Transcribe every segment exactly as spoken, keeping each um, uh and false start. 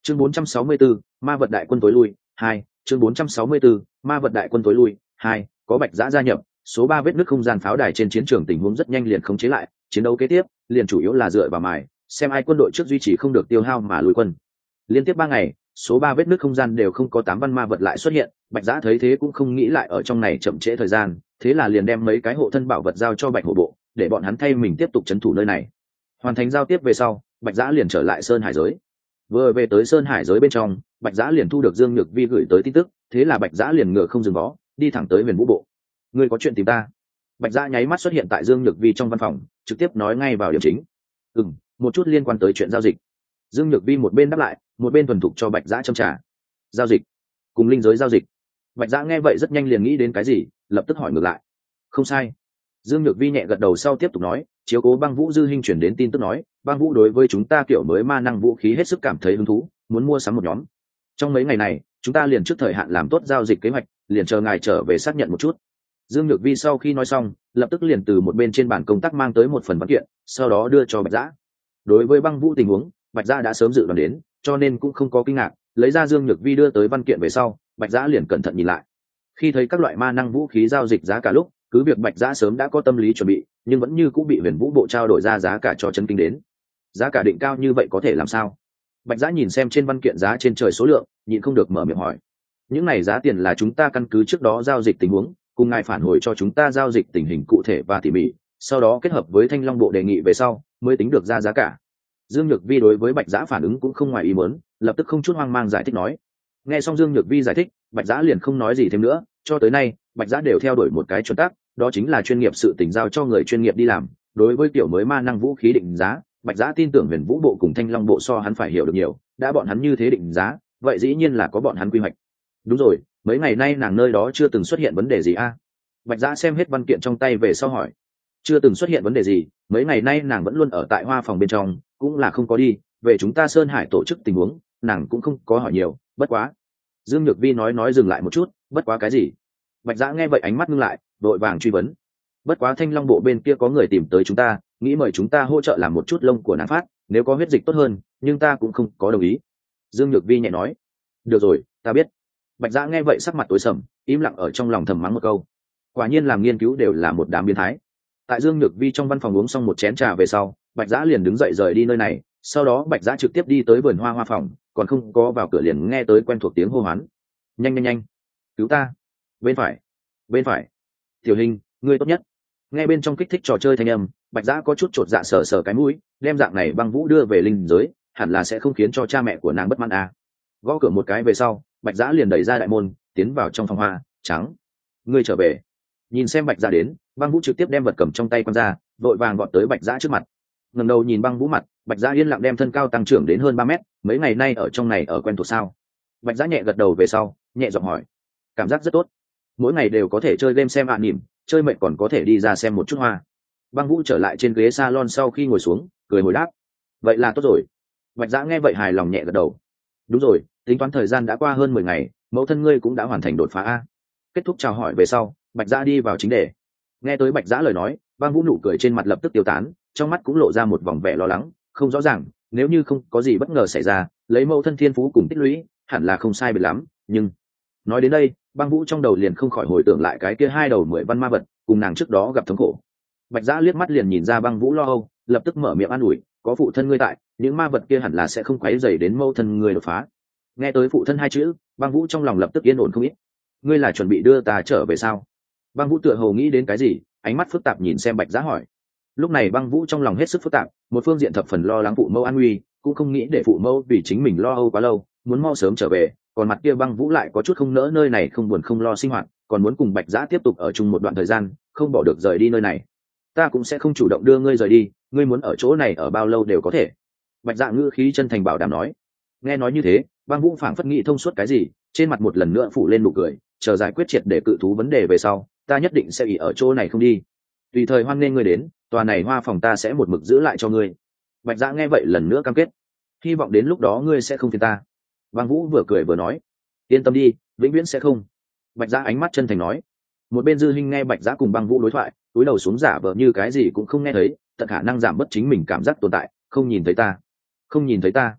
chương bốn trăm sáu mươi 4, ma vật đại quân tối lui hai chương bốn trăm sáu mươi 4, ma vật đại quân tối lui hai có Bạch Giã gia nhập, số ba vết nứt không gian pháo đài trên chiến trường tình huống rất nhanh liền khống chế lại, chiến đấu kế tiếp liền chủ yếu là dựa vào mài xem ai quân đội trước duy trì không được tiêu hao mà lùi quân. Liên tiếp ba ngày, số ba vết nứt không gian đều không có tám văn ma vật lại xuất hiện. Bạch Giã thấy thế cũng không nghĩ lại ở trong này chậm trễ thời gian, thế là liền đem mấy cái hộ thân bảo vật giao cho Bạch Hổ Bộ, để bọn hắn thay mình tiếp tục trấn thủ nơi này. Hoàn thành giao tiếp về sau, Bạch Giã liền trở lại Sơn Hải giới. Vừa về tới Sơn Hải giới bên trong, Bạch Giã liền thu được Dương Nhược Vi gửi tới tin tức, thế là Bạch Giã liền ngựa không dừng vó, đi thẳng tới Huyền Vũ Bộ. Ngươi có chuyện tìm ta? Bạch Giã nháy mắt xuất hiện tại Dương Nhược Vi trong văn phòng, trực tiếp nói ngay vào điểm chính. Ừm, một chút liên quan tới chuyện giao dịch. Dương Nhược Vi một bên đáp lại, một bên thuần thục cho Bạch Giã châm trà. Giao dịch? Cùng linh giới giao dịch? Bạch Giã nghe vậy rất nhanh liền nghĩ đến cái gì, lập tức hỏi ngược lại. Không sai. Dương Nhược Vi nhẹ gật đầu sau tiếp tục nói, chiếu cố Băng Vũ Dư Hinh chuyển đến tin tức nói, Băng Vũ đối với chúng ta kiểu mới ma năng vũ khí hết sức cảm thấy hứng thú, muốn mua sắm một nhóm. Trong mấy ngày này, chúng ta liền trước thời hạn làm tốt giao dịch kế hoạch, liền chờ ngài trở về xác nhận một chút. Dương Nhược Vi sau khi nói xong, lập tức liền từ một bên trên bàn công tác mang tới một phần văn kiện, sau đó đưa cho Bạch Giã. Đối với Băng Vũ tình huống, Bạch Giã đã sớm dự đoán đến, cho nên cũng không có kinh ngạc, lấy ra Dương Nhược Vi đưa tới văn kiện về sau, Bạch Giã liền cẩn thận nhìn lại. Khi thấy các loại ma năng vũ khí giao dịch giá cả lúc, cứ việc Bạch Giã sớm đã có tâm lý chuẩn bị, nhưng vẫn như cũng bị Huyền Vũ Bộ trao đổi ra giá cả cho chấn kinh đến. Giá cả định cao như vậy có thể làm sao? Bạch Giã nhìn xem trên văn kiện giá trên trời số lượng, nhịn không được mở miệng hỏi. Những này giá tiền là chúng ta căn cứ trước đó giao dịch tình huống, cùng ngài phản hồi cho chúng ta giao dịch tình hình cụ thể và tỉ mỉ, sau đó kết hợp với Thanh Long Bộ đề nghị về sau, mới tính được ra giá cả. Dương Nhược Vi đối với Bạch Giã phản ứng cũng không ngoài ý muốn, lập tức không chút hoang mang giải thích nói. Nghe xong Dương Nhược Vi giải thích, Bạch Giã liền không nói gì thêm nữa, cho tới nay, Bạch Giã đều theo đuổi một cái chuẩn tắc, đó chính là chuyên nghiệp sự tình giao cho người chuyên nghiệp đi làm. Đối với kiểu mới ma năng vũ khí định giá, Bạch Giã tin tưởng Huyền Vũ Bộ cùng Thanh Long Bộ so hắn phải hiểu được nhiều, đã bọn hắn như thế định giá, vậy dĩ nhiên là có bọn hắn quy hoạch. Đúng rồi, mấy ngày nay nàng nơi đó chưa từng xuất hiện vấn đề gì a? À? Bạch Giã xem hết văn kiện trong tay về sau hỏi. Chưa từng xuất hiện vấn đề gì, mấy ngày nay nàng vẫn luôn ở tại Hoa Phòng bên trong, cũng là không có đi về chúng ta Sơn Hải tổ chức tình huống, nàng cũng không có hỏi nhiều. Bất quá, Dương Nhược Vi nói nói dừng lại một chút, bất quá cái gì? Bạch Giã nghe vậy ánh mắt ngưng lại, vội vàng truy vấn. Bất quá Thanh Long Bộ bên kia có người tìm tới chúng ta, nghĩ mời chúng ta hỗ trợ làm một chút lông của nàng phát, nếu có huyết dịch tốt hơn, nhưng ta cũng không có đồng ý. Dương Nhược Vi nhẹ nói. Được rồi, ta biết. Bạch Giã nghe vậy sắc mặt tối sầm, im lặng ở trong lòng thầm mắng một câu. Quả nhiên làm nghiên cứu đều là một đám biến thái. Tại Dương Nhược Vi trong văn phòng uống xong một chén trà về sau, Bạch Giã liền đứng dậy rời đi nơi này, sau đó Bạch Giã trực tiếp đi tới vườn hoa hoa phòng, còn không có vào cửa liền nghe tới quen thuộc tiếng hô hoán. Nhanh nhanh nhanh, cứu ta. Bên phải, bên phải. Tiểu Hình, ngươi tốt nhất. Nghe bên trong kích thích trò chơi thanh âm, Bạch Giã có chút chột dạ sờ sờ cái mũi, đem dạng này Băng Vũ đưa về linh giới, hẳn là sẽ không khiến cho cha mẹ của nàng bất mãn à. Gõ cửa một cái về sau, Bạch Giã liền đẩy ra đại môn, tiến vào trong phòng hoa trắng. Ngươi trở về. Nhìn xem Bạch Giã đến, Băng Vũ trực tiếp đem vật cầm trong tay quăng ra, vội vàng gọn tới Bạch Giã trước mặt. Ngẩng đầu nhìn Băng Vũ mặt, Bạch Giã yên lặng đem thân cao tăng trưởng đến hơn ba mét, mấy ngày nay ở trong này ở quen thuộc sao? Bạch Giã nhẹ gật đầu về sau, nhẹ giọng hỏi. Cảm giác rất tốt. Mỗi ngày đều có thể chơi game xem ạ nỉm, chơi mệt còn có thể đi ra xem một chút hoa. Băng Vũ trở lại trên ghế salon sau khi ngồi xuống, cười hồi đáp. Vậy là tốt rồi. Bạch Giã nghe vậy hài lòng nhẹ gật đầu. Đúng rồi, tính toán thời gian đã qua hơn mười ngày, mẫu thân ngươi cũng đã hoàn thành đột phá a. Kết thúc chào hỏi về sau, Bạch Giã đi vào chính đề. Nghe tới Bạch Giã lời nói, Băng Vũ nụ cười trên mặt lập tức tiêu tán, trong mắt cũng lộ ra một vòng vẻ lo lắng, không rõ ràng, nếu như không có gì bất ngờ xảy ra, lấy mẫu thân thiên phú cùng tích lũy, hẳn là không sai biệt lắm, nhưng nói đến đây, Băng Vũ trong đầu liền không khỏi hồi tưởng lại cái kia hai đầu mười văn ma vật, cùng nàng trước đó gặp thống khổ. Bạch Giã liếc mắt liền nhìn ra Băng Vũ lo âu, lập tức mở miệng an ủi, có phụ thân ngươi tại, những ma vật kia hẳn là sẽ không quấy rầy đến mẫu thân ngươi đột phá. Nghe tới phụ thân hai chữ, Băng Vũ trong lòng lập tức yên ổn không ít. Ngươi là chuẩn bị đưa ta trở về sao? Băng Vũ tựa hồ nghĩ đến cái gì, ánh mắt phức tạp nhìn xem Bạch Giã hỏi. Lúc này Băng Vũ trong lòng hết sức phức tạp, một phương diện thập phần lo lắng phụ mẫu an nguy, cũng không nghĩ để phụ mẫu vì chính mình lo âu quá lâu, muốn mau sớm trở về, còn mặt kia Băng Vũ lại có chút không nỡ nơi này không buồn không lo sinh hoạt, còn muốn cùng Bạch Giã tiếp tục ở chung một đoạn thời gian, không bỏ được rời đi nơi này. Ta cũng sẽ không chủ động đưa ngươi rời đi, ngươi muốn ở chỗ này ở bao lâu đều có thể. Bạch Dạ ngữ khí chân thành bảo đảm nói. Nghe nói như thế, Băng Vũ phảng phất nghĩ thông suốt cái gì, trên mặt một lần nữa phủ lên nụ cười, chờ giải quyết triệt để cự thú vấn đề về sau, ta nhất định sẽ ỷ ở chỗ này không đi. Tùy thời hoan nghênh ngươi đến, tòa này hoa phòng ta sẽ một mực giữ lại cho ngươi. Bạch Dạ nghe vậy lần nữa cam kết, hy vọng đến lúc đó ngươi sẽ không phiền ta. Băng Vũ vừa cười vừa nói, yên tâm đi, vĩnh viễn sẽ không. Bạch Dạ ánh mắt chân thành nói. Một bên Dư Hinh nghe Bạch Dạ cùng Băng Vũ đối thoại, cúi đầu xuống giả vờ như cái gì cũng không nghe thấy, tận khả năng giảm bớt chính mình cảm giác tồn tại, không nhìn thấy ta, không nhìn thấy ta.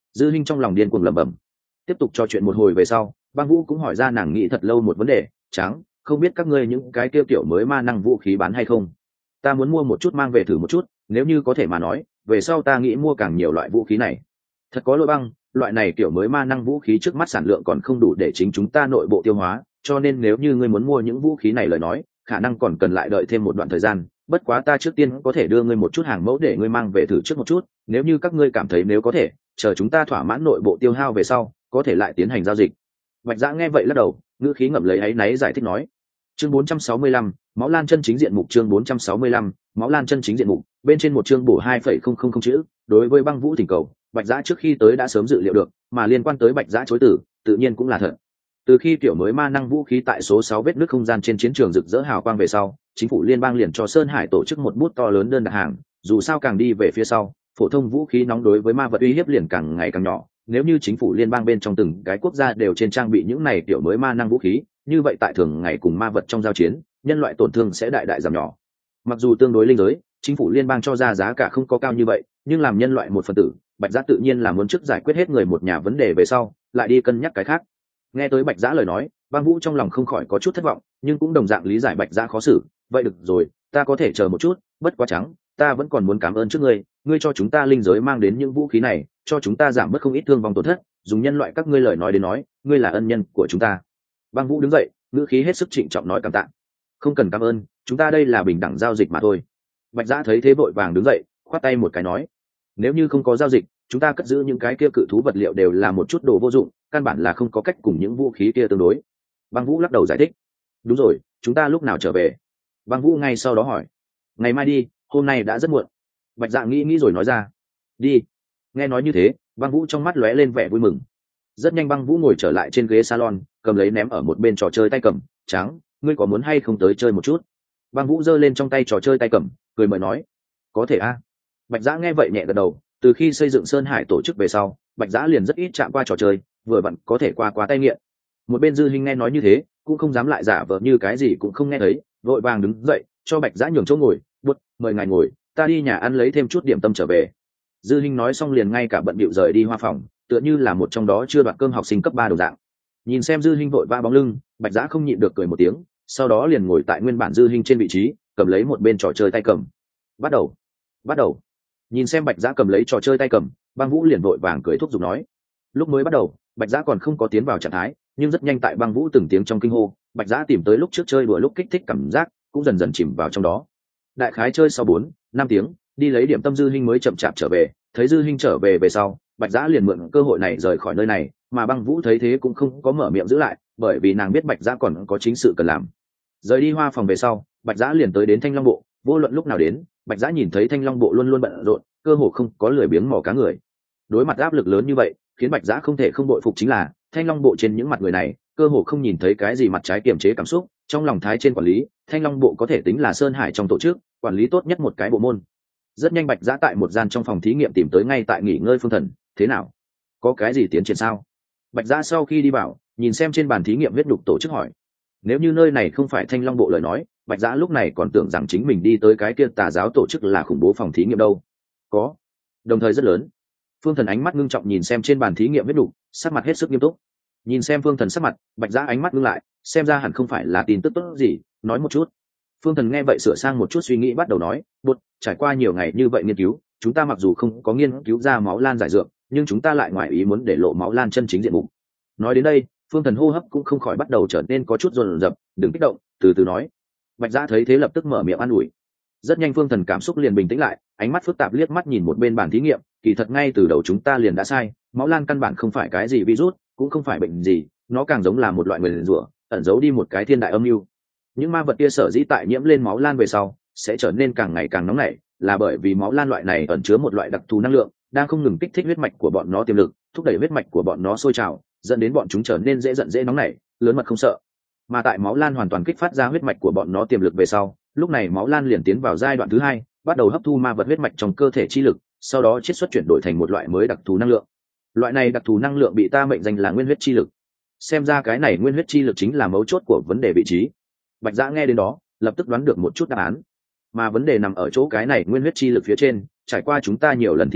Dư Hinh trong lòng điên cuồng lẩm bẩm. Tiếp tục trò chuyện một hồi về sau, băng vũ cũng hỏi ra nàng nghĩ thật lâu một vấn đề. Trắng, không biết các ngươi những cái tiêu kiểu mới ma năng vũ khí bán hay không? Ta muốn mua một chút mang về thử một chút, nếu như có thể mà nói, về sau ta nghĩ mua càng nhiều loại vũ khí này. Thật có lỗi băng, loại này kiểu mới ma năng vũ khí trước mắt sản lượng còn không đủ để chính chúng ta nội bộ tiêu hóa, cho nên nếu như ngươi muốn mua những vũ khí này lời nói, khả năng còn cần lại đợi thêm một đoạn thời gian. Bất quá ta trước tiên có thể đưa ngươi một chút hàng mẫu để ngươi mang về thử trước một chút, nếu như các ngươi cảm thấy nếu có thể, chờ chúng ta thỏa mãn nội bộ tiêu hao về sau, có thể lại tiến hành giao dịch. Bạch Dã nghe vậy lắc đầu, ngữ khí ngậm lấy áy náy giải thích nói. Chương bốn trăm sáu mươi lăm, máu lan chân chính diện mục. Chương bốn trăm sáu mươi lăm, máu lan chân chính diện mục. Bên trên một chương bổ hai phẩy không không không chữ, đối với băng vũ thỉnh cầu, Bạch Dã trước khi tới đã sớm dự liệu được, mà liên quan tới Bạch Dã chối từ, tự nhiên cũng là thật. Từ khi kiểu mới ma năng vũ khí tại số sáu vết nước không gian trên chiến trường rực rỡ hào quang về sau, chính phủ liên bang liền cho Sơn Hải tổ chức một bút to lớn đơn đặt hàng, dù sao càng đi về phía sau, phổ thông vũ khí nóng đối với ma vật uy hiếp liền càng ngày càng nhỏ. Nếu như chính phủ liên bang bên trong từng cái quốc gia đều trên trang bị những này kiểu mới ma năng vũ khí, như vậy tại thường ngày cùng ma vật trong giao chiến, nhân loại tổn thương sẽ đại đại giảm nhỏ. Mặc dù tương đối linh giới, chính phủ liên bang cho ra giá cả không có cao như vậy, nhưng làm nhân loại một phần tử, Bạch Dã tự nhiên là muốn trước giải quyết hết người một nhà vấn đề về sau, lại đi cân nhắc cái khác. Nghe tới Bạch Dã lời nói, băng vũ trong lòng không khỏi có chút thất vọng, nhưng cũng đồng dạng lý giải Bạch Dã khó xử. Vậy được rồi, ta có thể chờ một chút, bất quá Trắng, ta vẫn còn muốn cảm ơn trước ngươi, ngươi cho chúng ta linh giới mang đến những vũ khí này, cho chúng ta giảm bớt không ít thương vong tổn thất, dùng nhân loại các ngươi lời nói đến nói, ngươi là ân nhân của chúng ta. Băng vũ đứng dậy, ngữ khí hết sức trịnh trọng nói cảm tạ. Không cần cảm ơn, chúng ta đây là bình đẳng giao dịch mà thôi. Bạch Dã thấy thế vội vàng đứng dậy, khoát tay một cái nói, nếu như không có giao dịch, chúng ta cất giữ những cái kia cự thú vật liệu đều là một chút đồ vô dụng, căn bản là không có cách cùng những vũ khí kia tương đối. Băng vũ lắc đầu giải thích, đúng rồi, chúng ta lúc nào trở về? Băng vũ ngay sau đó hỏi, ngày mai đi, hôm nay đã rất muộn. Bạch Dạ nghĩ nghĩ rồi nói ra, đi. Nghe nói như thế, băng vũ trong mắt lóe lên vẻ vui mừng. Rất nhanh băng vũ ngồi trở lại trên ghế salon, cầm lấy ném ở một bên trò chơi tay cầm. Trắng, ngươi có muốn hay không tới chơi một chút? Băng vũ giơ lên trong tay trò chơi tay cầm, cười mời nói, có thể a. Bạch Dã nghe vậy nhẹ gật đầu, từ khi xây dựng Sơn Hải tổ chức về sau, Bạch Dã liền rất ít chạm qua trò chơi, vừa vặn có thể qua qua tay nghiện. Một bên Dư Hinh nghe nói như thế, cũng không dám lại giả vờ như cái gì cũng không nghe thấy, vội vàng đứng dậy, cho Bạch Dã nhường chỗ ngồi, "Bút, mời ngài ngồi, ta đi nhà ăn lấy thêm chút điểm tâm trở về." Dư Hinh nói xong liền ngay cả bận bịu rời đi hoa phòng, tựa như là một trong đó chưa đoạt cơm học sinh cấp ba đồng dạng. Nhìn xem Dư Hinh vội vã bóng lưng, Bạch Dã không nhịn được cười một tiếng, sau đó liền ngồi tại nguyên bản Dư Hinh trên vị trí, cầm lấy một bên trò chơi tay cầm. "Bắt đầu, bắt đầu." Nhìn xem Bạch Dã cầm lấy trò chơi tay cầm, Băng Vũ liền vội vàng cười thúc giục nói. Lúc mới bắt đầu, Bạch Dã còn không có tiến vào trạng thái, nhưng rất nhanh tại Băng Vũ từng tiếng trong kinh hô, Bạch Dã tìm tới lúc trước chơi đùa lúc kích thích cảm giác, cũng dần dần chìm vào trong đó. Đại khái chơi sau bốn, năm tiếng, đi lấy điểm tâm Dư Hinh mới chậm chạp trở về, thấy Dư Hinh trở về về sau, Bạch Dã liền mượn cơ hội này rời khỏi nơi này, mà Băng Vũ thấy thế cũng không có mở miệng giữ lại, bởi vì nàng biết Bạch Dã còn có chính sự cần làm. Rời đi hoa phòng về sau, Bạch Dã liền tới đến Thanh Long Bộ, vô luận lúc nào đến, Bạch Dã nhìn thấy Thanh Long Bộ luôn luôn bận rộn, cơ hồ không có lười biếng mò cá người. Đối mặt áp lực lớn như vậy, khiến Bạch Dã không thể không bội phục chính là, Thanh Long Bộ trên những mặt người này, cơ hồ không nhìn thấy cái gì mặt trái kiềm chế cảm xúc, trong lòng thái trên quản lý, Thanh Long Bộ có thể tính là Sơn Hải trong tổ chức, quản lý tốt nhất một cái bộ môn. Rất nhanh Bạch Dã tại một gian trong phòng thí nghiệm tìm tới ngay tại nghỉ ngơi Phương Thần, thế nào? Có cái gì tiến triển sao? Bạch Dã sau khi đi vào, nhìn xem trên bàn thí nghiệm huyết đục tổ chức hỏi. Nếu như nơi này không phải Thanh Long Bộ lời nói, Bạch Dã lúc này còn tưởng rằng chính mình đi tới cái kia tà giáo tổ chức là khủng bố phòng thí nghiệm đâu. Có, đồng thời rất lớn. Phương Thần ánh mắt ngưng trọng nhìn xem trên bàn thí nghiệm huyết đục, sắc mặt hết sức nghiêm túc. Nhìn xem Phương Thần sắc mặt, Bạch Dã ánh mắt ngưng lại, xem ra hẳn không phải là tin tức tốt gì, nói một chút. Phương Thần nghe vậy sửa sang một chút suy nghĩ bắt đầu nói, "Bụt, trải qua nhiều ngày như vậy nghiên cứu, chúng ta mặc dù không có nghiên cứu ra máu lan giải dược, nhưng chúng ta lại ngoài ý muốn để lộ máu lan chân chính diện mục." Nói đến đây, Phương Thần hô hấp cũng không khỏi bắt đầu trở nên có chút run rập, "Đừng kích động, từ từ nói." Bạch Dã thấy thế lập tức mở miệng an ủi. Rất nhanh Phương Thần cảm xúc liền bình tĩnh lại, ánh mắt phức tạp liếc mắt nhìn một bên bàn thí nghiệm, kỳ thật ngay từ đầu chúng ta liền đã sai, máu lan căn bản không phải cái gì virus, cũng không phải bệnh gì, nó càng giống là một loại nguyền rủa, ẩn giấu đi một cái thiên đại âm mưu. Những ma vật kia sở dĩ tại nhiễm lên máu lan về sau, sẽ trở nên càng ngày càng nóng nảy, là bởi vì máu lan loại này ẩn chứa một loại đặc thù năng lượng, đang không ngừng kích thích huyết mạch của bọn nó tiềm lực, thúc đẩy huyết mạch của bọn nó sôi trào, dẫn đến bọn chúng trở nên dễ giận dễ nóng nảy, lớn mật không sợ. Mà tại máu lan hoàn toàn kích phát ra huyết mạch của bọn nó tiềm lực về sau, lúc này máu lan liền tiến vào giai đoạn thứ hai, bắt đầu hấp thu ma vật huyết mạch trong cơ thể chi lực, sau đó chiết xuất chuyển đổi thành một loại mới đặc thù năng lượng. Loại này đặc thù năng lượng bị ta mệnh danh là nguyên huyết chi lực. Xem ra cái này nguyên huyết chi lực chính là mấu chốt của vấn đề vị trí. Bạch Dã nghe đến đó, lập tức đoán được một chút đáp án. Mà vấn đề nằm ở chỗ cái này nguyên huyết chi lực phía trên, trải qua chúng ta nhiều lần thí nghiệm,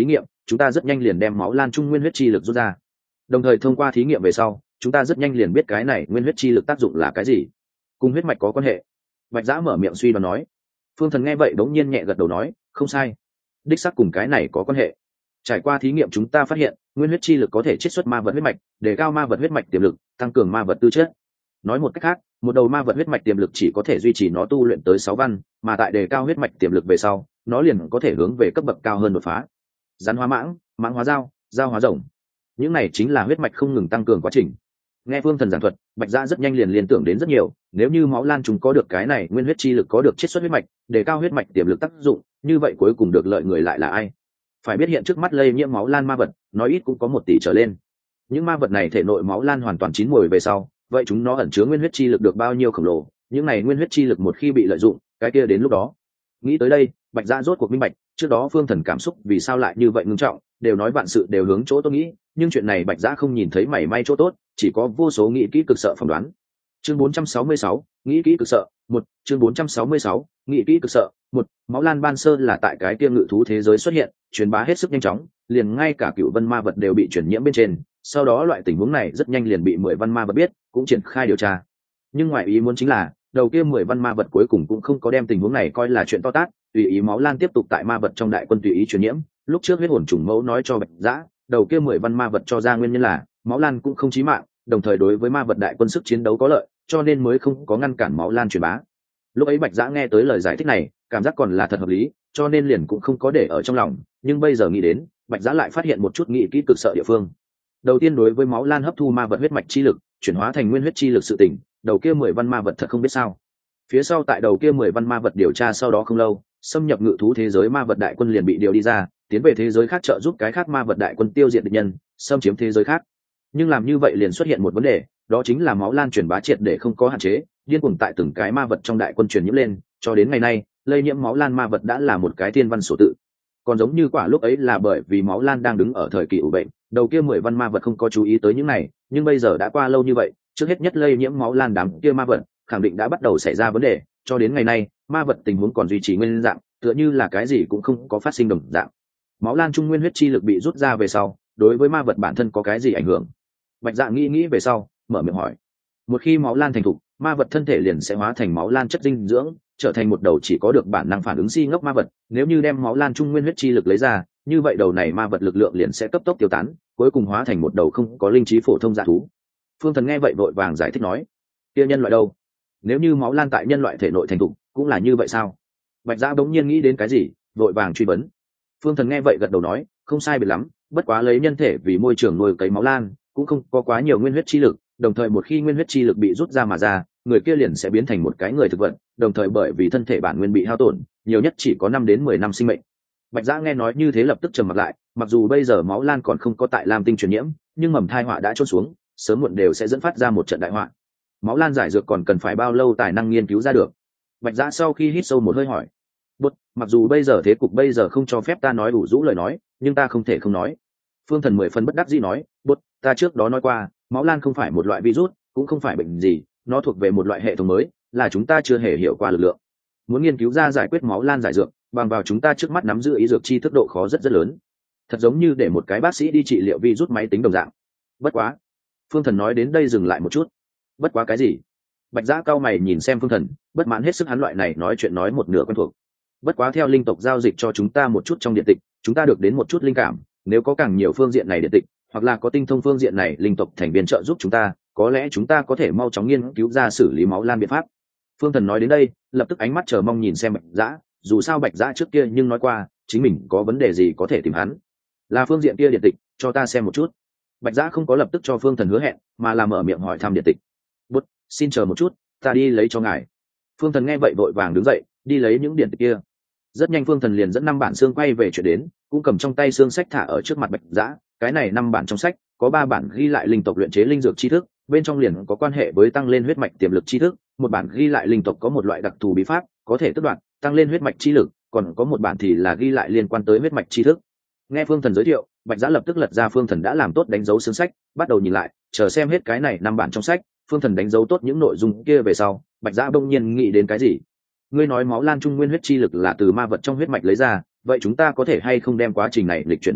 chúng ta rất nhanh liền đem máu lan trung nguyên huyết chi lực rút ra. Đồng thời thông qua thí nghiệm về sau, chúng ta rất nhanh liền biết cái này nguyên huyết chi lực tác dụng là cái gì, cùng huyết mạch có quan hệ. Bạch Giã mở miệng suy đoán nói. Phương Thần nghe vậy đống nhiên nhẹ gật đầu nói, không sai, đích xác cùng cái này có quan hệ. Trải qua thí nghiệm chúng ta phát hiện, nguyên huyết chi lực có thể chiết xuất ma vật huyết mạch, đề cao ma vật huyết mạch tiềm lực, tăng cường ma vật tư chất. Nói một cách khác, một đầu ma vật huyết mạch tiềm lực chỉ có thể duy trì nó tu luyện tới sáu văn, mà tại đề cao huyết mạch tiềm lực về sau, nó liền có thể hướng về cấp bậc cao hơn đột phá. Rắn hóa mãng, mãng hóa dao, dao hóa rồng, những này chính là huyết mạch không ngừng tăng cường quá trình. Nghe Phương Thần giảng thuật, Bạch Giã rất nhanh liền liên tưởng đến rất nhiều, nếu như máu lan chúng có được cái này nguyên huyết chi lực có được chiết xuất huyết mạch, đề cao huyết mạch tiềm lực tác dụng, như vậy cuối cùng được lợi người lại là ai? Phải biết hiện trước mắt lây nhiễm máu lan ma vật, nói ít cũng có một tỷ trở lên. Những ma vật này thể nội máu lan hoàn toàn chín mùi về sau, vậy chúng nó ẩn chứa nguyên huyết chi lực được bao nhiêu khổng lồ, những này nguyên huyết chi lực một khi bị lợi dụng, cái kia đến lúc đó. Nghĩ tới đây, Bạch Giã rốt cuộc minh bạch, trước đó Phương Thần cảm xúc vì sao lại như vậy ngưng trọng, đều nói vạn sự đều hướng chỗ tốt nghĩ, nhưng chuyện này Bạch Giã không nhìn thấy mảy may chỗ tốt, chỉ có vô số nghĩ kỹ cực sợ phỏng đoán. Chương bốn trăm sáu mươi sáu, nghĩ kỹ cực sợ, một, chương bốn trăm sáu mươi sáu, nghĩ kỹ cực sợ, một, máu lan ban sơ là tại cái kia ngự thú thế giới xuất hiện, truyền bá hết sức nhanh chóng, liền ngay cả cựu vân ma vật đều bị truyền nhiễm bên trên, sau đó loại tình huống này rất nhanh liền bị mười văn ma vật biết, cũng triển khai điều tra. Nhưng ngoại ý muốn chính là, đầu kia mười văn ma vật cuối cùng cũng không có đem tình huống này coi là chuyện to tát, tùy ý máu lan tiếp tục tại ma vật trong đại quân tùy ý truyền nhiễm. Lúc trước huyết hồn trùng mẫu nói cho Bạch Giã, đầu kia mười văn ma vật cho ra nguyên nhân là máu lan cũng không chí mạng, đồng thời đối với ma vật đại quân sức chiến đấu có lợi, cho nên mới không có ngăn cản máu lan truyền bá. Lúc ấy Bạch Giã nghe tới lời giải thích này, cảm giác còn là thật hợp lý, cho nên liền cũng không có để ở trong lòng, nhưng bây giờ nghĩ đến, Bạch Giã lại phát hiện một chút nghĩ kỹ cực sợ địa phương. Đầu tiên đối với máu lan hấp thu ma vật huyết mạch chi lực, chuyển hóa thành nguyên huyết chi lực sự tỉnh, đầu kia mười văn ma vật thật không biết sao. Phía sau tại đầu kia mười văn ma vật điều tra sau đó không lâu, xâm nhập ngự thú thế giới ma vật đại quân liền bị điều đi ra, tiến về thế giới khác trợ giúp cái khác ma vật đại quân tiêu diệt địch nhân, xâm chiếm thế giới khác. Nhưng làm như vậy liền xuất hiện một vấn đề, đó chính là máu lan truyền bá triệt để không có hạn chế, điên cuồng tại từng cái ma vật trong đại quân truyền nhiễm lên, cho đến ngày nay, lây nhiễm máu lan ma vật đã là một cái thiên văn sổ tự. Còn giống như quả lúc ấy là bởi vì máu lan đang đứng ở thời kỳ ủ bệnh, đầu kia mười văn ma vật không có chú ý tới những này, nhưng bây giờ đã qua lâu như vậy, trước hết nhất lây nhiễm máu lan đám kia ma vật, khẳng định đã bắt đầu xảy ra vấn đề, cho đến ngày nay, ma vật tình huống còn duy trì nguyên dạng, tựa như là cái gì cũng không có phát sinh đồng dạng. Máu lan trung nguyên huyết chi lực bị rút ra về sau, đối với ma vật bản thân có cái gì ảnh hưởng? Bạch Dạ nghĩ nghĩ về sau, mở miệng hỏi. Một khi máu lan thành thục, ma vật thân thể liền sẽ hóa thành máu lan chất dinh dưỡng, trở thành một đầu chỉ có được bản năng phản ứng si ngốc ma vật. Nếu như đem máu lan trung nguyên huyết chi lực lấy ra, như vậy đầu này ma vật lực lượng liền sẽ cấp tốc tiêu tán, cuối cùng hóa thành một đầu không có linh trí phổ thông dã thú. Phương Thần nghe vậy vội vàng giải thích nói: "Kia nhân loại đâu? Nếu như máu lan tại nhân loại thể nội thành thục, cũng là như vậy sao?" Bạch Dạ bỗng nhiên nghĩ đến cái gì, vội vàng truy vấn. Phương Thần nghe vậy gật đầu nói: "Không sai biệt lắm, bất quá lấy nhân thể vì môi trường nuôi cấy máu lan, cũng không có quá nhiều nguyên huyết chi lực, đồng thời một khi nguyên huyết chi lực bị rút ra mà ra, người kia liền sẽ biến thành một cái người thực vật, đồng thời bởi vì thân thể bản nguyên bị hao tổn, nhiều nhất chỉ có năm đến mười năm sinh mệnh." Bạch Dạ nghe nói như thế lập tức trầm mặt lại, mặc dù bây giờ máu lan còn không có tại Lam Tinh truyền nhiễm, nhưng mầm thai họa đã trôn xuống, sớm muộn đều sẽ dẫn phát ra một trận đại họa. Máu lan giải dược còn cần phải bao lâu tài năng nghiên cứu ra được? Bạch Dạ sau khi hít sâu một hơi hỏi. Bút, mặc dù bây giờ thế cục bây giờ không cho phép ta nói đủ rũ lời nói, nhưng ta không thể không nói. Phương Thần mười phần bất đắc dĩ nói, bút, ta trước đó nói qua, máu lan không phải một loại virus, cũng không phải bệnh gì, nó thuộc về một loại hệ thống mới, là chúng ta chưa hề hiểu qua lực lượng. Muốn nghiên cứu ra giải quyết máu lan giải dược, bằng vào chúng ta trước mắt nắm giữ ý dược chi thức độ khó rất rất lớn. Thật giống như để một cái bác sĩ đi trị liệu virus máy tính đồng dạng. Bất quá, Phương Thần nói đến đây dừng lại một chút. Bất quá cái gì? Bạch Dạ cao mày nhìn xem Phương Thần, bất mãn hết sức hắn loại này nói chuyện nói một nửa quen thuộc. Bất quá theo linh tộc giao dịch cho chúng ta một chút trong điện tịch, chúng ta được đến một chút linh cảm, nếu có càng nhiều phương diện này điện tịch, hoặc là có tinh thông phương diện này linh tộc thành viên trợ giúp chúng ta, có lẽ chúng ta có thể mau chóng nghiên cứu ra xử lý máu lan biện pháp. Phương Thần nói đến đây, lập tức ánh mắt chờ mong nhìn xem Bạch Dạ, dù sao Bạch Dạ trước kia nhưng nói qua, chính mình có vấn đề gì có thể tìm hắn. Là phương diện kia điện tịch, cho ta xem một chút. Bạch Dạ không có lập tức cho Phương Thần hứa hẹn, mà là mở miệng hỏi thăm điện tịch. Bút, xin chờ một chút, ta đi lấy cho ngài. Phương Thần nghe vậy vội vàng đứng dậy, đi lấy những điện tịch kia. Rất nhanh Phương Thần liền dẫn năm bản xương quay về chuyện đến, cũng cầm trong tay xương sách thả ở trước mặt Bạch Dạ. Cái này năm bản trong sách, có ba bản ghi lại linh tộc luyện chế linh dược tri thức, bên trong liền có quan hệ với tăng lên huyết mạch tiềm lực tri thức, một bản ghi lại linh tộc có một loại đặc thù bí pháp, có thể tước đoạt, tăng lên huyết mạch chi lực, còn có một bản thì là ghi lại liên quan tới huyết mạch tri thức. Nghe Phương Thần giới thiệu, Bạch Dạ lập tức lật ra Phương Thần đã làm tốt đánh dấu xương sách, bắt đầu nhìn lại, chờ xem hết cái này năm bản trong sách. Phương Thần đánh dấu tốt những nội dung kia về sau, Bạch Dạ bỗng nhiên nghĩ đến cái gì. Ngươi nói máu lan trung nguyên huyết chi lực là từ ma vật trong huyết mạch lấy ra, vậy chúng ta có thể hay không đem quá trình này lịch chuyển một chút,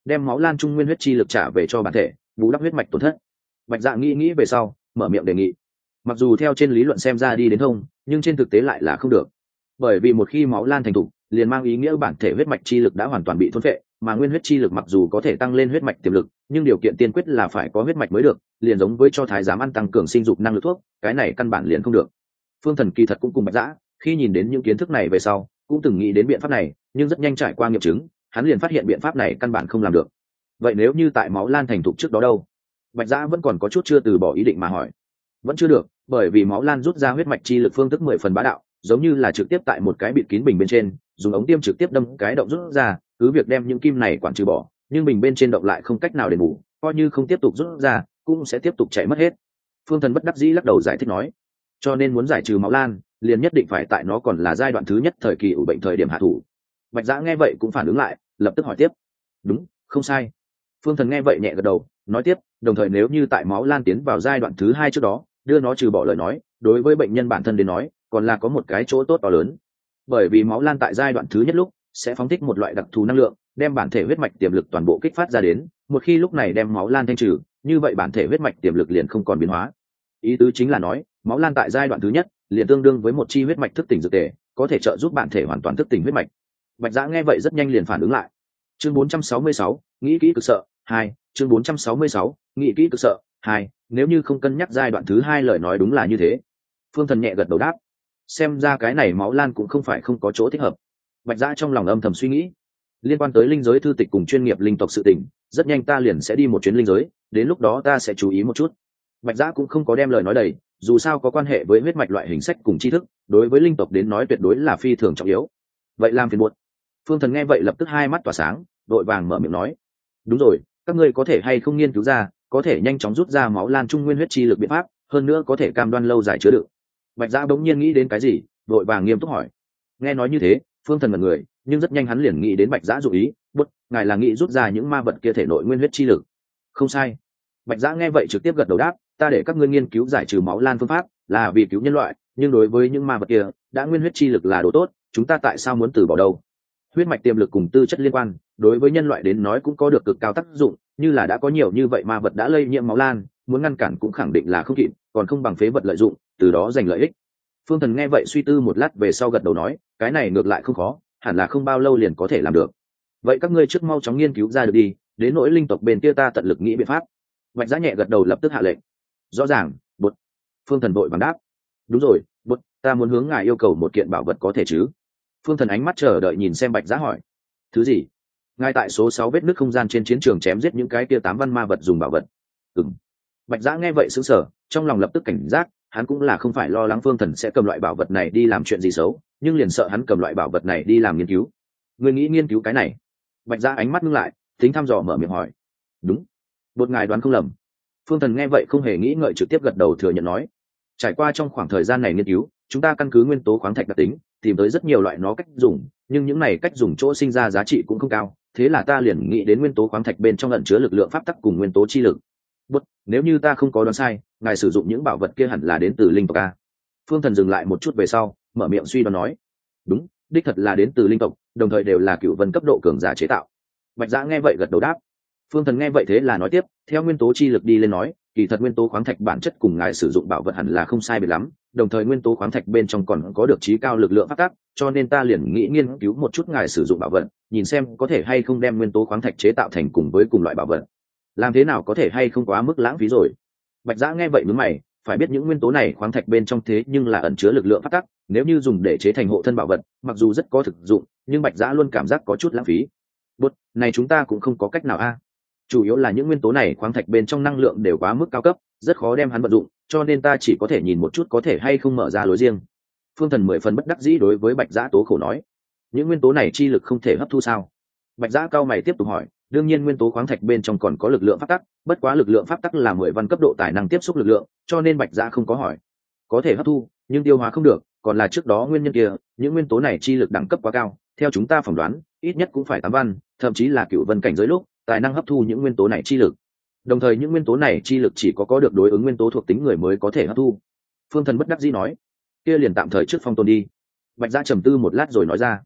đem máu lan trung nguyên huyết chi lực trả về cho bản thể, bù đắp huyết mạch tổn thất. Bạch Dạ nghĩ nghĩ về sau, mở miệng đề nghị. Mặc dù theo trên lý luận xem ra đi đến thông, nhưng trên thực tế lại là không được. Bởi vì một khi máu lan thành thục, liền mang ý nghĩa bản thể huyết mạch chi lực đã hoàn toàn bị thôn phệ, mà nguyên huyết chi lực mặc dù có thể tăng lên huyết mạch tiềm lực, nhưng điều kiện tiên quyết là phải có huyết mạch mới được, liền giống với cho thái giám ăn tăng cường sinh dục năng lực thuốc, cái này căn bản liền không được. Phương Thần kỳ thật cũng cùng Bạch Dã, khi nhìn đến những kiến thức này về sau, cũng từng nghĩ đến biện pháp này, nhưng rất nhanh trải qua nghiệm chứng, hắn liền phát hiện biện pháp này căn bản không làm được. Vậy nếu như tại máu lan thành thục trước đó đâu? Bạch Dã vẫn còn có chút chưa từ bỏ ý định mà hỏi. Vẫn chưa được, bởi vì máu lan rút ra huyết mạch chi lực phương thức mười phần bá đạo, giống như là trực tiếp tại một cái bịt kín bình bên trên, dùng ống tiêm trực tiếp đâm cái động rút ra, cứ việc đem những kim này quản trừ bỏ, nhưng bình bên trên động lại không cách nào đền bù, coi như không tiếp tục rút ra, cũng sẽ tiếp tục chảy mất hết. Phương Thần bất đắc dĩ lắc đầu giải thích nói, cho nên muốn giải trừ máu lan, liền nhất định phải tại nó còn là giai đoạn thứ nhất thời kỳ ủ bệnh thời điểm hạ thủ. Bạch Dã nghe vậy cũng phản ứng lại, lập tức hỏi tiếp. Đúng, không sai. Phương Thần nghe vậy nhẹ gật đầu, nói tiếp, đồng thời nếu như tại máu lan tiến vào giai đoạn thứ hai trước đó, đưa nó trừ bỏ lời nói, đối với bệnh nhân bản thân đến nói, còn là có một cái chỗ tốt to lớn. Bởi vì máu lan tại giai đoạn thứ nhất lúc sẽ phóng thích một loại đặc thù năng lượng, đem bản thể huyết mạch tiềm lực toàn bộ kích phát ra đến, một khi lúc này đem máu lan thanh trừ, như vậy bản thể huyết mạch tiềm lực liền không còn biến hóa. Ý tứ chính là nói, máu lan tại giai đoạn thứ nhất liền tương đương với một chi huyết mạch thức tỉnh dược tề, có thể trợ giúp bản thể hoàn toàn thức tỉnh huyết mạch. Bạch Dã nghe vậy rất nhanh liền phản ứng lại. Chương bốn trăm sáu mươi sáu, nghĩ kỹ cực sợ hai. Chương bốn trăm sáu mươi sáu, nghĩ kỹ cực sợ hai. Nếu như không cân nhắc giai đoạn thứ hai lời nói đúng là như thế. Phương Thần nhẹ gật đầu đáp. Xem ra cái này máu lan cũng không phải không có chỗ thích hợp. Bạch Dã trong lòng âm thầm suy nghĩ. Liên quan tới linh giới thư tịch cùng chuyên nghiệp linh tộc sự tình, rất nhanh ta liền sẽ đi một chuyến linh giới, đến lúc đó ta sẽ chú ý một chút. Bạch Dã cũng không có đem lời nói đầy, dù sao có quan hệ với huyết mạch loại hình sách cùng tri thức, đối với linh tộc đến nói tuyệt đối là phi thường trọng yếu. Vậy làm phiền muộn. Phương Thần nghe vậy lập tức hai mắt tỏa sáng, đội vàng mở miệng nói, đúng rồi, các ngươi có thể hay không nghiên cứu ra có thể nhanh chóng rút ra máu lan trung nguyên huyết chi lực biện pháp, hơn nữa có thể cam đoan lâu dài chứa đựng. Bạch Dã bỗng nhiên nghĩ đến cái gì, đội vàng nghiêm túc hỏi. Nghe nói như thế, Phương Thần mật người, nhưng rất nhanh hắn liền nghĩ đến Bạch Dã dụ ý, bút, ngài là nghĩ rút ra những ma vật kia thể nội nguyên huyết chi lực. Không sai. Bạch Dã nghe vậy trực tiếp gật đầu đáp, ta để các ngươi nghiên cứu giải trừ máu lan phương pháp là vì cứu nhân loại, nhưng đối với những ma vật kia đã nguyên huyết chi lực là đồ tốt, chúng ta tại sao muốn từ bỏ đâu? Huyết mạch tiềm lực cùng tư chất liên quan, đối với nhân loại đến nói cũng có được cực cao tác dụng, như là đã có nhiều như vậy ma vật đã lây nhiễm máu lan, muốn ngăn cản cũng khẳng định là không kịp, còn không bằng phế vật lợi dụng, từ đó giành lợi ích. Phương Thần nghe vậy suy tư một lát về sau gật đầu nói, cái này ngược lại không khó, hẳn là không bao lâu liền có thể làm được. Vậy các ngươi trước mau chóng nghiên cứu ra được đi, đến nỗi linh tộc bên kia ta tận lực nghĩ biện pháp. Bạch Dã nhẹ gật đầu lập tức hạ lệnh. Rõ ràng, bột. Phương Thần vội vàng đáp. Đúng rồi, bột, ta muốn hướng ngài yêu cầu một kiện bảo vật có thể chứ? Phương Thần ánh mắt chờ đợi nhìn xem Bạch Dã hỏi. Thứ gì? Ngay tại số sáu vết nứt không gian trên chiến trường chém giết những cái kia tám văn ma vật dùng bảo vật. Ừm. Bạch Dã nghe vậy sững sờ, trong lòng lập tức cảnh giác, hắn cũng là không phải lo lắng Phương Thần sẽ cầm loại bảo vật này đi làm chuyện gì xấu, nhưng liền sợ hắn cầm loại bảo vật này đi làm nghiên cứu. Ngươi nghĩ nghiên cứu cái này? Bạch Dã ánh mắt ngưng lại, tính thăm dò mở miệng hỏi. Đúng. Bột ngài đoán không lầm. Phương Thần nghe vậy không hề nghĩ ngợi trực tiếp gật đầu thừa nhận nói. Trải qua trong khoảng thời gian này nghiên cứu, chúng ta căn cứ nguyên tố khoáng thạch đặc tính, tìm tới rất nhiều loại nó cách dùng, nhưng những này cách dùng chỗ sinh ra giá trị cũng không cao, thế là ta liền nghĩ đến nguyên tố khoáng thạch bên trong ẩn chứa lực lượng pháp tắc cùng nguyên tố chi lực. Bút, nếu như ta không có đoán sai, ngài sử dụng những bảo vật kia hẳn là đến từ linh tộc a. Phương Thần dừng lại một chút về sau, mở miệng suy đoán nói. Đúng, đích thật là đến từ linh tộc, đồng thời đều là cựu vân cấp độ cường giả chế tạo. Bạch Dã nghe vậy gật đầu đáp. Phương Thần nghe vậy thế là nói tiếp, theo nguyên tố chi lực đi lên nói, kỳ thật nguyên tố khoáng thạch bản chất cùng ngài sử dụng bảo vật hẳn là không sai biệt lắm, đồng thời nguyên tố khoáng thạch bên trong còn có được trí cao lực lượng pháp tắc, cho nên ta liền nghĩ nghiên cứu một chút ngài sử dụng bảo vật, nhìn xem có thể hay không đem nguyên tố khoáng thạch chế tạo thành cùng với cùng loại bảo vật. Làm thế nào có thể hay không quá mức lãng phí rồi. Bạch Dã nghe vậy nhướng mày, phải biết những nguyên tố này khoáng thạch bên trong thế nhưng là ẩn chứa lực lượng pháp tắc, nếu như dùng để chế thành hộ thân bảo vật, mặc dù rất có thực dụng, nhưng Bạch Dã luôn cảm giác có chút lãng phí. Bút, này chúng ta cũng không có cách nào a. Chủ yếu là những nguyên tố này khoáng thạch bên trong năng lượng đều quá mức cao cấp, rất khó đem hắn vận dụng, cho nên ta chỉ có thể nhìn một chút có thể hay không mở ra lối riêng. Phương Thần mười phần bất đắc dĩ đối với Bạch Dã tố khổ nói, những nguyên tố này chi lực không thể hấp thu sao? Bạch Dã cao mày tiếp tục hỏi, đương nhiên nguyên tố khoáng thạch bên trong còn có lực lượng pháp tắc, bất quá lực lượng pháp tắc là mười văn cấp độ tài năng tiếp xúc lực lượng, cho nên Bạch Dã không có hỏi. Có thể hấp thu, nhưng tiêu hóa không được, còn là trước đó nguyên nhân kia, những nguyên tố này chi lực đẳng cấp quá cao, theo chúng ta phỏng đoán, ít nhất cũng phải tám văn, thậm chí là cựu vân cảnh giới lúc, tài năng hấp thu những nguyên tố này chi lực. Đồng thời những nguyên tố này chi lực chỉ có có được đối ứng nguyên tố thuộc tính người mới có thể hấp thu. Phương Thần bất đắc dĩ nói, kia liền tạm thời trước phong tồn đi. Bạch Dã trầm tư một lát rồi nói ra,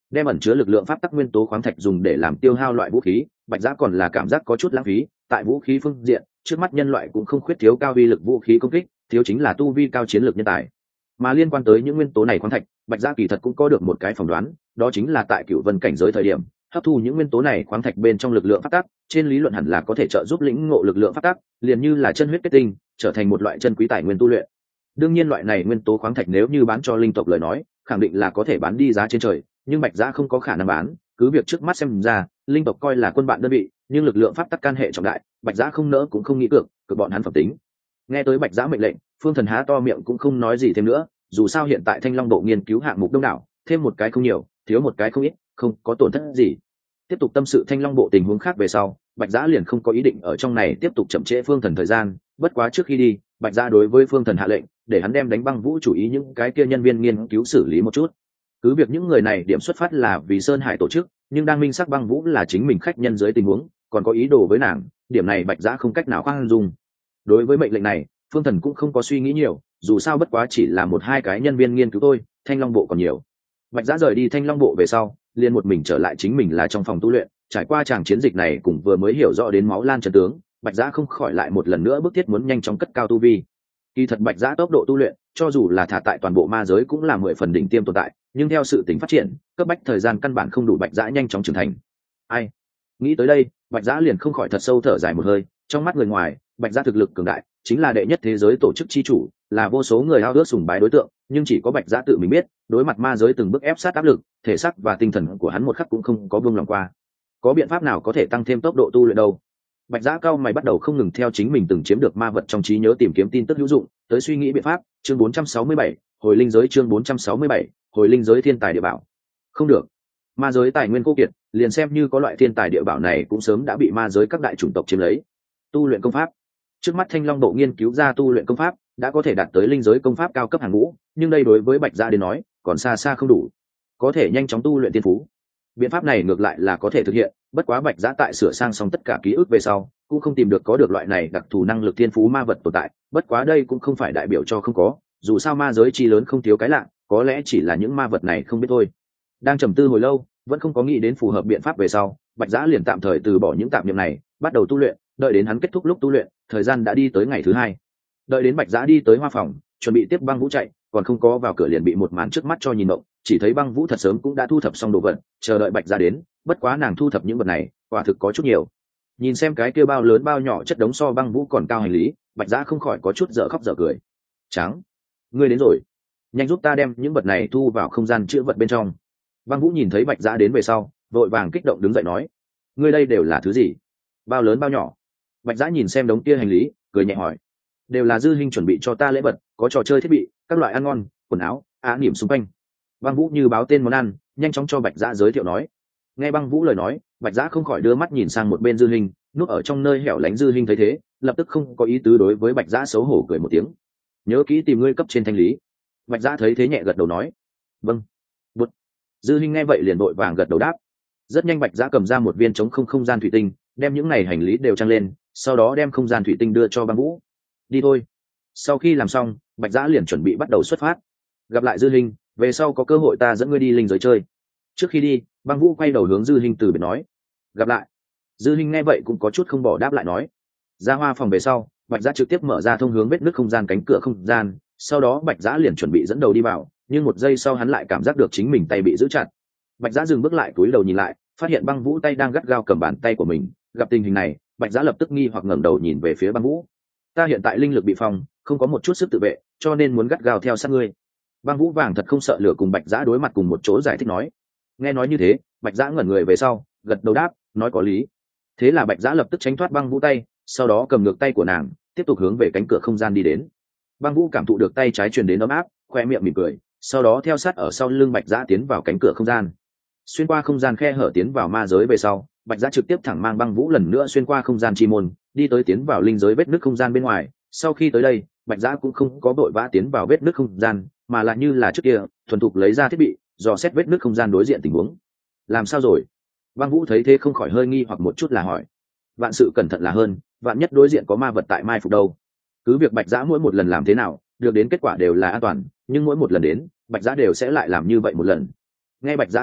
đem ẩn chứa lực lượng pháp tắc nguyên tố khoáng thạch dùng để làm tiêu hao loại vũ khí, bạch giã còn là cảm giác có chút lãng phí. Tại vũ khí phương diện, trước mắt nhân loại cũng không khuyết thiếu cao vi lực vũ khí công kích, thiếu chính là tu vi cao chiến lược nhân tài. Mà liên quan tới những nguyên tố này khoáng thạch, bạch giã kỳ thật cũng có được một cái phỏng đoán, đó chính là tại cựu vân cảnh giới thời điểm hấp thu những nguyên tố này khoáng thạch bên trong lực lượng pháp tắc, trên lý luận hẳn là có thể trợ giúp lĩnh ngộ lực lượng pháp tắc, liền như là chân huyết kết tinh, trở thành một loại chân quý tài nguyên tu luyện. Đương nhiên loại này nguyên tố khoáng thạch nếu như bán cho linh tộc lời nói, khẳng định là có thể bán đi giá trên trời, nhưng bạch giã không có khả năng bán. Cứ việc trước mắt xem ra linh tộc coi là quân bạn đơn vị, nhưng lực lượng pháp tắc can hệ trọng đại, bạch giã không nỡ cũng không nghĩ cược cực bọn hắn phẩm tính. Nghe tới bạch giã mệnh lệnh, Phương Thần há to miệng cũng không nói gì thêm nữa, dù sao hiện tại Thanh Long Bộ nghiên cứu hạng mục đông đảo, thêm một cái không nhiều, thiếu một cái không ít, không có tổn thất gì. Tiếp tục tâm sự Thanh Long Bộ tình huống khác về sau, bạch giã liền không có ý định ở trong này tiếp tục chậm trễ Phương Thần thời gian. Bất quá trước khi đi, bạch giã đối với Phương Thần hạ lệnh, để hắn đem đánh băng vũ chủ ý những cái kia nhân viên nghiên cứu xử lý một chút. Cứ việc những người này điểm xuất phát là vì Sơn Hải tổ chức, nhưng đang minh xác băng vũ là chính mình khách nhân dưới tình huống, còn có ý đồ với nàng, điểm này bạch giã không cách nào khoan dung. Đối với mệnh lệnh này, Phương Thần cũng không có suy nghĩ nhiều, dù sao bất quá chỉ là một hai cái nhân viên nghiên cứu thôi, Thanh Long Bộ còn nhiều. Bạch giã rời đi Thanh Long Bộ về sau, liền một mình trở lại chính mình là trong phòng tu luyện. Trải qua tràng chiến dịch này cùng vừa mới hiểu rõ đến máu lan chân tướng, bạch giã không khỏi lại một lần nữa bức thiết muốn nhanh chóng cất cao tu vi. Kỳ thật bạch giã tốc độ tu luyện cho dù là thả tại toàn bộ ma giới cũng là mười phần đỉnh tiêm tồn tại, nhưng theo sự tính phát triển cấp bách thời gian căn bản không đủ bạch giã nhanh chóng trưởng thành. Ai nghĩ tới đây, bạch giã liền không khỏi thật sâu thở dài một hơi. Trong mắt người ngoài, bạch giã thực lực cường đại, chính là đệ nhất thế giới tổ chức chi chủ, là vô số người ao ước sùng bái đối tượng, nhưng chỉ có bạch giã tự mình biết, đối mặt ma giới từng bước ép sát áp lực, thể xác và tinh thần của hắn một khắc cũng không có buông lòng qua. Có biện pháp nào có thể tăng thêm tốc độ tu luyện đâu? Bạch giã cao mày bắt đầu không ngừng theo chính mình từng chiếm được ma vật trong trí nhớ tìm kiếm tin tức hữu dụng, tới suy nghĩ biện pháp. Chương bốn trăm sáu mươi bảy, hồi linh giới. Chương bốn trăm sáu mươi bảy, hồi linh giới. Thiên tài địa bảo không được, ma giới tài nguyên khô kiệt, liền xem như có loại thiên tài địa bảo này cũng sớm đã bị ma giới các đại chủng tộc chiếm lấy. Tu luyện công pháp, trước mắt Thanh Long Bộ nghiên cứu ra tu luyện công pháp đã có thể đạt tới linh giới công pháp cao cấp hàng ngũ, nhưng đây đối với bạch giã đến nói còn xa xa không đủ. Có thể nhanh chóng tu luyện tiên phú, biện pháp này ngược lại là có thể thực hiện, bất quá bạch giã tại sửa sang xong tất cả ký ức về sau cũng không tìm được có được loại này đặc thù năng lực thiên phú ma vật tồn tại. Bất quá đây cũng không phải đại biểu cho không có, dù sao ma giới chi lớn không thiếu cái lạ, có lẽ chỉ là những ma vật này không biết thôi. Đang trầm tư hồi lâu vẫn không có nghĩ đến phù hợp biện pháp về sau, bạch giã liền tạm thời từ bỏ những tạp niệm này, bắt đầu tu luyện. Đợi đến hắn kết thúc lúc tu luyện, thời gian đã đi tới ngày thứ hai. Đợi đến bạch giã đi tới hoa phòng chuẩn bị tiếp băng vũ chạy, còn không có vào cửa liền bị một màn trước mắt cho nhìn động. Chỉ thấy băng vũ thật sớm cũng đã thu thập xong đồ vật, chờ đợi bạch giã đến. Bất quá nàng thu thập những vật này quả thực có chút nhiều. Nhìn xem cái kia bao lớn bao nhỏ chất đống so băng vũ còn cao hành lý, bạch giã không khỏi có chút dở khóc dở cười. Trắng, ngươi đến rồi, nhanh giúp ta đem những vật này thu vào không gian chữ vật bên trong. Băng vũ nhìn thấy bạch giã đến về sau vội vàng kích động đứng dậy nói, ngươi đây đều là thứ gì? Bao lớn bao nhỏ? Bạch giã nhìn xem đống kia hành lý cười nhẹ hỏi, đều là dư hình chuẩn bị cho ta lễ vật, có trò chơi thiết bị, các loại ăn ngon, quần áo, á niệm xung quanh. Băng vũ như báo tên món ăn, nhanh chóng cho bạch giã giới thiệu nói. Nghe băng vũ lời nói, bạch giã không khỏi đưa mắt nhìn sang một bên dư hình, núp ở trong nơi hẻo lánh. Dư hình thấy thế lập tức không có ý tứ đối với bạch giã xấu hổ cười một tiếng, nhớ kỹ tìm ngươi cấp trên thanh lý. Bạch giã thấy thế nhẹ gật đầu nói, vâng. Bụt. Dư hình nghe vậy liền vội vàng gật đầu đáp. Rất nhanh bạch giã cầm ra một viên trống không không gian thủy tinh, đem những này hành lý đều trăng lên, sau đó đem không gian thủy tinh đưa cho băng vũ. Đi thôi. Sau khi làm xong, bạch giã liền chuẩn bị bắt đầu xuất phát. Gặp lại dư hình, về sau có cơ hội ta dẫn ngươi đi linh giới chơi. Trước khi đi, băng vũ quay đầu hướng dư hình từ biệt nói, gặp lại. Dư hình nghe vậy cũng có chút không bỏ đáp lại nói. Ra hoa phòng về sau, bạch giã trực tiếp mở ra thông hướng vết nứt không gian cánh cửa không gian, sau đó bạch giã liền chuẩn bị dẫn đầu đi vào, nhưng một giây sau hắn lại cảm giác được chính mình tay bị giữ chặt. Bạch giã dừng bước lại, cúi đầu nhìn lại, phát hiện băng vũ tay đang gắt gao cầm bàn tay của mình. Gặp tình hình này, bạch giã lập tức nghi hoặc ngẩng đầu nhìn về phía băng vũ. Ta hiện tại linh lực bị phong, không có một chút sức tự vệ, cho nên muốn gắt gao theo sát ngươi. Băng vũ vàng thật không sợ lửa cùng bạch giã đối mặt cùng một chỗ giải thích nói. Nghe nói như thế, bạch giã ngẩn người về sau gật đầu đáp, nói có lý. Thế là bạch giã lập tức tránh thoát băng vũ tay, sau đó cầm ngược tay của nàng, tiếp tục hướng về cánh cửa không gian đi đến. Băng vũ cảm thụ được tay trái truyền đến ấm áp, khoe miệng mỉm cười, sau đó theo sát ở sau lưng bạch giã tiến vào cánh cửa không gian. Xuyên qua không gian khe hở tiến vào ma giới về sau, bạch giã trực tiếp thẳng mang băng vũ lần nữa xuyên qua không gian chi môn, đi tới tiến vào linh giới vết nứt không gian bên ngoài. Sau khi tới đây, bạch giã cũng không có vội vã tiến vào vết nứt không gian, mà lại như là trước kia thuần thục lấy ra thiết bị dò xét vết nứt không gian đối diện tình huống. Làm sao rồi? Băng vũ thấy thế không khỏi hơi nghi hoặc một chút là hỏi. Vạn sự cẩn thận là hơn, vạn nhất đối diện có ma vật tại mai phục đâu. Cứ việc bạch giã mỗi một lần làm thế nào được đến kết quả đều là an toàn, nhưng mỗi một lần đến bạch giã đều sẽ lại làm như vậy một lần. Nghe bạch giã giải thích,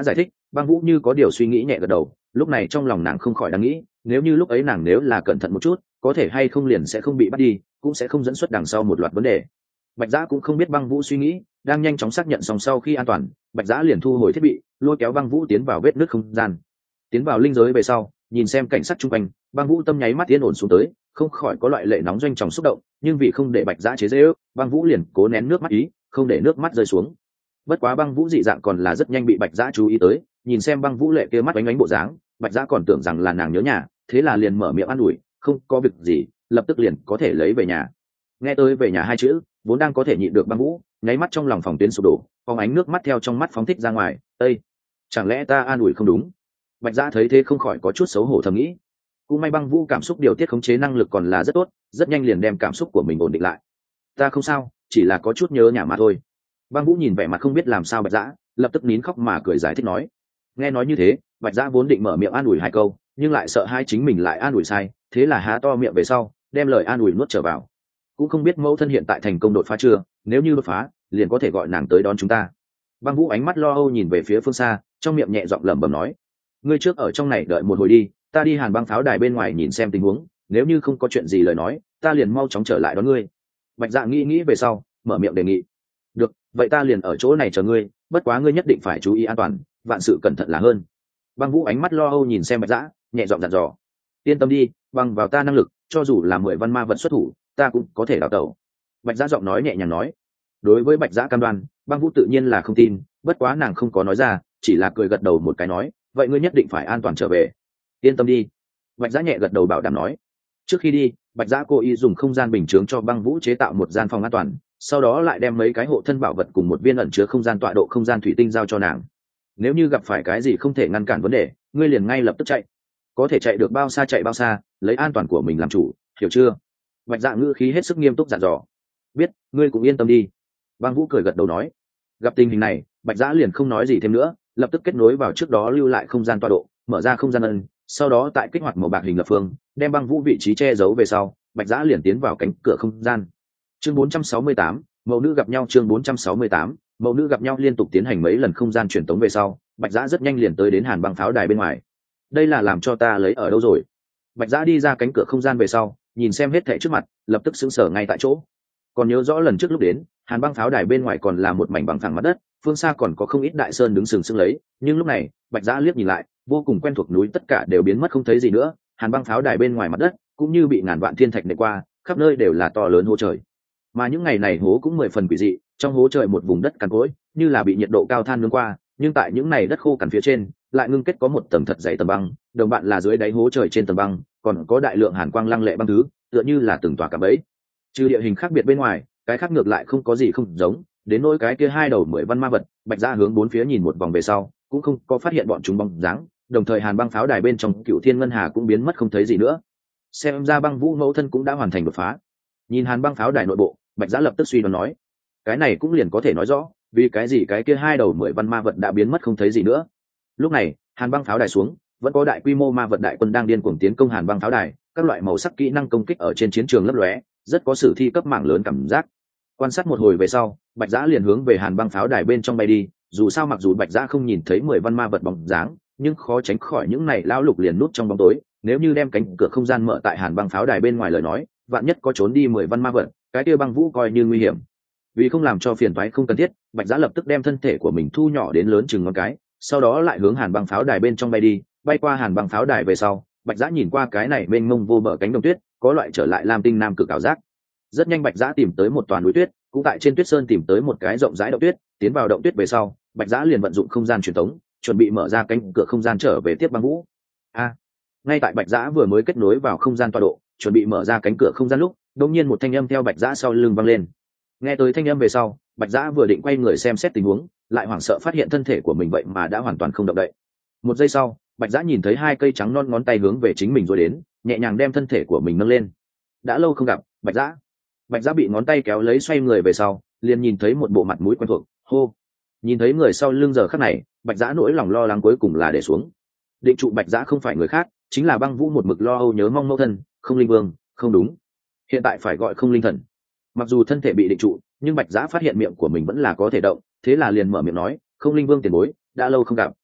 Băng Vũ như có điều suy nghĩ nhẹ gật đầu, lúc này trong lòng nàng không khỏi đang nghĩ, nếu như lúc ấy nàng nếu là cẩn thận một chút, có thể hay không liền sẽ không bị bắt đi, cũng sẽ không dẫn xuất đằng sau một loạt vấn đề. Bạch Giã cũng không biết Băng Vũ suy nghĩ, đang nhanh chóng xác nhận xong sau khi an toàn, Bạch Giã liền thu hồi thiết bị, lôi kéo Băng Vũ tiến vào vết nứt không gian. Tiến vào linh giới về sau, nhìn xem cảnh sát chung quanh, Băng Vũ tâm nháy mắt tiến ổn xuống tới, không khỏi có loại lệ nóng doanh tròng xúc động, nhưng vì không để Bạch Giã chế giễu, Băng Vũ liền cố nén nước mắt ý, không để nước mắt rơi xuống. Bất quá Băng Vũ dị dạng còn là rất nhanh bị Bạch Giã chú ý tới, nhìn xem Băng Vũ lệ kia mắt ánh ánh bộ dáng, Bạch Giã còn tưởng rằng là nàng nhớ nhà, thế là liền mở miệng an ủi, không có việc gì, lập tức liền có thể lấy về nhà. Nghe tới về nhà hai chữ, vốn đang có thể nhịn được Băng Vũ, nháy mắt trong lòng phòng tuyến sụp đổ, phóng ánh nước mắt theo trong mắt phóng thích ra ngoài. Ây, chẳng lẽ ta an ủi không đúng? Bạch Giã thấy thế không khỏi có chút xấu hổ thầm nghĩ. Cũng may Băng Vũ cảm xúc điều tiết khống chế năng lực còn là rất tốt, rất nhanh liền đem cảm xúc của mình ổn định lại. Ta không sao, chỉ là có chút nhớ nhà mà thôi. Băng Vũ nhìn vẻ mặt không biết làm sao Bạch Giã, lập tức nín khóc mà cười giải thích nói. Nghe nói như thế, Bạch Giã vốn định mở miệng an ủi hai câu, nhưng lại sợ hai chính mình lại an ủi sai, thế là há to miệng về sau, đem lời an ủi nuốt trở vào. Cũng không biết mẫu thân hiện tại thành công đột phá chưa, nếu như đột phá, liền có thể gọi nàng tới đón chúng ta. Băng Vũ ánh mắt lo âu nhìn về phía phương xa, trong miệng nhẹ giọng lẩm bẩm nói: ngươi trước ở trong này đợi một hồi đi, ta đi Hàn Băng pháo đài bên ngoài nhìn xem tình huống, nếu như không có chuyện gì lời nói, ta liền mau chóng trở lại đón ngươi. Bạch Dạ nghĩ nghĩ về sau, mở miệng đề nghị. Được, vậy ta liền ở chỗ này chờ ngươi, bất quá ngươi nhất định phải chú ý an toàn, vạn sự cẩn thận là hơn. Băng Vũ ánh mắt lo âu nhìn xem Bạch Dạ, nhẹ giọng dặn dò. Yên tâm đi, bằng vào ta năng lực, cho dù là mười văn ma vật xuất thủ, ta cũng có thể đào tẩu. Bạch Dạ giọng nói nhẹ nhàng nói. Đối với Bạch Dạ cam đoan, Băng Vũ tự nhiên là không tin, bất quá nàng không có nói ra, chỉ là cười gật đầu một cái nói, vậy ngươi nhất định phải an toàn trở về. Yên tâm đi. Bạch Giã nhẹ gật đầu bảo đảm nói. Trước khi đi, Bạch Giã cố ý dùng không gian bình chướng cho Băng Vũ chế tạo một gian phòng an toàn, sau đó lại đem mấy cái hộ thân bảo vật cùng một viên ẩn chứa không gian tọa độ không gian thủy tinh giao cho nàng. Nếu như gặp phải cái gì không thể ngăn cản vấn đề, ngươi liền ngay lập tức chạy, có thể chạy được bao xa chạy bao xa, lấy an toàn của mình làm chủ, hiểu chưa? Bạch Dạ ngữ khí hết sức nghiêm túc dặn dò. Biết, ngươi cũng yên tâm đi. Băng Vũ cười gật đầu nói. Gặp tình hình này, Bạch Giã liền không nói gì thêm nữa, lập tức kết nối vào trước đó lưu lại không gian tọa độ, mở ra không gian ân, sau đó tại kích hoạt màu bạc hình lập phương, đem Băng Vũ vị trí che giấu về sau, Bạch Giã liền tiến vào cánh cửa không gian. Chương bốn trăm sáu mươi tám, mẫu nữ gặp nhau. Chương bốn trăm sáu mươi tám, mẫu nữ gặp nhau. Liên tục tiến hành mấy lần không gian truyền tống về sau, Bạch Giã rất nhanh liền tới đến Hàn Băng pháo đài bên ngoài. Đây là làm cho ta lấy ở đâu rồi? Bạch Giã đi ra cánh cửa không gian về sau, nhìn xem hết thảy trước mặt, lập tức sững sờ ngay tại chỗ. Còn nhớ rõ lần trước lúc đến, Hàn Băng pháo đài bên ngoài còn là một mảnh bằng phẳng mặt đất, phương xa còn có không ít đại sơn đứng sừng sững lấy, nhưng lúc này, Bạch Giã liếc nhìn lại, vô cùng quen thuộc núi tất cả đều biến mất không thấy gì nữa, Hàn Băng pháo đài bên ngoài mặt đất cũng như bị ngàn vạn thiên thạch nện qua, khắp nơi đều là to lớn hố trời. Mà những ngày này hố cũng mười phần quỷ dị, trong hố trời một vùng đất cằn cỗi, như là bị nhiệt độ cao than nướng qua, nhưng tại những này đất khô cằn phía trên, lại ngưng kết có một tầng thật dày tầng băng, đồng bạn là dưới đáy hố trời trên tầng băng, còn có đại lượng hàn quang lăng lệ băng thứ, tựa như là từng tòa cạm bẫy. Trừ địa hình khác biệt bên ngoài, cái khác ngược lại không có gì không giống, đến nỗi cái kia hai đầu mười văn ma vật, Bạch Giã hướng bốn phía nhìn một vòng về sau, cũng không có phát hiện bọn chúng bóng dáng, đồng thời Hàn Băng pháo đài bên trong Cựu Thiên Ngân Hà cũng biến mất không thấy gì nữa. Xem ra Băng Vũ mẫu thân cũng đã hoàn thành đột phá. Nhìn Hàn Băng pháo đài nội bộ, Bạch Giã lập tức suy đoán nói, cái này cũng liền có thể nói rõ, vì cái gì cái kia hai đầu mười văn ma vật đã biến mất không thấy gì nữa. Lúc này, Hàn Băng pháo đài xuống, vẫn có đại quy mô ma vật đại quân đang điên cuồng tiến công Hàn Băng pháo đài, các loại màu sắc kỹ năng công kích ở trên chiến trường lấp lóe, rất có sử thi cấp mạng lớn cảm giác. Quan sát một hồi về sau, Bạch Giã liền hướng về Hàn Băng pháo đài bên trong bay đi, dù sao mặc dù Bạch Giã không nhìn thấy mười văn ma vật bóng dáng, nhưng khó tránh khỏi những này lão lục liền núp trong bóng tối, nếu như đem cánh cửa không gian mở tại Hàn Băng pháo đài bên ngoài lời nói, vạn nhất có trốn đi mười văn ma vật, cái kia Băng Vũ coi như nguy hiểm. Vì không làm cho phiền toái không cần thiết, Bạch Giã lập tức đem thân thể của mình thu nhỏ đến lớn chừng ngón cái, sau đó lại hướng Hàn Băng pháo đài bên trong bay đi, bay qua Hàn Băng pháo đài về sau, Bạch Giã nhìn qua cái này mênh mông vô bờ cánh đồng tuyết, có loại trở lại Lam Tinh Nam Cực ảo giác. Rất nhanh Bạch Giã tìm tới một toàn núi tuyết, cũng tại trên tuyết sơn tìm tới một cái rộng rãi động tuyết, tiến vào động tuyết về sau, Bạch Giã liền vận dụng không gian truyền tống, chuẩn bị mở ra cánh cửa không gian trở về tiếp Băng Vũ. A! Ngay tại Bạch Giã vừa mới kết nối vào không gian tọa độ, chuẩn bị mở ra cánh cửa không gian lúc, đột nhiên một thanh âm theo Bạch Giã sau lưng vang lên. Nghe tới thanh âm về sau, Bạch Giã vừa định quay người xem xét tình huống, lại hoảng sợ phát hiện thân thể của mình vậy mà đã hoàn toàn không động đậy. Một giây sau, Bạch Giã nhìn thấy hai cây trắng non ngón tay hướng về chính mình rồi đến, nhẹ nhàng đem thân thể của mình nâng lên. Đã lâu không gặp, Bạch Giã. Bạch Giã bị ngón tay kéo lấy xoay người về sau, liền nhìn thấy một bộ mặt mũi quen thuộc, hô. Nhìn thấy người sau lưng giờ khắc này, Bạch Giã nỗi lòng lo lắng cuối cùng là để xuống. Định trụ Bạch Giã không phải người khác, chính là Băng Vũ một mực lo âu nhớ mong mẫu thân, Không Linh Vương, không đúng. Hiện tại phải gọi Không Linh Thần. Mặc dù thân thể bị định trụ, nhưng Bạch Giã phát hiện miệng của mình vẫn là có thể động, thế là liền mở miệng nói, Không Linh Vương tiền bối, đã lâu không gặp.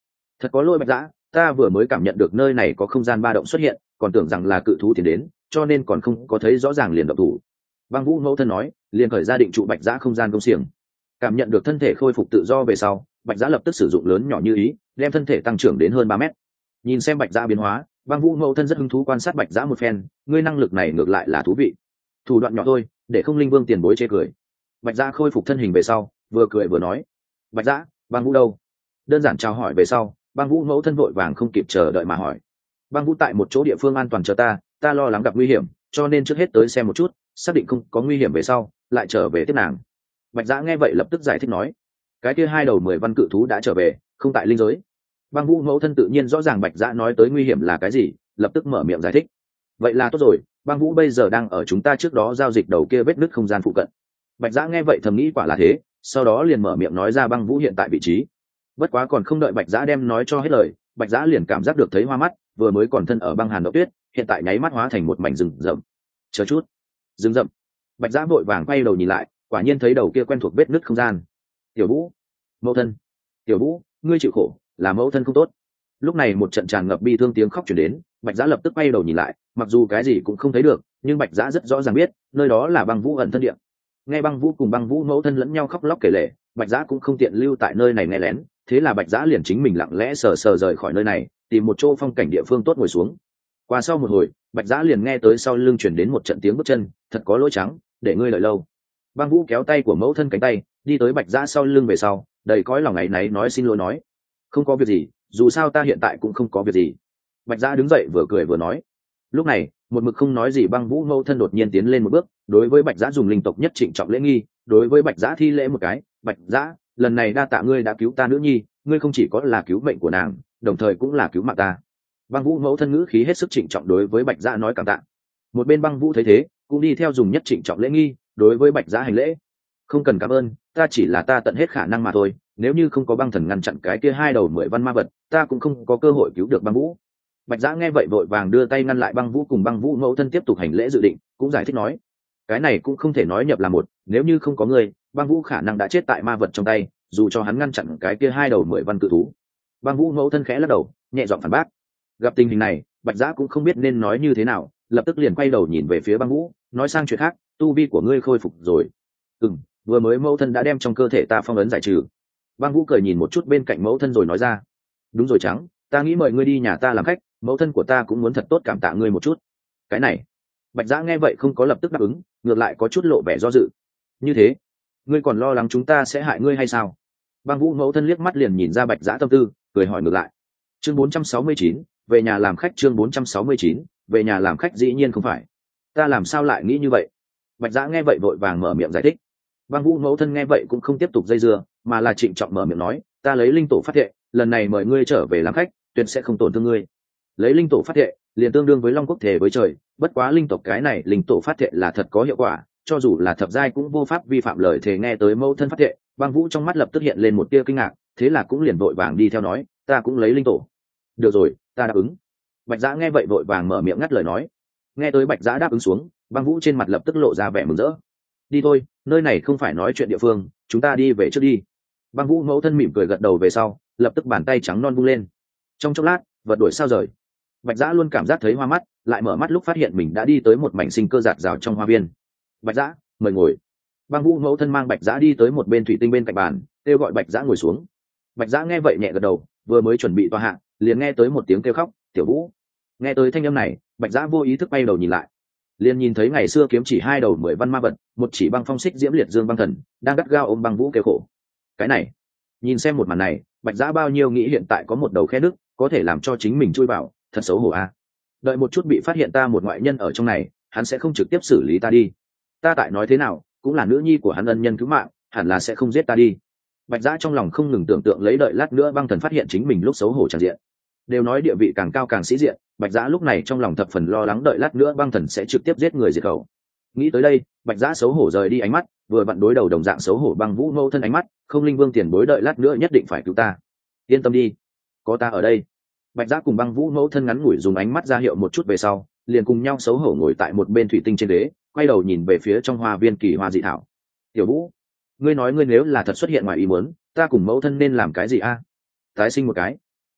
Thật có lỗi Bạch Giã, ta vừa mới cảm nhận được nơi này có không gian ba động xuất hiện, còn tưởng rằng là cự thú tiến đến, cho nên còn không có thấy rõ ràng liền động thủ. Băng Vũ mẫu thân nói, liền khởi ra định trụ Bạch Giã không gian công xiềng. Cảm nhận được thân thể khôi phục tự do về sau, Bạch Giã lập tức sử dụng lớn nhỏ như ý, đem thân thể tăng trưởng đến hơn ba mét. Nhìn xem Bạch Giã biến hóa, Băng Vũ mẫu thân rất hứng thú quan sát Bạch Giã một phen, ngươi năng lực này ngược lại là thú vị. Thủ đoạn nhỏ thôi, để không linh vương tiền bối chê cười. Bạch Giã khôi phục thân hình về sau, vừa cười vừa nói, Bạch Giã, Băng Vũ đâu? Đơn giản chào hỏi về sau, Băng Vũ mẫu thân vội vàng không kịp chờ đợi mà hỏi. Băng Vũ tại một chỗ địa phương an toàn chờ ta, ta lo lắng gặp nguy hiểm, cho nên trước hết tới xem một chút, xác định không có nguy hiểm về sau, lại trở về tiếp nàng. Bạch Giã nghe vậy lập tức giải thích nói, cái kia hai đầu mười văn cự thú đã trở về, không tại linh giới. Băng Vũ mẫu thân tự nhiên rõ ràng Bạch Giã nói tới nguy hiểm là cái gì, lập tức mở miệng giải thích. Vậy là tốt rồi, Băng Vũ bây giờ đang ở chúng ta trước đó giao dịch đầu kia vết nứt không gian phụ cận. Bạch Giã nghe vậy thầm nghĩ quả là thế, sau đó liền mở miệng nói ra Băng Vũ hiện tại vị trí. Bất quá còn không đợi Bạch Giã đem nói cho hết lời, Bạch Giã liền cảm giác được thấy hoa mắt, vừa mới còn thân ở băng hàn động tuyết, hiện tại nháy mắt hóa thành một mảnh rừng rậm. Chờ chút, rừng rậm. Bạch Giã vội vàng quay đầu nhìn lại, quả nhiên thấy đầu kia quen thuộc vết nứt không gian. Tiểu Vũ, mẫu thân, Tiểu Vũ, ngươi chịu khổ, là mẫu thân không tốt. Lúc này một trận tràn ngập bi thương tiếng khóc truyền đến, Bạch Giã lập tức quay đầu nhìn lại, mặc dù cái gì cũng không thấy được, nhưng Bạch Giã rất rõ ràng biết, nơi đó là Băng Vũ ẩn thân địa. Nghe Băng Vũ cùng Băng Vũ mẫu thân lẫn nhau khóc lóc kể lể, Bạch Giã cũng không tiện lưu tại nơi này nghe lén, thế là Bạch Giã liền chính mình lặng lẽ sờ sờ rời khỏi nơi này, tìm một chỗ phong cảnh địa phương tốt ngồi xuống. Qua sau một hồi, Bạch Giã liền nghe tới sau lưng chuyển đến một trận tiếng bước chân, thật có lỗi trắng, để ngươi đợi lâu. Băng Vũ kéo tay của mẫu thân cánh tay, đi tới Bạch Giã sau lưng về sau, đầy cõi lòng ngày náy nói xin lỗi nói, không có việc gì, dù sao ta hiện tại cũng không có việc gì. Bạch Giã đứng dậy vừa cười vừa nói. Lúc này, một mực không nói gì Băng Vũ mẫu thân đột nhiên tiến lên một bước, đối với Bạch Giã dùng linh tộc nhất trịnh trọng lễ nghi, đối với Bạch Giã thi lễ một cái, Bạch Giã, lần này đa tạ ngươi đã cứu ta nữ nhi, ngươi không chỉ có là cứu mệnh của nàng, đồng thời cũng là cứu mạng ta. Băng Vũ mẫu thân ngữ khí hết sức trịnh trọng đối với Bạch Giã nói cảm tạ. Một bên Băng Vũ thấy thế, cũng đi theo dùng nhất trịnh trọng lễ nghi, đối với Bạch Giã hành lễ. Không cần cảm ơn, ta chỉ là ta tận hết khả năng mà thôi, nếu như không có băng thần ngăn chặn cái kia hai đầu mười văn ma vật, ta cũng không có cơ hội cứu được Băng Vũ. Bạch Giã nghe vậy vội vàng đưa tay ngăn lại Băng Vũ cùng Băng Vũ mẫu thân tiếp tục hành lễ dự định, cũng giải thích nói, cái này cũng không thể nói nhập là một, nếu như không có ngươi, Băng Vũ khả năng đã chết tại ma vật trong tay, dù cho hắn ngăn chặn cái kia hai đầu mười văn cự thú. Băng Vũ mẫu thân khẽ lắc đầu, nhẹ giọng phản bác. Gặp tình hình này, Bạch Giã cũng không biết nên nói như thế nào, lập tức liền quay đầu nhìn về phía Băng Vũ, nói sang chuyện khác, tu vi của ngươi khôi phục rồi. Ừm, vừa mới mẫu thân đã đem trong cơ thể ta phong ấn giải trừ. Băng Vũ cười nhìn một chút bên cạnh mẫu thân rồi nói ra, đúng rồi trắng, ta nghĩ mời ngươi đi nhà ta làm khách, mẫu thân của ta cũng muốn thật tốt cảm tạ ngươi một chút. Cái này, Bạch Giã nghe vậy không có lập tức đáp ứng, ngược lại có chút lộ vẻ do dự. Như thế, ngươi còn lo lắng chúng ta sẽ hại ngươi hay sao? Băng Vũ mẫu thân liếc mắt liền nhìn ra Bạch Giã tâm tư, cười hỏi ngược lại. Chương bốn trăm sáu mươi chín, về nhà làm khách. Chương bốn trăm sáu mươi chín, về nhà làm khách. Dĩ nhiên không phải. Ta làm sao lại nghĩ như vậy? Bạch Giã nghe vậy vội vàng mở miệng giải thích. Băng Vũ mẫu thân nghe vậy cũng không tiếp tục dây dưa, mà là trịnh trọng mở miệng nói, ta lấy linh tổ phát thệ, lần này mời ngươi trở về làm khách, tuyệt sẽ không tổn thương ngươi. Lấy linh tổ phát thệ, liền tương đương với long quốc thề với trời, bất quá linh tộc cái này linh tổ phát thệ là thật có hiệu quả, cho dù là thập giai cũng vô pháp vi phạm lời thề. Nghe tới mẫu thân phát thệ, Băng Vũ trong mắt lập tức hiện lên một tia kinh ngạc, thế là cũng liền vội vàng đi theo nói, ta cũng lấy linh tổ. Được rồi, ta đáp ứng. Bạch Giã nghe vậy vội vàng mở miệng ngắt lời nói. Nghe tới Bạch Giã đáp ứng xuống, Băng Vũ trên mặt lập tức lộ ra vẻ mừng rỡ. Đi thôi, nơi này không phải nói chuyện địa phương, chúng ta đi về trước đi. Băng Vũ mẫu thân mỉm cười gật đầu về sau, lập tức bàn tay trắng non vung lên. Trong chốc lát, vật đuổi sao rời. Bạch Giã luôn cảm giác thấy hoa mắt, lại mở mắt lúc phát hiện mình đã đi tới một mảnh sinh cơ rạt rào trong hoa viên. Bạch Giã, mời ngồi. Băng Vũ mẫu thân mang Bạch Giã đi tới một bên thủy tinh bên cạnh bàn, kêu gọi Bạch Giã ngồi xuống. Bạch Giã nghe vậy nhẹ gật đầu, vừa mới chuẩn bị tòa hạ, liền nghe tới một tiếng kêu khóc, Tiểu Vũ. Nghe tới thanh âm này, Bạch Giã vô ý thức bay đầu nhìn lại, liền nhìn thấy ngày xưa kiếm chỉ hai đầu mười văn ma vật, một chỉ băng phong xích diễm liệt dương băng thần, đang gắt gao ôm Băng Vũ kêu khổ. Cái này, nhìn xem một màn này, Bạch Giã bao nhiêu nghĩ hiện tại có một đầu khe nước, có thể làm cho chính mình chui vào, thật xấu hổ a. Đợi một chút bị phát hiện ta một ngoại nhân ở trong này, hắn sẽ không trực tiếp xử lý ta đi. Ta tại nói thế nào, cũng là nữ nhi của hắn ân nhân cứu mạng, hẳn là sẽ không giết ta đi. Bạch Giã trong lòng không ngừng tưởng tượng lấy đợi lát nữa băng thần phát hiện chính mình lúc xấu hổ tràn diện. Đều nói địa vị càng cao càng sĩ diện, Bạch Giã lúc này trong lòng thập phần lo lắng đợi lát nữa băng thần sẽ trực tiếp giết người diệt khẩu. Nghĩ tới đây, Bạch Giã xấu hổ rời đi ánh mắt, vừa vặn đối đầu đồng dạng xấu hổ Băng Vũ mẫu thân ánh mắt, không linh vương tiền bối đợi lát nữa nhất định phải cứu ta. Yên tâm đi, có ta ở đây. Bạch Giã cùng Băng Vũ mẫu thân ngắn ngủi dùng ánh mắt ra hiệu một chút về sau, liền cùng nhau xấu hổ ngồi tại một bên thủy tinh trên ghế, quay đầu nhìn về phía trong hoa viên kỳ hoa dị thảo. Tiểu Vũ, ngươi nói ngươi nếu là thật xuất hiện ngoài ý muốn, ta cùng mẫu thân nên làm cái gì a? Tái sinh một cái.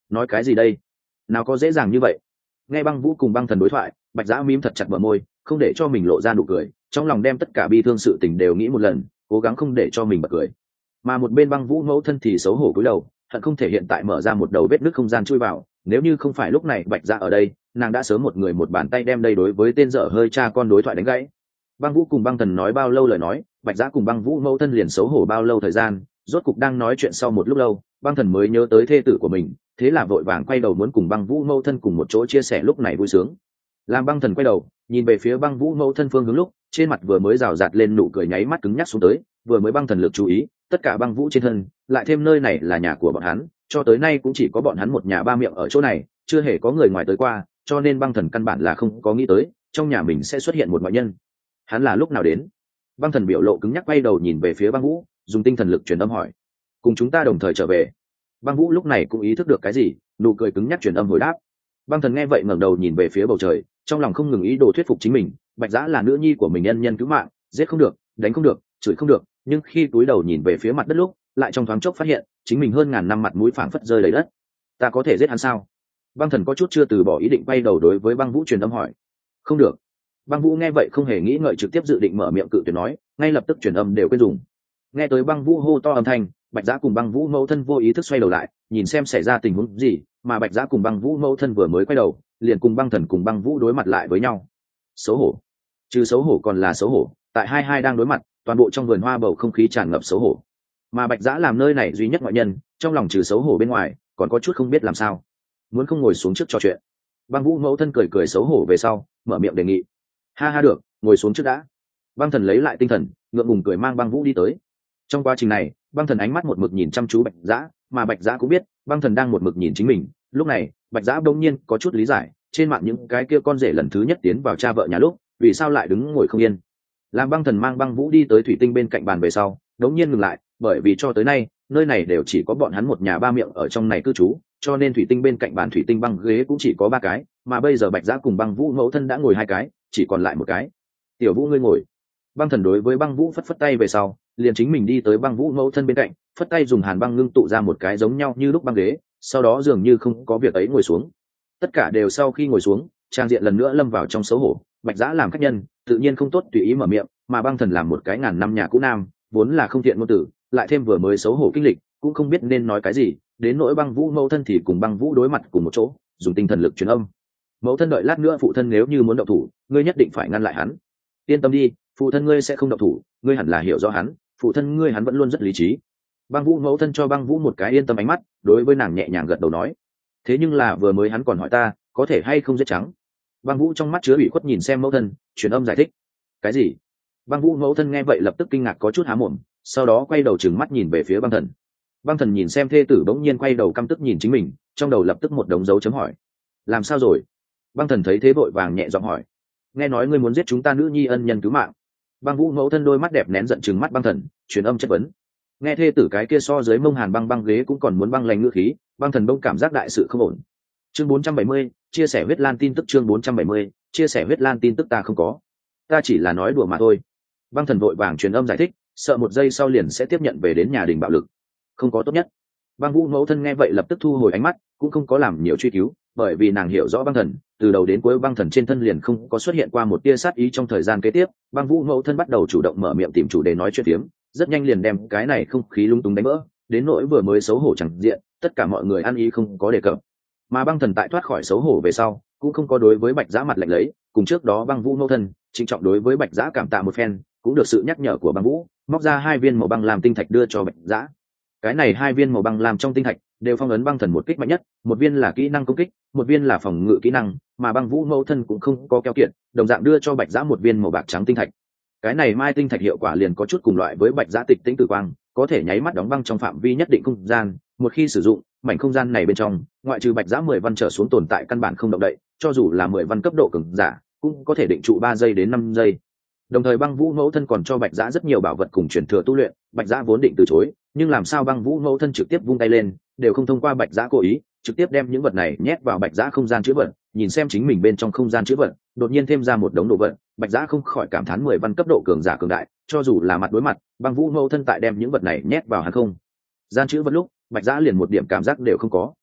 nói cái gì đây, nào có dễ dàng như vậy. Nghe băng vũ cùng băng thần đối thoại, bạch giã mím thật chặt bờ môi, không để cho mình lộ ra nụ cười, trong lòng đem tất cả bi thương sự tình đều nghĩ một lần, cố gắng không để cho mình bật cười. Mà một bên băng vũ mẫu thân thì xấu hổ cúi đầu, hận không thể hiện tại mở ra một đầu vết nứt không gian chui vào, nếu như không phải lúc này bạch giã ở đây, nàng đã sớm một người một bàn tay đem đây đối với tên dở hơi cha con đối thoại đánh gãy. Băng vũ cùng băng thần nói bao lâu lời nói, bạch giã cùng băng vũ mẫu thân liền xấu hổ bao lâu thời gian, rốt cục đang nói chuyện sau một lúc lâu, băng thần mới nhớ tới thê tử của mình, thế là vội vàng quay đầu muốn cùng băng vũ mẫu thân cùng một chỗ chia sẻ lúc này vui sướng. Làm băng thần quay đầu nhìn về phía băng vũ mẫu thân phương hướng lúc, trên mặt vừa mới rào rạt lên nụ cười nháy mắt cứng nhắc xuống tới, vừa mới băng thần lực chú ý tất cả băng vũ trên thân, lại thêm nơi này là nhà của bọn hắn, cho tới nay cũng chỉ có bọn hắn một nhà ba miệng ở chỗ này, chưa hề có người ngoài tới qua, cho nên băng thần căn bản là không có nghĩ tới trong nhà mình sẽ xuất hiện một ngoại nhân. Hắn là lúc nào đến? Băng thần biểu lộ cứng nhắc quay đầu nhìn về phía băng vũ, dùng tinh thần lực truyền âm hỏi. Cùng chúng ta đồng thời trở về. Băng vũ lúc này cũng ý thức được cái gì, nụ cười cứng nhắc truyền âm hồi đáp. Băng thần nghe vậy ngẩng đầu nhìn về phía bầu trời, trong lòng không ngừng ý đồ thuyết phục chính mình, bạch giã là nữ nhi của mình, nhân nhân cứu mạng, giết không được, đánh không được, chửi không được, nhưng khi cúi đầu nhìn về phía mặt đất lúc, lại trong thoáng chốc phát hiện chính mình hơn ngàn năm mặt mũi phảng phất rơi đầy đất. Ta có thể giết hắn sao? Băng thần có chút chưa từ bỏ ý định quay đầu đối với băng vũ truyền âm hỏi. Không được. Băng vũ nghe vậy không hề nghĩ ngợi trực tiếp dự định mở miệng cự tuyệt nói, ngay lập tức truyền âm đều quên dùng. Nghe tới băng vũ hô to âm thanh, bạch giã cùng băng vũ mẫu thân vô ý thức xoay đầu lại nhìn xem xảy ra tình huống gì, mà bạch giã cùng băng vũ mẫu thân vừa mới quay đầu liền cùng băng thần cùng băng vũ đối mặt lại với nhau. Xấu hổ, trừ xấu hổ còn là xấu hổ, tại hai hai đang đối mặt, toàn bộ trong vườn hoa bầu không khí tràn ngập xấu hổ, mà bạch giã làm nơi này duy nhất ngoại nhân, trong lòng trừ xấu hổ bên ngoài còn có chút không biết làm sao. Muốn không ngồi xuống trước trò chuyện? Băng vũ mẫu thân cười cười xấu hổ về sau mở miệng đề nghị. Ha ha được, ngồi xuống trước đã. Băng thần lấy lại tinh thần, ngượng ngùng cười mang băng vũ đi tới. Trong quá trình này, băng thần ánh mắt một mực nhìn chăm chú bạch giã, mà bạch giã cũng biết băng thần đang một mực nhìn chính mình. Lúc này bạch giã đông nhiên có chút lý giải trên mạng những cái kia con rể lần thứ nhất tiến vào cha vợ nhà lúc vì sao lại đứng ngồi không yên. Làm băng thần mang băng vũ đi tới thủy tinh bên cạnh bàn về sau đống nhiên ngừng lại, bởi vì cho tới nay nơi này đều chỉ có bọn hắn một nhà ba miệng ở trong này cư trú, cho nên thủy tinh bên cạnh bàn thủy tinh băng ghế cũng chỉ có ba cái, mà bây giờ bạch giã cùng băng vũ mẫu thân đã ngồi hai cái, chỉ còn lại một cái. Tiểu vũ ngươi ngồi. Băng thần đối với băng vũ phất phất tay về sau liền chính mình đi tới băng vũ mẫu thân bên cạnh, phất tay dùng hàn băng ngưng tụ ra một cái giống nhau như lúc băng ghế, sau đó dường như không có việc ấy ngồi xuống. Tất cả đều sau khi ngồi xuống, trang diện lần nữa lâm vào trong xấu hổ. Bạch giã làm khách nhân tự nhiên không tốt tùy ý mở miệng, mà băng thần làm một cái ngàn năm nhà cũ nam vốn là không thiện ngôn tử, lại thêm vừa mới xấu hổ kinh lịch cũng không biết nên nói cái gì, đến nỗi băng vũ mẫu thân thì cùng băng vũ đối mặt cùng một chỗ dùng tinh thần lực truyền âm. Mẫu thân đợi lát nữa phụ thân nếu như muốn động thủ ngươi nhất định phải ngăn lại hắn. Yên tâm đi, phụ thân ngươi sẽ không động thủ, ngươi hẳn là hiểu rõ hắn, phụ thân ngươi hắn vẫn luôn rất lý trí. Băng vũ mẫu thân cho băng vũ một cái yên tâm ánh mắt, đối với nàng nhẹ nhàng gật đầu nói. Thế nhưng là vừa mới hắn còn hỏi ta có thể hay không giết trắng. Băng vũ trong mắt chứa ủy khuất nhìn xem mẫu thân, truyền âm giải thích. Cái gì? Băng vũ mẫu thân nghe vậy lập tức kinh ngạc có chút há mồm, sau đó quay đầu trừng mắt nhìn về phía băng thần. Băng thần nhìn xem thê tử bỗng nhiên quay đầu căm tức nhìn chính mình, trong đầu lập tức một đống dấu chấm hỏi. Làm sao rồi? Băng thần thấy thế vội vàng nhẹ giọng hỏi. Nghe nói ngươi muốn giết chúng ta nữ nhi ân nhân cứu mạng. Băng vũ mẫu thân đôi mắt đẹp nén giận trừng mắt băng thần, truyền âm chất vấn. Nghe thê tử cái kia so dưới mông hàn băng băng ghế cũng còn muốn băng lành ngữ khí, băng thần bỗng cảm giác đại sự không ổn. Chương bốn trăm bảy mươi, chia sẻ huyết lan tin tức. Chương bốn trăm bảy mươi, chia sẻ huyết lan tin tức. Ta không có, ta chỉ là nói đùa mà thôi. Băng thần vội vàng truyền âm giải thích, sợ một giây sau liền sẽ tiếp nhận về đến nhà đình bạo lực. Không có tốt nhất. Băng vũ mẫu thân nghe vậy lập tức thu hồi ánh mắt, cũng không có làm nhiều truy cứu, bởi vì nàng hiểu rõ băng thần từ đầu đến cuối băng thần trên thân liền không có xuất hiện qua một tia sát ý. Trong thời gian kế tiếp băng vũ mẫu thân bắt đầu chủ động mở miệng tìm chủ đề nói chuyện tiếm, rất nhanh liền đem cái này không khí lung túng đánh vỡ, đến nỗi vừa mới xấu hổ chẳng diện tất cả mọi người ăn ý không có đề cập. Mà băng thần tại thoát khỏi xấu hổ về sau cũng không có đối với bạch giã mặt lạnh lấy, cùng trước đó băng vũ mẫu thân trịnh trọng đối với bạch giã cảm tạ một phen, cũng được sự nhắc nhở của băng vũ móc ra hai viên màu băng làm tinh thạch đưa cho bạch giã. Cái này hai viên màu băng làm trong tinh thạch đều phong ấn băng thần một kích mạnh nhất, một viên là kỹ năng công kích, một viên là phòng ngự kỹ năng, mà băng vũ mẫu thân cũng không có keo kiệt, đồng dạng đưa cho bạch giã một viên màu bạc trắng tinh thạch. Cái này mai tinh thạch hiệu quả liền có chút cùng loại với bạch giã tịch tĩnh tử quang, có thể nháy mắt đóng băng trong phạm vi nhất định không gian, một khi sử dụng mảnh không gian này bên trong ngoại trừ bạch giã mười văn trở xuống tồn tại căn bản không động đậy, cho dù là mười văn cấp độ cường giả cũng có thể định trụ ba giây đến năm giây. Đồng thời băng vũ mẫu thân còn cho bạch giã rất nhiều bảo vật cùng truyền thừa tu luyện, bạch giã vốn định từ chối, nhưng làm sao băng vũ mẫu thân trực tiếp vung tay lên đều không thông qua bạch giã cố ý, trực tiếp đem những vật này nhét vào bạch giã không gian chữ vật. Nhìn xem chính mình bên trong không gian chữ vật đột nhiên thêm ra một đống đồ vật, bạch giã không khỏi cảm thán mười văn cấp độ cường giả cường đại, cho dù là mặt đối mặt băng vũ mẫu thân tại đem những vật này nhét vào hàng không gian chữ vật lúc bạch giã liền một điểm cảm giác đều không có.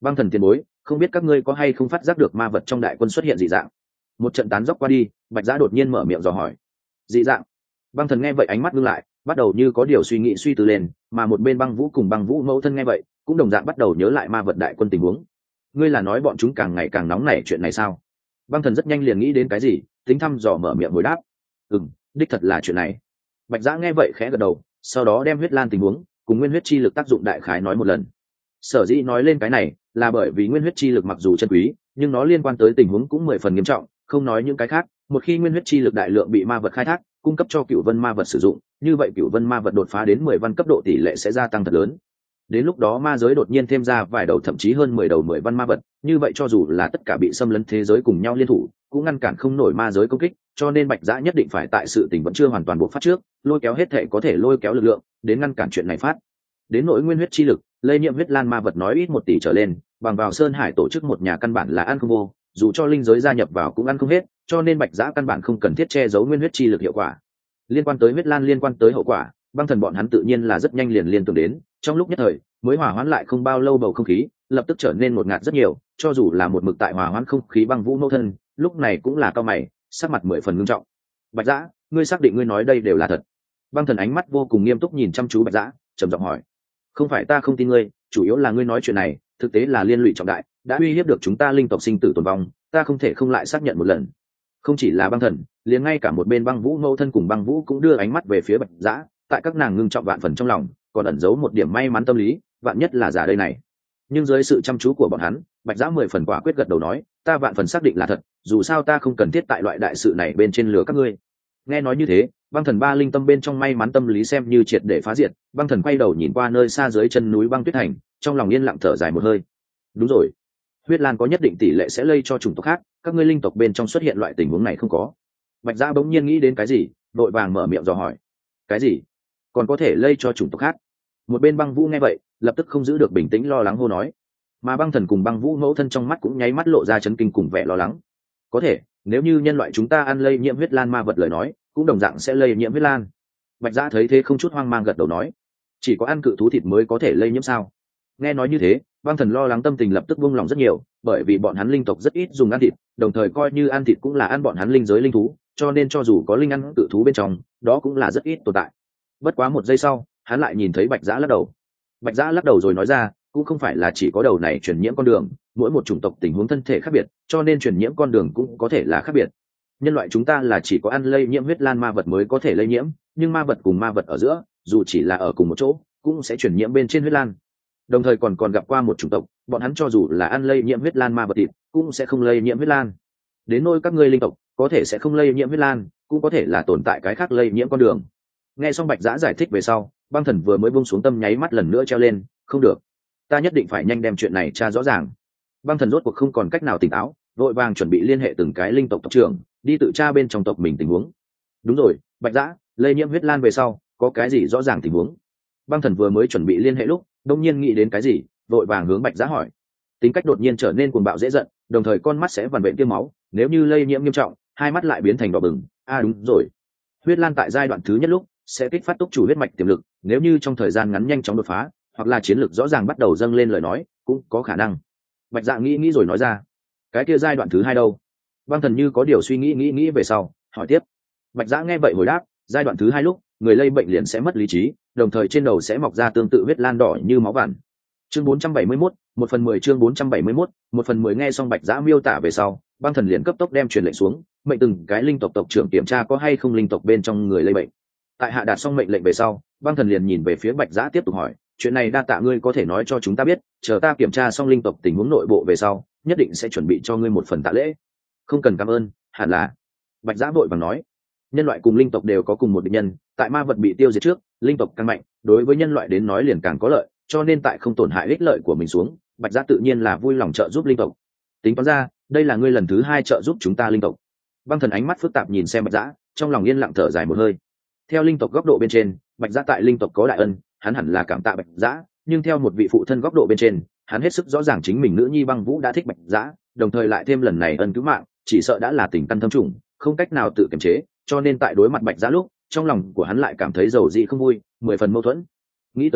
Băng thần tiền bối, không biết các ngươi có hay không phát giác được ma vật trong đại quân xuất hiện dị dạng? Một trận tán dốc qua đi, Bạch Giã đột nhiên mở miệng dò hỏi. Dị dạng? Băng thần nghe vậy ánh mắt ngưng lại, bắt đầu như có điều suy nghĩ suy tư lên, mà một bên Băng Vũ cùng Băng Vũ mẫu thân nghe vậy cũng đồng dạng bắt đầu nhớ lại ma vật đại quân tình huống. Ngươi là nói bọn chúng càng ngày càng nóng nảy chuyện này sao? Băng thần rất nhanh liền nghĩ đến cái gì, tính thăm dò mở miệng hồi đáp. Ừm, đích thật là chuyện này. Bạch Giã nghe vậy khẽ gật đầu, sau đó đem huyết lan tình huống cùng nguyên huyết chi lực tác dụng đại khái nói một lần. Sở dĩ nói lên cái này là bởi vì nguyên huyết chi lực mặc dù chân quý, nhưng nó liên quan tới tình huống cũng mười phần nghiêm trọng, không nói những cái khác, một khi nguyên huyết chi lực đại lượng bị ma vật khai thác, cung cấp cho cựu vân ma vật sử dụng, như vậy cựu vân ma vật đột phá đến mười văn cấp độ tỷ lệ sẽ gia tăng thật lớn. Đến lúc đó ma giới đột nhiên thêm ra vài đầu thậm chí hơn mười đầu mười văn ma vật, như vậy cho dù là tất cả bị xâm lấn thế giới cùng nhau liên thủ, cũng ngăn cản không nổi ma giới công kích, cho nên Bạch Giã nhất định phải tại sự tình vẫn chưa hoàn toàn buộc phát trước, lôi kéo hết thể có thể lôi kéo lực lượng, đến ngăn cản chuyện này phát. Đến nỗi nguyên huyết chi lực, lây nhiễm huyết lan ma vật nói ít một tỷ trở lên, bằng vào Sơn Hải tổ chức một nhà căn bản là ăn không vô, dù cho linh giới gia nhập vào cũng ăn không hết, cho nên Bạch Giã căn bản không cần thiết che giấu nguyên huyết chi lực hiệu quả. Liên quan tới huyết lan liên quan tới hậu quả, Băng thần bọn hắn tự nhiên là rất nhanh liền liên tưởng đến, trong lúc nhất thời, mới hòa hoãn lại không bao lâu bầu không khí, lập tức trở nên ngột ngạt rất nhiều, cho dù là một mực tại hòa hoãn không khí Băng Vũ mẫu thân, lúc này cũng là cau mày, sắc mặt mười phần nghiêm trọng. Bạch Giã, ngươi xác định ngươi nói đây đều là thật? Băng thần ánh mắt vô cùng nghiêm túc nhìn chăm chú Bạch Giã, trầm giọng hỏi. Không phải ta không tin ngươi, chủ yếu là ngươi nói chuyện này thực tế là liên lụy trọng đại, đã uy hiếp được chúng ta linh tộc sinh tử tồn vong, ta không thể không lại xác nhận một lần. Không chỉ là Băng thần, liền ngay cả một bên Băng Vũ mẫu thân cùng Băng Vũ cũng đưa ánh mắt về phía Bạch Giã, tại các nàng ngưng trọng vạn phần trong lòng, còn ẩn giấu một điểm may mắn tâm lý, vạn nhất là giả đây này. Nhưng dưới sự chăm chú của bọn hắn, Bạch Giã mười phần quả quyết gật đầu nói, ta vạn phần xác định là thật, dù sao ta không cần thiết tại loại đại sự này bên trên lừa các ngươi. Nghe nói như thế, Băng thần ba linh tâm bên trong may mắn tâm lý xem như triệt để phá diệt. Băng thần quay đầu nhìn qua nơi xa dưới chân núi Băng Tuyết Thành, trong lòng yên lặng thở dài một hơi. Đúng rồi, huyết lan có nhất định tỷ lệ sẽ lây cho chủng tộc khác, các ngươi linh tộc bên trong xuất hiện loại tình huống này không có? Bạch Giã bỗng nhiên nghĩ đến cái gì, vội vàng mở miệng dò hỏi. Cái gì? Còn có thể lây cho chủng tộc khác? Một bên Băng Vũ nghe vậy, lập tức không giữ được bình tĩnh lo lắng hô nói. Mà Băng thần cùng Băng Vũ mẫu thân trong mắt cũng nháy mắt lộ ra chấn kinh cùng vẻ lo lắng. Có thể, nếu như nhân loại chúng ta ăn lây nhiễm huyết lan ma vật lời nói, cũng đồng dạng sẽ lây nhiễm huyết lan. Bạch Giã thấy thế không chút hoang mang gật đầu nói, chỉ có ăn cự thú thịt mới có thể lây nhiễm sao? Nghe nói như thế, Băng thần lo lắng tâm tình lập tức buông lòng rất nhiều, bởi vì bọn hắn linh tộc rất ít dùng ăn thịt, đồng thời coi như ăn thịt cũng là ăn bọn hắn linh giới linh thú, cho nên cho dù có linh ăn cự thú bên trong, đó cũng là rất ít tồn tại. Bất quá một giây sau, hắn lại nhìn thấy Bạch Giã lắc đầu. Bạch Giã lắc đầu rồi nói ra, cũng không phải là chỉ có đầu này truyền nhiễm con đường, mỗi một chủng tộc tình huống thân thể khác biệt, cho nên truyền nhiễm con đường cũng có thể là khác biệt. Nhân loại chúng ta là chỉ có ăn lây nhiễm huyết lan ma vật mới có thể lây nhiễm, nhưng ma vật cùng ma vật ở giữa, dù chỉ là ở cùng một chỗ, cũng sẽ truyền nhiễm bên trên huyết lan. Đồng thời còn còn gặp qua một chủng tộc, bọn hắn cho dù là ăn lây nhiễm huyết lan ma vật thịt, cũng sẽ không lây nhiễm huyết lan. Đến nỗi các ngươi linh tộc, có thể sẽ không lây nhiễm huyết lan, cũng có thể là tồn tại cái khác lây nhiễm con đường. Nghe xong Bạch Giã giải thích về sau, Băng thần vừa mới buông xuống tâm nháy mắt lần nữa treo lên, không được, ta nhất định phải nhanh đem chuyện này tra rõ ràng. Băng thần rốt cuộc không còn cách nào tỉnh táo, vội vàng chuẩn bị liên hệ từng cái linh tộc tộc trưởng, đi tự tra bên trong tộc mình tình huống. Đúng rồi, Bạch Giã, lây nhiễm huyết lan về sau, có cái gì rõ ràng tình huống? Băng thần vừa mới chuẩn bị liên hệ lúc, đông nhiên nghĩ đến cái gì, vội vàng hướng Bạch Giã hỏi. Tính cách đột nhiên trở nên cuồng bạo dễ giận, đồng thời con mắt sẽ vằn vện tiêm máu, nếu như lây nhiễm nghiêm trọng, hai mắt lại biến thành đỏ bừng. À đúng rồi, huyết lan tại giai đoạn thứ nhất lúc sẽ kích phát túc chủ huyết mạch tiềm lực, nếu như trong thời gian ngắn nhanh chóng đột phá, hoặc là chiến lược rõ ràng bắt đầu dâng lên lời nói, cũng có khả năng. Bạch Dạ nghĩ nghĩ rồi nói ra, cái kia giai đoạn thứ hai đâu? Băng thần như có điều suy nghĩ nghĩ nghĩ về sau, hỏi tiếp. Bạch Dạ nghe vậy hồi đáp, giai đoạn thứ hai lúc người lây bệnh liền sẽ mất lý trí, đồng thời trên đầu sẽ mọc ra tương tự huyết lan đỏ như máu vằn. Chương bốn trăm bảy mươi mốt, một phần mười chương bốn trăm bảy mươi mốt, một phần mười nghe xong Bạch Dạ miêu tả về sau, Băng thần liền cấp tốc đem truyền lệnh xuống, mệnh từng cái linh tộc tộc trưởng kiểm tra có hay không linh tộc bên trong người lây bệnh. Tại hạ đạt xong mệnh lệnh về sau, Băng thần liền nhìn về phía Bạch Dạ tiếp tục hỏi, chuyện này đa tạ ngươi có thể nói cho chúng ta biết, chờ ta kiểm tra xong linh tộc tình huống nội bộ về sau, nhất định sẽ chuẩn bị cho ngươi một phần tạ lễ. Không cần cảm ơn, hẳn là. Bạch Dạ vội vàng nói, nhân loại cùng linh tộc đều có cùng một địch nhân, tại ma vật bị tiêu diệt trước, linh tộc càng mạnh, đối với nhân loại đến nói liền càng có lợi, cho nên tại không tổn hại ích lợi của mình xuống, Bạch Dạ tự nhiên là vui lòng trợ giúp linh tộc. Tính toán ra, đây là ngươi lần thứ hai trợ giúp chúng ta linh tộc. Băng thần ánh mắt phức tạp nhìn xem Bạch Dạ, trong lòng yên lặng thở dài một hơi. Theo linh tộc góc độ bên trên, Bạch Dạ tại linh tộc có đại ân, hắn hẳn là cảm tạ Bạch Dạ, nhưng theo một vị phụ thân góc độ bên trên, hắn hết sức rõ ràng chính mình nữ nhi Băng Vũ đã thích Bạch Dạ, đồng thời lại thêm lần này ân cứu mạng, chỉ sợ đã là tình căn thâm trùng, không cách nào tự kiềm chế, cho nên tại đối mặt Bạch Dạ lúc, trong lòng của hắn lại cảm thấy dầu dị không vui, mười phần mâu thuẫn. Nghĩ tới đây,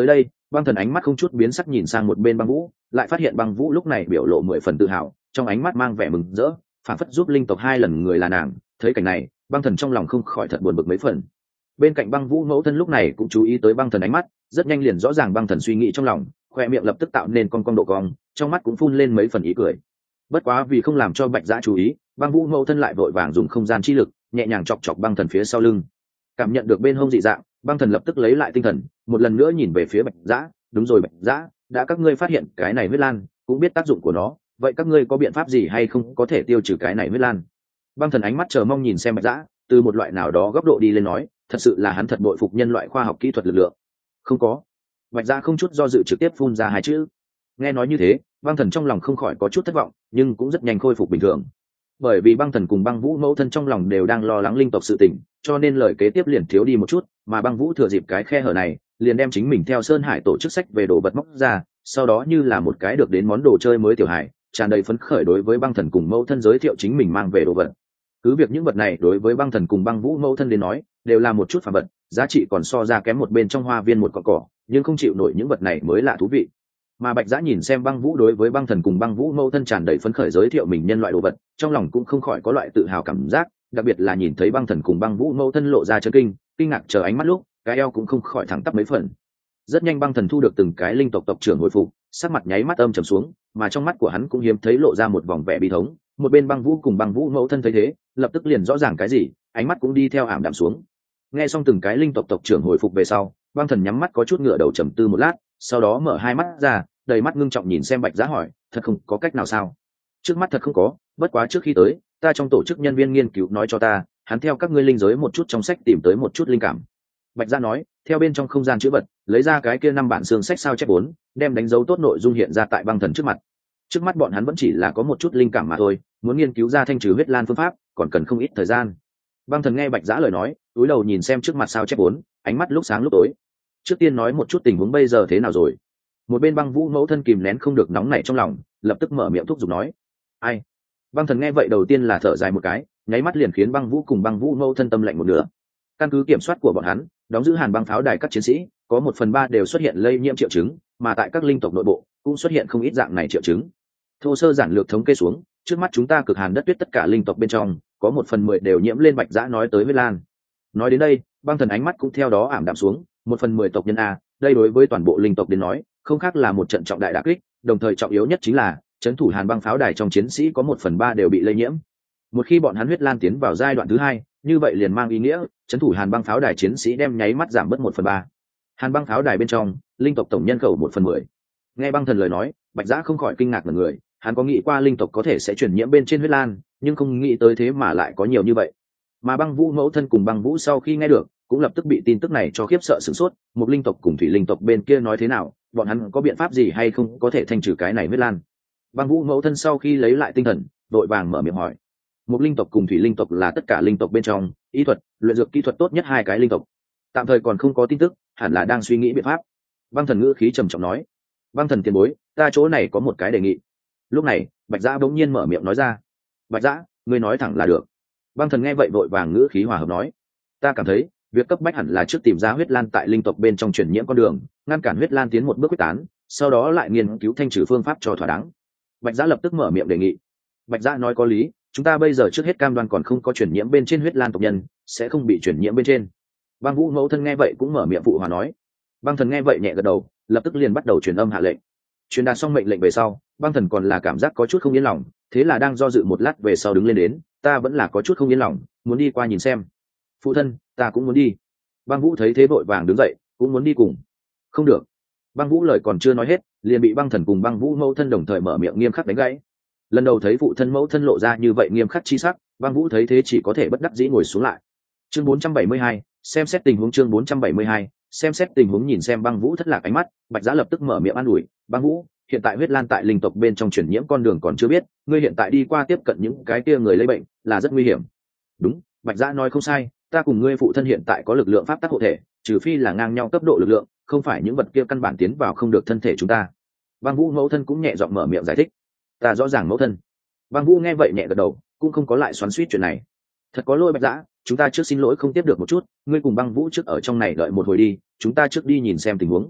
Băng Thần ánh mắt không chút biến sắc nhìn sang một bên Băng Vũ, lại phát hiện Băng Vũ lúc này biểu lộ mười phần tự hào, trong ánh mắt mang vẻ mừng rỡ, phản phất giúp linh tộc hai lần người là nàng. Thấy cảnh này, Băng Thần trong lòng không khỏi thật buồn bực mấy phần. Bên cạnh Băng Vũ mẫu thân lúc này cũng chú ý tới Băng Thần ánh mắt, rất nhanh liền rõ ràng Băng Thần suy nghĩ trong lòng, khoe miệng lập tức tạo nên con con độ cong, trong mắt cũng phun lên mấy phần ý cười. Bất quá vì không làm cho Bạch Dã chú ý, Băng Vũ mẫu thân lại vội vàng dùng không gian chi lực nhẹ nhàng chọc chọc Băng Thần phía sau lưng. Cảm nhận được bên hông dị dạng, Băng Thần lập tức lấy lại tinh thần, một lần nữa nhìn về phía Bạch Dã. Đúng rồi Bạch Dã, đã các ngươi phát hiện cái này huyết lan, cũng biết tác dụng của nó, vậy các ngươi có biện pháp gì hay không có thể tiêu trừ cái này huyết lan? Băng Thần ánh mắt chờ mong nhìn xem Bạch Dã, từ một loại nào đó góc độ đi lên nói, thật sự là hắn thật bội phục nhân loại khoa học kỹ thuật lực lượng. Không có. Bạch Dã không chút do dự trực tiếp phun ra hai chữ. Nghe nói như thế, Băng Thần trong lòng không khỏi có chút thất vọng, nhưng cũng rất nhanh khôi phục bình thường. Bởi vì Băng Thần cùng Băng Vũ mẫu thân trong lòng đều đang lo lắng linh tộc sự tình, cho nên lời kế tiếp liền thiếu đi một chút, mà Băng Vũ thừa dịp cái khe hở này, liền đem chính mình theo Sơn Hải tổ chức sách về đồ vật móc ra, sau đó như là một cái được đến món đồ chơi mới tiểu hải, tràn đầy phấn khởi đối với Băng Thần cùng mẫu thân giới thiệu chính mình mang về đồ vật. Cứ việc những vật này đối với Băng Thần cùng Băng Vũ mẫu thân đến nói, đều là một chút phàm vật, giá trị còn so ra kém một bên trong hoa viên một cọng cỏ, nhưng không chịu nổi những vật này mới lạ thú vị. Mà Bạch Dã nhìn xem Băng Vũ đối với Băng Thần cùng Băng Vũ mẫu thân tràn đầy phấn khởi giới thiệu mình nhân loại đồ vật, trong lòng cũng không khỏi có loại tự hào cảm giác, đặc biệt là nhìn thấy Băng Thần cùng Băng Vũ mẫu thân lộ ra chấn kinh, kinh ngạc chờ ánh mắt lúc, cái eo cũng không khỏi thẳng tắp mấy phần. Rất nhanh Băng Thần thu được từng cái linh tộc tộc trưởng hồi phục, sắc mặt nháy mắt âm trầm xuống, mà trong mắt của hắn cũng hiếm thấy lộ ra một vòng vẻ bi thống. Một bên Băng Vũ cùng Băng Vũ mẫu thân thấy thế, lập tức liền rõ ràng cái gì, ánh mắt cũng đi theo ảm đạm xuống. Nghe xong từng cái linh tộc tộc trưởng hồi phục về sau, Băng Thần nhắm mắt có chút ngửa đầu trầm tư một lát, sau đó mở hai mắt ra, đầy mắt ngưng trọng nhìn xem Bạch Dã hỏi, thật không có cách nào sao? Trước mắt thật không có, bất quá trước khi tới, ta trong tổ chức nhân viên nghiên cứu nói cho ta, hắn theo các ngươi linh giới một chút trong sách tìm tới một chút linh cảm. Bạch Dã nói, theo bên trong không gian chữ vật, lấy ra cái kia năm bản xương sách sao chép bốn, đem đánh dấu tốt nội dung hiện ra tại Băng Thần trước mặt. Trước mắt bọn hắn vẫn chỉ là có một chút linh cảm mà thôi, muốn nghiên cứu ra thanh trừ huyết lan phương pháp, còn cần không ít thời gian. Băng Thần nghe Bạch Dã lời nói, cúi đầu nhìn xem trước mặt sao chép bốn, ánh mắt lúc sáng lúc tối. Trước tiên nói một chút tình huống bây giờ thế nào rồi. Một bên Băng Vũ mẫu thân kìm nén không được nóng nảy trong lòng, lập tức mở miệng thúc giục nói. Ai? Băng Thần nghe vậy đầu tiên là thở dài một cái, nháy mắt liền khiến Băng Vũ cùng Băng Vũ mẫu thân tâm lạnh một nửa. Căn cứ kiểm soát của bọn hắn, đóng giữ Hàn Băng pháo đài các chiến sĩ, có một phần ba đều xuất hiện lây nhiễm triệu chứng, mà tại các linh tộc nội bộ cũng xuất hiện không ít dạng này triệu chứng. Thô sơ giản lược thống kê xuống, trước mắt chúng ta cực hàn đất tuyết tất cả linh tộc bên trong, có một phần mười đều nhiễm lên Bạch Dã nói tới huyết lan. Nói đến đây, Băng Thần ánh mắt cũng theo đó ảm đạm xuống, một phần mười tộc nhân a, đây đối với toàn bộ linh tộc đến nói, không khác là một trận trọng đại đả kích, đồng thời trọng yếu nhất chính là trấn thủ Hàn Băng pháo đài trong chiến sĩ có một phần ba đều bị lây nhiễm. Một khi bọn hắn huyết lan tiến vào giai đoạn thứ hai, như vậy liền mang ý nghĩa trấn thủ Hàn Băng pháo đài chiến sĩ đem nháy mắt giảm bớt một phần ba. Hàn Băng pháo đài bên trong, linh tộc tổng nhân khẩu một phần mười. Nghe Băng Thần lời nói, Bạch Dã không khỏi kinh ngạc ngẩn người, hắn có nghĩ qua linh tộc có thể sẽ truyền nhiễm bên trên huyết lan, nhưng không nghĩ tới thế mà lại có nhiều như vậy. Mà Băng Vũ mẫu thân cùng Băng Vũ sau khi nghe được, cũng lập tức bị tin tức này cho khiếp sợ sửng sốt, một linh tộc cùng thủy linh tộc bên kia nói thế nào, bọn hắn có biện pháp gì hay không có thể thanh trừ cái này huyết lan. Băng Vũ mẫu thân sau khi lấy lại tinh thần, đội vàng mở miệng hỏi. Một linh tộc cùng thủy linh tộc là tất cả linh tộc bên trong, ý thuật, luyện dược kỹ thuật tốt nhất hai cái linh tộc. Tạm thời còn không có tin tức, hẳn là đang suy nghĩ biện pháp. Băng Thần ngữ khí trầm trọng nói. Băng Thần tiền bối, ta chỗ này có một cái đề nghị. Lúc này, Bạch Dã bỗng nhiên mở miệng nói ra. Bạch Dã, ngươi nói thẳng là được. Băng Thần nghe vậy vội vàng ngữ khí hòa hợp nói. Ta cảm thấy, việc cấp bách hẳn là trước tìm ra huyết lan tại linh tộc bên trong truyền nhiễm con đường, ngăn cản huyết lan tiến một bước quyết tán, sau đó lại nghiên cứu thanh trừ phương pháp cho thỏa đáng. Bạch Dã lập tức mở miệng đề nghị. Bạch Dã nói có lý, chúng ta bây giờ trước hết cam đoan còn không có truyền nhiễm bên trên huyết lan tộc nhân, sẽ không bị truyền nhiễm bên trên. Băng Vũ mẫu thân nghe vậy cũng mở miệng phụ hòa nói. Băng Thần nghe vậy nhẹ gật đầu, lập tức liền bắt đầu truyền âm hạ lệnh. Truyền đạt xong mệnh lệnh về sau, Băng Thần còn là cảm giác có chút không yên lòng, thế là đang do dự một lát về sau đứng lên đến, ta vẫn là có chút không yên lòng, muốn đi qua nhìn xem. Phụ thân, ta cũng muốn đi. Băng Vũ thấy thế vội vàng đứng dậy, cũng muốn đi cùng. Không được. Băng Vũ lời còn chưa nói hết, liền bị Băng Thần cùng Băng Vũ mẫu thân đồng thời mở miệng nghiêm khắc đánh gãy. Lần đầu thấy phụ thân mẫu thân lộ ra như vậy nghiêm khắc chi sắc, Băng Vũ thấy thế chỉ có thể bất đắc dĩ ngồi xuống lại. Chương bốn trăm bảy mươi hai, xem xét tình huống chương bốn trăm bảy mươi hai, xem xét tình huống nhìn xem Băng Vũ thất lạc ánh mắt, Bạch Dã lập tức mở miệng an ủi, "Băng Vũ, hiện tại huyết lan tại linh tộc bên trong truyền nhiễm con đường còn chưa biết, ngươi hiện tại đi qua tiếp cận những cái kia người lây bệnh là rất nguy hiểm." Đúng, Bạch Dã nói không sai, ta cùng ngươi phụ thân hiện tại có lực lượng pháp tắc hộ thể, trừ phi là ngang nhau cấp độ lực lượng, không phải những vật kia căn bản tiến vào không được thân thể chúng ta. Băng Vũ mẫu thân cũng nhẹ giọng mở miệng giải thích. Ta rõ ràng mẫu thân. Băng Vũ nghe vậy nhẹ gật đầu, cũng không có lại xoắn xuýt chuyện này. Thật có lỗi Bạch Dã, chúng ta trước xin lỗi không tiếp được một chút, ngươi cùng Băng Vũ trước ở trong này đợi một hồi đi, chúng ta trước đi nhìn xem tình huống.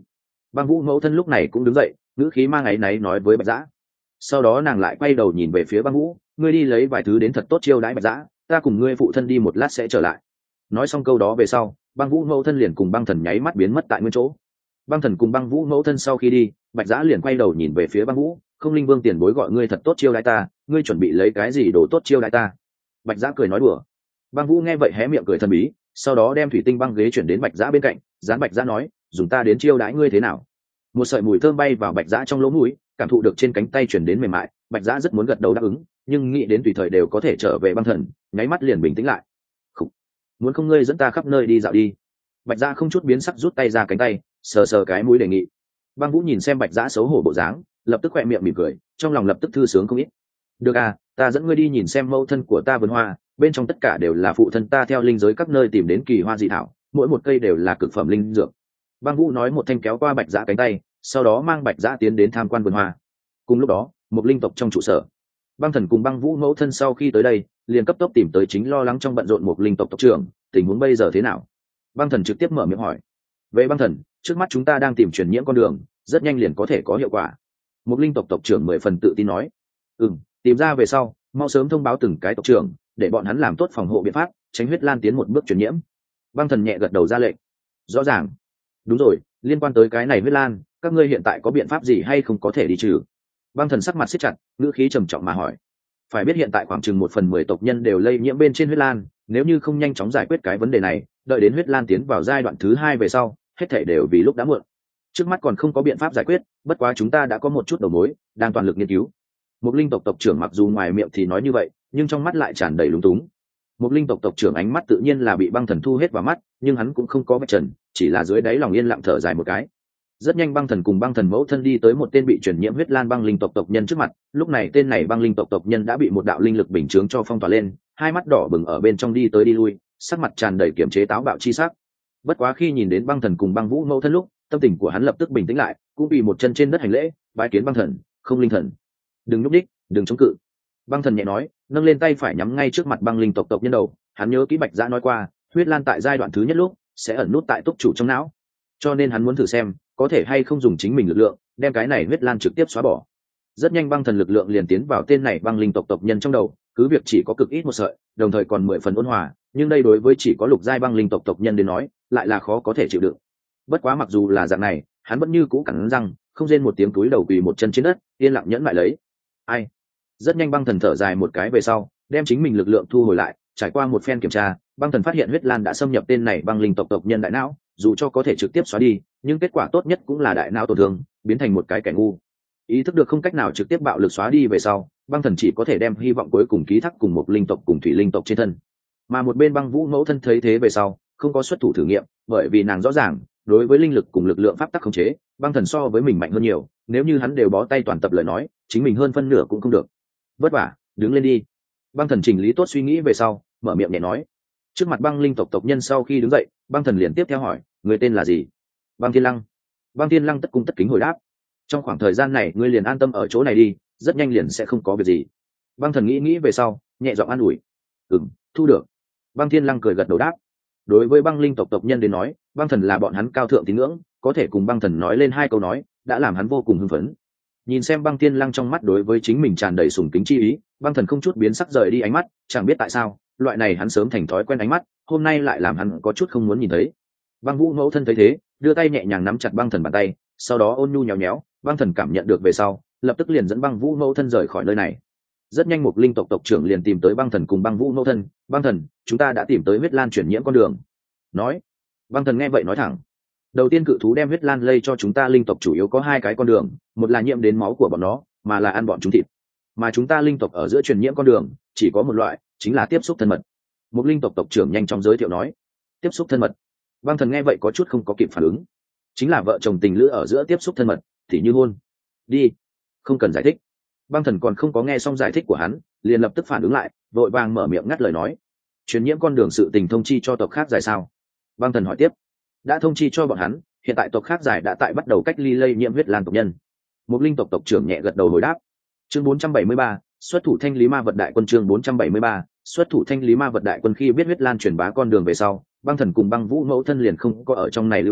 Băng Vũ mẫu thân lúc này cũng đứng dậy, ngữ khí mang áy náy nói với Bạch Dã. Sau đó nàng lại quay đầu nhìn về phía Băng Vũ, ngươi đi lấy vài thứ đến thật tốt chiêu đãi Bạch Dã, ta cùng ngươi phụ thân đi một lát sẽ trở lại. Nói xong câu đó về sau, Băng Vũ mẫu thân liền cùng Băng Thần nháy mắt biến mất tại nguyên chỗ. Băng Thần cùng Băng Vũ mẫu thân sau khi đi, Bạch Dã liền quay đầu nhìn về phía Băng Vũ, không linh vương tiền bối gọi ngươi thật tốt chiêu đãi ta, ngươi chuẩn bị lấy cái gì đồ tốt chiêu đãi ta? Bạch Dã cười nói đùa. Băng Vũ nghe vậy hé miệng cười thần bí, sau đó đem thủy tinh băng ghế chuyển đến Bạch Dã bên cạnh, dán Bạch Dã nói, dùng ta đến chiêu đãi ngươi thế nào? Một sợi mùi thơm bay vào Bạch Dã trong lỗ mũi, cảm thụ được trên cánh tay chuyển đến mềm mại, Bạch Dã rất muốn gật đầu đáp ứng, nhưng nghĩ đến tùy thời đều có thể trở về Băng Thần, nháy mắt liền bình tĩnh lại. Khủ. Muốn không ngươi dẫn ta khắp nơi đi dạo đi? Bạch Dã không chút biến sắc rút tay ra cánh tay, sờ sờ cái mũi đề nghị. Băng Vũ nhìn xem Bạch Dã xấu hổ bộ dáng, lập tức khỏe miệng mỉm cười, trong lòng lập tức thư sướng không ít. Được à, ta dẫn ngươi đi nhìn xem mẫu thân của ta vườn hoa, bên trong tất cả đều là phụ thân ta theo linh giới các nơi tìm đến kỳ hoa dị thảo, mỗi một cây đều là cực phẩm linh dược. Băng Vũ nói một thanh kéo qua Bạch Dã cánh tay, sau đó mang Bạch Dã tiến đến tham quan vườn hoa. Cùng lúc đó, một linh tộc trong trụ sở, Băng Thần cùng Băng Vũ mẫu thân sau khi tới đây, liền cấp tốc tìm tới chính lo lắng trong bận rộn một linh tộc tộc trưởng, tình huống bây giờ thế nào? Băng Thần trực tiếp mở miệng hỏi. Về Băng Thần, trước mắt chúng ta đang tìm truyền nhiễm con đường, rất nhanh liền có thể có hiệu quả. Một linh tộc tộc trưởng mười phần tự tin nói. Ừm, tìm ra về sau, mau sớm thông báo từng cái tộc trưởng, để bọn hắn làm tốt phòng hộ biện pháp, tránh huyết lan tiến một bước truyền nhiễm. Băng Thần nhẹ gật đầu ra lệnh. Rõ ràng. Đúng rồi, liên quan tới cái này huyết lan, các ngươi hiện tại có biện pháp gì hay không có thể đi trừ? Băng Thần sắc mặt siết chặt, ngữ khí trầm trọng mà hỏi. Phải biết hiện tại khoảng chừng một phần mười tộc nhân đều lây nhiễm bên trên huyết lan, nếu như không nhanh chóng giải quyết cái vấn đề này, đợi đến huyết lan tiến vào giai đoạn thứ hai về sau, hết thảy đều vì lúc đã muộn. Trước mắt còn không có biện pháp giải quyết, bất quá chúng ta đã có một chút đầu mối, đang toàn lực nghiên cứu. Một linh tộc tộc trưởng mặc dù ngoài miệng thì nói như vậy, nhưng trong mắt lại tràn đầy lúng túng. Một linh tộc tộc trưởng ánh mắt tự nhiên là bị Băng Thần thu hết vào mắt, nhưng hắn cũng không có bạch trần, chỉ là dưới đáy lòng yên lặng thở dài một cái. Rất nhanh Băng Thần cùng Băng Thần mẫu thân đi tới một tên bị truyền nhiễm huyết lan băng linh tộc tộc nhân trước mặt, lúc này tên này băng linh tộc tộc nhân đã bị một đạo linh lực bình chướng cho phong tỏa lên, hai mắt đỏ bừng ở bên trong đi tới đi lui, sắc mặt tràn đầy kiềm chế táo bạo chi sắc. Bất quá khi nhìn đến Băng Thần cùng Băng Vũ mẫu thân lúc, tâm tình của hắn lập tức bình tĩnh lại, cũng bị một chân trên đất hành lễ, bái kiến Băng Thần, không linh thần. Đừng nhúc đích, đừng chống cự. Băng Thần nhẹ nói, nâng lên tay phải nhắm ngay trước mặt băng linh tộc tộc nhân đầu, hắn nhớ kỹ Bạch Dã nói qua, huyết lan tại giai đoạn thứ nhất lúc sẽ ẩn nút tại túc chủ trong não, cho nên hắn muốn thử xem có thể hay không dùng chính mình lực lượng đem cái này huyết lan trực tiếp xóa bỏ. Rất nhanh Băng Thần lực lượng liền tiến vào tên này băng linh tộc tộc nhân trong đầu, cứ việc chỉ có cực ít một sợi, đồng thời còn mười phần ôn hòa, nhưng đây đối với chỉ có lục giai băng linh tộc tộc nhân đến nói lại là khó có thể chịu đựng. Bất quá mặc dù là dạng này, hắn vẫn như cũ cắn răng, không rên một tiếng túi đầu quỳ một chân trên đất, yên lặng nhẫn lại lấy. Ai? Rất nhanh Băng Thần thở dài một cái về sau, đem chính mình lực lượng thu hồi lại, trải qua một phen kiểm tra, Băng Thần phát hiện huyết lan đã xâm nhập tên này băng linh tộc tộc nhân đại não, dù cho có thể trực tiếp xóa đi, nhưng kết quả tốt nhất cũng là đại não tổn thương, biến thành một cái kẻ ngu. Ý thức được không cách nào trực tiếp bạo lực xóa đi về sau, Băng Thần chỉ có thể đem hy vọng cuối cùng ký thác cùng một linh tộc cùng thủy linh tộc trên thân. Mà một bên Băng Vũ mẫu thân thấy thế về sau, không có xuất thủ thử nghiệm, bởi vì nàng rõ ràng, đối với linh lực cùng lực lượng pháp tắc khống chế, Băng Thần so với mình mạnh hơn nhiều, nếu như hắn đều bó tay toàn tập lời nói, chính mình hơn phân nửa cũng không được. Vất vả, đứng lên đi. Băng Thần chỉnh lý tốt suy nghĩ về sau, mở miệng nhẹ nói. Trước mặt băng linh tộc tộc nhân sau khi đứng dậy, Băng Thần liền tiếp theo hỏi, người tên là gì? Băng Thiên Lăng. Băng Thiên Lăng tất cung tất kính hồi đáp. Trong khoảng thời gian này ngươi liền an tâm ở chỗ này đi, rất nhanh liền sẽ không có việc gì. Băng Thần nghĩ nghĩ về sau, nhẹ giọng an ủi. Ừm, thu được. Băng Thiên Lăng cười gật đầu đáp. Đối với băng linh tộc tộc nhân đến nói, Băng Thần là bọn hắn cao thượng tín ngưỡng, có thể cùng Băng Thần nói lên hai câu nói, đã làm hắn vô cùng hưng phấn. Nhìn xem Băng Thiên Lăng trong mắt đối với chính mình tràn đầy sùng kính chi ý, Băng Thần không chút biến sắc rời đi ánh mắt, chẳng biết tại sao, loại này hắn sớm thành thói quen ánh mắt, hôm nay lại làm hắn có chút không muốn nhìn thấy. Băng Vũ mẫu thân thấy thế, đưa tay nhẹ nhàng nắm chặt Băng Thần bàn tay, sau đó ôn nhu nhéo nhéo, Băng Thần cảm nhận được về sau, lập tức liền dẫn Băng Vũ mẫu thân rời khỏi nơi này. Rất nhanh một linh tộc tộc trưởng liền tìm tới Băng Thần cùng Băng Vũ mẫu thân, "Băng Thần, chúng ta đã tìm tới huyết lan chuyển nhiễm con đường." Nói. Băng Thần nghe vậy nói thẳng, đầu tiên cự thú đem huyết lan lây cho chúng ta linh tộc chủ yếu có hai cái con đường, một là nhiễm đến máu của bọn nó, mà là ăn bọn chúng thịt. Mà chúng ta linh tộc ở giữa truyền nhiễm con đường chỉ có một loại, chính là tiếp xúc thân mật. Một linh tộc tộc trưởng nhanh chóng giới thiệu nói. Tiếp xúc thân mật. Băng Thần nghe vậy có chút không có kịp phản ứng. Chính là vợ chồng tình lữ ở giữa tiếp xúc thân mật, thì như hôn. Đi, không cần giải thích. Băng Thần còn không có nghe xong giải thích của hắn, liền lập tức phản ứng lại, vội vàng mở miệng ngắt lời nói. Truyền nhiễm con đường sự tình thông chi cho tộc khác giải sao? Băng Thần hỏi tiếp. Đã thông chi cho bọn hắn, hiện tại tộc khác giải đã tại bắt đầu cách ly lây nhiễm huyết lan tộc nhân. Một linh tộc tộc trưởng nhẹ gật đầu hồi đáp. Chương bốn trăm bảy mươi ba, xuất thủ thanh lý ma vật đại quân. Chương bốn trăm bảy mươi ba, xuất thủ thanh lý ma vật đại quân. Khi biết huyết lan truyền bá con đường về sau, Băng Thần cùng Băng Vũ mẫu thân liền không có ở trong này lưu lại,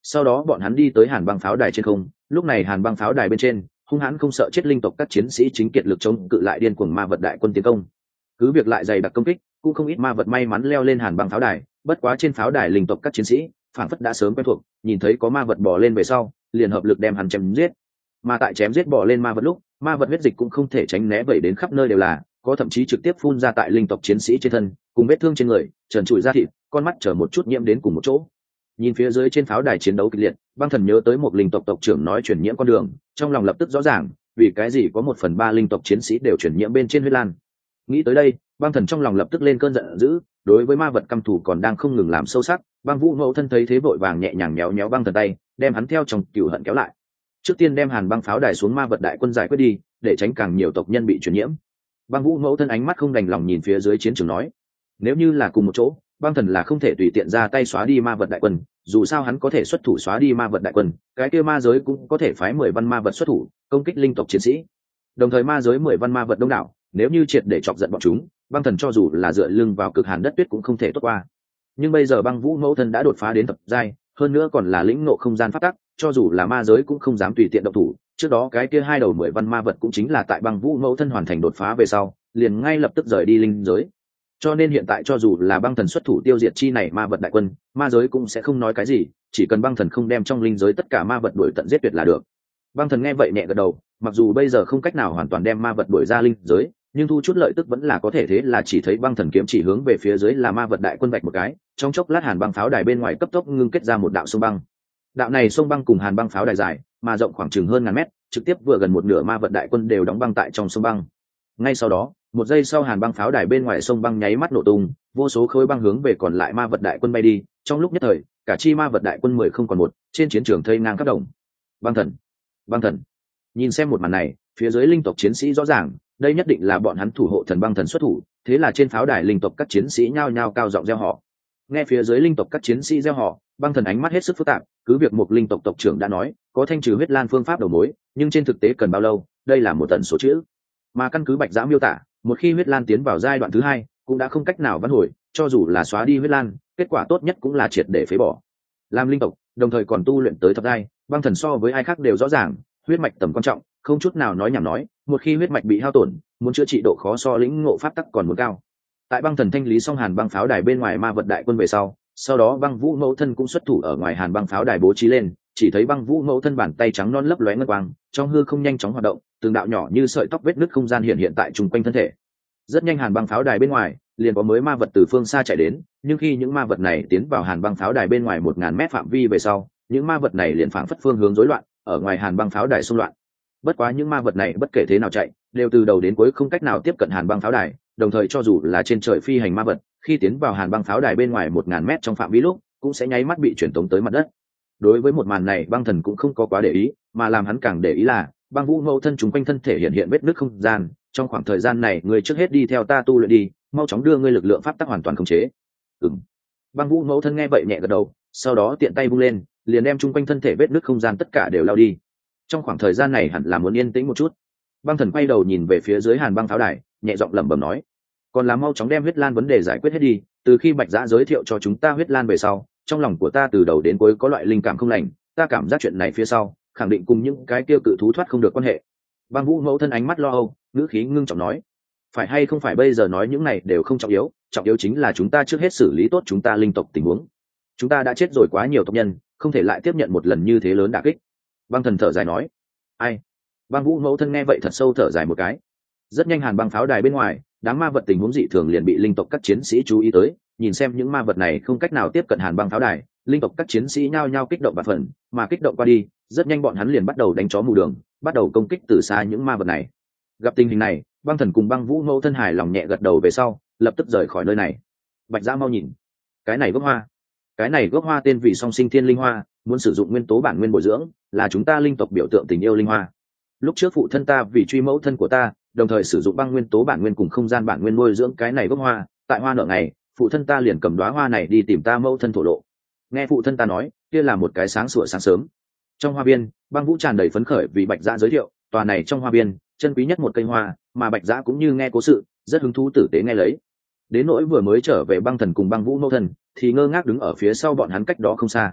sau đó bọn hắn đi tới hàn băng pháo đài trên không. Lúc này hàn băng pháo đài bên trên hung hãn không sợ chết linh tộc các chiến sĩ chính kiệt lực chống cự lại điên cuồng ma vật đại quân tiến công. Cứ việc lại dày đặc công kích, cũng không ít ma vật may mắn leo lên hàn băng pháo đài. Bất quá trên pháo đài linh tộc các chiến sĩ phản phất đã sớm quen thuộc, nhìn thấy có ma vật bò lên về sau liền hợp lực đem hắn chém giết. Mà tại chém giết bò lên ma vật lúc, ma vật huyết dịch cũng không thể tránh né vẩy đến khắp nơi đều là, có thậm chí trực tiếp phun ra tại linh tộc chiến sĩ trên thân, cùng vết thương trên người trần trụi da thịt, con mắt chở một chút nhiễm đến cùng một chỗ. Nhìn phía dưới trên pháo đài chiến đấu kịch liệt, băng thần nhớ tới một linh tộc tộc trưởng nói chuyển nhiễm con đường, trong lòng lập tức rõ ràng vì cái gì có một phần ba linh tộc chiến sĩ đều chuyển nhiễm bên trên huyết lan. Nghĩ tới đây, băng thần trong lòng lập tức lên cơn giận dữ, đối với ma vật căm thù còn đang không ngừng làm sâu sắc. Băng vũ mẫu thân thấy thế vội vàng nhẹ nhàng méo méo băng thần tay, đem hắn theo trong cựu hận kéo lại. Trước tiên đem hàn băng pháo đài xuống ma vật đại quân giải quyết đi, để tránh càng nhiều tộc nhân bị truyền nhiễm. Băng vũ mẫu thân ánh mắt không đành lòng nhìn phía dưới chiến trường nói, nếu như là cùng một chỗ, băng thần là không thể tùy tiện ra tay xóa đi ma vật đại quân, dù sao hắn có thể xuất thủ xóa đi ma vật đại quân, cái kia ma giới cũng có thể phái mười văn ma vật xuất thủ công kích linh tộc chiến sĩ. Đồng thời ma giới mười văn ma vật đông đảo, nếu như triệt để chọc giận bọn chúng, băng thần cho dù là dựa lưng vào cực hàn đất tuyết cũng không thể tốt qua. Nhưng bây giờ băng vũ mẫu thân đã đột phá đến thập giai, hơn nữa còn là lĩnh ngộ không gian pháp tắc, cho dù là ma giới cũng không dám tùy tiện động thủ. Trước đó cái kia hai đầu mười văn ma vật cũng chính là tại băng vũ mẫu thân hoàn thành đột phá về sau liền ngay lập tức rời đi linh giới, cho nên hiện tại cho dù là băng thần xuất thủ tiêu diệt chi này ma vật đại quân, ma giới cũng sẽ không nói cái gì, chỉ cần băng thần không đem trong linh giới tất cả ma vật đuổi tận giết tuyệt là được. Băng thần nghe vậy nhẹ gật đầu, mặc dù bây giờ không cách nào hoàn toàn đem ma vật đuổi ra linh giới, nhưng thu chút lợi tức vẫn là có thể. Thế là chỉ thấy băng thần kiếm chỉ hướng về phía dưới là ma vật đại quân vạch một cái, trong chốc lát hàn băng pháo đài bên ngoài cấp tốc ngưng kết ra một đạo sông băng. Đạo này sông băng cùng hàn băng pháo đài dài mà rộng khoảng chừng hơn ngàn mét, trực tiếp vừa gần một nửa ma vật đại quân đều đóng băng tại trong sông băng. Ngay sau đó, một giây sau hàn băng pháo đài bên ngoài sông băng nháy mắt nổ tung, vô số khối băng hướng về còn lại ma vật đại quân bay đi. Trong lúc nhất thời, cả chi ma vật đại quân mười không còn một, trên chiến trường thây ngang khắp đồng. Băng thần, băng thần. Nhìn xem một màn này, phía dưới linh tộc chiến sĩ rõ ràng, đây nhất định là bọn hắn thủ hộ thần băng thần xuất thủ. Thế là trên pháo đài linh tộc các chiến sĩ nhao nhao cao giọng reo hò. Nghe phía dưới linh tộc các chiến sĩ reo hò, băng thần ánh mắt hết sức phức tạp. Cứ việc một linh tộc tộc trưởng đã nói có thanh trừ huyết lan phương pháp đầu mối, nhưng trên thực tế cần bao lâu, đây là một tần số chữ. Mà căn cứ Bạch Giã miêu tả, một khi huyết lan tiến vào giai đoạn thứ hai cũng đã không cách nào vãn hồi, cho dù là xóa đi huyết lan, kết quả tốt nhất cũng là triệt để phế bỏ. Làm linh tộc đồng thời còn tu luyện tới thập giai, băng thần so với ai khác đều rõ ràng huyết mạch tầm quan trọng, không chút nào nói nhảm nói, một khi huyết mạch bị hao tổn, muốn chữa trị độ khó so lĩnh ngộ pháp tắc còn muốn cao. Tại băng thần thanh lý xong hàn băng pháo đài bên ngoài ma vật đại quân về sau, sau đó băng vũ mẫu thân cũng xuất thủ ở ngoài hàn băng pháo đài bố trí lên. Chỉ thấy băng vũ mẫu thân bàn tay trắng non lấp lóe ngân quang, trong hư không nhanh chóng hoạt động, từng đạo nhỏ như sợi tóc vết nứt không gian hiện hiện tại chung quanh thân thể. Rất nhanh hàn băng pháo đài bên ngoài liền có mới ma vật từ phương xa chạy đến, nhưng khi những ma vật này tiến vào hàn băng pháo đài bên ngoài một ngàn mét phạm vi về sau, những ma vật này liền phảng phất phương hướng rối loạn, ở ngoài hàn băng pháo đài xung loạn. Bất quá những ma vật này bất kể thế nào chạy, đều từ đầu đến cuối không cách nào tiếp cận hàn băng pháo đài, đồng thời cho dù là trên trời phi hành ma vật, khi tiến vào hàn băng pháo đài bên ngoài một ngàn mét trong phạm vi lúc, cũng sẽ nháy mắt bị chuyển tống tới mặt đất. Đối với một màn này băng thần cũng không có quá để ý, mà làm hắn càng để ý là băng vũ mẫu thân chúng quanh thân thể hiện hiện vết nứt không gian. Trong khoảng thời gian này người trước hết đi theo ta tu luyện đi, mau chóng đưa ngươi lực lượng pháp tắc hoàn toàn khống chế. Ừm. Băng vũ mẫu thân nghe vậy nhẹ gật đầu, sau đó tiện tay vung lên, liền đem chung quanh thân thể vết nứt không gian tất cả đều lao đi. Trong khoảng thời gian này hẳn là muốn yên tĩnh một chút. Băng thần quay đầu nhìn về phía dưới hàn băng pháo đài, nhẹ giọng lẩm bẩm nói, còn là mau chóng đem huyết lan vấn đề giải quyết hết đi. Từ khi Bạch Giã giới thiệu cho chúng ta huyết lan về sau, trong lòng của ta từ đầu đến cuối có loại linh cảm không lành, ta cảm giác chuyện này phía sau khẳng định cùng những cái kia cự thú thoát không được quan hệ. Băng vũ mẫu thân ánh mắt lo âu, ngữ khí ngưng trọng nói, phải hay không phải bây giờ nói những này đều không trọng yếu, trọng yếu chính là chúng ta trước hết xử lý tốt chúng ta linh tộc tình huống. Chúng ta đã chết rồi quá nhiều tộc nhân, không thể lại tiếp nhận một lần như thế lớn đả kích. Băng thần thở dài nói. Ai? Băng vũ mẫu thân nghe vậy thật sâu thở dài một cái. Rất nhanh hàn băng pháo đài bên ngoài, đám ma vật tình huống dị thường liền bị linh tộc các chiến sĩ chú ý tới. Nhìn xem những ma vật này không cách nào tiếp cận hàn băng pháo đài, linh tộc các chiến sĩ nhao nhao kích động bạt phần, mà kích động qua đi, rất nhanh bọn hắn liền bắt đầu đánh chó mù đường, bắt đầu công kích từ xa những ma vật này. Gặp tình hình này, băng thần cùng băng vũ mẫu thân hài lòng nhẹ gật đầu về sau, lập tức rời khỏi nơi này. Bạch Giã mau nhìn, cái này gốc hoa, cái này gốc hoa tên vì song sinh thiên linh hoa, muốn sử dụng nguyên tố bản nguyên bồi dưỡng, là chúng ta linh tộc biểu tượng tình yêu linh hoa. Lúc trước phụ thân ta vì truy mẫu thân của ta, đồng thời sử dụng băng nguyên tố bản nguyên cùng không gian bản nguyên nuôi dưỡng cái này gốc hoa. Tại hoa nở ngày, phụ thân ta liền cầm đóa hoa này đi tìm ta mẫu thân thổ lộ. Nghe phụ thân ta nói, kia là một cái sáng sủa sáng sớm. Trong hoa viên, băng vũ tràn đầy phấn khởi vì Bạch Giã giới thiệu, tòa này trong hoa viên chân quý nhất một cây hoa, mà Bạch Giã cũng như nghe cố sự, rất hứng thú tử tế nghe lấy. Đến nỗi vừa mới trở về băng thần cùng băng vũ mẫu thần thì ngơ ngác đứng ở phía sau bọn hắn cách đó không xa.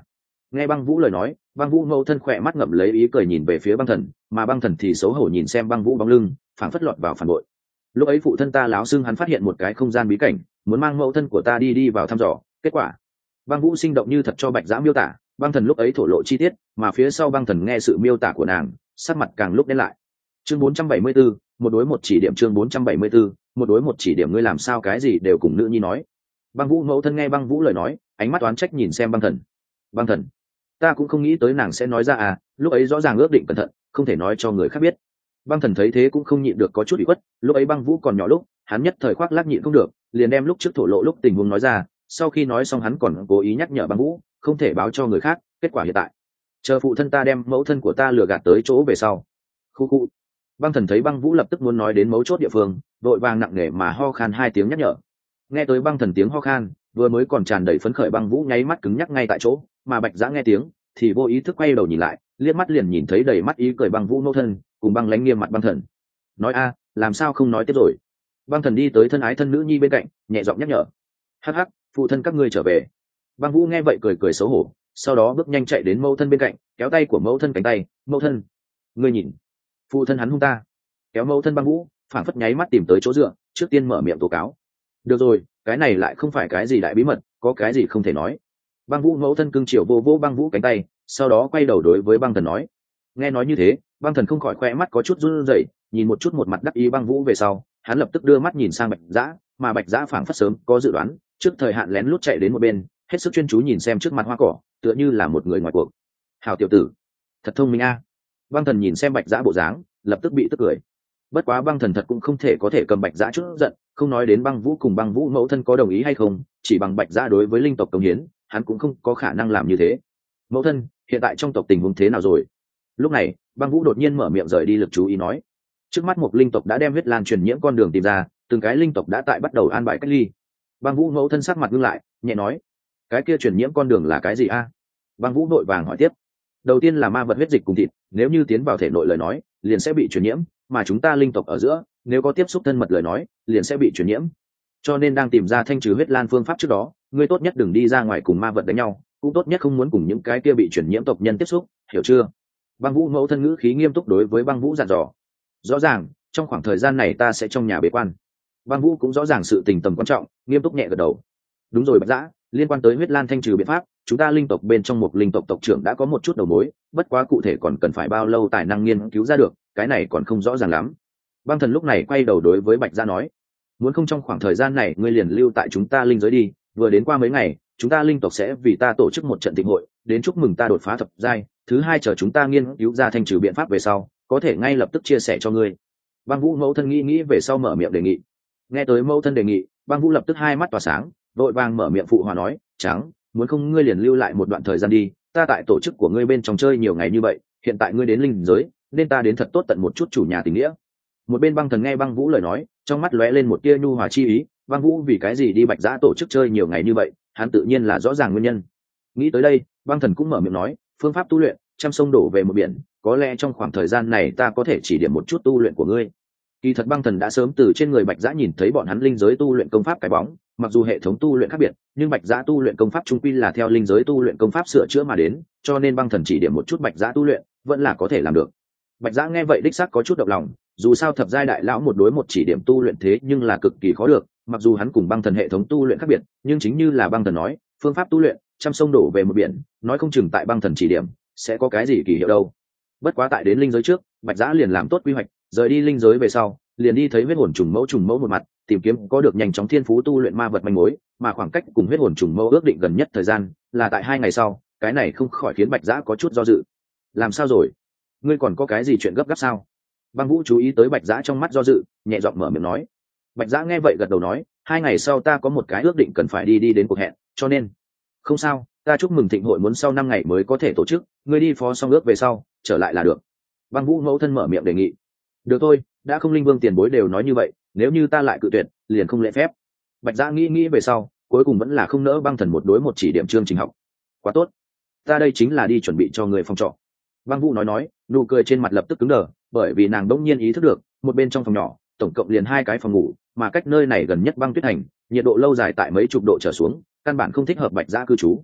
Nghe băng vũ lời nói, băng vũ mẫu thân khỏe mắt ngậm lấy ý cười nhìn về phía băng thần, mà băng thần thì xấu hổ nhìn xem băng vũ bóng lưng, phảng phất lọt vào phản bội. Lúc ấy phụ thân ta láo xưng hắn phát hiện một cái không gian bí cảnh, muốn mang mẫu thân của ta đi đi vào thăm dò, kết quả băng vũ sinh động như thật cho bạch giã miêu tả. Băng thần lúc ấy thổ lộ chi tiết, mà phía sau băng thần nghe sự miêu tả của nàng, sắc mặt càng lúc đen lại. Chương bốn trăm bảy mươi bốn, một đối một chỉ điểm. Chương bốn trăm bảy mươi bốn, một đối một chỉ điểm. Ngươi làm sao cái gì đều cùng nữ nhi nói. Băng vũ mẫu thân nghe băng vũ lời nói, ánh mắt oán trách nhìn xem băng thần. Băng thần, ta cũng không nghĩ tới nàng sẽ nói ra à, lúc ấy rõ ràng ước định cẩn thận, không thể nói cho người khác biết. Băng thần thấy thế cũng không nhịn được có chút ủy khuất, lúc ấy băng vũ còn nhỏ lúc, hắn nhất thời khoác lác nhịn không được, liền đem lúc trước thổ lộ lúc tình huống nói ra. Sau khi nói xong hắn còn cố ý nhắc nhở băng vũ không thể báo cho người khác. Kết quả hiện tại, chờ phụ thân ta đem mẫu thân của ta lừa gạt tới chỗ về sau. Khu khu. Băng thần thấy băng vũ lập tức muốn nói đến mấu chốt địa phương, đội vàng nặng nề mà ho khan hai tiếng nhắc nhở. Nghe tới băng thần tiếng ho khan, vừa mới còn tràn đầy phấn khởi băng vũ nháy mắt cứng nhắc ngay tại chỗ, mà bạch giã nghe tiếng thì vô ý thức quay đầu nhìn lại, liếc mắt liền nhìn thấy đầy mắt ý cười băng vũ mẫu thân cùng băng lánh nghiêm mặt băng thần. Nói a, làm sao không nói tiếp rồi. Băng thần đi tới thân ái thân nữ nhi bên cạnh, nhẹ giọng nhắc nhở. Hắc hắc, phụ thân các ngươi trở về. Băng vũ nghe vậy cười cười xấu hổ, sau đó bước nhanh chạy đến mẫu thân bên cạnh, kéo tay của mẫu thân cánh tay. Mẫu thân, ngươi nhìn, phụ thân hắn hung ta. Kéo mẫu thân băng vũ phảng phất nháy mắt tìm tới chỗ dựa, trước tiên mở miệng tố cáo. Được rồi, cái này lại không phải cái gì đại bí mật, có cái gì không thể nói. Băng vũ mẫu thân cưng chiều vô vô băng vũ cánh tay, sau đó quay đầu đối với băng thần nói. Nghe nói như thế, băng thần không khỏi khoe mắt có chút run rẩy, nhìn một chút một mặt đắc ý băng vũ về sau, hắn lập tức đưa mắt nhìn sang bạch giã, mà bạch giã phảng phất sớm có dự đoán, trước thời hạn lén lút chạy đến một bên, hết sức chuyên chú nhìn xem trước mặt hoa cỏ, tựa như là một người ngoài cuộc. Hảo tiểu tử, thật thông minh a. À. Băng thần nhìn xem bạch giã bộ dáng, lập tức bị tức cười. Bất quá băng thần thật cũng không thể có thể cầm bạch giã chút giận, không nói đến băng vũ cùng băng vũ mẫu thân có đồng ý hay không, chỉ bằng bạch giã đối với linh tộc công hiến, hắn cũng không có khả năng làm như thế. Mẫu thân, hiện tại trong tộc tình huống thế nào rồi? Lúc này băng vũ đột nhiên mở miệng rời đi lực chú ý nói. Trước mắt một linh tộc đã đem huyết lan truyền nhiễm con đường tìm ra, từng cái linh tộc đã tại bắt đầu an bài cách ly. Băng vũ mẫu thân sắc mặt ngưng lại, nhẹ nói. Cái kia truyền nhiễm con đường là cái gì a? À? Băng vũ đội vàng hỏi tiếp. Đầu tiên là ma vật huyết dịch cùng thịt, nếu như tiến vào thể nội lời nói liền sẽ bị truyền nhiễm, mà chúng ta linh tộc ở giữa nếu có tiếp xúc thân mật lời nói liền sẽ bị truyền nhiễm. Cho nên đang tìm ra thanh trừ huyết lan phương pháp trước đó, ngươi tốt nhất đừng đi ra ngoài cùng ma vật đánh nhau, cũng tốt nhất không muốn cùng những cái kia bị truyền nhiễm tộc nhân tiếp xúc, hiểu chưa? Băng vũ mẫu thân ngữ khí nghiêm túc đối với băng vũ dặn dò. Rõ ràng, trong khoảng thời gian này ta sẽ trong nhà bế quan. Băng vũ cũng rõ ràng sự tình tầm quan trọng, nghiêm túc nhẹ gật đầu. Đúng rồi bạch giã, liên quan tới huyết lan thanh trừ biện pháp, chúng ta linh tộc bên trong một linh tộc tộc trưởng đã có một chút đầu mối, bất quá cụ thể còn cần phải bao lâu tài năng nghiên cứu ra được, cái này còn không rõ ràng lắm. Băng thần lúc này quay đầu đối với bạch giã nói. Muốn không trong khoảng thời gian này ngươi liền lưu tại chúng ta linh giới đi, vừa đến qua mấy ngày chúng ta linh tộc sẽ vì ta tổ chức một trận thịnh hội đến chúc mừng ta đột phá thập giai, thứ hai chờ chúng ta nghiên cứu ra thanh trừ biện pháp về sau có thể ngay lập tức chia sẻ cho ngươi. Băng vũ mẫu thân nghĩ nghĩ về sau mở miệng đề nghị. Nghe tới mẫu thân đề nghị, băng vũ lập tức hai mắt tỏa sáng, vội vàng mở miệng phụ hòa nói. Trắng, muốn không ngươi liền lưu lại một đoạn thời gian đi, ta tại tổ chức của ngươi bên trong chơi nhiều ngày như vậy, hiện tại ngươi đến linh giới nên ta đến thật tốt tận một chút chủ nhà tình nghĩa. Một bên băng thần nghe băng vũ lời nói, trong mắt lóe lên một tia nhu hòa chi ý. Băng vũ vì cái gì đi bạch giã tổ chức chơi nhiều ngày như vậy, hắn tự nhiên là rõ ràng nguyên nhân. Nghĩ tới đây, băng thần cũng mở miệng nói. Phương pháp tu luyện trăm sông đổ về một biển, có lẽ trong khoảng thời gian này ta có thể chỉ điểm một chút tu luyện của ngươi. Kỳ thật băng thần đã sớm từ trên người bạch giã nhìn thấy bọn hắn linh giới tu luyện công pháp cái bóng, mặc dù hệ thống tu luyện khác biệt, nhưng bạch giã tu luyện công pháp trung quy là theo linh giới tu luyện công pháp sửa chữa mà đến, cho nên băng thần chỉ điểm một chút bạch giã tu luyện vẫn là có thể làm được. Bạch giã nghe vậy đích xác có chút động lòng, dù sao thập giai đại lão một đối một chỉ điểm tu luyện thế nhưng là cực kỳ khó được, mặc dù hắn cùng băng thần hệ thống tu luyện khác biệt, nhưng chính như là băng thần nói, phương pháp tu luyện trăm sông đổ về một biển, nói không chừng tại băng thần chỉ điểm sẽ có cái gì kỳ hiệu đâu. Bất quá tại đến linh giới trước, bạch giã liền làm tốt quy hoạch, rời đi linh giới về sau liền đi thấy huyết hồn trùng mẫu trùng mẫu một mặt, tìm kiếm có được nhanh chóng thiên phú tu luyện ma vật manh mối, mà khoảng cách cùng huyết hồn trùng mẫu ước định gần nhất thời gian là tại hai ngày sau. Cái này không khỏi khiến bạch giã có chút do dự. Làm sao rồi, ngươi còn có cái gì chuyện gấp gáp sao? Băng vũ chú ý tới bạch giã trong mắt do dự, nhẹ giọng mở miệng nói. Bạch giã nghe vậy gật đầu nói. Hai ngày sau ta có một cái ước định cần phải đi đi đến cuộc hẹn, cho nên không sao, ta chúc mừng thịnh hội muốn sau năm ngày mới có thể tổ chức, ngươi đi phó xong ước về sau trở lại là được. Băng vũ mẫu thân mở miệng đề nghị. Được thôi, đã không linh vương tiền bối đều nói như vậy, nếu như ta lại cự tuyệt liền không lễ phép. Bạch giã nghĩ nghĩ về sau cuối cùng vẫn là không nỡ băng thần một đối một chỉ điểm chương trình học. Quá tốt, ta đây chính là đi chuẩn bị cho người phòng trọ. Băng vũ nói nói, nụ cười trên mặt lập tức cứng đờ, bởi vì nàng đỗng nhiên ý thức được một bên trong phòng nhỏ tổng cộng liền hai cái phòng ngủ, mà cách nơi này gần nhất băng tuyết thành, nhiệt độ lâu dài tại mấy chục độ trở xuống, căn bản không thích hợp bạch giã cư trú.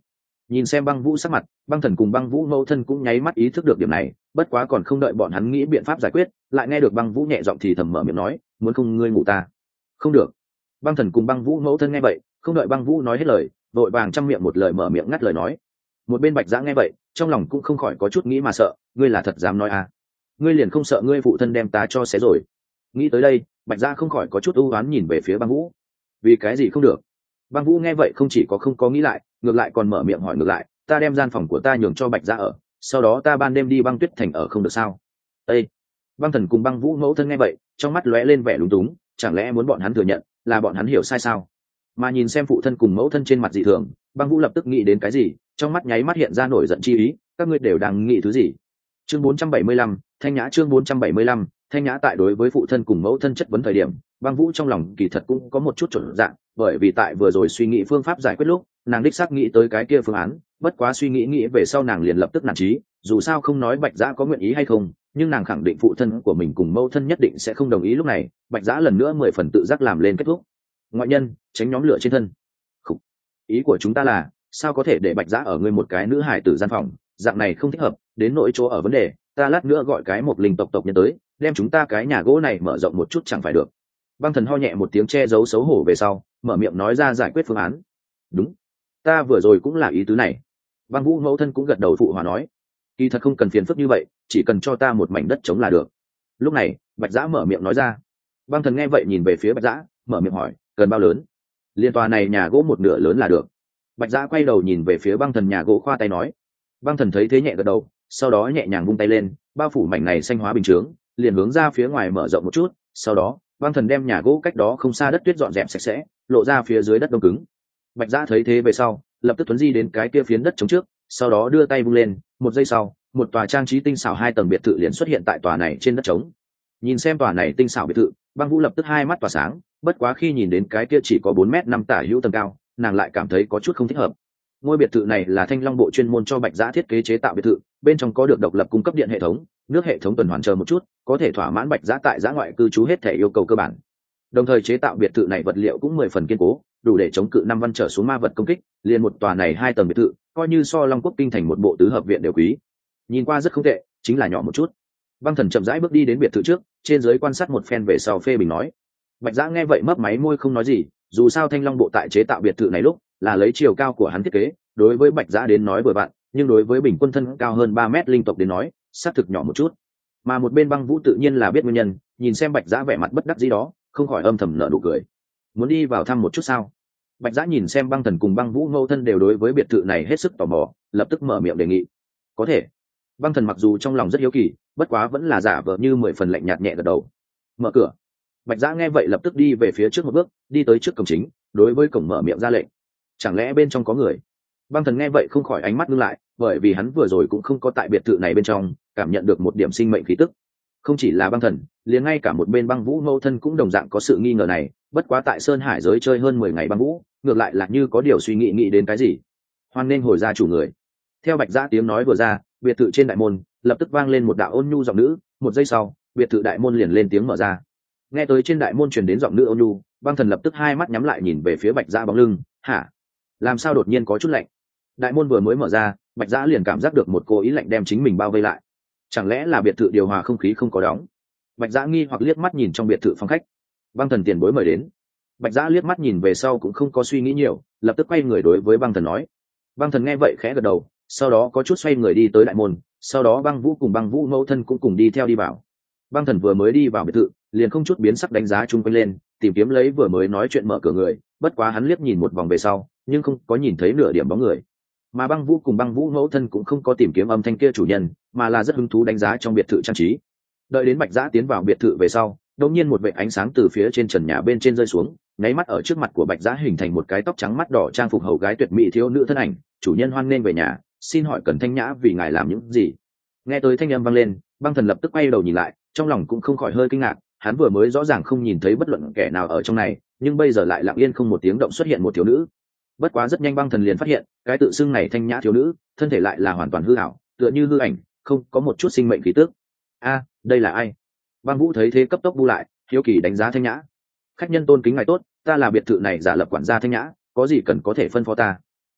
Nhìn xem băng vũ sắc mặt, băng thần cùng băng vũ mẫu thân cũng nháy mắt ý thức được điểm này, bất quá còn không đợi bọn hắn nghĩ biện pháp giải quyết, lại nghe được băng vũ nhẹ giọng thì thầm mở miệng nói, muốn không ngươi ngủ ta. Không được. Băng thần cùng băng vũ mẫu thân nghe vậy, không đợi băng vũ nói hết lời, vội vàng trăm miệng một lời mở miệng ngắt lời nói. Một bên bạch giã nghe vậy, trong lòng cũng không khỏi có chút nghĩ mà sợ, ngươi là thật dám nói à? Ngươi liền không sợ ngươi phụ thân đem ta cho xé rồi? Nghĩ tới đây, bạch giã không khỏi có chút ưu oán nhìn về phía băng vũ. Vì cái gì không được? Băng vũ nghe vậy không chỉ có không có nghĩ lại, ngược lại còn mở miệng hỏi ngược lại, ta đem gian phòng của ta nhường cho bạch giã ở, sau đó ta ban đêm đi băng tuyết thành ở không được sao? Ê! Băng thần cùng băng vũ mẫu thân nghe vậy, trong mắt lóe lên vẻ lúng túng, chẳng lẽ muốn bọn hắn thừa nhận là bọn hắn hiểu sai sao? Mà nhìn xem phụ thân cùng mẫu thân trên mặt dị thường, băng vũ lập tức nghĩ đến cái gì, trong mắt nháy mắt hiện ra nổi giận chi ý, các ngươi đều đang nghĩ thứ gì? Chương bốn trăm bảy mươi lăm, Thanh Nhã chương bốn trăm bảy mươi lăm, Thanh Nhã tại đối với phụ thân cùng mẫu thân chất vấn thời điểm, băng vũ trong lòng kỳ thật cũng có một chút chuẩn dạng, bởi vì tại vừa rồi suy nghĩ phương pháp giải quyết lúc, nàng đích xác nghĩ tới cái kia phương án, bất quá suy nghĩ nghĩ về sau nàng liền lập tức nản chí, dù sao không nói bạch giã có nguyện ý hay không, nhưng nàng khẳng định phụ thân của mình cùng mẫu thân nhất định sẽ không đồng ý. Lúc này bạch giã lần nữa mười phần tự giác làm lên kết thúc. Ngoại nhân tránh nhóm lửa trên thân. Khủ. Ý của chúng ta là sao có thể để bạch giã ở ngươi một cái nữ hài tử gian phòng, dạng này không thích hợp, đến nỗi chỗ ở vấn đề ta lát nữa gọi cái một linh tộc tộc nhân tới đem chúng ta cái nhà gỗ này mở rộng một chút chẳng phải được. Băng thần ho nhẹ một tiếng che giấu xấu hổ về sau mở miệng nói ra giải quyết phương án. Đúng, ta vừa rồi cũng là ý tứ này. Băng vũ mẫu thân cũng gật đầu phụ hòa nói, kỳ thật không cần phiền phức như vậy, chỉ cần cho ta một mảnh đất trống là được. Lúc này bạch giã mở miệng nói ra. Băng thần nghe vậy nhìn về phía bạch giã mở miệng hỏi, cần bao lớn? Liên tòa này nhà gỗ một nửa lớn là được. Bạch giã quay đầu nhìn về phía băng thần nhà gỗ khoa tay nói. Băng thần thấy thế nhẹ gật đầu, sau đó nhẹ nhàng vung tay lên, bao phủ mảnh này xanh hóa bình chướng, liền hướng ra phía ngoài mở rộng một chút. Sau đó băng thần đem nhà gỗ cách đó không xa đất tuyết dọn dẹp sạch sẽ, lộ ra phía dưới đất đông cứng. Bạch giã thấy thế về sau lập tức tuấn di đến cái kia phiến đất trống trước, sau đó đưa tay vung lên, một giây sau một tòa trang trí tinh xảo hai tầng biệt thự liền xuất hiện tại tòa này trên đất trống. Nhìn xem tòa này tinh xảo biệt thự, băng vũ lập tức hai mắt tỏa sáng, bất quá khi nhìn đến cái kia chỉ có bốn mét năm tả hữu tầng cao, nàng lại cảm thấy có chút không thích hợp. Ngôi biệt thự này là Thanh Long bộ chuyên môn cho bạch giã thiết kế chế tạo biệt thự, bên trong có được độc lập cung cấp điện hệ thống, nước hệ thống tuần hoàn chờ một chút, có thể thỏa mãn bạch giã tại giã ngoại cư trú hết thể yêu cầu cơ bản. Đồng thời chế tạo biệt thự này vật liệu cũng mười phần kiên cố, đủ để chống cự năm văn trở xuống ma vật công kích. Liền một tòa này hai tầng biệt thự, coi như so Long Quốc kinh thành một bộ tứ hợp viện đều quý. Nhìn qua rất không tệ, chính là nhỏ một chút. Băng thần chậm rãi bước đi đến biệt thự trước, trên dưới quan sát một phen về sau phê bình nói. Bạch giã nghe vậy mấp máy môi không nói gì, dù sao Thanh Long bộ tại chế tạo biệt thự này lúc là lấy chiều cao của hắn thiết kế, đối với bạch giã đến nói vừa vặn, nhưng đối với bình quân thân cao hơn ba mét linh tộc đến nói xác thực nhỏ một chút. Mà một bên băng vũ tự nhiên là biết nguyên nhân, nhìn xem bạch giã vẻ mặt bất đắc dĩ đó, không khỏi âm thầm nở nụ cười. Muốn đi vào thăm một chút sao? Bạch giã nhìn xem băng thần cùng băng vũ ngô thân đều đối với biệt thự này hết sức tò mò, lập tức mở miệng đề nghị. Có thể. Băng thần mặc dù trong lòng rất hiếu kỳ, bất quá vẫn là giả vờ như mười phần lạnh nhạt nhẹ gật đầu. Mở cửa. Bạch giã nghe vậy lập tức đi về phía trước một bước, đi tới trước cổng chính, đối với cổng mở miệng ra lệnh. Chẳng lẽ bên trong có người? Băng thần nghe vậy không khỏi ánh mắt ngưng lại, bởi vì hắn vừa rồi cũng không có tại biệt thự này bên trong cảm nhận được một điểm sinh mệnh khí tức. Không chỉ là băng thần, liền ngay cả một bên băng vũ mâu thân cũng đồng dạng có sự nghi ngờ này, bất quá tại sơn hải giới chơi hơn mười ngày băng vũ, ngược lại là như có điều suy nghĩ nghĩ đến cái gì. Hoan nên hồi ra chủ người. Theo bạch giã tiếng nói vừa ra, biệt thự trên đại môn lập tức vang lên một đạo ôn nhu giọng nữ, một giây sau biệt thự đại môn liền lên tiếng mở ra. Nghe tới trên đại môn truyền đến giọng nữ ôn nhu, băng thần lập tức hai mắt nhắm lại nhìn về phía bạch giã bóng lưng. Hả? Làm sao đột nhiên có chút lạnh? Đại môn vừa mới mở ra, bạch giã liền cảm giác được một cô ý lạnh đem chính mình bao vây lại. Chẳng lẽ là biệt thự điều hòa không khí không có đóng? Bạch giã nghi hoặc liếc mắt nhìn trong biệt thự phòng khách. Băng thần tiền bối mời đến. Bạch giã liếc mắt nhìn về sau cũng không có suy nghĩ nhiều, lập tức quay người đối với băng thần nói. Băng thần nghe vậy khẽ gật đầu, sau đó có chút xoay người đi tới đại môn, sau đó băng vũ cùng băng vũ mẫu thân cũng cùng đi theo đi vào. Băng thần vừa mới đi vào biệt thự liền không chút biến sắc đánh giá chung quanh lên, tìm kiếm lấy vừa mới nói chuyện mở cửa người, bất quá hắn liếc nhìn một vòng về sau nhưng không có nhìn thấy nửa điểm bóng người. Mà băng vũ cùng băng vũ mẫu thân cũng không có tìm kiếm âm thanh kia chủ nhân, mà là rất hứng thú đánh giá trong biệt thự trang trí. Đợi đến bạch giã tiến vào biệt thự về sau, đột nhiên một vệt ánh sáng từ phía trên trần nhà bên trên rơi xuống, nháy mắt ở trước mặt của bạch giã hình thành một cái tóc trắng mắt đỏ trang phục hầu gái tuyệt mỹ thiếu nữ thân ảnh. Chủ nhân hoan nghênh về nhà, xin hỏi cần Thanh Nhã vì ngài làm những gì? Nghe tới thanh âm vang lên, băng thần lập tức quay đầu nhìn lại, trong lòng cũng không khỏi hơi kinh ngạc. Hắn vừa mới rõ ràng không nhìn thấy bất luận kẻ nào ở trong này, nhưng bây giờ lại lặng yên không một tiếng động xuất hiện một thiếu nữ. Bất quá rất nhanh băng thần liền phát hiện, cái tự xưng này Thanh Nhã thiếu nữ thân thể lại là hoàn toàn hư ảo, tựa như hư ảnh, không có một chút sinh mệnh khí tức. A, đây là ai? Băng vũ thấy thế cấp tốc bu lại, hiếu kỳ đánh giá Thanh Nhã. Khách nhân tôn kính ngài tốt, ta là biệt thự này giả lập quản gia Thanh Nhã, có gì cần có thể phân phó ta?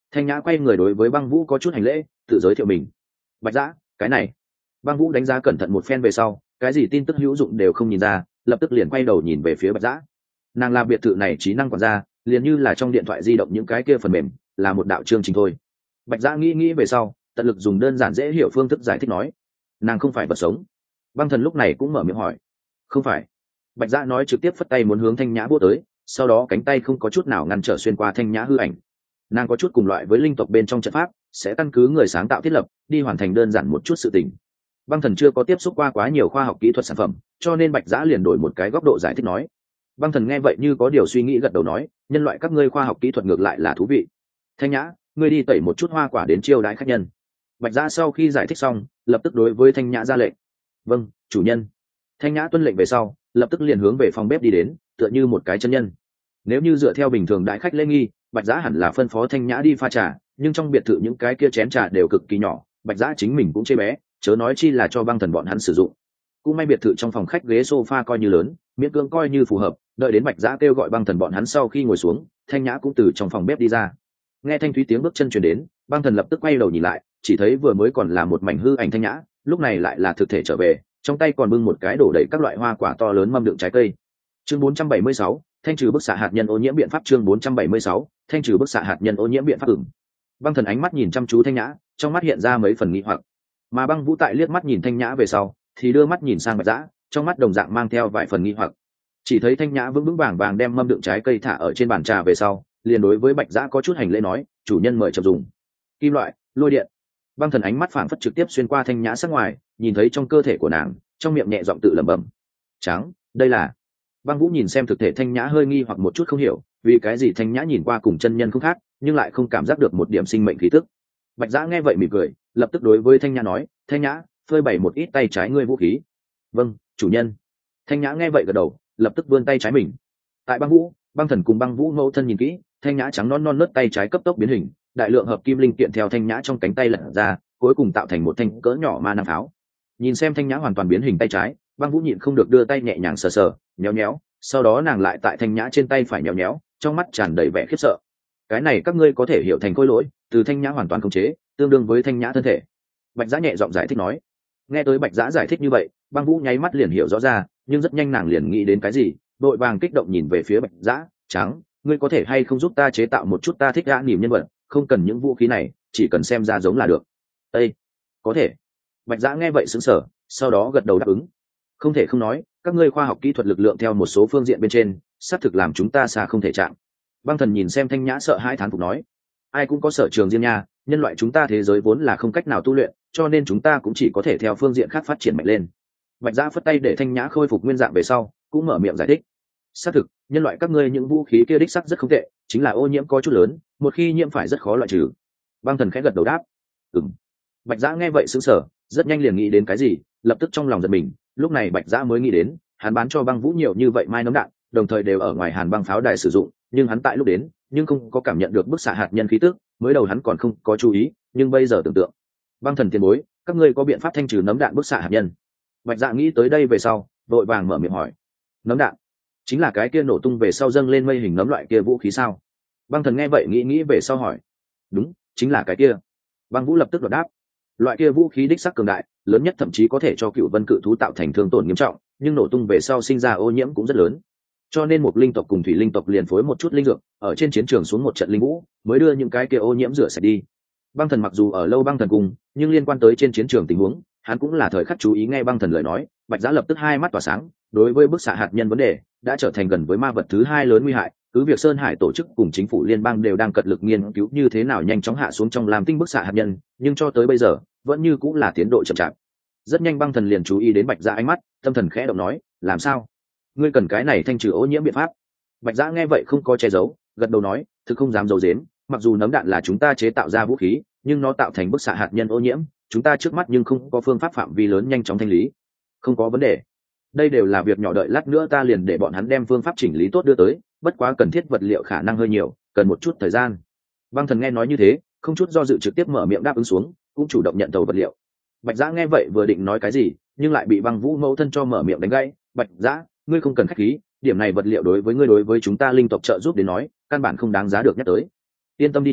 Thanh nhã quay người đối với băng vũ có chút hành lễ, tự giới thiệu mình. Bạch giã, cái này. Băng vũ đánh giá cẩn thận một phen về sau, cái gì tin tức hữu dụng đều không nhìn ra, lập tức liền quay đầu nhìn về phía bạch giã. Nàng là biệt thự này trí năng quản gia, liền như là trong điện thoại di động những cái kia phần mềm, là một đạo chương trình thôi. Bạch giã nghĩ nghĩ về sau, tận lực dùng đơn giản dễ hiểu phương thức giải thích nói, nàng không phải vật sống. Băng thần lúc này cũng mở miệng hỏi, không phải. Bạch giã nói trực tiếp phất tay muốn hướng thanh nhã vô tới, sau đó cánh tay không có chút nào ngăn trở xuyên qua thanh nhã hư ảnh. Nàng có chút cùng loại với linh tộc bên trong trận pháp, sẽ căn cứ người sáng tạo thiết lập đi hoàn thành đơn giản một chút sự tình. Băng thần chưa có tiếp xúc qua quá nhiều khoa học kỹ thuật sản phẩm, cho nên bạch giã liền đổi một cái góc độ giải thích nói. Băng thần nghe vậy như có điều suy nghĩ gật đầu nói, nhân loại các ngươi khoa học kỹ thuật ngược lại là thú vị. Thanh nhã, ngươi đi tẩy một chút hoa quả đến chiêu đãi khách nhân. Bạch giã sau khi giải thích xong, lập tức đối với thanh nhã ra lệnh. Vâng, chủ nhân. Thanh nhã tuân lệnh về sau, lập tức liền hướng về phòng bếp đi đến, tựa như một cái chân nhân. Nếu như dựa theo bình thường đãi khách lễ nghi, bạch giã hẳn là phân phó thanh nhã đi pha trà, nhưng trong biệt thự những cái kia chén trà đều cực kỳ nhỏ, bạch giã chính mình cũng chê bé, chớ nói chi là cho băng thần bọn hắn sử dụng. Cũng may biệt thự trong phòng khách ghế sofa coi như lớn, miễn cưỡng coi như phù hợp. Đợi đến bạch giã kêu gọi băng thần bọn hắn sau khi ngồi xuống, thanh nhã cũng từ trong phòng bếp đi ra. Nghe thanh thúy tiếng bước chân truyền đến, băng thần lập tức quay đầu nhìn lại, chỉ thấy vừa mới còn là một mảnh hư ảnh thanh nhã, lúc này lại là thực thể trở về, trong tay còn bưng một cái đổ đầy các loại hoa quả to lớn mâm đựng trái cây. Chương bốn trăm bảy mươi sáu, thanh trừ bức xạ hạt nhân ô nhiễm biện pháp. Chương bốn trăm bảy mươi sáu, thanh trừ bức xạ hạt nhân ô nhiễm biện pháp. Ừm. Băng thần ánh mắt nhìn chăm chú thanh nhã, trong mắt hiện ra mấy phần nghi hoặc. Mà băng vũ tại liếc mắt nhìn thanh nhã về sau, thì đưa mắt nhìn sang bạch giã, trong mắt đồng dạng mang theo vài phần nghi hoặc. Chỉ thấy thanh nhã vững vững vàng vàng đem mâm đựng trái cây thả ở trên bàn trà về sau, liền đối với bạch giã có chút hành lễ nói, chủ nhân mời chậm dùng. Kim loại, lôi điện. Băng thần ánh mắt phảng phất trực tiếp xuyên qua thanh nhã sát ngoài, nhìn thấy trong cơ thể của nàng, trong miệng nhẹ giọng tự lẩm bẩm. Trắng, đây là. Băng vũ nhìn xem thực thể thanh nhã hơi nghi hoặc một chút không hiểu, vì cái gì thanh nhã nhìn qua cùng chân nhân không khác, nhưng lại không cảm giác được một điểm sinh mệnh khí tức. Bạch giã nghe vậy mỉm cười, lập tức đối với thanh nhã nói, thanh nhã, phơi bày một ít tay trái ngươi vũ khí. Vâng, chủ nhân. Thanh nhã nghe vậy gật đầu, lập tức vươn tay trái mình. Tại băng vũ, băng thần cùng băng vũ mẫu thân nhìn kỹ, thanh nhã trắng non non nớt tay trái cấp tốc biến hình, đại lượng hợp kim linh kiện theo thanh nhã trong cánh tay lật ra, cuối cùng tạo thành một thanh cỡ nhỏ ma năng pháo. Nhìn xem thanh nhã hoàn toàn biến hình tay trái, băng vũ nhịn không được đưa tay nhẹ nhàng sờ sờ, nhéo nhéo, sau đó nàng lại tại thanh nhã trên tay phải nhéo nhéo, trong mắt tràn đầy vẻ khiếp sợ. Cái này các ngươi có thể hiểu thành khối lỗi, từ thanh nhã hoàn toàn khống chế, tương đương với thanh nhã thân thể. Bạch giã nhẹ giọng giải thích nói. Nghe tới bạch giã giải thích như vậy, băng vũ nháy mắt liền hiểu rõ ra, nhưng rất nhanh nàng liền nghĩ đến cái gì, đội vàng kích động nhìn về phía bạch giã, trắng, ngươi có thể hay không giúp ta chế tạo một chút ta thích gã niềm nhân vật, không cần những vũ khí này, chỉ cần xem ra giống là được. Ê, có thể. Bạch giã nghe vậy sững sờ, sau đó gật đầu đáp ứng. Không thể không nói, các ngươi khoa học kỹ thuật lực lượng theo một số phương diện bên trên, xác thực làm chúng ta xa không thể chạm. Băng thần nhìn xem thanh nhã sợ hai thán phục nói, ai cũng có sở trường riêng nha, nhân loại chúng ta thế giới vốn là không cách nào tu luyện, cho nên chúng ta cũng chỉ có thể theo phương diện khác phát triển mạnh lên. Bạch giã phất tay để thanh nhã khôi phục nguyên dạng về sau, cũng mở miệng giải thích. Xác thực, nhân loại các ngươi những vũ khí kia đích sắc rất không tệ, chính là ô nhiễm có chút lớn, một khi nhiễm phải rất khó loại trừ. Băng thần khẽ gật đầu đáp. Ừm. Bạch giã nghe vậy sững sờ, rất nhanh liền nghĩ đến cái gì, lập tức trong lòng giật mình. Lúc này bạch giã mới nghĩ đến, hắn bán cho băng vũ nhiều như vậy mai nấm đạn, đồng thời đều ở ngoài hàn băng pháo đài sử dụng, nhưng hắn tại lúc đến, nhưng không có cảm nhận được bức xạ hạt nhân khí tức, mới đầu hắn còn không có chú ý, nhưng bây giờ tưởng tượng. Băng thần tiền bối, các ngươi có biện pháp thanh trừ nấm đạn bức xạ hạt nhân? Bạch dạ nghĩ tới đây về sau, vội vàng mở miệng hỏi. Nấm đạn? Chính là cái kia nổ tung về sau dâng lên mây hình nấm loại kia vũ khí sao? Băng thần nghe vậy nghĩ nghĩ về sau hỏi. Đúng, chính là cái kia. Băng vũ lập tức đáp. Loại kia vũ khí đích sắc cường đại, lớn nhất thậm chí có thể cho cựu vân cự thú tạo thành thương tổn nghiêm trọng, nhưng nổ tung về sau sinh ra ô nhiễm cũng rất lớn. Cho nên một linh tộc cùng thủy linh tộc liền phối một chút linh dược, ở trên chiến trường xuống một trận linh vũ, mới đưa những cái kia ô nhiễm rửa sạch đi. Băng thần mặc dù ở lâu băng thần cung, nhưng liên quan tới trên chiến trường tình huống, hắn cũng là thời khắc chú ý nghe băng thần lời nói. Bạch Giã lập tức hai mắt tỏa sáng, đối với bức xạ hạt nhân vấn đề đã trở thành gần với ma vật thứ hai lớn nguy hại. Cứ việc Sơn Hải tổ chức cùng chính phủ liên bang đều đang cật lực nghiên cứu như thế nào nhanh chóng hạ xuống trong làm tinh bức xạ hạt nhân, nhưng cho tới bây giờ vẫn như cũng là tiến độ chậm chạp. Rất nhanh băng thần liền chú ý đến Bạch Giã ánh mắt, tâm thần khẽ động nói, làm sao? Ngươi cần cái này thanh trừ ô nhiễm biện pháp? Bạch Giã nghe vậy không có che giấu, gật đầu nói, thực không dám giấu giếm, mặc dù nấm đạn là chúng ta chế tạo ra vũ khí, nhưng nó tạo thành bức xạ hạt nhân ô nhiễm, chúng ta trước mắt nhưng không có phương pháp phạm vi lớn nhanh chóng thanh lý. Không có vấn đề, đây đều là việc nhỏ, đợi lát nữa ta liền để bọn hắn đem phương pháp chỉnh lý tốt đưa tới, bất quá cần thiết vật liệu khả năng hơi nhiều, cần một chút thời gian. Băng thần nghe nói như thế, không chút do dự trực tiếp mở miệng đáp ứng xuống, cũng chủ động nhận tàu vật liệu. Bạch Giã nghe vậy vừa định nói cái gì, nhưng lại bị Băng Vũ mẫu thân cho mở miệng đánh gãy. Bạch Giã, ngươi không cần khách khí, điểm này vật liệu đối với ngươi đối với chúng ta linh tộc trợ giúp đến nói, căn bản không đáng giá được nhắc tới. Yên tâm đi Trắng,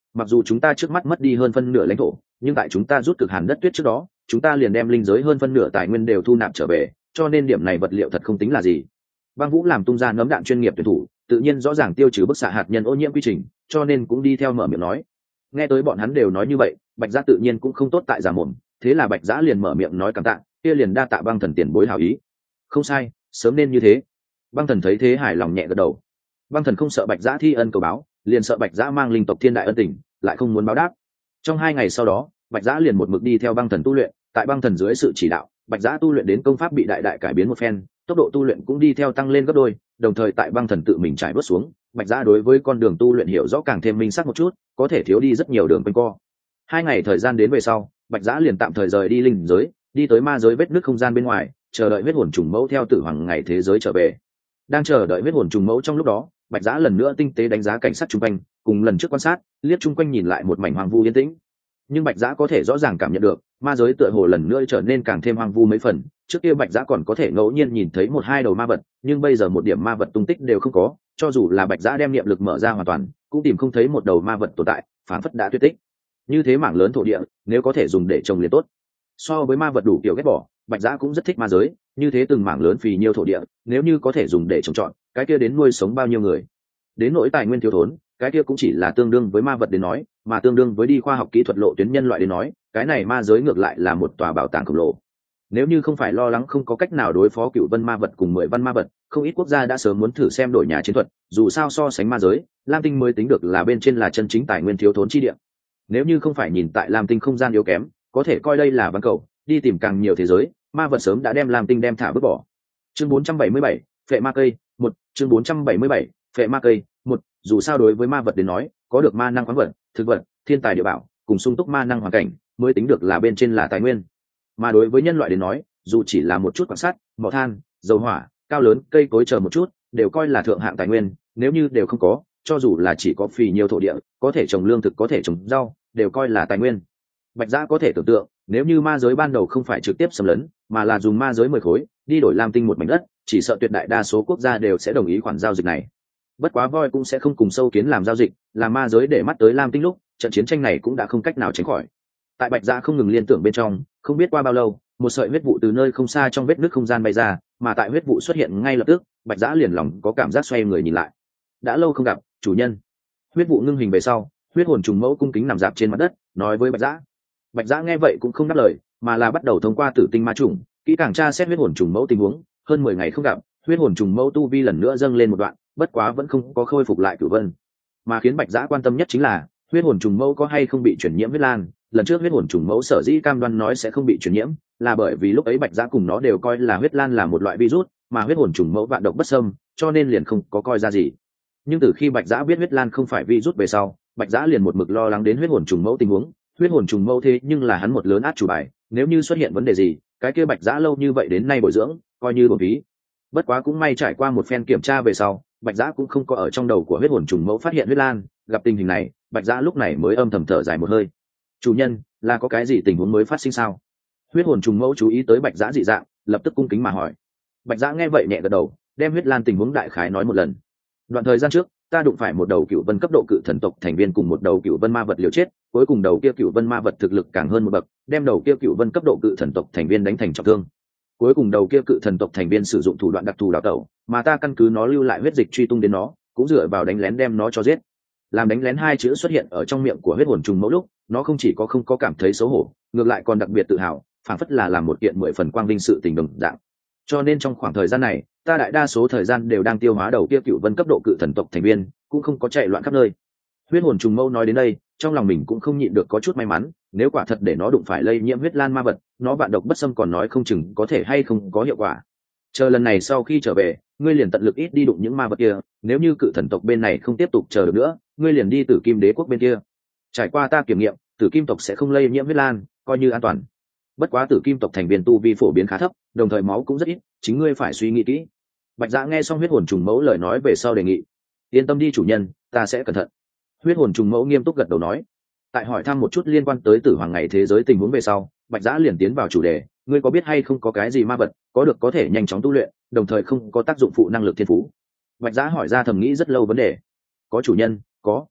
mặc dù chúng ta trước mắt mất đi hơn phân nửa lãnh thổ, nhưng tại chúng ta rút cực hàn đất tuyết trước đó, chúng ta liền đem linh giới hơn phân nửa tài nguyên đều thu nạp trở về, cho nên điểm này vật liệu thật không tính là gì. Băng Vũ làm tung ra nấm đạn chuyên nghiệp tuyển thủ, tự nhiên rõ ràng tiêu trừ bức xạ hạt nhân ô nhiễm quy trình, cho nên cũng đi theo mở miệng nói. Nghe tới bọn hắn đều nói như vậy, Bạch Giã tự nhiên cũng không tốt tại giả mồm, thế là Bạch Giã liền mở miệng nói cảm tạ, kia liền đa tạ Băng Thần tiền bối hảo ý. Không sai, sớm nên như thế. Băng Thần thấy thế hài lòng nhẹ gật đầu. Băng Thần không sợ Bạch Giã thi ân cầu báo, liền sợ Bạch Giã mang linh tộc thiên đại ân tình, lại không muốn báo đáp. Trong hai ngày sau đó, Bạch Giã liền một mực đi theo Băng Thần tu luyện, tại Băng Thần dưới sự chỉ đạo, Bạch Giã tu luyện đến công pháp bị đại đại cải biến một phen, tốc độ tu luyện cũng đi theo tăng lên gấp đôi, đồng thời tại Băng Thần tự mình trải bước xuống, Bạch Giã đối với con đường tu luyện hiểu rõ càng thêm minh xác một chút, có thể thiếu đi rất nhiều đường quanh co. Hai ngày thời gian đến về sau, Bạch Giã liền tạm thời rời đi linh giới, đi tới ma giới vết nứt không gian bên ngoài, chờ đợi huyết hồn trùng mẫu theo Tử Hoàng ngày thế giới trở về. Đang chờ đợi huyết hồn trùng mẫu trong lúc đó, Bạch Giã lần nữa tinh tế đánh giá cảnh sát chung quanh, cùng lần trước quan sát, liếc chung quanh nhìn lại một mảnh hoang vu yên tĩnh. Nhưng Bạch Giã có thể rõ ràng cảm nhận được, ma giới tựa hồ lần nữa trở nên càng thêm hoang vu mấy phần. Trước kia Bạch Giã còn có thể ngẫu nhiên nhìn thấy một hai đầu ma vật, nhưng bây giờ một điểm ma vật tung tích đều không có, cho dù là Bạch Giã đem niệm lực mở ra hoàn toàn, cũng tìm không thấy một đầu ma vật tồn tại, phản phất đã tuyệt tích. Như thế mảng lớn thổ địa, nếu có thể dùng để trồng liền tốt. So với ma vật đủ kiểu ghét bỏ, Bạch Giã cũng rất thích ma giới, như thế từng mảng lớn phì nhiêu thổ địa, nếu như có thể dùng để trồng trọt, cái kia đến nuôi sống bao nhiêu người. Đến nỗi tài nguyên thiếu thốn, cái kia cũng chỉ là tương đương với ma vật đến nói, mà tương đương với đi khoa học kỹ thuật lộ tuyến nhân loại đến nói, cái này ma giới ngược lại là một tòa bảo tàng khổng lồ. Nếu như không phải lo lắng không có cách nào đối phó cựu vân ma vật cùng mười văn ma vật, không ít quốc gia đã sớm muốn thử xem đổi nhà chiến thuật, dù sao so sánh ma giới, Lam Tinh mới tính được là bên trên là chân chính tài nguyên thiếu thốn chi địa. Nếu như không phải nhìn tại Lam Tinh không gian yếu kém, có thể coi đây là văn cầu, đi tìm càng nhiều thế giới, ma vật sớm đã đem Lam Tinh đem thả vứt bỏ. Chương bốn trăm bảy mươi bảy, phệ ma cây, một, chương bốn trăm bảy mươi bảy, phệ ma cây, một, dù sao đối với ma vật đến nói, có được ma năng khoáng vật, thực vật, thiên tài địa bảo, cùng sung túc ma năng hoàn cảnh, mới tính được là bên trên là tài nguyên. Mà đối với nhân loại đến nói, dù chỉ là một chút quan sát, mỏ than, dầu hỏa, cao lớn, cây cối chờ một chút, đều coi là thượng hạng tài nguyên, nếu như đều không có, cho dù là chỉ có phì nhiều thổ địa, có thể trồng lương thực, có thể trồng rau, đều coi là tài nguyên. Bạch Giã có thể tưởng tượng, nếu như ma giới ban đầu không phải trực tiếp xâm lấn, mà là dùng ma giới mười khối, đi đổi Lam Tinh một mảnh đất, chỉ sợ tuyệt đại đa số quốc gia đều sẽ đồng ý khoản giao dịch này. Bất quá voi cũng sẽ không cùng sâu kiến làm giao dịch, là ma giới để mắt tới Lam Tinh lúc, trận chiến tranh này cũng đã không cách nào tránh khỏi. Tại Bạch Giã không ngừng liên tưởng bên trong, không biết qua bao lâu, một sợi huyết vụ từ nơi không xa trong vết nứt không gian bay ra, mà tại huyết vụ xuất hiện ngay lập tức, Bạch Giã liền lòng có cảm giác xoay người nhìn lại. Đã lâu không gặp, chủ nhân. Huyết vụ ngưng hình về sau, huyết hồn trùng mẫu cung kính nằm dạp trên mặt đất, nói với Bạch Giã. Bạch Giã nghe vậy cũng không đáp lời, mà là bắt đầu thông qua tử tinh ma trùng, kỹ càng tra xét huyết hồn trùng mẫu tình huống. Hơn mười ngày không gặp, huyết hồn trùng mẫu tu vi lần nữa dâng lên một đoạn, bất quá vẫn không có khôi phục lại cửu vân. Mà khiến Bạch Giã quan tâm nhất chính là huyết hồn trùng mẫu có hay không bị chuyển nhiễm huyết lan. Lần trước huyết hồn trùng mẫu sở dĩ cam đoan nói sẽ không bị chuyển nhiễm, là bởi vì lúc ấy Bạch Giã cùng nó đều coi là huyết lan là một loại virus, mà huyết hồn trùng mẫu vạn độc bất xâm, cho nên liền không có coi ra gì. Nhưng từ khi Bạch Giã biết huyết lan không phải virus về sau, Bạch Giã liền một mực lo lắng đến huyết hồn trùng mẫu tình huống. Huyết hồn trùng mẫu thế nhưng là hắn một lớn át chủ bài, nếu như xuất hiện vấn đề gì, cái kia Bạch Giã lâu như vậy đến nay bồi dưỡng, coi như bổ phí. Bất quá cũng may trải qua một phen kiểm tra về sau, Bạch Giã cũng không có ở trong đầu của huyết hồn trùng mẫu phát hiện huyết lan. Gặp tình hình này, Bạch Giã lúc này mới âm thầm thở dài một hơi. Chủ nhân, là có cái gì tình huống mới phát sinh sao? Huyết hồn trùng mẫu chú ý tới Bạch Giã dị dạng, lập tức cung kính mà hỏi. Bạch Giã nghe vậy nhẹ gật đầu, đem huyết lan tình huống đại khái nói một lần. Đoạn thời gian trước, ta đụng phải một đầu cựu vân cấp độ cự thần tộc thành viên cùng một đầu cựu vân ma vật liều chết, cuối cùng đầu kia cựu vân ma vật thực lực càng hơn một bậc, đem đầu kia cựu vân cấp độ cự thần tộc thành viên đánh thành trọng thương. Cuối cùng đầu kia cự thần tộc thành viên sử dụng thủ đoạn đặc thù đào tẩu, mà ta căn cứ nó lưu lại huyết dịch truy tung đến nó, cũng dựa vào đánh lén đem nó cho giết. Làm đánh lén hai chữ xuất hiện ở trong miệng của huyết hồn trùng mẫu lúc, nó không chỉ có không có cảm thấy xấu hổ, ngược lại còn đặc biệt tự hào, phảng phất là làm một kiện mười phần quang vinh sự tình đồng dạng. Cho nên trong khoảng thời gian này, ta đại đa số thời gian đều đang tiêu hóa đầu kia cựu vân cấp độ cự thần tộc thành viên, cũng không có chạy loạn khắp nơi. Huyết hồn trùng mẫu nói đến đây, trong lòng mình cũng không nhịn được có chút may mắn, nếu quả thật để nó đụng phải lây nhiễm huyết lan ma vật, nó vạn độc bất xâm còn nói không chừng có thể hay không có hiệu quả. Chờ lần này sau khi trở về, ngươi liền tận lực ít đi đụng những ma vật kia, nếu như cự thần tộc bên này không tiếp tục chờ được nữa, ngươi liền đi Tử Kim Đế quốc bên kia. Trải qua ta kiểm nghiệm, Tử Kim tộc sẽ không lây nhiễm huyết lan, coi như an toàn. Bất quá Tử Kim tộc thành viên tu vi phổ biến khá thấp, đồng thời máu cũng rất ít, chính ngươi phải suy nghĩ kỹ. Bạch Giã nghe xong huyết hồn trùng mẫu lời nói về sau đề nghị. Yên tâm đi chủ nhân, ta sẽ cẩn thận. Huyết hồn trùng mẫu nghiêm túc gật đầu nói. Tại hỏi thăm một chút liên quan tới Tử Hoàng ngày thế giới tình huống về sau, Bạch Giã liền tiến vào chủ đề. Ngươi có biết hay không có cái gì ma vật có được có thể nhanh chóng tu luyện, đồng thời không có tác dụng phụ năng lực thiên phú? Bạch Giã hỏi ra thầm nghĩ rất lâu vấn đề. Có chủ nhân, có.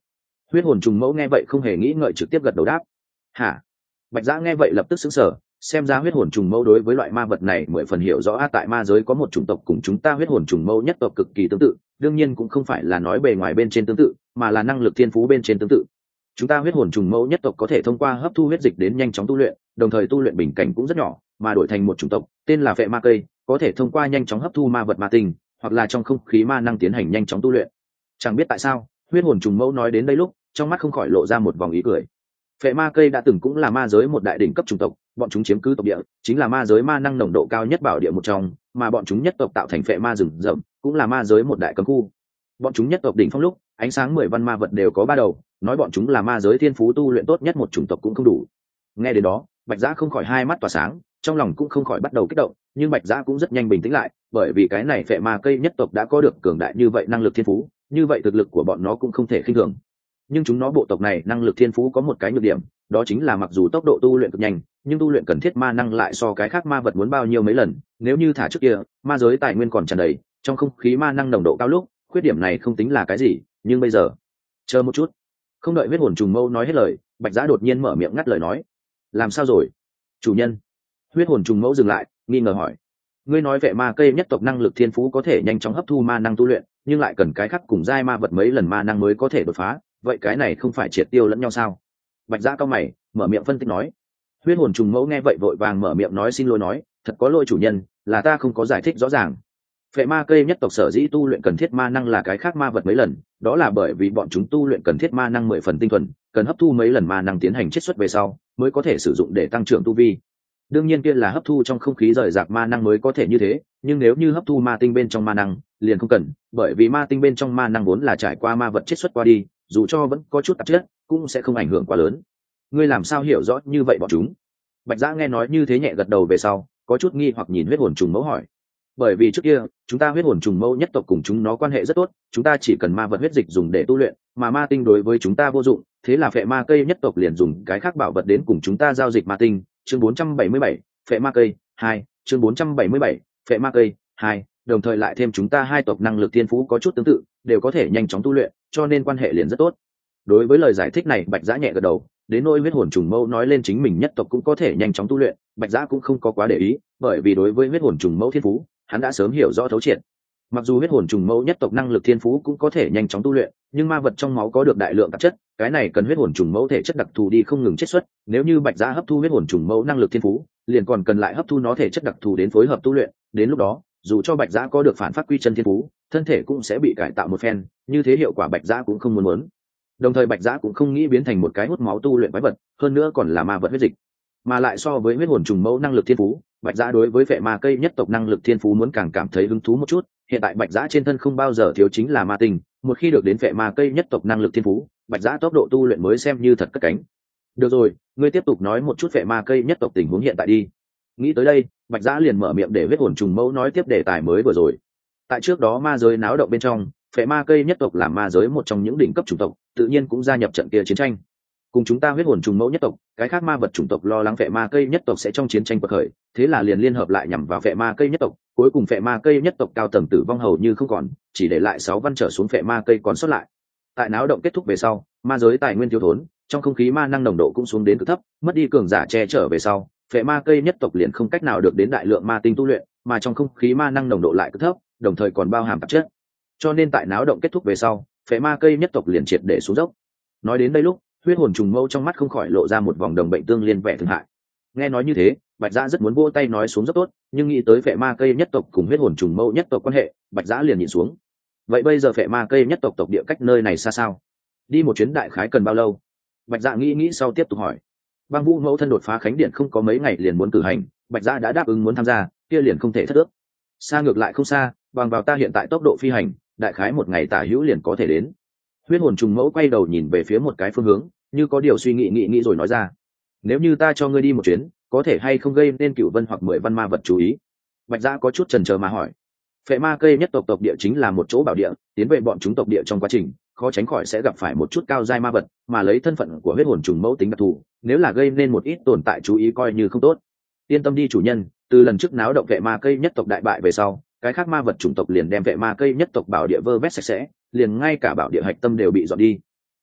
Huyết hồn trùng mẫu nghe vậy không hề nghĩ ngợi trực tiếp gật đầu đáp. Hả? Bạch Giã nghe vậy lập tức sững sờ, xem ra huyết hồn trùng mẫu đối với loại ma vật này mười phần hiểu rõ. A, tại ma giới có một chủng tộc cùng chúng ta huyết hồn trùng mẫu nhất tộc cực kỳ tương tự, đương nhiên cũng không phải là nói bề ngoài bên trên tương tự, mà là năng lực thiên phú bên trên tương tự. Chúng ta huyết hồn trùng mẫu nhất tộc có thể thông qua hấp thu huyết dịch đến nhanh chóng tu luyện, đồng thời tu luyện bình cảnh cũng rất nhỏ, mà đổi thành một chủng tộc tên là phệ ma cây, có thể thông qua nhanh chóng hấp thu ma vật ma tinh, hoặc là trong không khí ma năng tiến hành nhanh chóng tu luyện. Chẳng biết tại sao, huyết hồn trùng mẫu nói đến đây lúc, trong mắt không khỏi lộ ra một vòng ý cười. Phệ ma cây đã từng cũng là ma giới một đại đỉnh cấp chủng tộc, bọn chúng chiếm cứ tộc địa, chính là ma giới ma năng nồng độ cao nhất bảo địa một trong, mà bọn chúng nhất tộc tạo thành phệ ma rừng rậm, cũng là ma giới một đại cấm khu. Bọn chúng nhất tộc đỉnh phong lúc, ánh sáng mười văn ma vật đều có ba đầu, nói bọn chúng là ma giới thiên phú tu luyện tốt nhất một chủng tộc cũng không đủ. Nghe đến đó, Bạch Giã không khỏi hai mắt tỏa sáng, trong lòng cũng không khỏi bắt đầu kích động, nhưng Bạch Giã cũng rất nhanh bình tĩnh lại, bởi vì cái này phệ ma cây nhất tộc đã có được cường đại như vậy năng lực thiên phú, như vậy thực lực của bọn nó cũng không thể khinh thường. Nhưng chúng nó bộ tộc này năng lực thiên phú có một cái nhược điểm, đó chính là mặc dù tốc độ tu luyện cực nhanh, nhưng tu luyện cần thiết ma năng lại so cái khác ma vật muốn bao nhiêu mấy lần. Nếu như thả trước kia, ma giới tài nguyên còn tràn đầy, trong không khí ma năng nồng độ cao lúc, khuyết điểm này không tính là cái gì, nhưng bây giờ, chờ một chút. Không đợi huyết hồn trùng mâu nói hết lời, Bạch Giã đột nhiên mở miệng ngắt lời nói. Làm sao rồi? Chủ nhân. Huyết hồn trùng mẫu dừng lại, nghi ngờ hỏi. Ngươi nói vệ ma cây nhất tộc năng lực thiên phú có thể nhanh chóng hấp thu ma năng tu luyện, nhưng lại cần cái khác cùng giai ma vật mấy lần ma năng mới có thể đột phá, vậy cái này không phải triệt tiêu lẫn nhau sao? Bạch Giã cao mày, mở miệng phân tích nói. Huyết hồn trùng mẫu nghe vậy vội vàng mở miệng nói xin lỗi nói, thật có lỗi chủ nhân, là ta không có giải thích rõ ràng. Phệ ma cây nhất tộc sở dĩ tu luyện cần thiết ma năng là cái khác ma vật mấy lần, đó là bởi vì bọn chúng tu luyện cần thiết ma năng mười phần tinh thuần, cần hấp thu mấy lần ma năng tiến hành chiết xuất về sau, mới có thể sử dụng để tăng trưởng tu vi. Đương nhiên kia là hấp thu trong không khí rời rạc ma năng mới có thể như thế, nhưng nếu như hấp thu ma tinh bên trong ma năng, liền không cần, bởi vì ma tinh bên trong ma năng vốn là trải qua ma vật chiết xuất qua đi, dù cho vẫn có chút tạp chất, cũng sẽ không ảnh hưởng quá lớn. Ngươi làm sao hiểu rõ như vậy bọn chúng? Bạch Giã nghe nói như thế nhẹ gật đầu về sau, có chút nghi hoặc nhìn huyết hồn trùng mẫu hỏi. Bởi vì trước kia chúng ta huyết hồn trùng mẫu nhất tộc cùng chúng nó quan hệ rất tốt, chúng ta chỉ cần ma vật huyết dịch dùng để tu luyện, mà ma tinh đối với chúng ta vô dụng, thế là phệ ma cây nhất tộc liền dùng cái khác bảo vật đến cùng chúng ta giao dịch ma tinh. Chương bốn trăm bảy mươi bảy, phệ ma cây hai. Chương bốn trăm bảy mươi bảy, phệ ma cây hai. Đồng thời lại thêm chúng ta hai tộc năng lực thiên phú có chút tương tự, đều có thể nhanh chóng tu luyện, cho nên quan hệ liền rất tốt. Đối với lời giải thích này, Bạch Giã nhẹ gật đầu. Đến nỗi huyết hồn trùng mẫu nói lên chính mình nhất tộc cũng có thể nhanh chóng tu luyện, Bạch Giã cũng không có quá để ý, bởi vì đối với huyết hồn trùng mẫu thiên phú, hắn đã sớm hiểu rõ thấu triệt. Mặc dù huyết hồn trùng mẫu nhất tộc năng lực thiên phú cũng có thể nhanh chóng tu luyện, nhưng ma vật trong máu có được đại lượng tạp chất, cái này cần huyết hồn trùng mẫu thể chất đặc thù đi không ngừng chiết xuất. Nếu như Bạch Giã hấp thu huyết hồn trùng mẫu năng lực thiên phú, liền còn cần lại hấp thu nó thể chất đặc thù đến phối hợp tu luyện. Đến lúc đó, dù cho Bạch Giã có được phản phát quy chân thiên phú, thân thể cũng sẽ bị cải tạo một phen, như thế hiệu quả Bạch Giã cũng không muốn muốn. Đồng thời Bạch Giã cũng không nghĩ biến thành một cái hút máu tu luyện quái vật, hơn nữa còn là ma vật huyết dịch. Mà lại so với huyết hồn trùng mẫu năng lực thiên phú, Bạch Giã đối với phệ ma cây nhất tộc năng lực thiên phú muốn càng cảm thấy hứng thú một chút. Hiện tại Bạch Giã trên thân không bao giờ thiếu chính là ma tinh, một khi được đến phệ ma cây nhất tộc năng lực thiên phú, Bạch Giã tốc độ tu luyện mới xem như thật cất cánh. Được rồi, ngươi tiếp tục nói một chút phệ ma cây nhất tộc tình huống hiện tại đi. Nghĩ tới đây, Bạch Giã liền mở miệng để huyết hồn trùng mẫu nói tiếp đề tài mới vừa rồi. Tại trước đó ma giới náo động bên trong, phệ ma cây nhất tộc là ma giới một trong những đỉnh cấp chủng tộc, tự nhiên cũng gia nhập trận kia chiến tranh. Cùng chúng ta huyết hồn trùng mẫu nhất tộc, cái khác ma vật chủng tộc lo lắng phệ ma cây nhất tộc sẽ trong chiến tranh bộc khởi, thế là liền liên hợp lại nhằm vào phệ ma cây nhất tộc. Cuối cùng phệ ma cây nhất tộc cao tầng tử vong hầu như không còn, chỉ để lại sáu văn trở xuống phệ ma cây còn sót lại. Tại náo động kết thúc về sau, ma giới tài nguyên thiếu thốn, trong không khí ma năng nồng độ cũng xuống đến cực thấp, mất đi cường giả che chở về sau, phệ ma cây nhất tộc liền không cách nào được đến đại lượng ma tinh tu luyện, mà trong không khí ma năng nồng độ lại cực thấp, đồng thời còn bao hàm tạp chất. Cho nên tại náo động kết thúc về sau, phệ ma cây nhất tộc liền triệt để xuống dốc. Nói đến đây lúc, huyết hồn trùng mâu trong mắt không khỏi lộ ra một vòng đồng bệnh tương liên vẻ thương hại. Nghe nói như thế, Bạch Giã rất muốn vỗ tay nói xuống rất tốt, nhưng nghĩ tới phệ ma cây nhất tộc cùng huyết hồn trùng mâu nhất tộc quan hệ, Bạch Giã liền nhìn xuống. Vậy bây giờ phệ ma cây nhất tộc tộc địa cách nơi này xa sao? Đi một chuyến đại khái cần bao lâu? Bạch Giã nghĩ nghĩ sau tiếp tục hỏi. Băng Vũ mẫu thân đột phá khánh điện không có mấy ngày liền muốn cử hành, Bạch Giã đã đáp ứng muốn tham gia, kia liền không thể thất ước. Xa ngược lại không xa, bằng vào ta hiện tại tốc độ phi hành, đại khái một ngày tả hữu liền có thể đến. Huyết hồn trùng mẫu quay đầu nhìn về phía một cái phương hướng, như có điều suy nghĩ nghĩ nghĩ rồi nói ra. Nếu như ta cho ngươi đi một chuyến, có thể hay không gây nên cửu vân hoặc mười văn ma vật chú ý? Bạch Giã có chút chần chờ mà hỏi. Phệ ma cây nhất tộc tộc địa chính là một chỗ bảo địa, tiến về bọn chúng tộc địa trong quá trình, khó tránh khỏi sẽ gặp phải một chút cao giai ma vật, mà lấy thân phận của huyết hồn trùng mẫu tính đặc thù, nếu là gây nên một ít tồn tại chú ý coi như không tốt. Yên tâm đi chủ nhân, từ lần trước náo động phệ ma cây nhất tộc đại bại về sau, cái khác ma vật chủng tộc liền đem phệ ma cây nhất tộc bảo địa vơ vét sạch sẽ, liền ngay cả bảo địa hạch tâm đều bị dọn đi.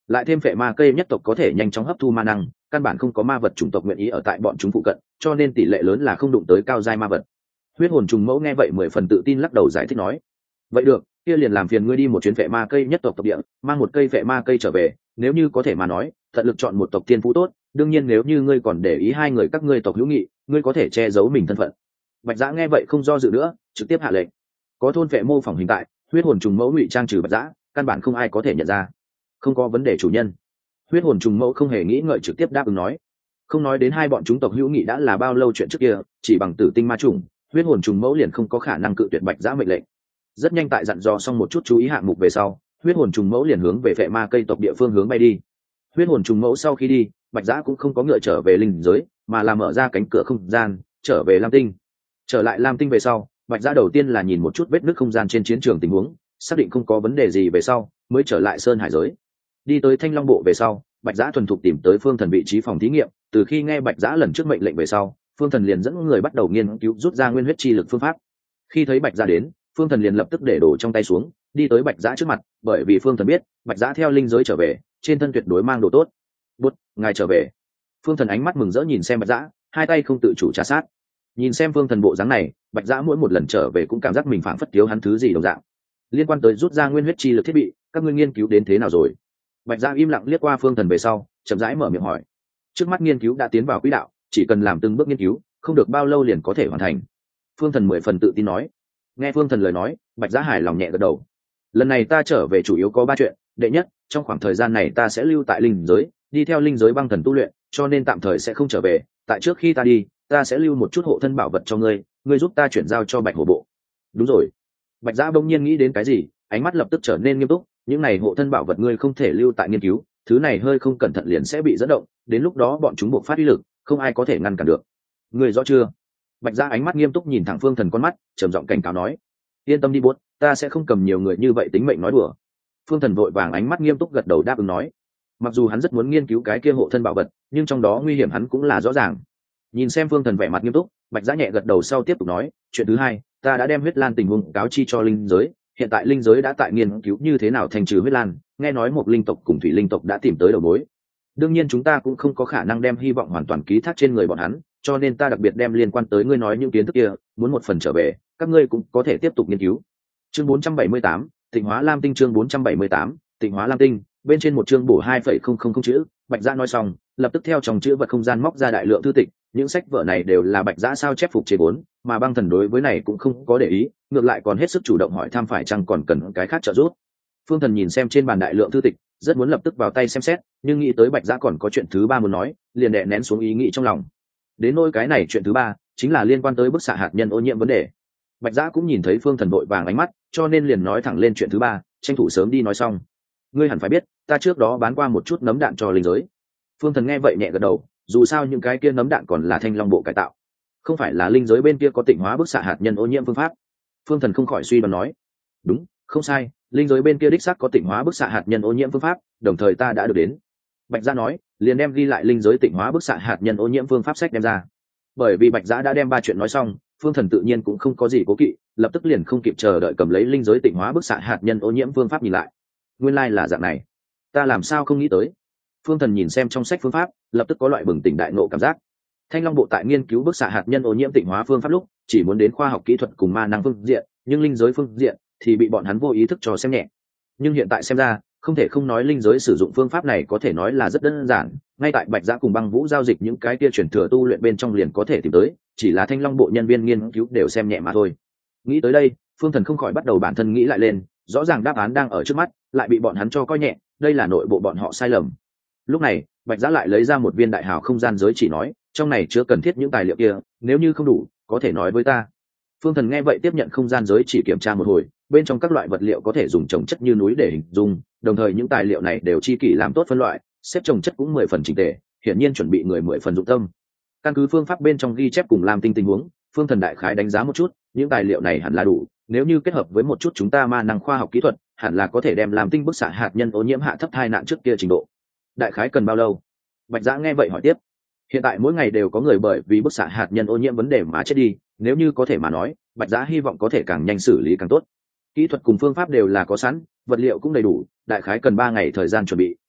lại thêm phệ ma cây nhất tộc có thể nhanh chóng hấp thu ma năng, căn bản không có ma vật chủng tộc nguyện ý ở tại bọn chúng phụ cận, cho nên tỷ lệ lớn là không đụng tới cao giai ma vật. Huyết hồn trùng mẫu nghe vậy mười phần tự tin lắc đầu giải thích nói, vậy được, kia liền làm phiền ngươi đi một chuyến phệ ma cây nhất tộc tộc địa, mang một cây phệ ma cây trở về, nếu như có thể mà nói tận lực chọn một tộc tiên phú tốt, đương nhiên nếu như ngươi còn để ý hai người các ngươi tộc hữu nghị, ngươi có thể che giấu mình thân phận. Bạch Dã nghe vậy không do dự nữa, trực tiếp hạ lệnh. Có thôn vệ mô phỏng hình tại, huyết hồn trùng mẫu ngụy trang trừ Bạch Dã, căn bản không ai có thể nhận ra. Không có vấn đề chủ nhân. Huyết hồn trùng mẫu không hề nghĩ ngợi trực tiếp đáp ứng nói. Không nói đến hai bọn chúng tộc hữu nghị đã là bao lâu chuyện trước kia, chỉ bằng tử tinh ma trùng, huyết hồn trùng mẫu liền không có khả năng cự tuyệt Bạch Dã mệnh lệnh. Rất nhanh tại dặn dò xong một chút chú ý hạng mục về sau, huyết hồn trùng mẫu liền hướng về phệ ma cây tộc địa phương hướng bay đi. Huyết hồn trùng mẫu sau khi đi, Bạch Dã cũng không có ngựa trở về linh giới, mà là mở ra cánh cửa không gian, trở về Lam Tinh. Trở lại Lam Tinh về sau, Bạch Dã đầu tiên là nhìn một chút vết nứt không gian trên chiến trường tình huống, xác định không có vấn đề gì về sau, mới trở lại Sơn Hải giới. Đi tới Thanh Long bộ về sau, Bạch Dã thuần thục tìm tới Phương Thần vị trí phòng thí nghiệm, từ khi nghe Bạch Dã lần trước mệnh lệnh về sau, Phương Thần liền dẫn người bắt đầu nghiên cứu rút ra nguyên huyết chi lực phương pháp. Khi thấy Bạch Dã đến, Phương Thần liền lập tức để đồ trong tay xuống, đi tới Bạch Dã trước mặt, bởi vì Phương Thần biết, Bạch Dã theo linh giới trở về, trên thân tuyệt đối mang đồ tốt. "Bút, ngài trở về." Phương Thần ánh mắt mừng rỡ nhìn xem Bạch Dã, hai tay không tự chủ trà sát. Nhìn xem Phương Thần bộ dáng này, Bạch Dã mỗi một lần trở về cũng cảm giác mình phảng phất thiếu hắn thứ gì đồng dạng. Liên quan tới rút ra nguyên huyết chi lực thiết bị, các ngươi nghiên cứu đến thế nào rồi? Bạch Dã im lặng liếc qua Phương Thần về sau, chậm rãi mở miệng hỏi. Trước mắt nghiên cứu đã tiến vào quỹ đạo, chỉ cần làm từng bước nghiên cứu, không được bao lâu liền có thể hoàn thành. Phương Thần mười phần tự tin nói. Nghe Phương Thần lời nói, Bạch Dã hài lòng nhẹ gật đầu. Lần này ta trở về chủ yếu có ba chuyện, đệ nhất, trong khoảng thời gian này ta sẽ lưu tại linh giới, đi theo linh giới băng thần tu luyện, cho nên tạm thời sẽ không trở về, tại trước khi ta đi, ta sẽ lưu một chút hộ thân bảo vật cho ngươi, ngươi giúp ta chuyển giao cho Bạch Hổ bộ. Đúng rồi. Bạch Dã bỗng nhiên nghĩ đến cái gì, ánh mắt lập tức trở nên nghiêm túc, những này hộ thân bảo vật ngươi không thể lưu tại nghiên cứu, thứ này hơi không cẩn thận liền sẽ bị dẫn động, đến lúc đó bọn chúng buộc phát uy lực, không ai có thể ngăn cản được. Ngươi rõ chưa? Bạch Dã ánh mắt nghiêm túc nhìn thẳng Phương Thần con mắt, trầm giọng cảnh cáo nói. Yên tâm đi Bút, ta sẽ không cầm nhiều người như vậy tính mệnh nói đùa. Phương Thần vội vàng ánh mắt nghiêm túc gật đầu đáp ứng nói. Mặc dù hắn rất muốn nghiên cứu cái kia hộ thân bảo vật, nhưng trong đó nguy hiểm hắn cũng là rõ ràng. Nhìn xem Phương Thần vẻ mặt nghiêm túc, Bạch Dã nhẹ gật đầu sau tiếp tục nói, chuyện thứ hai, ta đã đem huyết lan tình huống cáo chi cho linh giới, hiện tại linh giới đã tại nghiên cứu như thế nào thanh trừ huyết lan, nghe nói một linh tộc cùng thủy linh tộc đã tìm tới đầu mối. Đương nhiên chúng ta cũng không có khả năng đem hy vọng hoàn toàn ký thác trên người bọn hắn, cho nên ta đặc biệt đem liên quan tới ngươi nói những kiến thức kia, muốn một phần trở về, các ngươi cũng có thể tiếp tục nghiên cứu. Chương bốn trăm bảy mươi tám, Tịnh hóa Lam Tinh chương bốn trăm bảy mươi tám, Tịnh hóa Lam Tinh, bên trên một chương bổ hai phẩy không không không chữ, Bạch Dã nói xong, lập tức theo trong chữ vật không gian móc ra đại lượng thư tịch, những sách vở này đều là Bạch Dã sao chép phục chế vốn, mà băng thần đối với này cũng không có để ý, ngược lại còn hết sức chủ động hỏi thăm phải chăng còn cần cái khác trợ giúp. Phương Thần nhìn xem trên bàn đại lượng thư tịch, rất muốn lập tức vào tay xem xét, nhưng nghĩ tới Bạch Dã còn có chuyện thứ ba muốn nói, liền đè nén xuống ý nghĩ trong lòng. Đến nỗi cái này chuyện thứ ba, chính là liên quan tới bức xạ hạt nhân ô nhiễm vấn đề. Bạch Dã cũng nhìn thấy Phương Thần vội vàng ánh mắt, cho nên liền nói thẳng lên chuyện thứ ba, tranh thủ sớm đi nói xong. Ngươi hẳn phải biết, ta trước đó bán qua một chút nấm đạn cho linh giới. Phương Thần nghe vậy nhẹ gật đầu, dù sao những cái kia nấm đạn còn là Thanh Long bộ cải tạo, không phải là linh giới bên kia có tịnh hóa bức xạ hạt nhân ô nhiễm phương pháp. Phương Thần không khỏi suy đoán nói. Đúng, không sai, linh giới bên kia đích xác có tịnh hóa bức xạ hạt nhân ô nhiễm phương pháp, đồng thời ta đã được đến. Bạch Dã nói, liền đem ghi lại linh giới tịnh hóa bức xạ hạt nhân ô nhiễm phương pháp sách đem ra. Bởi vì Bạch Dã đã đem ba chuyện nói xong, Phương Thần tự nhiên cũng không có gì cố kỵ, lập tức liền không kịp chờ đợi cầm lấy linh giới tịnh hóa bức xạ hạt nhân ô nhiễm phương pháp nhìn lại. Nguyên lai like là dạng này, ta làm sao không nghĩ tới. Phương Thần nhìn xem trong sách phương pháp, lập tức có loại bừng tỉnh đại ngộ cảm giác. Thanh Long bộ tại nghiên cứu bức xạ hạt nhân ô nhiễm tịnh hóa phương pháp lúc, chỉ muốn đến khoa học kỹ thuật cùng ma năng phương diện, nhưng linh giới phương diện thì bị bọn hắn vô ý thức cho xem nhẹ. Nhưng hiện tại xem ra, không thể không nói linh giới sử dụng phương pháp này có thể nói là rất đơn giản, ngay tại Bạch Dã cùng Băng Vũ giao dịch những cái kia chuyển thừa tu luyện bên trong liền có thể tìm tới, chỉ là Thanh Long bộ nhân viên nghiên cứu đều xem nhẹ mà thôi. Nghĩ tới đây, Phương Thần không khỏi bắt đầu bản thân nghĩ lại lên, rõ ràng đáp án đang ở trước mắt, lại bị bọn hắn cho coi nhẹ, đây là nội bộ bọn họ sai lầm. Lúc này, Bạch Dã lại lấy ra một viên đại hào không gian giới chỉ nói, trong này chứa cần thiết những tài liệu kia, nếu như không đủ, có thể nói với ta. Phương Thần nghe vậy tiếp nhận không gian giới chỉ kiểm tra một hồi, bên trong các loại vật liệu có thể dùng trồng chất như núi để hình dung, đồng thời những tài liệu này đều chi kỷ làm tốt phân loại, xếp trồng chất cũng mười phần chỉnh tề, hiển nhiên chuẩn bị người mười phần dụng tâm. Căn cứ phương pháp bên trong ghi chép cùng Lam Tinh tình huống, Phương Thần đại khái đánh giá một chút, những tài liệu này hẳn là đủ, nếu như kết hợp với một chút chúng ta ma năng khoa học kỹ thuật, hẳn là có thể đem Lam Tinh bức xạ hạt nhân ô nhiễm hạ thấp tai nạn trước kia trình độ. Đại khái cần bao lâu? Bạch Dã nghe vậy hỏi tiếp. Hiện tại mỗi ngày đều có người bởi vì bức xạ hạt nhân ô nhiễm vấn đề mà chết đi, nếu như có thể mà nói, Bạch Dã hy vọng có thể càng nhanh xử lý càng tốt. Kỹ thuật cùng phương pháp đều là có sẵn, vật liệu cũng đầy đủ, đại khái cần ba ngày thời gian chuẩn bị,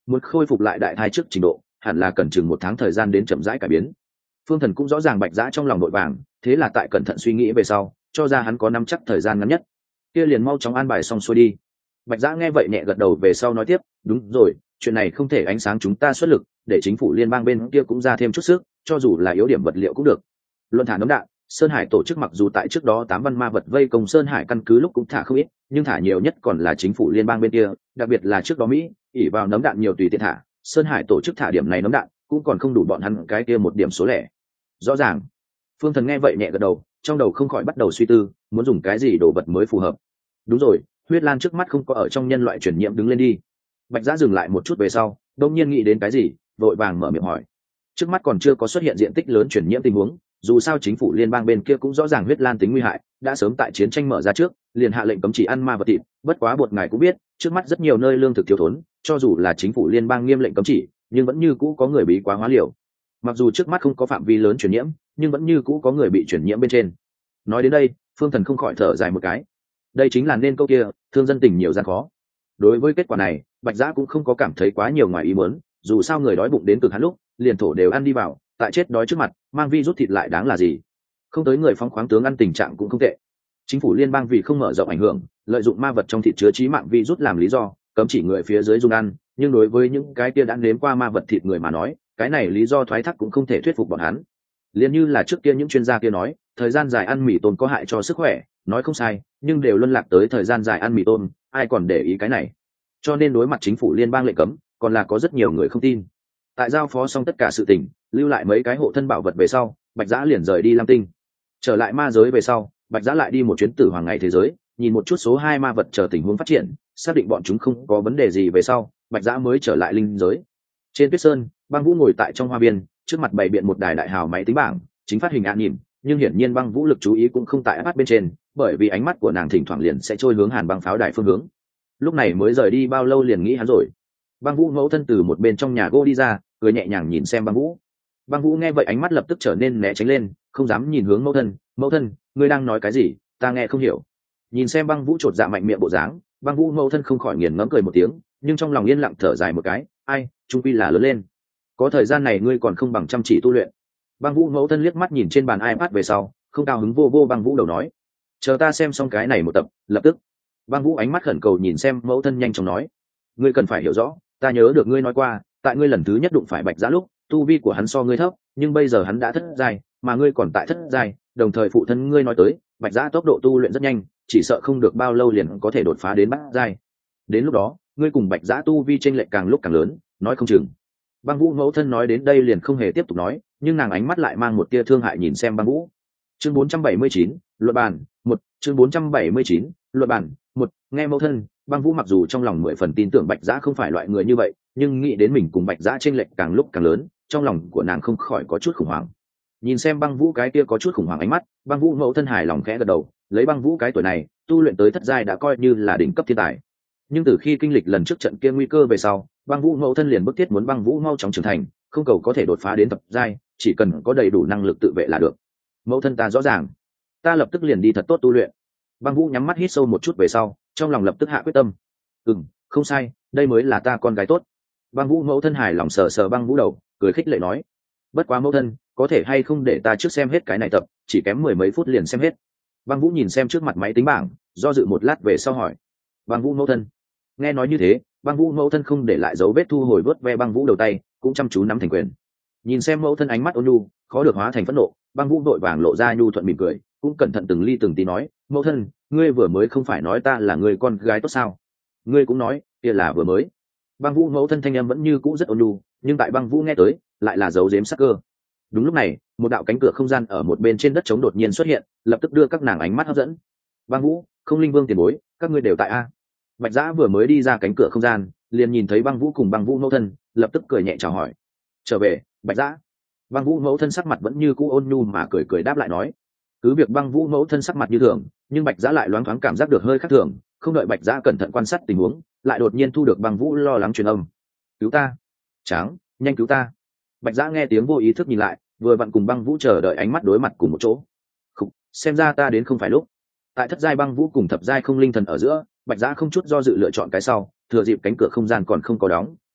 muốn khôi phục lại đại thai trước trình độ hẳn là cần chừng một tháng thời gian đến chậm rãi cải biến. Phương Thần cũng rõ ràng Bạch Dã trong lòng nội vàng, thế là tại cẩn thận suy nghĩ về sau cho ra hắn có nắm chắc thời gian ngắn nhất. Kia liền mau chóng an bài xong xuôi đi. Bạch Dã nghe vậy nhẹ gật đầu về sau nói tiếp, đúng rồi, chuyện này không thể ánh sáng chúng ta xuất lực, để chính phủ liên bang bên kia cũng ra thêm chút sức, cho dù là yếu điểm vật liệu cũng được. Luận thả nấm đạn, Sơn Hải tổ chức mặc dù tại trước đó tám văn ma vật vây công Sơn Hải căn cứ lúc cũng thả không ít, nhưng thả nhiều nhất còn là chính phủ liên bang bên kia, đặc biệt là trước đó Mỹ ỉ vào nấm đạn nhiều tùy tiện thả, Sơn Hải tổ chức thả điểm này nấm đạn cũng còn không đủ bọn hắn cái kia một điểm số lẻ. Rõ ràng. Phương Thần nghe vậy nhẹ gật đầu, trong đầu không khỏi bắt đầu suy tư, muốn dùng cái gì đồ vật mới phù hợp. Đúng rồi, huyết lan trước mắt không có ở trong nhân loại truyền nhiễm đứng lên đi. Bạch Dã dừng lại một chút về sau đột nhiên nghĩ đến cái gì, vội vàng mở miệng hỏi. Trước mắt còn chưa có xuất hiện diện tích lớn truyền nhiễm tình huống, dù sao chính phủ liên bang bên kia cũng rõ ràng huyết lan tính nguy hại, đã sớm tại chiến tranh mở ra trước liền hạ lệnh cấm chỉ ăn ma vật thịt. Bất quá bột ngài cũng biết, trước mắt rất nhiều nơi lương thực thiếu thốn, cho dù là chính phủ liên bang nghiêm lệnh cấm chỉ nhưng vẫn như cũ có người bí quá hóa liều. Mặc dù trước mắt không có phạm vi lớn truyền nhiễm nhưng vẫn như cũ có người bị truyền nhiễm bên trên. Nói đến đây Phương Thần không khỏi thở dài một cái. Đây chính là nên câu kia, thương dân tình nhiều gian khó. Đối với kết quả này Bạch Dã cũng không có cảm thấy quá nhiều ngoài ý muốn, dù sao người đói bụng đến cực hạn lúc liền thổ đều ăn đi vào, tại chết đói trước mặt mang vi rút thịt lại đáng là gì. Không tới người phóng khoáng tướng ăn tình trạng cũng không tệ. Chính phủ liên bang vì không mở rộng ảnh hưởng, lợi dụng ma vật trong thịt chứa chí mạng vi rút làm lý do cấm chỉ người phía dưới dùng ăn, nhưng đối với những cái kia đã nếm qua ma vật thịt người mà nói, cái này lý do thoái thác cũng không thể thuyết phục bọn hắn. Liên như là trước kia những chuyên gia kia nói, thời gian dài ăn mì tôm có hại cho sức khỏe, nói không sai, nhưng đều luân lạc tới thời gian dài ăn mì tôm, ai còn để ý cái này. Cho nên đối mặt chính phủ liên bang lệnh cấm, còn là có rất nhiều người không tin. Tại giao phó xong tất cả sự tình, lưu lại mấy cái hộ thân bảo vật về sau, Bạch Dã liền rời đi Lam Tinh. Trở lại ma giới về sau, Bạch Dã lại đi một chuyến tử hoàng ngày thế giới, nhìn một chút số hai ma vật chờ tình huống phát triển, xác định bọn chúng không có vấn đề gì về sau, Bạch Dã mới trở lại linh giới. Trên Tuyết Sơn, Băng Vũ ngồi tại trong hoa viên, trước mặt bày biện một đài đại hào máy tính bảng, chính phát hình án nhìn, nhưng hiển nhiên Băng Vũ lực chú ý cũng không tại iPad bên trên, bởi vì ánh mắt của nàng thỉnh thoảng liền sẽ trôi hướng Hàn Băng pháo đài phương hướng. Lúc này mới rời đi bao lâu liền nghĩ hắn rồi. Băng Vũ mẫu thân từ một bên trong nhà gỗ đi ra, cười nhẹ nhàng nhìn xem Băng Vũ. Băng Vũ nghe vậy ánh mắt lập tức trở nên né tránh lên, không dám nhìn hướng mẫu thân. Mẫu thân, ngươi đang nói cái gì, ta nghe không hiểu. Nhìn xem Băng Vũ chột dạ mạnh miệng bộ dáng, Băng Vũ mẫu thân không khỏi nghiền ngẫm cười một tiếng, nhưng trong lòng yên lặng thở dài một cái, ai, trung quy là lớn lên, có thời gian này ngươi còn không bằng chăm chỉ tu luyện. Băng Vũ mẫu thân liếc mắt nhìn trên bàn iPad về sau, không cao hứng vô vô Băng Vũ đầu nói, chờ ta xem xong cái này một tập, lập tức. Băng Vũ ánh mắt khẩn cầu nhìn xem mẫu thân nhanh chóng nói, ngươi cần phải hiểu rõ, ta nhớ được ngươi nói qua, tại ngươi lần thứ nhất đụng phải Bạch Dã lúc, tu vi của hắn so ngươi thấp, nhưng bây giờ hắn đã thất giai, mà ngươi còn tại thất giai, đồng thời phụ thân ngươi nói tới, Bạch Dã tốc độ tu luyện rất nhanh, chỉ sợ không được bao lâu liền có thể đột phá đến bát giai. Đến lúc đó, ngươi cùng Bạch Dã tu vi chênh lệch càng lúc càng lớn, nói không chừng. Băng Vũ mẫu thân nói đến đây liền không hề tiếp tục nói, nhưng nàng ánh mắt lại mang một tia thương hại nhìn xem Băng Vũ. Chương bốn trăm bảy mươi chín, luận bàn, một, chương bốn trăm bảy mươi chín, luận bàn, một, nghe mẫu thân, Băng Vũ mặc dù trong lòng mười phần tin tưởng Bạch Dã không phải loại người như vậy, nhưng nghĩ đến mình cùng Bạch Dã chênh lệch càng lúc càng lớn, trong lòng của nàng không khỏi có chút khủng hoảng. Nhìn xem Băng Vũ cái kia có chút khủng hoảng ánh mắt, Băng Vũ mẫu thân hài lòng khẽ gật đầu, lấy Băng Vũ cái tuổi này, tu luyện tới thất giai đã coi như là đỉnh cấp thiên tài. Nhưng từ khi kinh lịch lần trước trận kia nguy cơ về sau, Băng Vũ mẫu thân liền bức thiết muốn Băng Vũ mau chóng trưởng thành, không cầu có thể đột phá đến thập giai, chỉ cần có đầy đủ năng lực tự vệ là được. Mẫu thân ta rõ ràng, ta lập tức liền đi thật tốt tu luyện. Băng Vũ nhắm mắt hít sâu một chút về sau, trong lòng lập tức hạ quyết tâm. Ừm, không sai, đây mới là ta con gái tốt. Băng Vũ mẫu thân hài lòng sờ sờ Băng Vũ đầu, cười khích lệ nói, bất quá mẫu thân, có thể hay không để ta trước xem hết cái này tập, chỉ kém mười mấy phút liền xem hết. Băng Vũ nhìn xem trước mặt máy tính bảng, do dự một lát về sau hỏi. Băng Vũ mẫu thân. Nghe nói như thế, Băng Vũ mẫu thân không để lại dấu vết thu hồi vớt ve Băng Vũ đầu tay, cũng chăm chú nắm thành quyền. Nhìn xem mẫu thân ánh mắt ôn nhu, khó được hóa thành phẫn nộ, Băng Vũ vội vàng lộ ra nhu thuận mỉm cười, cũng cẩn thận từng ly từng tí nói, mẫu thân, ngươi vừa mới không phải nói ta là người con gái tốt sao? Ngươi cũng nói, kia là vừa mới. Băng Vũ mẫu thân thanh âm vẫn như cũ rất ôn nhu, nhưng tại Băng Vũ nghe tới, lại là dấu giếm sắc cơ. Đúng lúc này, một đạo cánh cửa không gian ở một bên trên đất trống đột nhiên xuất hiện, lập tức đưa các nàng ánh mắt hấp dẫn. Băng Vũ, Không Linh Vương tiền bối, các ngươi đều tại a? Bạch Dã vừa mới đi ra cánh cửa không gian, liền nhìn thấy Băng Vũ cùng Băng Vũ mẫu thân, lập tức cười nhẹ chào hỏi. Trở về, Bạch Dã. Băng Vũ mẫu thân sắc mặt vẫn như cũ ôn nhu mà cười cười đáp lại nói. Cứ việc Băng Vũ mẫu thân sắc mặt như thường, nhưng Bạch Dã lại loáng thoáng cảm giác được hơi khác thường, không đợi Bạch Dã cẩn thận quan sát tình huống, lại đột nhiên thu được Băng Vũ lo lắng truyền âm. Cứu ta! Tráng, nhanh cứu ta! Bạch Dã nghe tiếng vô ý thức nhìn lại, vừa vặn cùng Băng Vũ chờ đợi ánh mắt đối mặt cùng một chỗ. Khục, xem ra ta đến không phải lúc. Tại thất giai Băng Vũ cùng thập giai Không Linh Thần ở giữa, Bạch Dã không chút do dự lựa chọn cái sau, thừa dịp cánh cửa không gian còn không có đóng,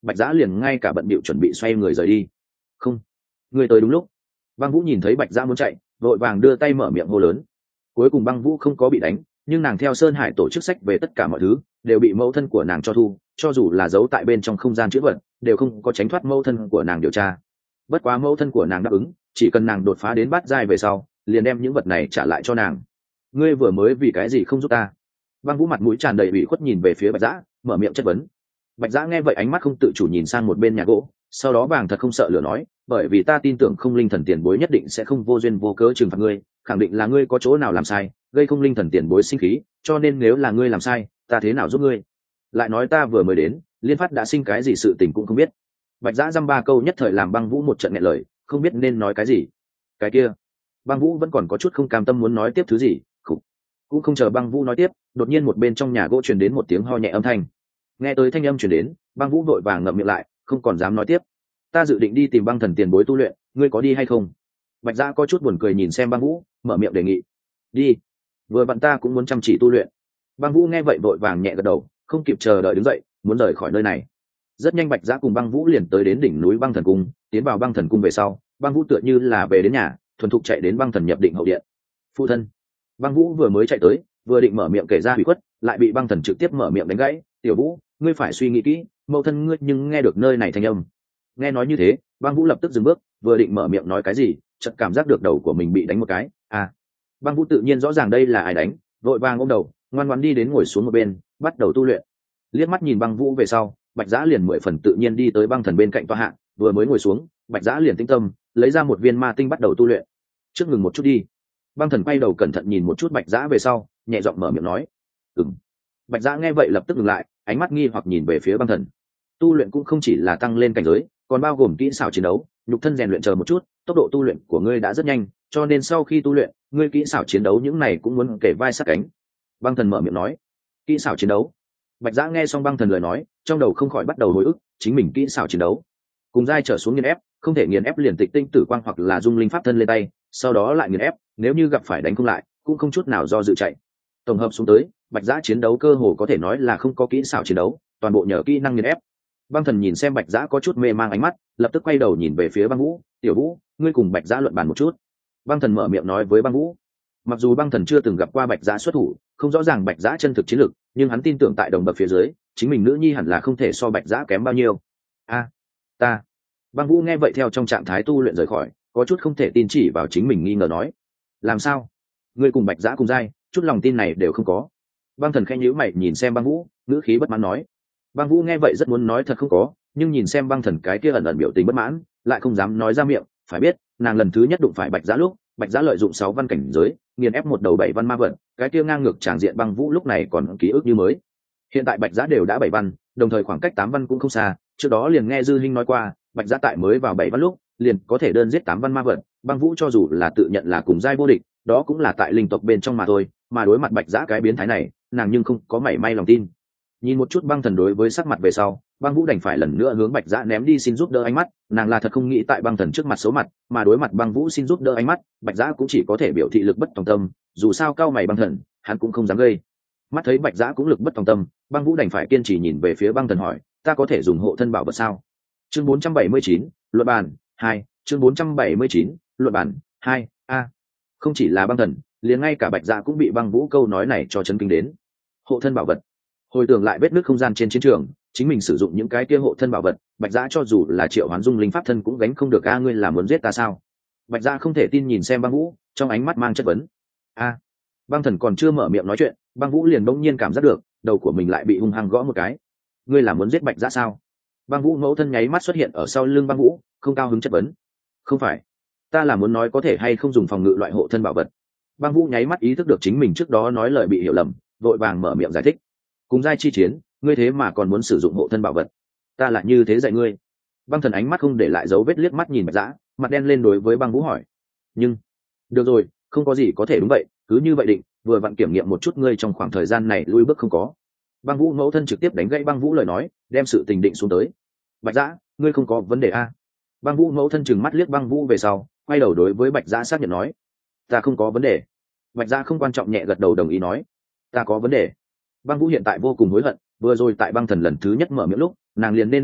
bạch giã liền ngay cả bận bịu chuẩn bị xoay người rời đi. Không, người tới đúng lúc. Băng Vũ nhìn thấy bạch giã muốn chạy, vội vàng đưa tay mở miệng hô lớn. Cuối cùng Băng Vũ không có bị đánh, nhưng nàng theo Sơn Hải tổ chức sách về tất cả mọi thứ đều bị mẫu thân của nàng cho thu, cho dù là giấu tại bên trong không gian chữ vật đều không có tránh thoát mẫu thân của nàng điều tra. Bất quá mẫu thân của nàng đáp ứng, chỉ cần nàng đột phá đến bát giai về sau liền đem những vật này trả lại cho nàng. Ngươi vừa mới vì cái gì không giúp ta? Băng Vũ mặt mũi tràn đầy ủy khuất nhìn về phía bạch giã, mở miệng chất vấn. Bạch giã nghe vậy ánh mắt không tự chủ nhìn sang một bên nhà gỗ, sau đó vàng thật không sợ lửa nói, bởi vì ta tin tưởng không linh thần tiền bối nhất định sẽ không vô duyên vô cớ trừng phạt ngươi, khẳng định là ngươi có chỗ nào làm sai gây không linh thần tiền bối sinh khí, cho nên nếu là ngươi làm sai ta thế nào giúp ngươi? Lại nói ta vừa mới đến liên phát đã sinh cái gì sự tình cũng không biết. Bạch giã dăm ba câu nhất thời làm Băng Vũ một trận nghẹn lời, không biết nên nói cái gì. Cái kia, Băng Vũ vẫn còn có chút không cam tâm muốn nói tiếp thứ gì. Khủ. Cũng không chờ Băng Vũ nói tiếp, đột nhiên một bên trong nhà gỗ truyền đến một tiếng ho nhẹ âm thanh. Nghe tới thanh âm truyền đến, Băng Vũ vội vàng ngậm miệng lại, không còn dám nói tiếp. Ta dự định đi tìm băng thần tiền bối tu luyện, ngươi có đi hay không? Bạch giã có chút buồn cười nhìn xem Băng Vũ, mở miệng đề nghị. Đi, vừa vặn ta cũng muốn chăm chỉ tu luyện. Băng Vũ nghe vậy vội vàng nhẹ gật đầu, không kịp chờ đợi đứng dậy, muốn rời khỏi nơi này. Rất nhanh Bạch giã cùng Băng Vũ liền tới đến đỉnh núi băng thần cung. Tiến vào băng thần cung về sau, Băng Vũ tựa như là về đến nhà, thuần thục chạy đến băng thần nhập định hậu điện. Phụ thân. Băng Vũ vừa mới chạy tới, vừa định mở miệng kể ra hủy khuất, lại bị băng thần trực tiếp mở miệng đánh gãy. Tiểu Vũ, ngươi phải suy nghĩ kỹ, mẫu thân ngươi nhưng nghe được nơi này thanh âm. Nghe nói như thế, Băng Vũ lập tức dừng bước, vừa định mở miệng nói cái gì, chợt cảm giác được đầu của mình bị đánh một cái. À, Băng Vũ tự nhiên rõ ràng đây là ai đánh, vội vàng ôm đầu, ngoan ngoãn đi đến ngồi xuống một bên, bắt đầu tu luyện. Liếc mắt nhìn Băng Vũ về sau, Bạch giã liền mười phần tự nhiên đi tới băng thần bên cạnh tọa hạ, vừa mới ngồi xuống, Bạch giã liền tĩnh tâm lấy ra một viên ma tinh bắt đầu tu luyện. Trước ngừng một chút đi. Băng thần quay đầu cẩn thận nhìn một chút Bạch giã về sau, nhẹ giọng mở miệng nói. Ừm. Bạch giã nghe vậy lập tức ngừng lại, ánh mắt nghi hoặc nhìn về phía băng thần. Tu luyện cũng không chỉ là tăng lên cảnh giới, còn bao gồm kỹ xảo chiến đấu, nhục thân rèn luyện chờ một chút. Tốc độ tu luyện của ngươi đã rất nhanh, cho nên sau khi tu luyện, ngươi kỹ xảo chiến đấu những này cũng muốn kể vai sát cánh. Băng thần mở miệng nói. Kỹ xảo chiến đấu. Bạch giã nghe xong băng thần lời nói, trong đầu không khỏi bắt đầu hồi ức chính mình kỹ xảo chiến đấu. Cùng giai trở xuống nghiền ép, không thể nghiền ép liền tịch tinh tử quang hoặc là dung linh pháp thân lên tay, sau đó lại nghiền ép, nếu như gặp phải đánh không lại cũng không chút nào do dự chạy. Tổng hợp xuống tới, Bạch giã chiến đấu cơ hồ có thể nói là không có kỹ xảo chiến đấu, toàn bộ nhờ kỹ năng nghiền ép. Băng thần nhìn xem Bạch giã có chút mê mang ánh mắt, lập tức quay đầu nhìn về phía Băng Vũ. Tiểu Vũ, ngươi cùng Bạch giã luận bàn một chút. Băng thần mở miệng nói với Băng Vũ. Mặc dù băng thần chưa từng gặp qua Bạch giã xuất thủ, không rõ ràng Bạch giã chân thực chiến lực, nhưng hắn tin tưởng tại đồng bậc phía dưới, chính mình nữ nhi hẳn là không thể so Bạch giã kém bao nhiêu. A, ta. Băng Vũ nghe vậy theo trong trạng thái tu luyện rời khỏi, có chút không thể tin chỉ vào chính mình nghi ngờ nói. Làm sao? Ngươi cùng Bạch giã cùng giai, chút lòng tin này đều không có. Băng thần khẽ nhíu mày nhìn xem Băng Vũ, ngữ khí bất mãn nói. Băng Vũ nghe vậy rất muốn nói thật không có, nhưng nhìn xem băng thần cái kia ẩn ẩn biểu tình bất mãn, lại không dám nói ra miệng. Phải biết, nàng lần thứ nhất đụng phải Bạch giã lúc, Bạch giã lợi dụng sáu văn cảnh giới, nghiền ép một đầu bảy văn ma vật, cái kia ngang ngược tràng diện Băng Vũ lúc này còn ký ức như mới. Hiện tại Bạch giã đều đã bảy văn, đồng thời khoảng cách tám văn cũng không xa, trước đó liền nghe Dư Hinh nói qua, Bạch giã tại mới vào bảy văn lúc, liền có thể đơn giết tám văn ma vật. Băng Vũ cho dù là tự nhận là cùng giai vô địch, đó cũng là tại linh tộc bên trong mà thôi, mà đối mặt Bạch giã cái biến thái này, nàng nhưng không có mảy may lòng tin. Nhìn một chút băng thần đối với sắc mặt về sau, Băng Vũ đành phải lần nữa hướng Bạch giã ném đi xin giúp đỡ ánh mắt. Nàng là thật không nghĩ tại băng thần trước mặt xấu mặt, mà đối mặt Băng Vũ xin giúp đỡ ánh mắt, Bạch giã cũng chỉ có thể biểu thị lực bất tòng tâm. Dù sao cao mày băng thần, hắn cũng không dám gây. Mắt thấy Bạch giã cũng lực bất tòng tâm, Băng Vũ đành phải kiên trì nhìn về phía băng thần hỏi, ta có thể dùng hộ thân bảo vật sao? Chương bốn trăm bảy mươi chín, luận bàn hai. Chương bốn trăm bảy mươi chín, luận bàn hai. A. Không chỉ là băng thần, liền ngay cả Bạch giã cũng bị Băng Vũ câu nói này cho chấn kinh đến. Hộ thân bảo vật. Hồi tưởng lại vết nứt không gian trên chiến trường, chính mình sử dụng những cái kia hộ thân bảo vật, Bạch giã cho dù là triệu hoán dung linh pháp thân cũng gánh không được. A, ngươi là muốn giết ta sao? Bạch giã không thể tin nhìn xem Băng Vũ, trong ánh mắt mang chất vấn. A. Băng thần còn chưa mở miệng nói chuyện, Băng Vũ liền bỗng nhiên cảm giác được đầu của mình lại bị hung hăng gõ một cái. Ngươi là muốn giết Bạch giã sao? Băng Vũ mẫu thân nháy mắt xuất hiện ở sau lưng Băng Vũ, không cao hứng chất vấn. Không phải, ta là muốn nói có thể hay không dùng phòng ngự loại hộ thân bảo vật. Băng Vũ nháy mắt ý thức được chính mình trước đó nói lời bị hiểu lầm, vội vàng mở miệng giải thích. Cùng giai chi chiến, ngươi thế mà còn muốn sử dụng hộ thân bảo vật, ta lại như thế dạy ngươi. Băng thần ánh mắt không để lại dấu vết liếc mắt nhìn Bạch giã, mặt đen lên đối với Băng Vũ hỏi. Nhưng được rồi, không có gì có thể đúng vậy, cứ như vậy định, vừa vặn kiểm nghiệm một chút ngươi trong khoảng thời gian này lui bước không có. Băng Vũ mẫu thân trực tiếp đánh gãy Băng Vũ lời nói, đem sự tình định xuống tới. Bạch giã, ngươi không có vấn đề a? Băng Vũ mẫu thân chừng mắt liếc Băng Vũ về sau, quay đầu đối với Bạch giã xác nhận nói. Ta không có vấn đề. Bạch giã không quan trọng nhẹ gật đầu đồng ý nói. Ta có vấn đề. Băng Vũ hiện tại vô cùng hối hận, vừa rồi tại băng thần lần thứ nhất mở miệng lúc, nàng liền nên đáp ứng,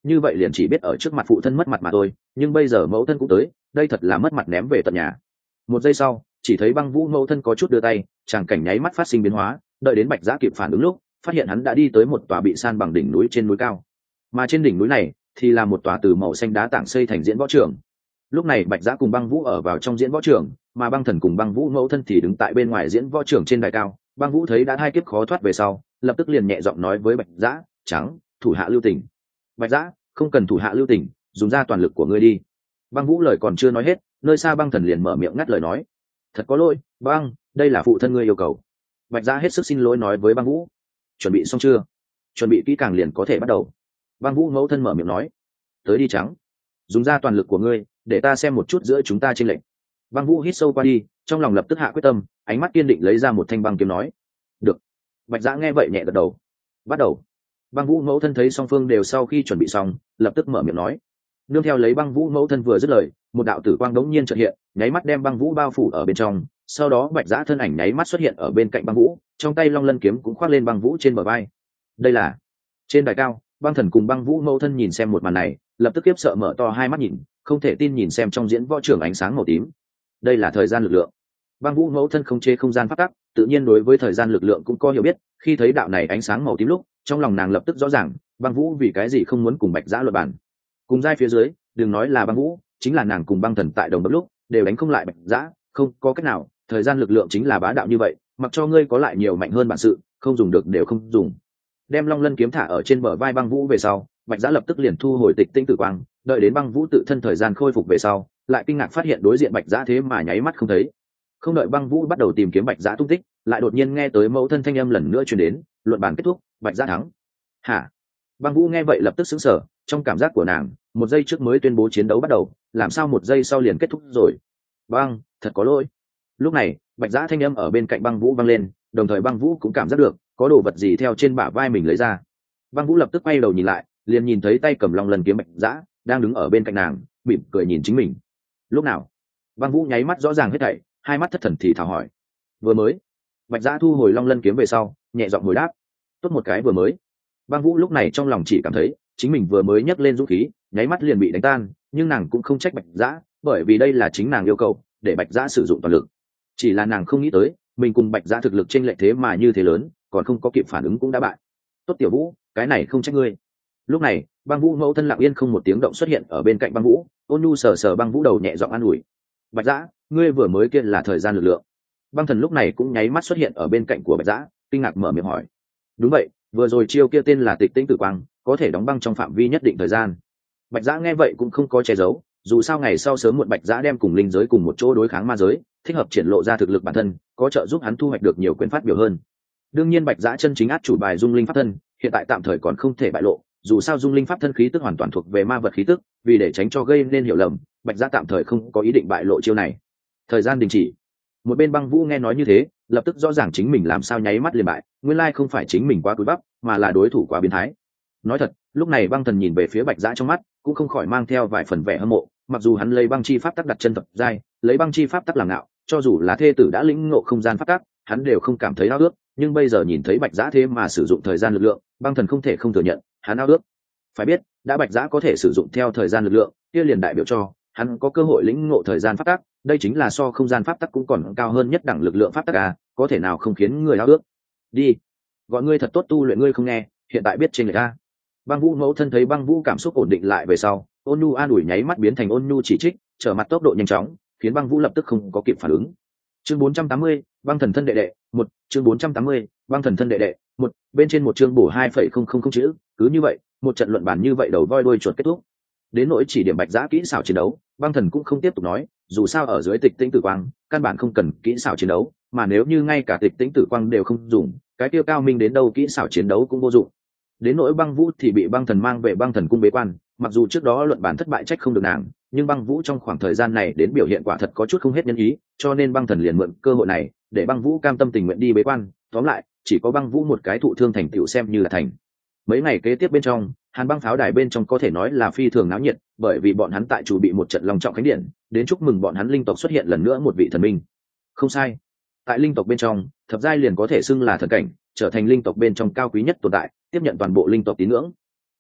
như vậy liền chỉ biết ở trước mặt phụ thân mất mặt mà thôi, nhưng bây giờ mẫu thân cũng tới, đây thật là mất mặt ném về tận nhà. Một giây sau, chỉ thấy Băng Vũ mẫu thân có chút đưa tay, tràng cảnh nháy mắt phát sinh biến hóa, đợi đến Bạch Giã kịp phản ứng lúc, phát hiện hắn đã đi tới một tòa bị san bằng đỉnh núi trên núi cao, mà trên đỉnh núi này thì là một tòa từ màu xanh đá tảng xây thành diễn võ trường. Lúc này Bạch Giã cùng Băng Vũ ở vào trong diễn võ trường, mà Băng Thần cùng Băng Vũ mẫu thân thì đứng tại bên ngoài diễn võ trường trên đài cao. Băng Vũ thấy đã hai kiếp khó thoát về sau, lập tức liền nhẹ giọng nói với Bạch Giã, "Trắng, thủ hạ lưu tình." "Bạch Giã, không cần thủ hạ lưu tình, dùng ra toàn lực của ngươi đi." Băng Vũ lời còn chưa nói hết, nơi xa Băng Thần liền mở miệng ngắt lời nói, "Thật có lỗi, Băng, đây là phụ thân ngươi yêu cầu." Bạch Giã hết sức xin lỗi nói với Băng Vũ, "Chuẩn bị xong chưa?" "Chuẩn bị kỹ càng liền có thể bắt đầu." Băng Vũ mẫu thân mở miệng nói, "Tới đi Trắng, dùng ra toàn lực của ngươi, để ta xem một chút giữa chúng ta chênh lệch." Băng Vũ hít sâu qua đi, trong lòng lập tức hạ quyết tâm, ánh mắt kiên định lấy ra một thanh băng kiếm nói, "Được." Bạch Giã nghe vậy nhẹ gật đầu. "Bắt đầu." Băng Vũ mẫu thân thấy song phương đều sau khi chuẩn bị xong, lập tức mở miệng nói. Nương theo lấy Băng Vũ mẫu thân vừa dứt lời, một đạo tử quang đống nhiên chợt hiện, nháy mắt đem Băng Vũ bao phủ ở bên trong, sau đó Bạch Giã thân ảnh nháy mắt xuất hiện ở bên cạnh Băng Vũ, trong tay Long Lân kiếm cũng khoác lên Băng Vũ trên bờ vai. Đây là trên đài cao, Băng Thần cùng Băng Vũ mẫu thân nhìn xem một màn này, lập tức khiếp sợ mở to hai mắt nhìn, không thể tin nhìn xem trong diễn võ trường ánh sáng màu tím. Đây là thời gian lực lượng. Băng Vũ mẫu thân không chế không gian pháp tắc, tự nhiên đối với thời gian lực lượng cũng có hiểu biết, khi thấy đạo này ánh sáng màu tím lúc, trong lòng nàng lập tức rõ ràng, Băng Vũ vì cái gì không muốn cùng Bạch Giã luận bàn. Cùng giai phía dưới, đừng nói là Băng Vũ, chính là nàng cùng Băng Thần tại đồng bậc lúc, đều đánh không lại Bạch Giã, không có cách nào, thời gian lực lượng chính là bá đạo như vậy, mặc cho ngươi có lại nhiều mạnh hơn bản sự, không dùng được đều không dùng. Đem Long Lân kiếm thả ở trên bờ vai Băng Vũ về sau, Bạch Giã lập tức liền thu hồi tịch tinh tử quang, đợi đến Băng Vũ tự thân thời gian khôi phục về sau, lại kinh ngạc phát hiện đối diện Bạch Giã thế mà nháy mắt không thấy. Không đợi Băng Vũ bắt đầu tìm kiếm Bạch Giã tung tích, lại đột nhiên nghe tới mẫu thân thanh âm lần nữa truyền đến, luận bàn kết thúc, Bạch Giã thắng. Hả? Băng Vũ nghe vậy lập tức sững sờ, trong cảm giác của nàng, một giây trước mới tuyên bố chiến đấu bắt đầu, làm sao một giây sau liền kết thúc rồi? Băng, thật có lỗi. Lúc này, Bạch Giã thanh âm ở bên cạnh Băng Vũ vang lên, đồng thời Băng Vũ cũng cảm giác được có đồ vật gì theo trên bả vai mình lấy ra. Băng Vũ lập tức quay đầu nhìn lại, liền nhìn thấy tay cầm Long Lân kiếm Bạch Giã đang đứng ở bên cạnh nàng, mỉm cười nhìn chính mình. Lúc nào? Băng Vũ nháy mắt rõ ràng hết thảy, hai mắt thất thần thì thào hỏi. Vừa mới. Bạch Giã thu hồi Long Lân kiếm về sau, nhẹ giọng hồi đáp. Tốt một cái vừa mới. Băng Vũ lúc này trong lòng chỉ cảm thấy chính mình vừa mới nhấc lên dũng khí, nháy mắt liền bị đánh tan, nhưng nàng cũng không trách Bạch Giã, bởi vì đây là chính nàng yêu cầu, để Bạch Giã sử dụng toàn lực. Chỉ là nàng không nghĩ tới, mình cùng Bạch Giã thực lực chênh lệch thế mà như thế lớn, còn không có kịp phản ứng cũng đã bại. Tốt Tiểu Vũ, cái này không trách ngươi. Lúc này, Băng Vũ mẫu thân lặng yên không một tiếng động xuất hiện ở bên cạnh Băng Vũ, ôn nhu sờ sờ Băng Vũ đầu nhẹ giọng an ủi. Bạch Giã, ngươi vừa mới kia là thời gian lực lượng. Băng Thần lúc này cũng nháy mắt xuất hiện ở bên cạnh của Bạch Giã, kinh ngạc mở miệng hỏi. Đúng vậy, vừa rồi chiêu kia tên là Tịch Tĩnh Tử Quang, có thể đóng băng trong phạm vi nhất định thời gian. Bạch Giã nghe vậy cũng không có che giấu, dù sao ngày sau sớm muộn Bạch Giã đem cùng linh giới cùng một chỗ đối kháng ma giới, thích hợp triển lộ ra thực lực bản thân, có trợ giúp hắn thu hoạch được nhiều quyền phát biểu hơn. Đương nhiên Bạch Giã chân chính át chủ bài Dung Linh Pháp Thân, hiện tại tạm thời còn không thể bại lộ, dù sao Dung Linh Pháp Thân khí tức hoàn toàn thuộc về ma vật khí tức, vì để tránh cho gây nên hiểu lầm, Bạch Giã tạm thời không có ý định bại lộ chiêu này. Thời gian đình chỉ. Một bên Băng Vũ nghe nói như thế, lập tức rõ ràng chính mình làm sao nháy mắt liền bại, nguyên lai không phải chính mình quá cúi bắp, mà là đối thủ quá biến thái. Nói thật, lúc này Băng Thần nhìn về phía Bạch Giã trong mắt, cũng không khỏi mang theo vài phần vẻ hâm mộ, mặc dù hắn lấy băng chi pháp tắc đặt chân tập giai, lấy băng chi pháp tắc làm ngạo, cho dù là thê tử đã lĩnh ngộ không gian pháp tắc, hắn đều không cảm thấy ao ước, nhưng bây giờ nhìn thấy Bạch Giã thế mà sử dụng thời gian lực lượng, Băng Thần không thể không thừa nhận, hắn ao ước. Phải biết, đã Bạch Giã có thể sử dụng theo thời gian lực lượng, kia liền đại biểu cho hắn có cơ hội lĩnh ngộ thời gian pháp tắc, đây chính là so không gian pháp tắc cũng còn cao hơn nhất đẳng lực lượng pháp tắc à, có thể nào không khiến người ao ước. Đi, gọi ngươi thật tốt tu luyện ngươi không nghe, hiện tại biết trên người ta. Băng Vũ mẫu thân thấy Băng Vũ cảm xúc ổn định lại về sau, ôn nhu an ủi nháy mắt biến thành ôn nhu chỉ trích, trở mặt tốc độ nhanh chóng, khiến Băng Vũ lập tức không có kịp phản ứng. Chương bốn trăm tám mươi, Băng Thần thân đệ đệ, một, chương bốn trăm tám mươi, Băng Thần thân đệ đệ, một, bên trên một chương bổ hai phẩy không không không chữ, cứ như vậy, một trận luận bàn như vậy đầu voi đuôi chuột kết thúc. Đến nỗi chỉ điểm Bạch Giã kỹ xảo chiến đấu, Băng Thần cũng không tiếp tục nói, dù sao ở dưới Tịch Tĩnh Tử Quang, căn bản không cần kỹ xảo chiến đấu, mà nếu như ngay cả Tịch Tĩnh Tử Quang đều không dùng, cái kia cao minh đến đâu kỹ xảo chiến đấu cũng vô dụng. Đến nỗi Băng Vũ thì bị Băng Thần mang về Băng Thần cung bế quan, mặc dù trước đó luận bàn thất bại trách không được nàng, nhưng Băng Vũ trong khoảng thời gian này đến biểu hiện quả thật có chút không hết nhân ý, cho nên Băng Thần liền mượn cơ hội này để Băng Vũ cam tâm tình nguyện đi bế quan, tóm lại, chỉ có Băng Vũ một cái thụ thương thành tựu xem như là thành. Mấy ngày kế tiếp bên trong, Hàn Băng pháo đài bên trong có thể nói là phi thường náo nhiệt, bởi vì bọn hắn tại chủ bị một trận long trọng khánh điện, đến chúc mừng bọn hắn linh tộc xuất hiện lần nữa một vị thần minh. Không sai, tại linh tộc bên trong, thập giai liền có thể xưng là thần cảnh, trở thành linh tộc bên trong cao quý nhất tồn tại, tiếp nhận toàn bộ linh tộc tín ngưỡng.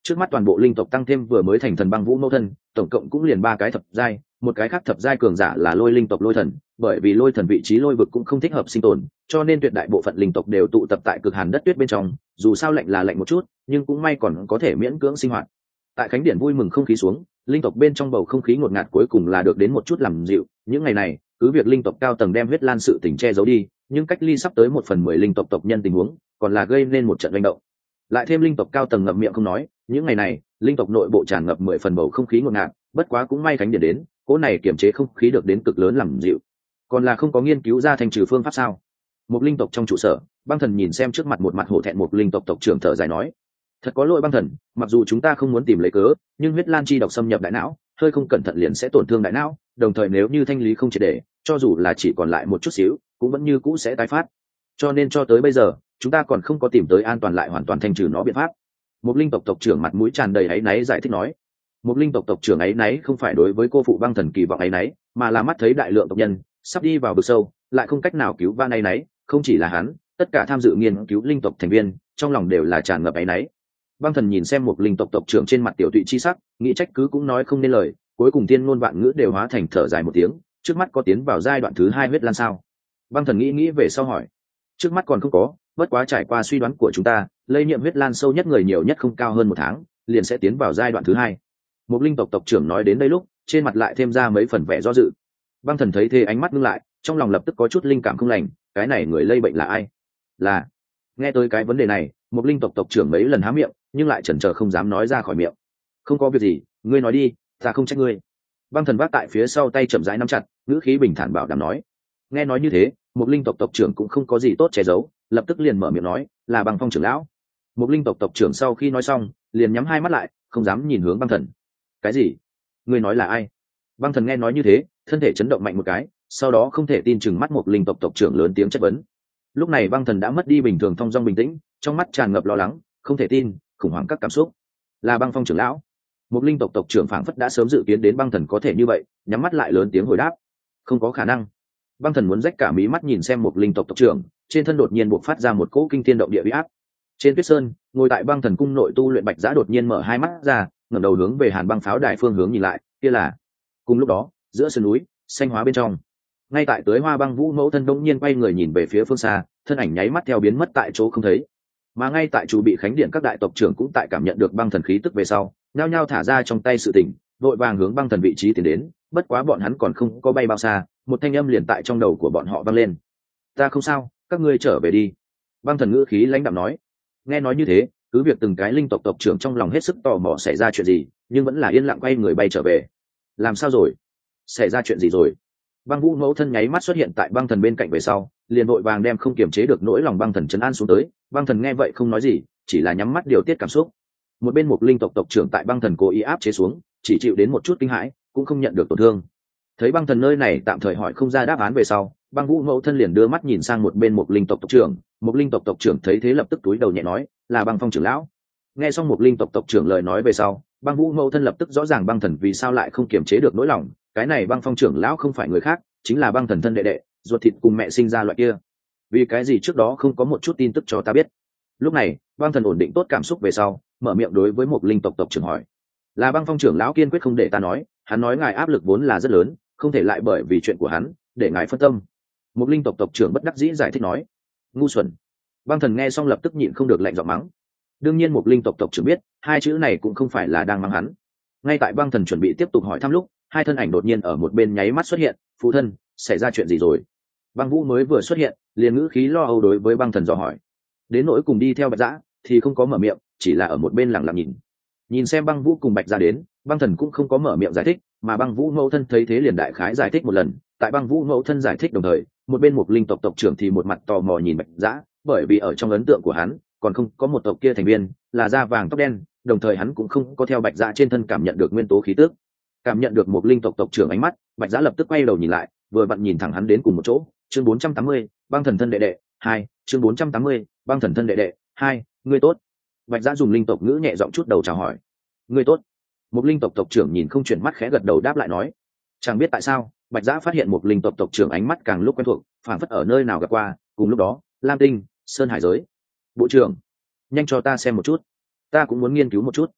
Trước mắt toàn bộ linh tộc tăng thêm vừa mới thành thần băng vũ mẫu thân, tổng cộng cũng liền ba cái thập giai, một cái khác thập giai cường giả là lôi linh tộc lôi thần, bởi vì lôi thần vị trí lôi vực cũng không thích hợp sinh tồn, cho nên tuyệt đại bộ phận linh tộc đều tụ tập tại cực hàn đất tuyết bên trong, dù sao lạnh là lạnh một chút, nhưng cũng may còn có thể miễn cưỡng sinh hoạt. Tại khánh điển vui mừng không khí xuống, linh tộc bên trong bầu không khí ngột ngạt cuối cùng là được đến một chút làm dịu. Những ngày này, cứ việc linh tộc cao tầng đem huyết lan sự tình che giấu đi, nhưng cách ly sắp tới một phần mười linh tộc tộc nhân tình huống, còn là gây nên một trận manh động. Lại thêm linh tộc cao tầng ngậm miệng không nói, những ngày này, linh tộc nội bộ tràn ngập mười phần bầu không khí ngột ngạt, bất quá cũng may khánh điển đến, cỗ này kiềm chế không khí được đến cực lớn làm dịu. Còn là không có nghiên cứu ra thành trừ phương pháp sao? Một linh tộc trong trụ sở, băng thần nhìn xem trước mặt một mặt hổ thẹn một linh tộc tộc trưởng thở dài nói: thật có lỗi băng thần, mặc dù chúng ta không muốn tìm lấy cớ, nhưng huyết lan chi độc xâm nhập đại não, hơi không cẩn thận liền sẽ tổn thương đại não, đồng thời nếu như thanh lý không triệt để, cho dù là chỉ còn lại một chút xíu, cũng vẫn như cũ sẽ tái phát. Cho nên cho tới bây giờ, chúng ta còn không có tìm tới an toàn lại hoàn toàn thanh trừ nó biện pháp. Một linh tộc tộc trưởng mặt mũi tràn đầy áy náy giải thích nói. Một linh tộc tộc trưởng áy náy không phải đối với cô phụ băng thần kỳ vọng áy náy, mà là mắt thấy đại lượng tộc nhân sắp đi vào vực sâu, lại không cách nào cứu van áy náy. Không chỉ là hắn, tất cả tham dự nghiên cứu linh tộc thành viên trong lòng đều là tràn ngập áy náy. Băng thần nhìn xem một linh tộc tộc trưởng trên mặt tiểu tụy chi sắc, nghĩ trách cứ cũng nói không nên lời, cuối cùng tiên ngôn vạn ngữ đều hóa thành thở dài một tiếng. Trước mắt có tiến vào giai đoạn thứ hai huyết lan sao? Băng thần nghĩ nghĩ về sau hỏi. Trước mắt còn không có, bất quá trải qua suy đoán của chúng ta, lây nhiễm huyết lan sâu nhất người nhiều nhất không cao hơn một tháng, liền sẽ tiến vào giai đoạn thứ hai. Một linh tộc tộc trưởng nói đến đây lúc, trên mặt lại thêm ra mấy phần vẻ do dự. Băng thần thấy thế ánh mắt ngưng lại, trong lòng lập tức có chút linh cảm không lành, cái này người lây bệnh là ai? Là. Nghe tới cái vấn đề này, một linh tộc tộc trưởng mấy lần há miệng, nhưng lại chần chờ không dám nói ra khỏi miệng. Không có việc gì, ngươi nói đi, ta không trách ngươi. Băng thần vác tại phía sau tay chậm rãi nắm chặt, ngữ khí bình thản bảo đảm nói. Nghe nói như thế, một linh tộc tộc trưởng cũng không có gì tốt che giấu, lập tức liền mở miệng nói, là Băng Phong trưởng lão. Một linh tộc tộc trưởng sau khi nói xong, liền nhắm hai mắt lại, không dám nhìn hướng băng thần. Cái gì? Ngươi nói là ai? Băng thần nghe nói như thế, thân thể chấn động mạnh một cái, sau đó không thể tin chừng mắt một linh tộc tộc trưởng lớn tiếng chất vấn. Lúc này băng thần đã mất đi bình thường thong dong bình tĩnh, trong mắt tràn ngập lo lắng, không thể tin, khủng hoảng các cảm xúc. Là Băng Phong trưởng lão. Một linh tộc tộc trưởng phảng phất đã sớm dự kiến đến băng thần có thể như vậy, nhắm mắt lại lớn tiếng hồi đáp. Không có khả năng. Băng thần muốn rách cả mí mắt nhìn xem một linh tộc tộc trưởng, trên thân đột nhiên bộc phát ra một cỗ kinh thiên động địa uy áp. Trên tuyết sơn, ngồi tại băng thần cung nội tu luyện Bạch Giã đột nhiên mở hai mắt ra, ngẩng đầu hướng về Hàn Băng pháo đài phương hướng nhìn lại, kia là. Cùng lúc đó, giữa sườn núi, xanh hóa bên trong, ngay tại tới Hoa Băng Vũ mẫu thân đống nhiên quay người nhìn về phía phương xa, thân ảnh nháy mắt theo biến mất tại chỗ không thấy. Mà ngay tại chủ bị khánh điện các đại tộc trưởng cũng tại cảm nhận được băng thần khí tức về sau, nhao nhao thả ra trong tay sự tỉnh, vội vàng hướng băng thần vị trí tiến đến. Bất quá bọn hắn còn không có bay bao xa, một thanh âm liền tại trong đầu của bọn họ vang lên. Ta không sao, các ngươi trở về đi. Băng thần ngữ khí lãnh đạm nói. Nghe nói như thế, cứ việc từng cái linh tộc tộc trưởng trong lòng hết sức tò mò xảy ra chuyện gì, nhưng vẫn là yên lặng quay người bay trở về. Làm sao rồi? Xảy ra chuyện gì rồi? Băng Vũ mẫu thân nháy mắt xuất hiện tại băng thần bên cạnh về sau, liền vội vàng đem không kiềm chế được nỗi lòng băng thần trấn an xuống tới. Băng thần nghe vậy không nói gì, chỉ là nhắm mắt điều tiết cảm xúc. Một bên một linh tộc tộc trưởng tại băng thần cố ý áp chế xuống, chỉ chịu đến một chút kinh hãi, cũng không nhận được tổn thương. Thấy băng thần nơi này tạm thời hỏi không ra đáp án về sau, Băng Vũ mẫu thân liền đưa mắt nhìn sang một bên một linh tộc tộc trưởng. Một linh tộc tộc trưởng thấy thế lập tức túi đầu nhẹ nói, là Băng Phong trưởng lão. Nghe xong một linh tộc tộc trưởng lời nói về sau, Băng Vũ mẫu thân lập tức rõ ràng băng thần vì sao lại không kiềm chế được nỗi lòng. Cái này Băng Phong trưởng lão không phải người khác, chính là băng thần thân đệ đệ, ruột thịt cùng mẹ sinh ra loại kia. Vì cái gì trước đó không có một chút tin tức cho ta biết? Lúc này, băng thần ổn định tốt cảm xúc về sau, mở miệng đối với một linh tộc tộc trưởng hỏi. Là Băng Phong trưởng lão kiên quyết không để ta nói, hắn nói ngài áp lực vốn là rất lớn, không thể lại bởi vì chuyện của hắn để ngài phân tâm. Một linh tộc tộc trưởng bất đắc dĩ giải thích nói. Ngu xuẩn. Băng thần nghe xong lập tức nhịn không được lạnh giọng mắng. Đương nhiên một linh tộc tộc trưởng biết hai chữ này cũng không phải là đang mắng hắn. Ngay tại băng thần chuẩn bị tiếp tục hỏi thăm lúc, hai thân ảnh đột nhiên ở một bên nháy mắt xuất hiện. Phụ thân, xảy ra chuyện gì rồi? Băng Vũ mới vừa xuất hiện, liền ngữ khí lo âu đối với băng thần dò hỏi. Đến nỗi cùng đi theo Bạch Giã thì không có mở miệng, chỉ là ở một bên lặng lặng nhìn. Nhìn xem Băng Vũ cùng Bạch Giã đến, băng thần cũng không có mở miệng giải thích, mà Băng Vũ mẫu thân thấy thế liền đại khái giải thích một lần. Tại Băng Vũ mẫu thân giải thích đồng thời, một bên một linh tộc tộc trưởng thì một mặt tò mò nhìn Bạch Giã, bởi vì ở trong ấn tượng của hắn còn không có một tộc kia thành viên là da vàng tóc đen, đồng thời hắn cũng không có theo Bạch Giã trên thân cảm nhận được nguyên tố khí tức. Cảm nhận được một linh tộc tộc trưởng ánh mắt, Bạch Giã lập tức quay đầu nhìn lại, vừa vặn nhìn thẳng hắn đến cùng một chỗ. Chương bốn trăm tám mươi, băng thần thân đệ đệ hai. Chương bốn trăm tám mươi, băng thần thân đệ đệ hai. Ngươi tốt. Bạch Giã dùng linh tộc ngữ nhẹ giọng chút đầu chào hỏi. Ngươi tốt. Một linh tộc tộc trưởng nhìn không chuyển mắt khẽ gật đầu đáp lại nói. Chẳng biết tại sao, Bạch Giã phát hiện một linh tộc tộc trưởng ánh mắt càng lúc quen thuộc, phảng phất ở nơi nào gặp qua. Cùng lúc đó, Lam Tinh, Sơn Hải giới. Bộ trưởng, nhanh cho ta xem một chút, ta cũng muốn nghiên cứu một chút.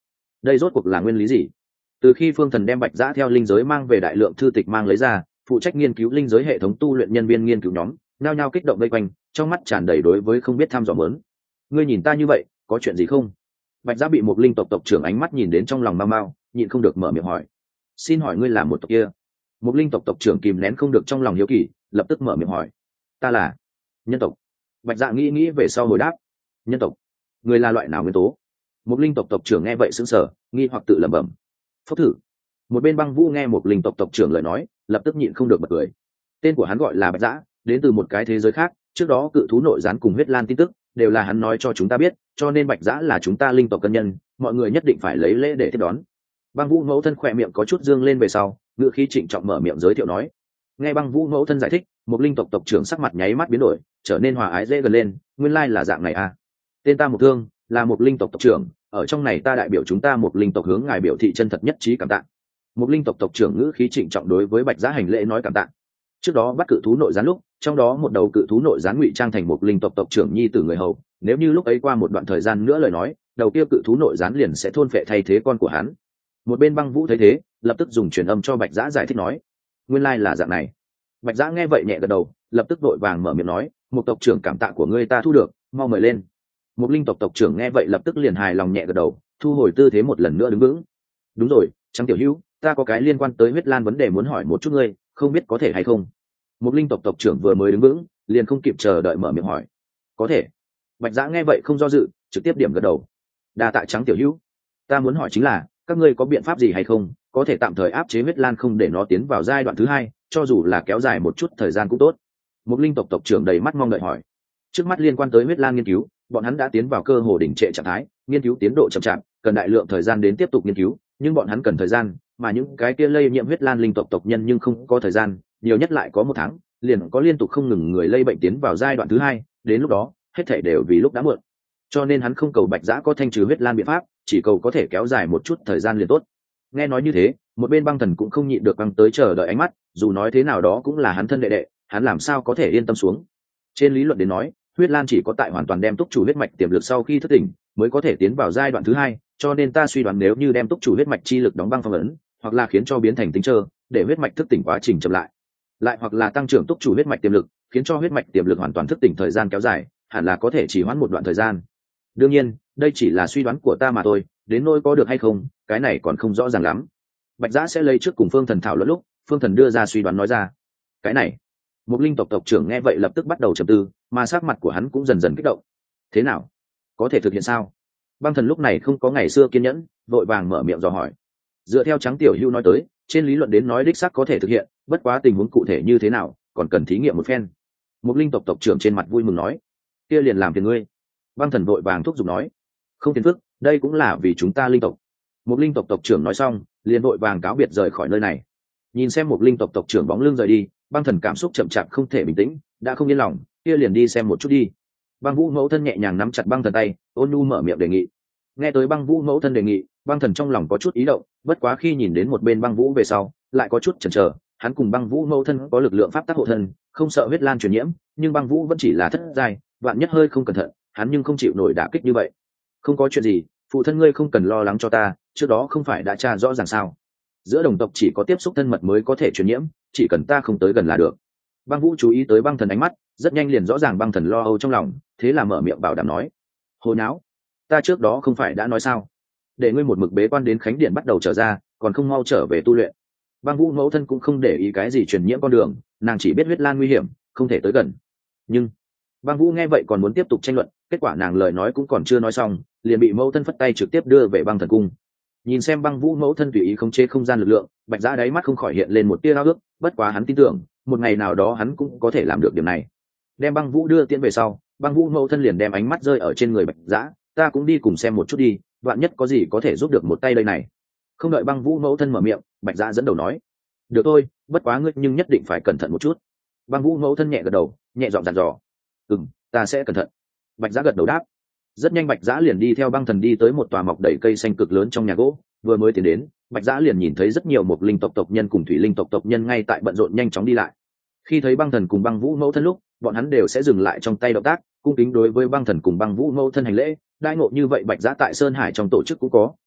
đây rốt cuộc là nguyên lý gì? Từ khi Phương Thần đem Bạch Giã theo linh giới mang về đại lượng thư tịch mang lấy ra, phụ trách nghiên cứu linh giới hệ thống tu luyện nhân viên nghiên cứu nhóm nhao nhao kích động vây quanh, trong mắt tràn đầy đối với không biết tham dò mớn. Ngươi nhìn ta như vậy, có chuyện gì không? Bạch Giã bị một linh tộc tộc trưởng ánh mắt nhìn đến trong lòng mau mau, nhịn không được mở miệng hỏi. Xin hỏi ngươi là một tộc kia? Một linh tộc tộc trưởng kìm nén không được trong lòng hiếu kỳ, lập tức mở miệng hỏi. Ta là nhân tộc. Bạch Dạ nghĩ nghĩ về sau hồi đáp. Nhân tộc? Ngươi là loại nào nguyên tố? Một linh tộc tộc trưởng nghe vậy sững sờ, nghi hoặc tự lẩm bẩm. Phốc thử. Một bên Băng Vũ nghe một linh tộc tộc trưởng lời nói, lập tức nhịn không được bật cười. Tên của hắn gọi là Bạch Dạ, đến từ một cái thế giới khác, trước đó cự thú nội gián cùng huyết lan tin tức đều là hắn nói cho chúng ta biết, cho nên Bạch Dạ là chúng ta linh tộc cân nhân, mọi người nhất định phải lấy lễ để tiếp đón. Băng Vũ mẫu thân khỏe miệng có chút dương lên về sau, ngựa khí trịnh trọng mở miệng giới thiệu nói. Nghe Băng Vũ mẫu thân giải thích, một linh tộc tộc trưởng sắc mặt nháy mắt biến đổi, trở nên hòa ái dễ gần lên. Nguyên lai là dạng này à? Tên ta Mục Thương, là một linh tộc tộc trưởng, ở trong này ta đại biểu chúng ta một linh tộc hướng ngài biểu thị chân thật nhất trí cảm tạ. Một linh tộc tộc trưởng ngữ khí trịnh trọng đối với Bạch Giá hành lễ nói cảm tạ. Trước đó bắt cự thú nội gián lúc, trong đó một đầu cự thú nội gián ngụy trang thành một linh tộc tộc trưởng nhi tử người hầu, nếu như lúc ấy qua một đoạn thời gian nữa lời nói, đầu kia cự thú nội gián liền sẽ thôn phệ thay thế con của hắn. Một bên Băng Vũ thấy thế, lập tức dùng truyền âm cho Bạch Giã giải thích nói. Nguyên lai là dạng này. Bạch Giã nghe vậy nhẹ gật đầu, lập tức vội vàng mở miệng nói, một tộc trưởng cảm tạ của ngươi ta thu được, mau mời lên. Một linh tộc tộc trưởng nghe vậy lập tức liền hài lòng nhẹ gật đầu, thu hồi tư thế một lần nữa đứng vững. Đúng rồi, Trắng tiểu hữu, ta có cái liên quan tới huyết lan vấn đề muốn hỏi một chút ngươi, không biết có thể hay không? Một linh tộc tộc trưởng vừa mới đứng vững, liền không kịp chờ đợi mở miệng hỏi. Có thể. Bạch Giã nghe vậy không do dự, trực tiếp điểm gật đầu. Đa tạ Trắng tiểu hữu. Ta muốn hỏi chính là, các ngươi có biện pháp gì hay không, có thể tạm thời áp chế huyết lan không để nó tiến vào giai đoạn thứ hai, cho dù là kéo dài một chút thời gian cũng tốt. Một linh tộc tộc trưởng đầy mắt mong đợi hỏi. Trước mắt liên quan tới huyết lan nghiên cứu, bọn hắn đã tiến vào cơ hồ đỉnh trệ trạng thái, nghiên cứu tiến độ chậm chạp, cần đại lượng thời gian đến tiếp tục nghiên cứu, nhưng bọn hắn cần thời gian, mà những cái kia lây nhiễm huyết lan linh tộc tộc nhân nhưng không có thời gian, nhiều nhất lại có một tháng, liền có liên tục không ngừng người lây bệnh tiến vào giai đoạn thứ hai, đến lúc đó, hết thảy đều vì lúc đã muộn. Cho nên hắn không cầu Bạch Giã có thanh trừ huyết lan biện pháp, chỉ cầu có thể kéo dài một chút thời gian liền tốt. Nghe nói như thế, một bên Băng Thần cũng không nhịn được băng tới chờ đợi ánh mắt, dù nói thế nào đó cũng là hắn thân đệ đệ, hắn làm sao có thể yên tâm xuống. Trên lý luận đến nói, huyết lan chỉ có tại hoàn toàn đem túc chủ huyết mạch tiềm lực sau khi thức tỉnh mới có thể tiến vào giai đoạn thứ hai, cho nên ta suy đoán nếu như đem túc chủ huyết mạch chi lực đóng băng phong ấn, hoặc là khiến cho biến thành tính trơ, để huyết mạch thức tỉnh quá trình chậm lại, lại hoặc là tăng trưởng túc chủ huyết mạch tiềm lực, khiến cho huyết mạch tiềm lực hoàn toàn thức tỉnh thời gian kéo dài, hẳn là có thể chỉ hoãn một đoạn thời gian. Đương nhiên, đây chỉ là suy đoán của ta mà thôi, đến nỗi có được hay không, cái này còn không rõ ràng lắm. Bạch Giã sẽ lấy trước cùng Phương Thần thảo luận lúc, Phương Thần đưa ra suy đoán nói ra. Cái này, một linh tộc tộc trưởng nghe vậy lập tức bắt đầu trầm tư, mà sắc mặt của hắn cũng dần dần kích động. Thế nào? Có thể thực hiện sao? Băng Thần lúc này không có ngày xưa kiên nhẫn, vội vàng mở miệng dò hỏi. Dựa theo Trắng tiểu hữu nói tới, trên lý luận đến nói đích xác có thể thực hiện, bất quá tình huống cụ thể như thế nào, còn cần thí nghiệm một phen. Một linh tộc tộc trưởng trên mặt vui mừng nói. Kia liền làm phiền ngươi. Băng Thần vội vàng thúc giục nói. Không phiền phức, đây cũng là vì chúng ta linh tộc. Một linh tộc tộc trưởng nói xong, liền vội vàng cáo biệt rời khỏi nơi này. Nhìn xem một linh tộc tộc trưởng bóng lưng rời đi, Băng Thần cảm xúc chậm chạp không thể bình tĩnh, đã không yên lòng, kia liền đi xem một chút đi. Băng Vũ mẫu thân nhẹ nhàng nắm chặt Băng Thần tay, ôn nhu mở miệng đề nghị. Nghe tới Băng Vũ mẫu thân đề nghị, Băng Thần trong lòng có chút ý động, bất quá khi nhìn đến một bên Băng Vũ về sau, lại có chút chần chờ. Hắn cùng Băng Vũ mẫu thân có lực lượng pháp tắc hộ thân, không sợ huyết lan truyền nhiễm, nhưng Băng Vũ vẫn chỉ là thất giai, vạn nhất hơi không cẩn thận, hắn nhưng không chịu nổi đả kích như vậy. Không có chuyện gì, phụ thân ngươi không cần lo lắng cho ta, trước đó không phải đã tra rõ ràng sao? Giữa đồng tộc chỉ có tiếp xúc thân mật mới có thể truyền nhiễm, chỉ cần ta không tới gần là được. Băng Vũ chú ý tới Băng Thần ánh mắt, rất nhanh liền rõ ràng Băng Thần lo âu trong lòng, thế là mở miệng bảo đảm nói. Hồ nháo, ta trước đó không phải đã nói sao? Để ngươi một mực bế quan đến Khánh Điện bắt đầu trở ra, còn không mau trở về tu luyện. Băng Vũ mẫu thân cũng không để ý cái gì truyền nhiễm con đường, nàng chỉ biết huyết lan nguy hiểm, không thể tới gần. Nhưng Băng Vũ nghe vậy còn muốn tiếp tục tranh luận, kết quả nàng lời nói cũng còn chưa nói xong, liền bị mẫu thân phất tay trực tiếp đưa về Băng Thần cung. Nhìn xem Băng Vũ mẫu thân tùy ý khống chế không gian lực lượng, Bạch Giã đáy mắt không khỏi hiện lên một tia ao ước, bất quá hắn tin tưởng, một ngày nào đó hắn cũng có thể làm được điểm này. Đem Băng Vũ đưa tiễn về sau, Băng Vũ mẫu thân liền đem ánh mắt rơi ở trên người Bạch Giã, ta cũng đi cùng xem một chút đi, vạn nhất có gì có thể giúp được một tay đây này. Không đợi Băng Vũ mẫu thân mở miệng, Bạch Giã dẫn đầu nói, được thôi, bất quá ngươi nhưng nhất định phải cẩn thận một chút. Băng Vũ mẫu thân nhẹ gật đầu, nhẹ giọng dặn dò, ừm, ta sẽ cẩn thận. Bạch Giã gật đầu đáp. Rất nhanh Bạch Giã liền đi theo Băng Thần đi tới một tòa mọc đầy cây xanh cực lớn trong nhà gỗ, vừa mới tiến đến, Bạch Giã liền nhìn thấy rất nhiều một linh tộc tộc nhân cùng thủy linh tộc tộc nhân ngay tại bận rộn nhanh chóng đi lại. Khi thấy Băng Thần cùng Băng Vũ mẫu thân lúc, bọn hắn đều sẽ dừng lại trong tay động tác, cung kính đối với Băng Thần cùng Băng Vũ mẫu thân hành lễ. Đãi ngộ như vậy Bạch Giã tại Sơn Hải trong tổ chức cũng có,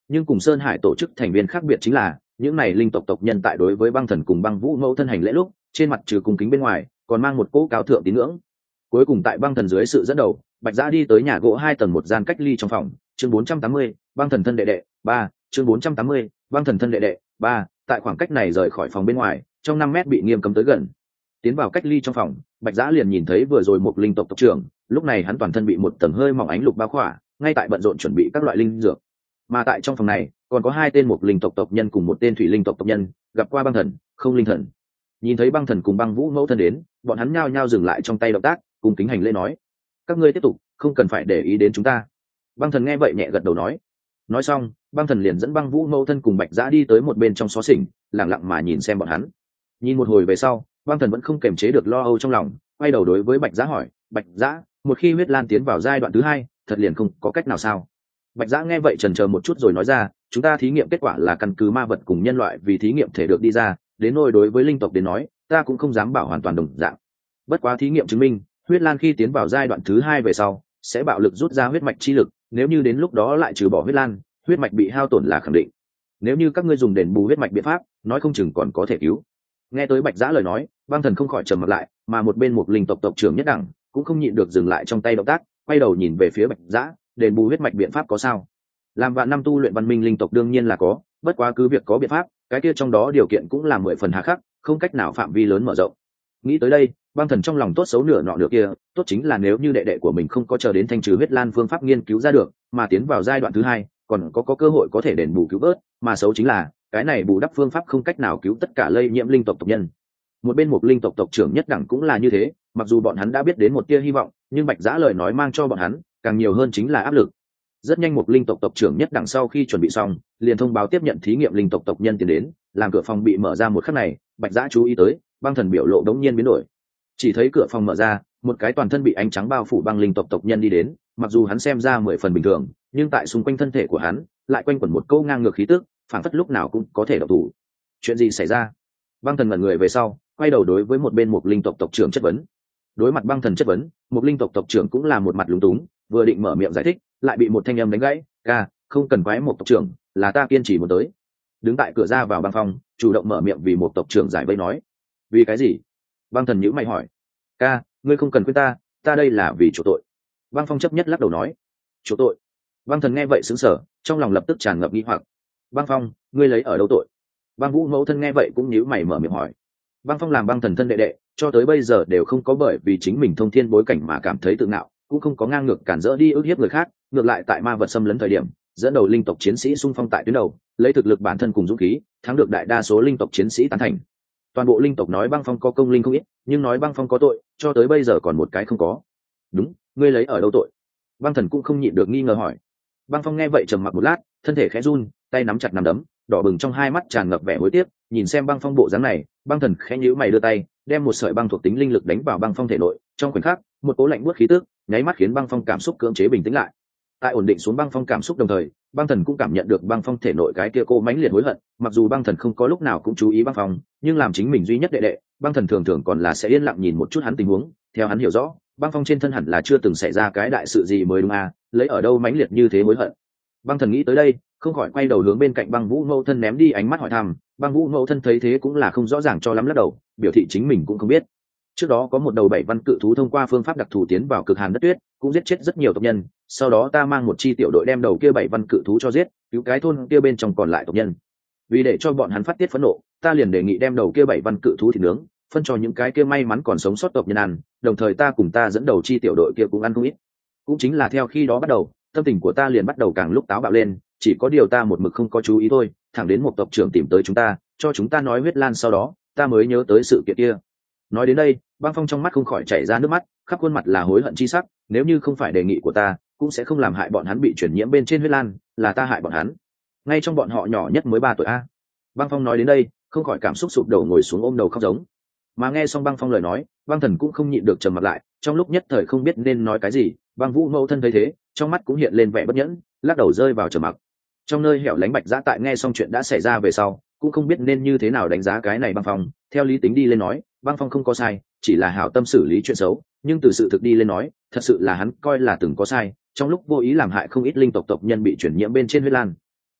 nhưng cùng sơn hải tổ chức thành viên khác biệt chính là những này linh tộc tộc nhân tại đối với băng thần cùng băng vũ mẫu thân hành lễ lúc trên mặt trừ cung kính bên ngoài còn mang một cỗ cao thượng tín ngưỡng. Cuối cùng tại băng thần dưới sự dẫn đầu, Bạch Giã đi tới nhà gỗ hai tầng một gian cách ly trong phòng. Chương bốn trăm tám mươi, băng thần thân đệ đệ ba. Chương bốn trăm tám mươi, băng thần thân đệ đệ ba. Tại khoảng cách này rời khỏi phòng bên ngoài trong năm mét bị nghiêm cấm tới gần. Tiến vào cách ly trong phòng, Bạch Giã liền nhìn thấy vừa rồi một linh tộc tộc trưởng, lúc này hắn toàn thân bị một tầng hơi mỏng ánh lục bao khỏa, ngay tại bận rộn chuẩn bị các loại linh dược. Mà tại trong phòng này còn có hai tên một linh tộc tộc nhân cùng một tên thủy linh tộc tộc nhân gặp qua băng thần, không linh thần. Nhìn thấy băng thần cùng băng vũ mẫu thân đến, bọn hắn nhao nhao dừng lại trong tay động tác, cùng kính hành lễ nói: các ngươi tiếp tục, không cần phải để ý đến chúng ta. Băng thần nghe vậy nhẹ gật đầu nói. Nói xong, băng thần liền dẫn băng vũ mẫu thân cùng Bạch Giã đi tới một bên trong xó xỉnh, lặng lặng mà nhìn xem bọn hắn. Nhìn một hồi về sau, băng thần vẫn không kềm chế được lo âu trong lòng, quay đầu đối với Bạch Giã hỏi: Bạch Giã, một khi huyết lan tiến vào giai đoạn thứ hai, thật liền không có cách nào sao? Bạch Giã nghe vậy chần chờ một chút rồi nói ra: chúng ta thí nghiệm kết quả là căn cứ ma vật cùng nhân loại vì thí nghiệm thể được đi ra, đến nỗi đối với linh tộc đến nói, ta cũng không dám bảo hoàn toàn đồng dạng. Bất quá thí nghiệm chứng minh, huyết lan khi tiến vào giai đoạn thứ hai về sau, sẽ bạo lực rút ra huyết mạch chi lực, nếu như đến lúc đó lại trừ bỏ huyết lan, huyết mạch bị hao tổn là khẳng định. Nếu như các ngươi dùng đền bù huyết mạch biện pháp, nói không chừng còn có thể cứu. Nghe tới Bạch Giã lời nói, băng thần không khỏi trầm mặt lại, mà một bên một linh tộc tộc trưởng nhất đẳng cũng không nhịn được dừng lại trong tay động tác, quay đầu nhìn về phía Bạch Giã: đền bù huyết mạch biện pháp có sao? Làm vạn năm tu luyện văn minh linh tộc đương nhiên là có, bất quá cứ việc có biện pháp, cái kia trong đó điều kiện cũng là mười phần hà khắc, không cách nào phạm vi lớn mở rộng. Nghĩ tới đây, băng thần trong lòng tốt xấu nửa nọ nửa kia, tốt chính là nếu như đệ đệ của mình không có chờ đến thanh trừ huyết lan phương pháp nghiên cứu ra được, mà tiến vào giai đoạn thứ hai, còn có có cơ hội có thể đền bù cứu vớt, mà xấu chính là cái này bù đắp phương pháp không cách nào cứu tất cả lây nhiễm linh tộc tộc nhân. Một bên một linh tộc tộc trưởng nhất đẳng cũng là như thế, mặc dù bọn hắn đã biết đến một tia hy vọng, nhưng Bạch Giã lời nói mang cho bọn hắn càng nhiều hơn chính là áp lực. Rất nhanh một linh tộc tộc trưởng nhất đẳng sau khi chuẩn bị xong, liền thông báo tiếp nhận thí nghiệm linh tộc tộc nhân tiến đến, làm cửa phòng bị mở ra một khắc này, Bạch Giã chú ý tới, băng thần biểu lộ đống nhiên biến đổi. Chỉ thấy cửa phòng mở ra, một cái toàn thân bị ánh trắng bao phủ băng linh tộc tộc nhân đi đến, mặc dù hắn xem ra mười phần bình thường, nhưng tại xung quanh thân thể của hắn lại quanh quẩn một câu ngang ngược khí tức, phảng phất lúc nào cũng có thể độc thủ. Chuyện gì xảy ra? Băng thần ngẩn người về sau, quay đầu đối với một bên một linh tộc tộc trưởng chất vấn. Đối mặt băng thần chất vấn, một linh tộc tộc trưởng cũng là một mặt lúng túng, vừa định mở miệng giải thích, lại bị một thanh âm đánh gãy: ca, không cần quái một tộc trưởng, là ta kiên trì muốn tới. Đứng tại cửa ra vào băng phong, chủ động mở miệng vì một tộc trưởng giải vây nói. Vì cái gì? Băng thần nhíu mày hỏi. Ca, ngươi không cần khuyên ta, ta đây là vì chỗ tội. Băng phong chấp nhất lắc đầu nói. Chỗ tội? Băng thần nghe vậy sững sờ, trong lòng lập tức tràn ngập nghi hoặc. Băng phong, ngươi lấy ở đâu tội? Băng vũ mẫu thân nghe vậy cũng nhíu mày mở miệng hỏi. Băng phong làm băng thần thân đệ đệ, cho tới bây giờ đều không có bởi vì chính mình thông thiên bối cảnh mà cảm thấy tự ngạo, cũng không có ngang ngược cản rỡ đi ức hiếp người khác, ngược lại tại ma vật xâm lấn thời điểm, dẫn đầu linh tộc chiến sĩ xung phong tại tuyến đầu, lấy thực lực bản thân cùng dũng khí, thắng được đại đa số linh tộc chiến sĩ tán thành. Toàn bộ linh tộc nói băng phong có công linh không ít, nhưng nói băng phong có tội, cho tới bây giờ còn một cái không có. Đúng, ngươi lấy ở đâu tội? Băng thần cũng không nhịn được nghi ngờ hỏi. Băng phong nghe vậy trầm mặc một lát, thân thể khẽ run, tay nắm chặt nắm đấm, đỏ bừng trong hai mắt tràn ngập vẻ hối tiếc, nhìn xem băng phong bộ dáng này, băng thần khẽ nhíu mày đưa tay, đem một sợi băng thuộc tính linh lực đánh vào băng phong thể nội, trong khoảnh khắc, một cỗ lạnh buốt khí tức, nháy mắt khiến băng phong cảm xúc cưỡng chế bình tĩnh lại. Tại ổn định xuống băng phong cảm xúc đồng thời, băng thần cũng cảm nhận được băng phong thể nội cái kia cô mãnh liệt hối hận, mặc dù băng thần không có lúc nào cũng chú ý băng phong, nhưng làm chính mình duy nhất đệ đệ, băng thần thường thường còn là sẽ yên lặng nhìn một chút hắn tình huống, theo hắn hiểu rõ, băng phong trên thân hẳn là chưa từng xảy ra cái đại sự gì mới đúng à, lấy ở đâu mãnh liệt như thế hối hận. Băng thần nghĩ tới đây, không khỏi quay đầu hướng bên cạnh băng vũ mẫu thân ném đi ánh mắt hỏi thăm. Băng vũ mẫu thân thấy thế cũng là không rõ ràng cho lắm lắc đầu, biểu thị chính mình cũng không biết. Trước đó có một đầu bảy văn cự thú thông qua phương pháp đặc thù tiến vào cực hàn đất tuyết, cũng giết chết rất nhiều tộc nhân, sau đó ta mang một chi tiểu đội đem đầu kia bảy văn cự thú cho giết, cứu cái thôn kia bên trong còn lại tộc nhân. Vì để cho bọn hắn phát tiết phẫn nộ, ta liền đề nghị đem đầu kia bảy văn cự thú thịt nướng, phân cho những cái kia may mắn còn sống sót tộc nhân ăn, đồng thời ta cùng ta dẫn đầu chi tiểu đội kia cũng ăn không ít. Cũng chính là theo khi đó bắt đầu, tâm tình của ta liền bắt đầu càng lúc táo bạo lên, chỉ có điều ta một mực không có chú ý thôi, thẳng đến một tộc trưởng tìm tới chúng ta, cho chúng ta nói huyết lan sau đó, ta mới nhớ tới sự kiện kia. Nói đến đây, băng phong trong mắt không khỏi chảy ra nước mắt, khắp khuôn mặt là hối hận chi sắc, nếu như không phải đề nghị của ta, cũng sẽ không làm hại bọn hắn bị truyền nhiễm bên trên huyết lan, là ta hại bọn hắn. Ngay trong bọn họ nhỏ nhất mới ba tuổi a. Băng phong nói đến đây, không khỏi cảm xúc sụp đổ ngồi xuống ôm đầu khóc giống. Mà nghe xong băng phong lời nói, băng thần cũng không nhịn được trầm mặt lại, trong lúc nhất thời không biết nên nói cái gì. Băng vũ mẫu thân thấy thế, trong mắt cũng hiện lên vẻ bất nhẫn, lắc đầu rơi vào trầm mặc. Trong nơi hẻo lánh Bạch Giã tại nghe xong chuyện đã xảy ra về sau, cũng không biết nên như thế nào đánh giá cái này băng phong. Theo lý tính đi lên nói, băng phong không có sai, chỉ là hảo tâm xử lý chuyện xấu, nhưng từ sự thực đi lên nói, thật sự là hắn coi là từng có sai, trong lúc vô ý làm hại không ít linh tộc tộc nhân bị chuyển nhiễm bên trên huyết lan.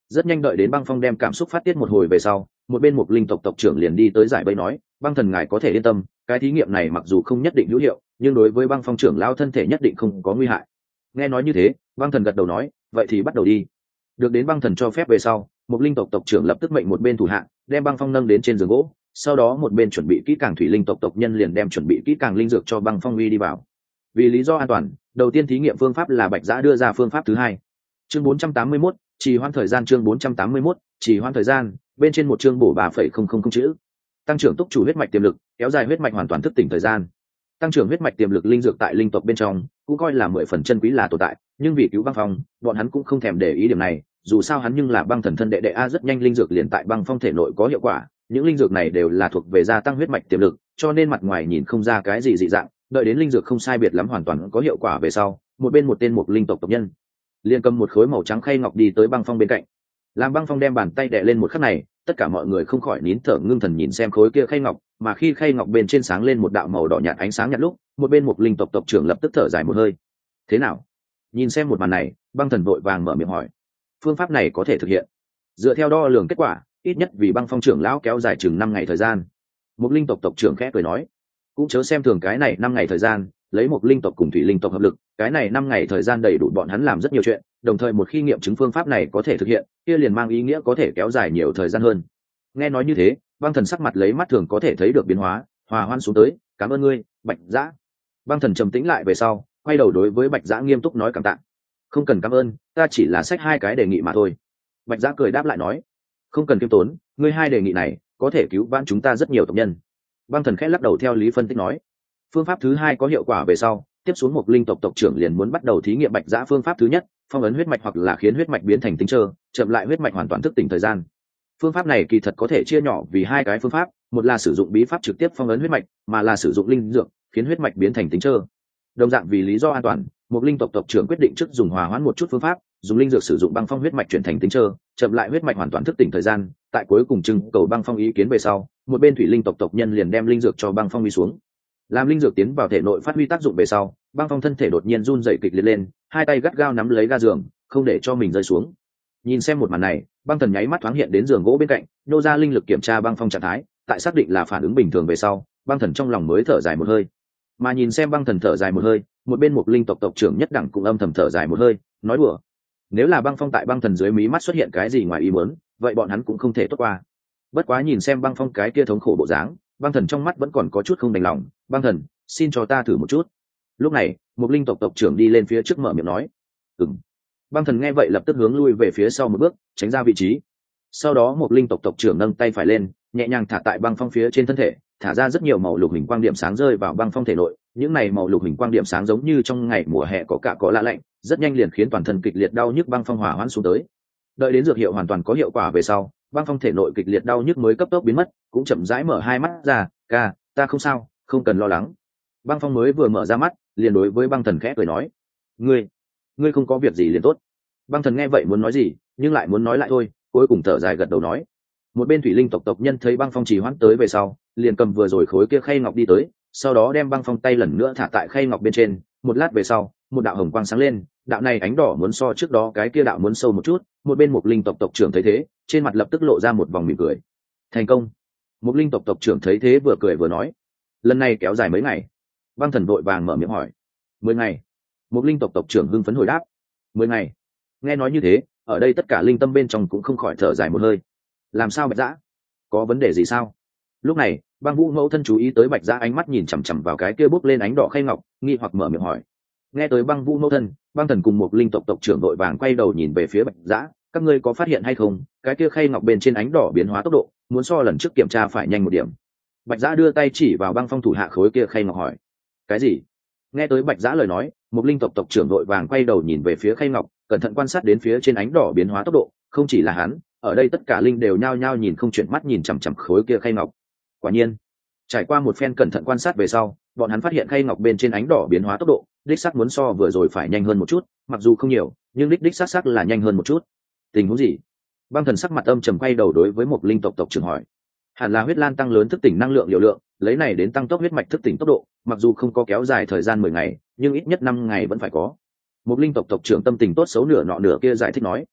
rất nhanh đợi đến băng phong đem cảm xúc phát tiết một hồi về sau, một bên một linh tộc tộc trưởng liền đi tới giải bẫy nói, băng thần ngài có thể yên tâm, cái thí nghiệm này mặc dù không nhất định hữu hiệu, nhưng đối với băng phong trưởng lao thân thể nhất định không có nguy hại. Nghe nói như thế, băng thần gật đầu nói, vậy thì bắt đầu đi. Được đến băng thần cho phép về sau, một linh tộc tộc trưởng lập tức mệnh một bên thủ hạ đem băng phong nâng đến trên giường gỗ, sau đó một bên chuẩn bị kỹ càng thủy linh tộc tộc nhân liền đem chuẩn bị kỹ càng linh dược cho băng phong uy đi vào. Vì lý do an toàn, đầu tiên thí nghiệm phương pháp là Bạch Giã đưa ra phương pháp thứ hai. Chương bốn trăm tám mươi mốt, trì hoãn thời gian. Chương bốn trăm tám mươi mốt, trì hoãn thời gian. Bên trên một chương bổ ba phẩy không không không chữ. Tăng trưởng túc chủ huyết mạch tiềm lực, kéo dài huyết mạch hoàn toàn thức tỉnh thời gian. Tăng trưởng huyết mạch tiềm lực linh dược tại linh tộc bên trong cũng coi là mười phần chân quý là tồn tại, nhưng vì cứu băng phong, bọn hắn cũng không thèm để ý điểm này, dù sao hắn nhưng là băng thần thân đệ đệ a, rất nhanh linh dược liền tại băng phong thể nội có hiệu quả. Những linh dược này đều là thuộc về gia tăng huyết mạch tiềm lực, cho nên mặt ngoài nhìn không ra cái gì dị dạng. Đợi đến linh dược không sai biệt lắm hoàn toàn có hiệu quả về sau, một bên một tên một linh tộc tộc nhân liền cầm một khối màu trắng khay ngọc đi tới băng phong bên cạnh. Làm băng phong đem bàn tay đè lên một khắc này, tất cả mọi người không khỏi nín thở ngưng thần nhìn xem khối kia khay ngọc, mà khi khay ngọc bên trên sáng lên một đạo màu đỏ nhạt ánh sáng nhạt lúc, một bên một linh tộc tộc trưởng lập tức thở dài một hơi. Thế nào? Nhìn xem một màn này, băng thần vội vàng mở miệng hỏi, phương pháp này có thể thực hiện? Dựa theo đo lường kết quả, ít nhất vì băng phong trưởng lão kéo dài chừng năm ngày thời gian. Một linh tộc tộc trưởng khẽ cười nói, cũng chớ xem thường cái này năm ngày thời gian, lấy một linh tộc cùng thủy linh tộc hợp lực, cái này năm ngày thời gian đầy đủ bọn hắn làm rất nhiều chuyện, đồng thời một khi nghiệm chứng phương pháp này có thể thực hiện, kia liền mang ý nghĩa có thể kéo dài nhiều thời gian hơn. Nghe nói như thế, băng thần sắc mặt lấy mắt thường có thể thấy được biến hóa, hòa hoan xuống tới, cảm ơn ngươi, Bạch Giã. Băng thần trầm tĩnh lại về sau, quay đầu đối với Bạch Giã nghiêm túc nói cảm tạ. Không cần cảm ơn, ta chỉ là xách hai cái đề nghị mà thôi. Bạch Giã cười đáp lại nói, không cần kiêm tốn, ngươi hai đề nghị này có thể cứu vãn chúng ta rất nhiều tộc nhân. Băng thần khẽ lắc đầu theo lý phân tích nói, phương pháp thứ hai có hiệu quả về sau, tiếp xuống một linh tộc tộc trưởng liền muốn bắt đầu thí nghiệm Bạch Giã phương pháp thứ nhất, phong ấn huyết mạch hoặc là khiến huyết mạch biến thành tính trơ, chậm lại huyết mạch hoàn toàn thức tỉnh thời gian. Phương pháp này kỳ thật có thể chia nhỏ vì hai cái phương pháp, một là sử dụng bí pháp trực tiếp phong ấn huyết mạch, mà là sử dụng linh dược khiến huyết mạch biến thành tính trơ. Đồng dạng vì lý do an toàn, một linh tộc tộc trưởng quyết định trước dùng hòa hoãn một chút phương pháp, dùng linh dược sử dụng băng phong huyết mạch chuyển thành tính trơ, chậm lại huyết mạch hoàn toàn thức tỉnh thời gian. Tại cuối cùng trưng cầu băng phong ý kiến về sau, một bên thủy linh tộc tộc nhân liền đem linh dược cho băng phong đi xuống. Làm linh dược tiến vào thể nội phát huy tác dụng về sau, băng phong thân thể đột nhiên run dậy kịch liệt lên, hai tay gắt gao nắm lấy ga giường, không để cho mình rơi xuống. Nhìn xem một màn này, băng thần nháy mắt thoáng hiện đến giường gỗ bên cạnh, nô ra linh lực kiểm tra băng phong trạng thái, tại xác định là phản ứng bình thường về sau, băng thần trong lòng mới thở dài một hơi. Mà nhìn xem băng thần thở dài một hơi, một bên một linh tộc tộc trưởng nhất đẳng cũng âm thầm thở dài một hơi, nói đùa, nếu là băng phong tại băng thần dưới mí mắt xuất hiện cái gì ngoài ý muốn, vậy bọn hắn cũng không thể tốt qua. Bất quá nhìn xem băng phong cái kia thống khổ bộ dáng, băng thần trong mắt vẫn còn có chút không đành lòng. Băng thần, xin cho ta thử một chút. Lúc này một linh tộc tộc trưởng đi lên phía trước mở miệng nói, ừng. Băng thần nghe vậy lập tức hướng lui về phía sau một bước, tránh ra vị trí. Sau đó một linh tộc tộc trưởng nâng tay phải lên, nhẹ nhàng thả tại băng phong phía trên thân thể, thả ra rất nhiều màu lục hình quang điểm sáng rơi vào băng phong thể nội. Những này màu lục hình quang điểm sáng giống như trong ngày mùa hè có cả có lạ lạnh, rất nhanh liền khiến toàn thân kịch liệt đau nhức băng phong hỏa hoãn xuống tới. Đợi đến dược hiệu hoàn toàn có hiệu quả về sau, băng phong thể nội kịch liệt đau nhức mới cấp tốc biến mất, cũng chậm rãi mở hai mắt ra. Ca, ta không sao, không cần lo lắng. Băng phong mới vừa mở ra mắt, liền đối với băng thần khẽ cười nói, ngươi ngươi không có việc gì liền tốt. Băng thần nghe vậy muốn nói gì, nhưng lại muốn nói lại thôi, cuối cùng thở dài gật đầu nói. Một bên thủy linh tộc tộc nhân thấy băng phong trì hoãn tới về sau, liền cầm vừa rồi khối kia khay ngọc đi tới, sau đó đem băng phong tay lần nữa thả tại khay ngọc bên trên. Một lát về sau, một đạo hồng quang sáng lên, đạo này ánh đỏ muốn so trước đó cái kia đạo muốn sâu một chút. Một bên một linh tộc tộc trưởng thấy thế, trên mặt lập tức lộ ra một vòng mỉm cười. Thành công. Một linh tộc tộc trưởng thấy thế vừa cười vừa nói, lần này kéo dài mấy ngày? Băng thần vội vàng mở miệng hỏi. Mười ngày. Một linh tộc tộc trưởng hưng phấn hồi đáp. Mười ngày. Nghe nói như thế, ở đây tất cả linh tâm bên trong cũng không khỏi thở dài một hơi. Làm sao Bạch Giã? Có vấn đề gì sao? Lúc này băng vũ mẫu thân chú ý tới Bạch Giã ánh mắt nhìn chằm chằm vào cái kia bốc lên ánh đỏ khay ngọc, nghi hoặc mở miệng hỏi. Nghe tới băng vũ mẫu thân, băng thần cùng một linh tộc tộc trưởng vội vàng quay đầu nhìn về phía Bạch Giã. Các ngươi có phát hiện hay không, cái kia khay ngọc bên trên ánh đỏ biến hóa tốc độ muốn so lần trước kiểm tra phải nhanh một điểm. Bạch Giã đưa tay chỉ vào băng phong thủ hạ khối kia khay ngọc hỏi. Cái gì? Nghe tới Bạch Giã lời nói, một linh tộc tộc trưởng vội vàng quay đầu nhìn về phía khay ngọc, cẩn thận quan sát đến phía trên ánh đỏ biến hóa tốc độ. Không chỉ là hắn, ở đây tất cả linh đều nhao nhao nhìn không chuyển mắt nhìn chằm chằm khối kia khay ngọc. Quả nhiên, trải qua một phen cẩn thận quan sát về sau, bọn hắn phát hiện khay ngọc bên trên ánh đỏ biến hóa tốc độ đích xác muốn so vừa rồi phải nhanh hơn một chút, mặc dù không nhiều, nhưng đích đích xác xác là nhanh hơn một chút. Tình huống gì? Băng thần sắc mặt âm trầm quay đầu đối với một linh tộc tộc trưởng hỏi. Hẳn là huyết lan tăng lớn thức tỉnh năng lượng liều lượng, lấy này đến tăng tốc huyết mạch thức tỉnh tốc độ, mặc dù không có kéo dài thời gian mười ngày, nhưng ít nhất năm ngày vẫn phải có. Một linh tộc tộc trưởng tâm tình tốt xấu nửa nọ nửa kia giải thích nói.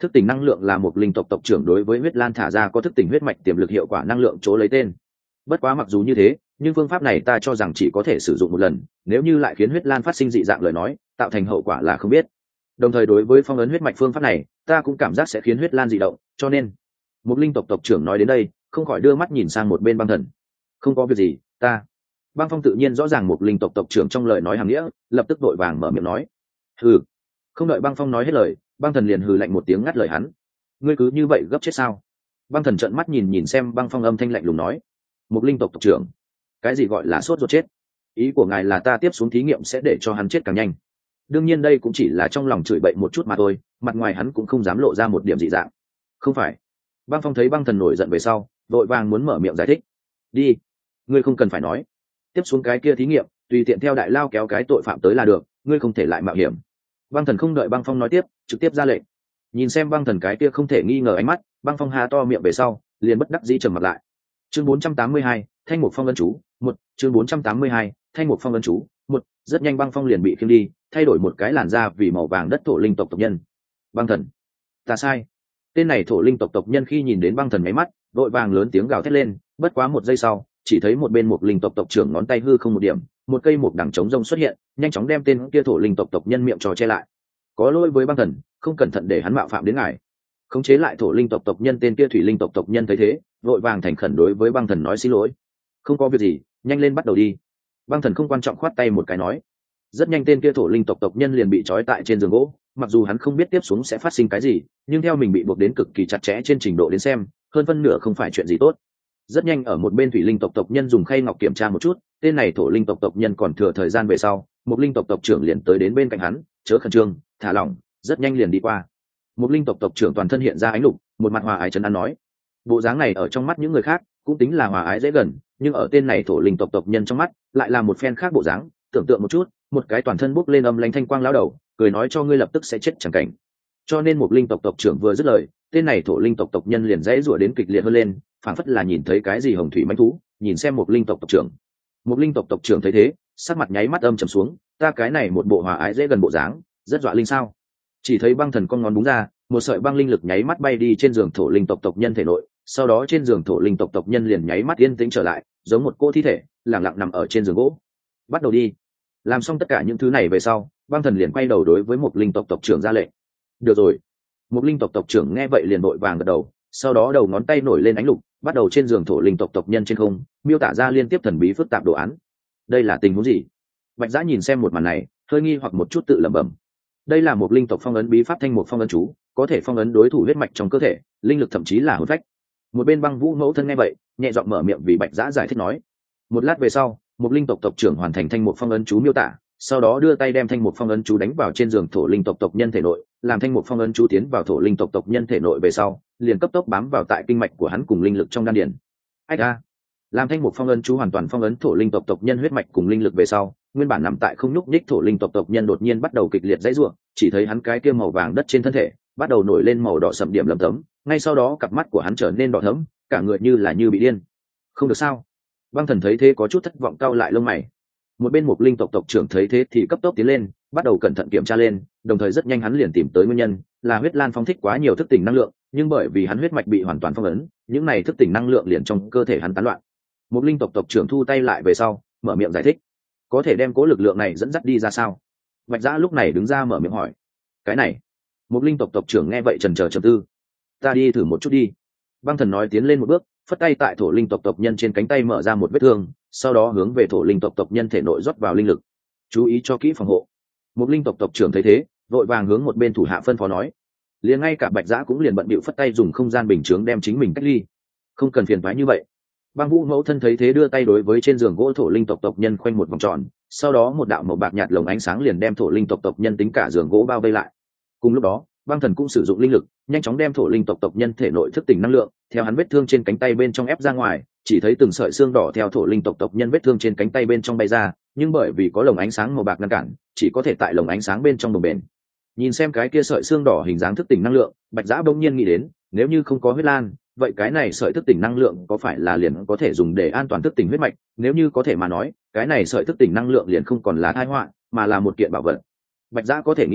Thức tỉnh năng lượng là một linh tộc tộc trưởng đối với huyết lan thả ra có thức tỉnh huyết mạch tiềm lực hiệu quả năng lượng chỗ lấy tên. Bất quá mặc dù như thế, nhưng phương pháp này ta cho rằng chỉ có thể sử dụng một lần, nếu như lại khiến huyết lan phát sinh dị dạng lời nói, tạo thành hậu quả là không biết. Đồng thời đối với phong ấn huyết mạch phương pháp này, ta cũng cảm giác sẽ khiến huyết lan dị động, cho nên một linh tộc tộc trưởng nói đến đây, không khỏi đưa mắt nhìn sang một bên Băng Thần. Không có việc gì, ta. Băng Phong tự nhiên rõ ràng một linh tộc tộc trưởng trong lời nói hàng nghĩa, lập tức vội vàng mở miệng nói. Hừ. Không đợi Băng Phong nói hết lời, Băng Thần liền hừ lạnh một tiếng ngắt lời hắn. Ngươi cứ như vậy gấp chết sao? Băng Thần trợn mắt nhìn nhìn xem Băng Phong âm thanh lạnh lùng nói. Một linh tộc tộc trưởng, cái gì gọi là sốt ruột chết? Ý của ngài là ta tiếp xuống thí nghiệm sẽ để cho hắn chết càng nhanh? Đương nhiên đây cũng chỉ là trong lòng chửi bậy một chút mà thôi, mặt ngoài hắn cũng không dám lộ ra một điểm dị dạng. Không phải. Băng Phong thấy Băng Thần nổi giận về sau, vội vàng muốn mở miệng giải thích. Đi, ngươi không cần phải nói. Tiếp xuống cái kia thí nghiệm, tùy tiện theo đại lao kéo cái tội phạm tới là được, ngươi không thể lại mạo hiểm. Băng Thần không đợi Băng Phong nói tiếp, trực tiếp ra lệnh. Nhìn xem Băng Thần cái kia không thể nghi ngờ ánh mắt, Băng Phong há to miệng về sau, liền bất đắc dĩ trầm mặt lại. Chương bốn trăm tám mươi hai, Thanh Mục Phong ấn chú, một, chương bốn trăm tám mươi hai, Thanh Mục Phong ấn chú, một, rất nhanh Băng Phong liền bị khiêng đi, thay đổi một cái làn da vì màu vàng đất thổ linh tộc tộc nhân. Băng Thần, ta sai. Tên này thổ linh tộc tộc nhân khi nhìn đến Băng Thần mấy mắt, vội vàng lớn tiếng gào thét lên, bất quá một giây sau, chỉ thấy một bên một linh tộc tộc trưởng ngón tay hư không một điểm, một cây mục đằng trống rông xuất hiện, nhanh chóng đem tên kia thổ linh tộc tộc nhân miệng trò che lại. Có lỗi với Băng Thần, không cẩn thận để hắn mạo phạm đến ngài. Khống chế lại thổ linh tộc tộc nhân tên kia thủy linh tộc tộc nhân thấy thế, vội vàng thành khẩn đối với Băng Thần nói xin lỗi. Không có việc gì, nhanh lên bắt đầu đi. Băng Thần không quan trọng khoát tay một cái nói. Rất nhanh tên kia thổ linh tộc tộc nhân liền bị trói tại trên giường gỗ, mặc dù hắn không biết tiếp xuống sẽ phát sinh cái gì, nhưng theo mình bị buộc đến cực kỳ chặt chẽ trên trình độ đến xem, hơn phân nửa không phải chuyện gì tốt. Rất nhanh ở một bên thủy linh tộc tộc nhân dùng khay ngọc kiểm tra một chút, tên này thổ linh tộc tộc nhân còn thừa thời gian về sau, một linh tộc tộc trưởng liền tới đến bên cạnh hắn, chớ khẩn trương, thả lỏng, rất nhanh liền đi qua. Một linh tộc tộc trưởng toàn thân hiện ra ánh lục, một mặt hòa ái trấn an nói. Bộ dáng này ở trong mắt những người khác cũng tính là hòa ái dễ gần, nhưng ở tên này thổ linh tộc tộc nhân trong mắt lại là một phen khác bộ dáng. Tưởng tượng một chút, một cái toàn thân bốc lên âm lãnh thanh quang lão đầu, cười nói cho ngươi lập tức sẽ chết chẳng cảnh. Cho nên một linh tộc tộc trưởng vừa dứt lời, tên này thổ linh tộc tộc nhân liền dãy rủa đến kịch liệt hơn lên, phảng phất là nhìn thấy cái gì hồng thủy mãnh thú, nhìn xem một linh tộc tộc trưởng. Một linh tộc tộc trưởng thấy thế, sắc mặt nháy mắt âm trầm xuống, ta cái này một bộ hòa ái dễ gần bộ dáng, rất dọa linh sao? Chỉ thấy Băng Thần con ngón búng ra, một sợi băng linh lực nháy mắt bay đi trên giường thổ linh tộc tộc nhân thể nội, sau đó trên giường thổ linh tộc tộc nhân liền nháy mắt yên tĩnh trở lại, giống một cô thi thể lặng lặng nằm ở trên giường gỗ. Bắt đầu đi. Làm xong tất cả những thứ này về sau, Băng Thần liền quay đầu đối với một linh tộc tộc trưởng ra lệnh. Được rồi. Một linh tộc tộc trưởng nghe vậy liền vội vàng gật đầu, sau đó đầu ngón tay nổi lên ánh lục, bắt đầu trên giường thổ linh tộc tộc nhân trên không miêu tả ra liên tiếp thần bí phức tạp đồ án. Đây là tình huống gì? Bạch Giã nhìn xem một màn này, hơi nghi hoặc một chút tự lẩm bẩm. Đây là một linh tộc phong ấn bí pháp Thanh Mục Phong ấn chú, có thể phong ấn đối thủ huyết mạch trong cơ thể, linh lực thậm chí là hồn phách. Một bên Băng Vũ mẫu thân nghe vậy, nhẹ giọng mở miệng vì Bạch Giã giải thích nói. Một lát về sau, một linh tộc tộc trưởng hoàn thành Thanh Mục Phong ấn chú miêu tả, sau đó đưa tay đem Thanh Mục Phong ấn chú đánh vào trên giường thổ linh tộc tộc nhân thể nội, làm Thanh Mục Phong ấn chú tiến vào thổ linh tộc tộc nhân thể nội về sau, liền cấp tốc bám vào tại kinh mạch của hắn cùng linh lực trong đan điền. Ách a! Làm Thanh Mục Phong ấn chú hoàn toàn phong ấn thổ linh tộc tộc nhân huyết mạch cùng linh lực về sau, nguyên bản nằm tại không nhúc nhích thổ linh tộc tộc nhân đột nhiên bắt đầu kịch liệt dãy rủa, chỉ thấy hắn cái kia màu vàng đất trên thân thể bắt đầu nổi lên màu đỏ sẫm điểm lấm tấm, ngay sau đó cặp mắt của hắn trở nên đỏ thẫm, cả người như là như bị điên. Không được sao? Băng Thần thấy thế có chút thất vọng cau lại lông mày. Một bên một linh tộc tộc trưởng thấy thế thì cấp tốc tiến lên, bắt đầu cẩn thận kiểm tra lên, đồng thời rất nhanh hắn liền tìm tới nguyên nhân, là huyết lan phong thích quá nhiều thức tỉnh năng lượng, nhưng bởi vì hắn huyết mạch bị hoàn toàn phong ấn, những này thức tỉnh năng lượng liền trong cơ thể hắn tán loạn. Một linh tộc tộc trưởng thu tay lại về sau, mở miệng giải thích, có thể đem cố lực lượng này dẫn dắt đi ra sao? Bạch Giã lúc này đứng ra mở miệng hỏi. Cái này, một linh tộc tộc trưởng nghe vậy trần chờ trầm tư. Ta đi thử một chút đi. Băng Thần nói tiến lên một bước, phất tay tại thổ linh tộc tộc nhân trên cánh tay mở ra một vết thương, sau đó hướng về thổ linh tộc tộc nhân thể nội rót vào linh lực. Chú ý cho kỹ phòng hộ. Một linh tộc tộc trưởng thấy thế, vội vàng hướng một bên thủ hạ phân phó nói. Liền ngay cả Bạch Giã cũng liền bận bịu phất tay dùng không gian bình chướng đem chính mình cách ly. Không cần phiền toái như vậy. Băng Vũ mẫu thân thấy thế đưa tay đối với trên giường gỗ thổ linh tộc tộc nhân khoanh một vòng tròn, sau đó một đạo màu bạc nhạt lồng ánh sáng liền đem thổ linh tộc tộc nhân tính cả giường gỗ bao vây lại. Cùng lúc đó, Băng Thần cũng sử dụng linh lực, nhanh chóng đem thổ linh tộc tộc nhân thể nội thức tỉnh năng lượng, theo hắn vết thương trên cánh tay bên trong ép ra ngoài, chỉ thấy từng sợi xương đỏ theo thổ linh tộc tộc nhân vết thương trên cánh tay bên trong bay ra, nhưng bởi vì có lồng ánh sáng màu bạc ngăn cản, chỉ có thể tại lồng ánh sáng bên trong đồng bền. Nhìn xem cái kia sợi xương đỏ hình dáng thức tỉnh năng lượng, Bạch Giã bỗng nhiên nghĩ đến, nếu như không có huyết lan, vậy cái này sợi thức tỉnh năng lượng có phải là liền có thể dùng để an toàn thức tỉnh huyết mạch? Nếu như có thể mà nói, cái này sợi thức tỉnh năng lượng liền không còn là tai họa, mà là một kiện bảo vật. Bạch Giã có thể nghĩ đến,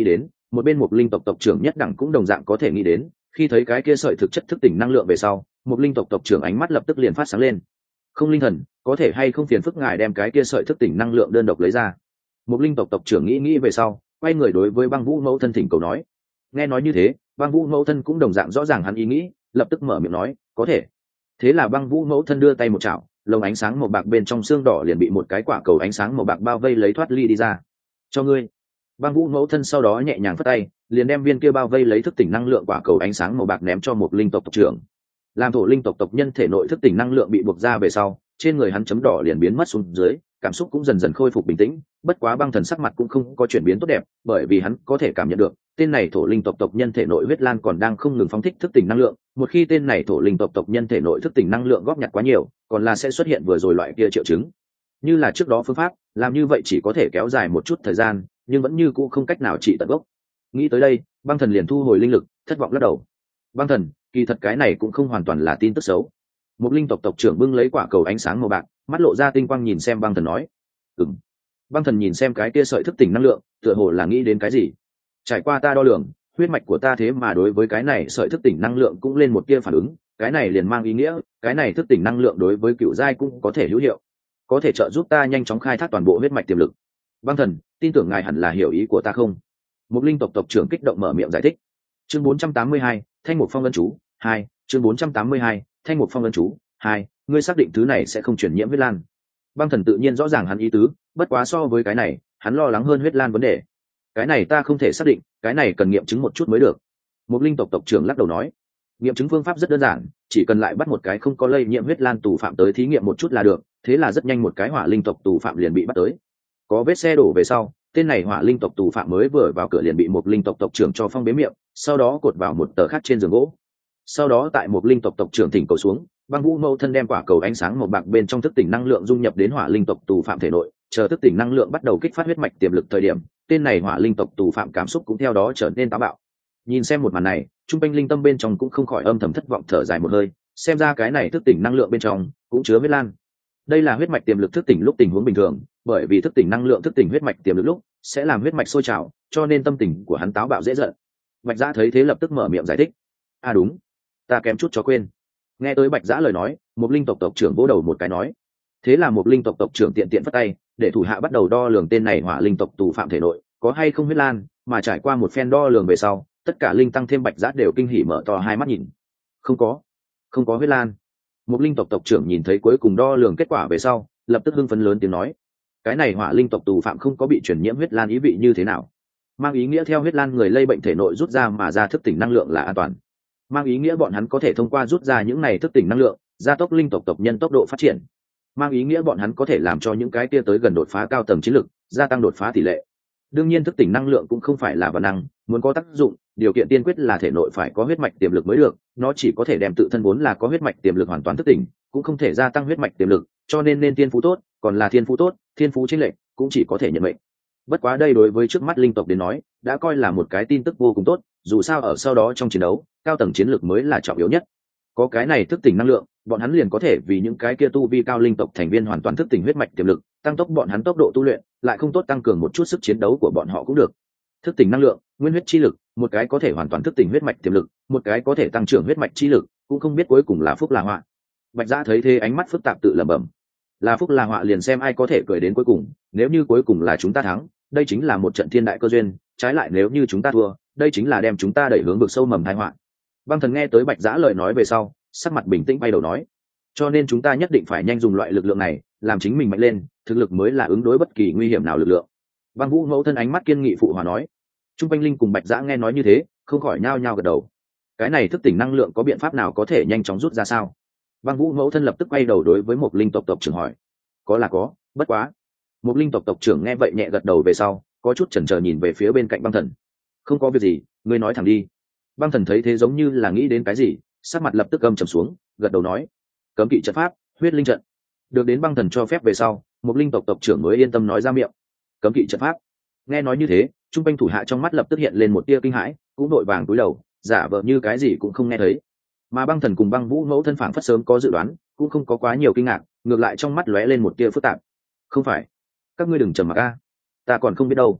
một bên một linh tộc tộc trưởng nhất đẳng cũng đồng dạng có thể nghĩ đến, khi thấy cái kia sợi thực chất thức tỉnh năng lượng về sau, một linh tộc tộc trưởng ánh mắt lập tức liền phát sáng lên. Không linh thần, có thể hay không phiền phức ngài đem cái kia sợi thức tỉnh năng lượng đơn độc lấy ra. Một linh tộc tộc trưởng nghĩ nghĩ về sau, quay người đối với băng vũ mẫu thân thỉnh cầu nói. Nghe nói như thế, băng vũ mẫu thân cũng đồng dạng rõ ràng hắn ý nghĩ, lập tức mở miệng nói có thể. Thế là băng vũ mẫu thân đưa tay một chảo, lồng ánh sáng màu bạc bên trong xương đỏ liền bị một cái quả cầu ánh sáng màu bạc bao vây lấy thoát ly đi ra. Cho ngươi. Băng vũ mẫu thân sau đó nhẹ nhàng phất tay, liền đem viên kia bao vây lấy thức tỉnh năng lượng quả cầu ánh sáng màu bạc ném cho một linh tộc tộc trưởng. Làm thổ linh tộc tộc nhân thể nội thức tỉnh năng lượng bị buộc ra về sau, trên người hắn chấm đỏ liền biến mất xuống dưới, cảm xúc cũng dần dần khôi phục bình tĩnh. Bất quá băng thần sắc mặt cũng không có chuyển biến tốt đẹp, bởi vì hắn có thể cảm nhận được tên này thổ linh tộc tộc nhân thể nội huyết lan còn đang không ngừng phóng thích thức tỉnh năng lượng. Một khi tên này thổ linh tộc tộc nhân thể nội thức tỉnh năng lượng góp nhặt quá nhiều, còn là sẽ xuất hiện vừa rồi loại kia triệu chứng. Như là trước đó phương pháp, làm như vậy chỉ có thể kéo dài một chút thời gian, nhưng vẫn như cũ không cách nào trị tận gốc. Nghĩ tới đây, băng thần liền thu hồi linh lực, thất vọng lắc đầu. Băng thần, kỳ thật cái này cũng không hoàn toàn là tin tức xấu. Một linh tộc tộc trưởng bưng lấy quả cầu ánh sáng màu bạc, mắt lộ ra tinh quang nhìn xem băng thần nói. Ừm. Băng thần nhìn xem cái kia sợi thức tỉnh năng lượng, tựa hồ là nghĩ đến cái gì. Trải qua ta đo lường, huyết mạch của ta thế mà đối với cái này sợi thức tỉnh năng lượng cũng lên một tia phản ứng, cái này liền mang ý nghĩa, cái này thức tỉnh năng lượng đối với cựu giai cũng có thể hữu hiệu, có thể trợ giúp ta nhanh chóng khai thác toàn bộ huyết mạch tiềm lực. Băng thần, tin tưởng ngài hẳn là hiểu ý của ta không? Một linh tộc tộc trưởng kích động mở miệng giải thích. Chương bốn trăm tám mươi hai, Thanh Mục Phong ân chú hai. Chương bốn trăm tám mươi hai, Thanh Mục Phong ân chú hai. Ngươi xác định thứ này sẽ không truyền nhiễm huyết lan? Băng thần tự nhiên rõ ràng hắn ý tứ, bất quá so với cái này, hắn lo lắng hơn huyết lan vấn đề. Cái này ta không thể xác định, cái này cần nghiệm chứng một chút mới được. Một linh tộc tộc trưởng lắc đầu nói. Nghiệm chứng phương pháp rất đơn giản, chỉ cần lại bắt một cái không có lây nhiễm huyết lan tù phạm tới thí nghiệm một chút là được. Thế là rất nhanh một cái hỏa linh tộc tù phạm liền bị bắt tới. Có vết xe đổ về sau, tên này hỏa linh tộc tù phạm mới vừa vào cửa liền bị một linh tộc tộc trưởng cho phong bế miệng, sau đó cột vào một tờ khác trên giường gỗ. Sau đó tại một linh tộc tộc trưởng thỉnh cầu xuống, băng vũ mẫu thân đem quả cầu ánh sáng màu bạc bên trong thức tỉnh năng lượng dung nhập đến hỏa linh tộc tù phạm thể nội, chờ thức tỉnh năng lượng bắt đầu kích phát huyết mạch tiềm lực thời điểm, tên này hỏa linh tộc tù phạm cảm xúc cũng theo đó trở nên táo bạo. Nhìn xem một màn này, trung quanh linh tâm bên trong cũng không khỏi âm thầm thất vọng thở dài một hơi, xem ra cái này thức tỉnh năng lượng bên trong cũng chứa huyết lan. Đây là huyết mạch tiềm lực thức tỉnh lúc tình huống bình thường, bởi vì thức tỉnh năng lượng thức tỉnh huyết mạch tiềm lực lúc sẽ làm huyết mạch sôi trào, cho nên tâm tình của hắn táo bạo dễ giận. Bạch Giã thấy thế lập tức mở miệng giải thích. À đúng, ta kém chút cho quên. Nghe tới Bạch Giã lời nói, một linh tộc tộc trưởng vỗ đầu một cái nói. Thế là một linh tộc tộc trưởng tiện tiện phất tay, để thủ hạ bắt đầu đo lường tên này hỏa linh tộc tù phạm thể nội có hay không huyết lan, mà trải qua một phen đo lường về sau, tất cả linh tăng thêm Bạch Giã đều kinh hỉ mở to hai mắt nhìn. Không có, không có huyết lan. Một linh tộc tộc trưởng nhìn thấy cuối cùng đo lường kết quả về sau, lập tức hưng phấn lớn tiếng nói. Cái này hỏa linh tộc tù phạm không có bị truyền nhiễm huyết lan ý vị như thế nào? Mang ý nghĩa theo huyết lan người lây bệnh thể nội rút ra mà ra thức tỉnh năng lượng là an toàn. Mang ý nghĩa bọn hắn có thể thông qua rút ra những này thức tỉnh năng lượng, gia tốc linh tộc tộc nhân tốc độ phát triển. Mang ý nghĩa bọn hắn có thể làm cho những cái kia tới gần đột phá cao tầng chiến lực, gia tăng đột phá tỷ lệ. Đương nhiên thức tỉnh năng lượng cũng không phải là bản năng, muốn có tác dụng, điều kiện tiên quyết là thể nội phải có huyết mạch tiềm lực mới được, nó chỉ có thể đem tự thân vốn là có huyết mạch tiềm lực hoàn toàn thức tỉnh, cũng không thể gia tăng huyết mạch tiềm lực, cho nên nên thiên phú tốt, còn là thiên phú tốt, thiên phú chênh lệch cũng chỉ có thể nhận mệnh. Bất quá đây đối với trước mắt linh tộc đến nói, đã coi là một cái tin tức vô cùng tốt, dù sao ở sau đó trong chiến đấu, cao tầng chiến lược mới là trọng yếu nhất. Có cái này thức tỉnh năng lượng, bọn hắn liền có thể vì những cái kia tu vi cao linh tộc thành viên hoàn toàn thức tỉnh huyết mạch tiềm lực, tăng tốc bọn hắn tốc độ tu luyện, lại không tốt tăng cường một chút sức chiến đấu của bọn họ cũng được. Thức tỉnh năng lượng, nguyên huyết chi lực, một cái có thể hoàn toàn thức tỉnh huyết mạch tiềm lực, một cái có thể tăng trưởng huyết mạch chi lực, cũng không biết cuối cùng là phúc là họa. Bạch Giã thấy thế ánh mắt phức tạp tự lẩm bẩm. Là phúc là họa liền xem ai có thể cười đến cuối cùng, nếu như cuối cùng là chúng ta thắng, đây chính là một trận thiên đại cơ duyên, trái lại nếu như chúng ta thua, đây chính là đem chúng ta đẩy hướng vực sâu mầm tai họa. Băng Thần nghe tới Bạch Giã lời nói về sau, sắc mặt bình tĩnh bay đầu nói, cho nên chúng ta nhất định phải nhanh dùng loại lực lượng này, làm chính mình mạnh lên, thực lực mới là ứng đối bất kỳ nguy hiểm nào lực lượng. Băng Vũ mẫu thân ánh mắt kiên nghị phụ hòa nói. Trung Quanh Linh cùng Bạch Giã nghe nói như thế, không khỏi nhao nhao gật đầu. Cái này thức tỉnh năng lượng có biện pháp nào có thể nhanh chóng rút ra sao? Băng Vũ mẫu thân lập tức quay đầu đối với một linh tộc tộc trưởng hỏi. Có là có, bất quá. Một linh tộc tộc trưởng nghe vậy nhẹ gật đầu về sau, có chút chần chờ nhìn về phía bên cạnh Băng Thần. Không có việc gì, ngươi nói thẳng đi. Băng Thần thấy thế giống như là nghĩ đến cái gì, sắc mặt lập tức âm trầm xuống, gật đầu nói. Cấm kỵ trận pháp, huyết linh trận. Được đến Băng Thần cho phép về sau, một linh tộc tộc trưởng mới yên tâm nói ra miệng. Cấm kỵ trận pháp. Nghe nói như thế, trung quanh thủ hạ trong mắt lập tức hiện lên một tia kinh hãi, cũng đội vàng cúi đầu, giả vờ như cái gì cũng không nghe thấy. Mà Băng Thần cùng Băng Vũ mẫu thân phảng phất sớm có dự đoán, cũng không có quá nhiều kinh ngạc, ngược lại trong mắt lóe lên một tia phức tạp. Không phải, các ngươi đừng trầm mặc a, ta còn không biết đâu.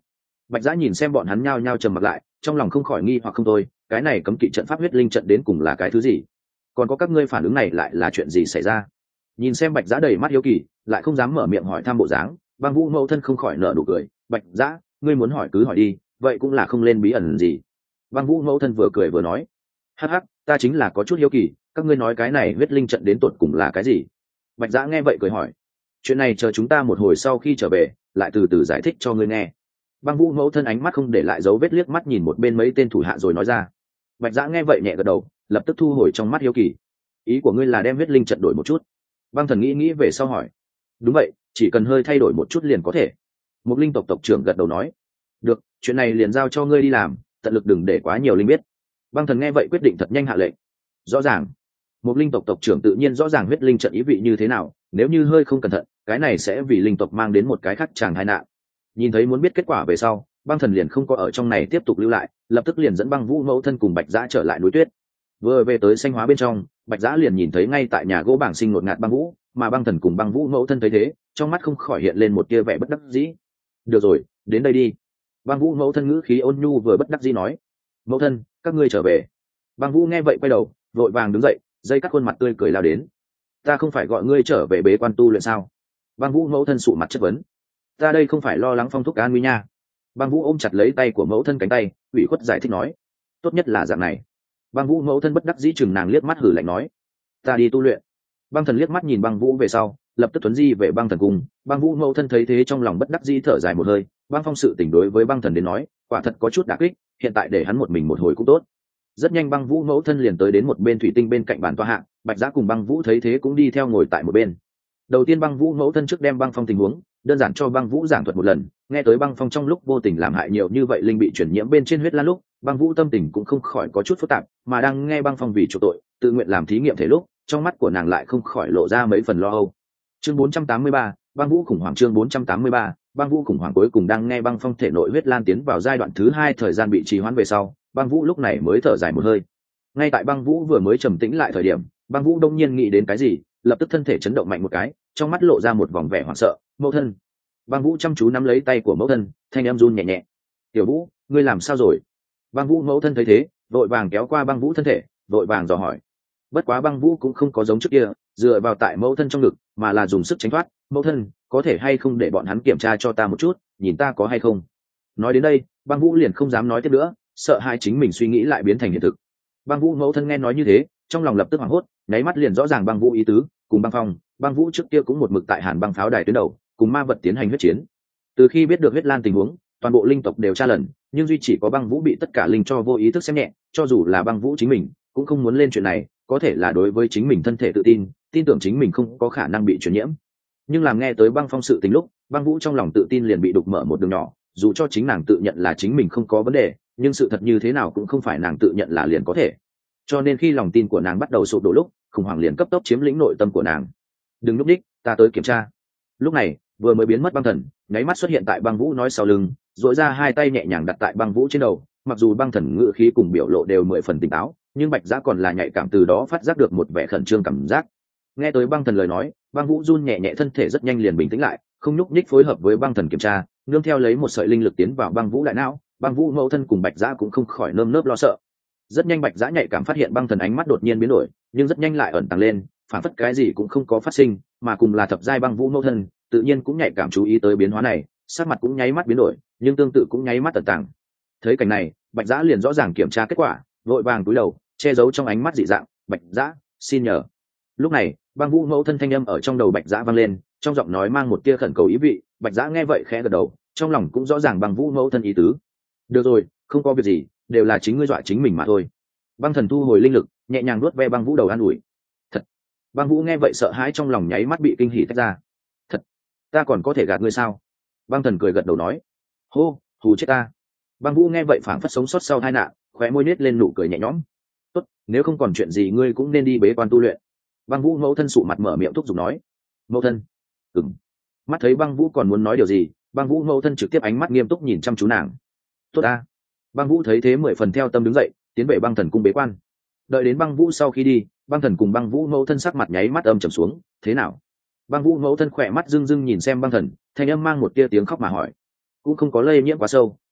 Bạch Giã nhìn xem bọn hắn nhao nhao trầm mặc lại, trong lòng không khỏi nghi hoặc không thôi, cái này cấm kỵ trận pháp huyết linh trận đến cùng là cái thứ gì? Còn có các ngươi phản ứng này lại là chuyện gì xảy ra? Nhìn xem Bạch Giã đầy mắt hiếu kỳ, lại không dám mở miệng hỏi thăm bộ dáng, Băng Vũ mẫu thân không khỏi nở nụ cười, "Bạch Giã, ngươi muốn hỏi cứ hỏi đi, vậy cũng là không lên bí ẩn gì." Băng Vũ mẫu thân vừa cười vừa nói, "Hắc hắc, ta chính là có chút hiếu kỳ, các ngươi nói cái này huyết linh trận đến tột cùng là cái gì?" Bạch Giã nghe vậy cười hỏi, "Chuyện này chờ chúng ta một hồi sau khi trở về, lại từ từ giải thích cho ngươi nghe." Băng Vũ mẫu thân ánh mắt không để lại dấu vết, liếc mắt nhìn một bên mấy tên thủ hạ rồi nói ra. Bạch Giã nghe vậy nhẹ gật đầu, lập tức thu hồi trong mắt hiếu kỳ. "Ý của ngươi là đem huyết linh trận đổi một chút?" Băng Thần nghĩ nghĩ về sau hỏi. "Đúng vậy, chỉ cần hơi thay đổi một chút liền có thể." Một linh tộc tộc trưởng gật đầu nói. "Được, chuyện này liền giao cho ngươi đi làm, tận lực đừng để quá nhiều linh biết." Băng Thần nghe vậy quyết định thật nhanh hạ lệnh. Rõ ràng. Một linh tộc tộc trưởng tự nhiên rõ ràng huyết linh trận ý vị như thế nào, nếu như hơi không cẩn thận, cái này sẽ vì linh tộc mang đến một cái khác chàng tai nạn. Nhìn thấy muốn biết kết quả về sau, Băng Thần liền không có ở trong này tiếp tục lưu lại, lập tức liền dẫn Băng Vũ mẫu thân cùng Bạch Giã trở lại núi tuyết. Vừa về tới xanh hóa bên trong, Bạch Giã liền nhìn thấy ngay tại nhà gỗ bảng sinh ngột ngạt Băng Vũ, mà Băng Thần cùng Băng Vũ mẫu thân thấy thế, trong mắt không khỏi hiện lên một tia vẻ bất đắc dĩ. "Được rồi, đến đây đi." Băng Vũ mẫu thân ngữ khí ôn nhu vừa bất đắc dĩ nói. "Mẫu thân, các ngươi trở về." Băng Vũ nghe vậy quay đầu, vội vàng đứng dậy, dây cắt khuôn mặt tươi cười lao đến. "Ta không phải gọi ngươi trở về bế quan tu luyện sao?" Băng Vũ mẫu thân sụ mặt chất vấn. "Ta đây không phải lo lắng Phong thúc an nguy nha." Băng Vũ ôm chặt lấy tay của mẫu thân cánh tay, ủy khuất giải thích nói. "Tốt nhất là dạng này." Băng Vũ mẫu thân bất đắc dĩ chừng nàng liếc mắt hử lạnh nói. "Ta đi tu luyện." Băng Thần liếc mắt nhìn Băng Vũ về sau, lập tức tuấn di về Băng Thần cung. Băng Vũ mẫu thân thấy thế trong lòng bất đắc dĩ thở dài một hơi, Băng Phong sự tình đối với Băng Thần đến nói, quả thật có chút đả kích, hiện tại để hắn một mình một hồi cũng tốt. Rất nhanh Băng Vũ mẫu thân liền tới đến một bên thủy tinh bên cạnh bàn tọa hạng, Bạch Giã cùng Băng Vũ thấy thế cũng đi theo ngồi tại một bên. Đầu tiên Băng Vũ mẫu thân trước đem Băng Phong tình huống đơn giản cho Băng Vũ giảng thuật một lần, nghe tới Băng Phong trong lúc vô tình làm hại nhiều như vậy linh bị chuyển nhiễm bên trên huyết lan lúc, Băng Vũ tâm tình cũng không khỏi có chút phức tạp, mà đang nghe Băng Phong vì chủ tội, tự nguyện làm thí nghiệm thể lúc, trong mắt của nàng lại không khỏi lộ ra mấy phần lo âu. Chương bốn trăm tám mươi ba, Băng Vũ khủng hoảng. Chương bốn trăm tám mươi ba, Băng Vũ khủng hoảng. Cuối cùng đang nghe Băng Phong thể nội huyết lan tiến vào giai đoạn thứ hai, thời gian bị trì hoãn về sau, Băng Vũ lúc này mới thở dài một hơi. Ngay tại Băng Vũ vừa mới trầm tĩnh lại thời điểm, Băng Vũ đông nhiên nghĩ đến cái gì, lập tức thân thể chấn động mạnh một cái, trong mắt lộ ra một vòng vẻ hoảng sợ. "Mẫu thân." Băng Vũ chăm chú nắm lấy tay của mẫu thân, thanh em run nhẹ nhẹ. "Tiểu Vũ, ngươi làm sao rồi?" Băng Vũ mẫu thân thấy thế, vội vàng kéo qua Băng Vũ thân thể, vội vàng dò hỏi. Bất quá Băng Vũ cũng không có giống trước kia dựa vào tại mẫu thân trong ngực, mà là dùng sức tránh thoát. "Mẫu thân, có thể hay không để bọn hắn kiểm tra cho ta một chút, nhìn ta có hay không?" Nói đến đây, Băng Vũ liền không dám nói tiếp nữa, sợ hai chính mình suy nghĩ lại biến thành hiện thực. Băng Vũ mẫu thân nghe nói như thế, trong lòng lập tức hoảng hốt, nháy mắt liền rõ ràng Băng Vũ ý tứ, cùng Băng Phong, Băng Vũ trước kia cũng một mực tại Hàn Băng pháo đài tuyến đầu, cùng ma vật tiến hành huyết chiến. Từ khi biết được huyết lan tình huống, toàn bộ linh tộc đều tra lần, nhưng duy chỉ có Băng Vũ bị tất cả linh cho vô ý thức xem nhẹ, cho dù là Băng Vũ chính mình cũng không muốn lên chuyện này, có thể là đối với chính mình thân thể tự tin, tin tưởng chính mình không có khả năng bị truyền nhiễm. Nhưng làm nghe tới Băng Phong sự tình lúc, Băng Vũ trong lòng tự tin liền bị đục mở một đường nhỏ, dù cho chính nàng tự nhận là chính mình không có vấn đề, nhưng sự thật như thế nào cũng không phải nàng tự nhận là liền có thể. Cho nên khi lòng tin của nàng bắt đầu sụp đổ lúc, khủng hoảng liền cấp tốc chiếm lĩnh nội tâm của nàng. "Đừng lúc đích, ta tới kiểm tra." Lúc này, vừa mới biến mất Băng Thần, nháy mắt xuất hiện tại Băng Vũ nói sau lưng, duỗi ra hai tay nhẹ nhàng đặt tại Băng Vũ trên đầu. Mặc dù Băng Thần ngữ khí cùng biểu lộ đều mười phần tỉnh táo, nhưng Bạch Giã còn là nhạy cảm từ đó phát giác được một vẻ khẩn trương cảm giác. Nghe tới Băng Thần lời nói, Băng Vũ run nhẹ nhẹ thân thể rất nhanh liền bình tĩnh lại, không nhúc nhích phối hợp với Băng Thần kiểm tra, nương theo lấy một sợi linh lực tiến vào Băng Vũ đại não. Băng Vũ mẫu thân cùng Bạch Giã cũng không khỏi nơm nớp lo sợ. Rất nhanh Bạch Giã nhạy cảm phát hiện Băng Thần ánh mắt đột nhiên biến đổi, nhưng rất nhanh lại ẩn tàng lên, phản phất cái gì cũng không có phát sinh, mà cùng là thập giai Băng Vũ mẫu thân, tự nhiên cũng nhạy cảm chú ý tới biến hóa này, sắc mặt cũng nháy mắt biến đổi, nhưng tương tự cũng nháy mắt ẩn tàng. Thấy cảnh này, Bạch Giã liền rõ ràng kiểm tra kết quả, vội vàng cúi đầu, che giấu trong ánh mắt dị dạng. "Bạch Giã, xin nhờ." Lúc này, Băng Vũ mẫu thân thanh âm ở trong đầu Bạch Giã vang lên, trong giọng nói mang một tia khẩn cầu ý vị. Bạch Giã nghe vậy khẽ gật đầu, trong lòng cũng rõ ràng Băng Vũ mẫu thân ý tứ. "Được rồi, không có việc gì, đều là chính ngươi dọa chính mình mà thôi." Băng Thần thu hồi linh lực, nhẹ nhàng nuốt ve Băng Vũ đầu an ủi. "Thật." Băng Vũ nghe vậy sợ hãi trong lòng nháy mắt bị kinh hỉ tách ra. "Thật? Ta còn có thể gạt ngươi sao?" Băng Thần cười gật đầu nói. "Hô, hù chết ta." Băng Vũ nghe vậy phảng phất sống sót sau tai nạn, khóe môi nết lên nụ cười nhẹ nhõm. "Tốt, nếu không còn chuyện gì ngươi cũng nên đi bế quan tu luyện." Băng Vũ mẫu thân sụ mặt mở miệng thúc giục nói. "Mẫu thân." Ừm. Mắt thấy Băng Vũ còn muốn nói điều gì, Băng Vũ mẫu thân trực tiếp ánh mắt nghiêm túc nhìn chăm chú nàng. "Tốt ta." Băng Vũ thấy thế mười phần theo tâm đứng dậy, tiến về Băng Thần cung bế quan. Đợi đến Băng Vũ sau khi đi, Băng Thần cùng Băng Vũ mẫu thân sắc mặt nháy mắt âm trầm xuống. "Thế nào?" Băng Vũ mẫu thân khỏe mắt rưng rưng nhìn xem Băng Thần, thanh âm mang một tia tiếng khóc mà hỏi. "Cũng không có lây nhiễm quá sâu,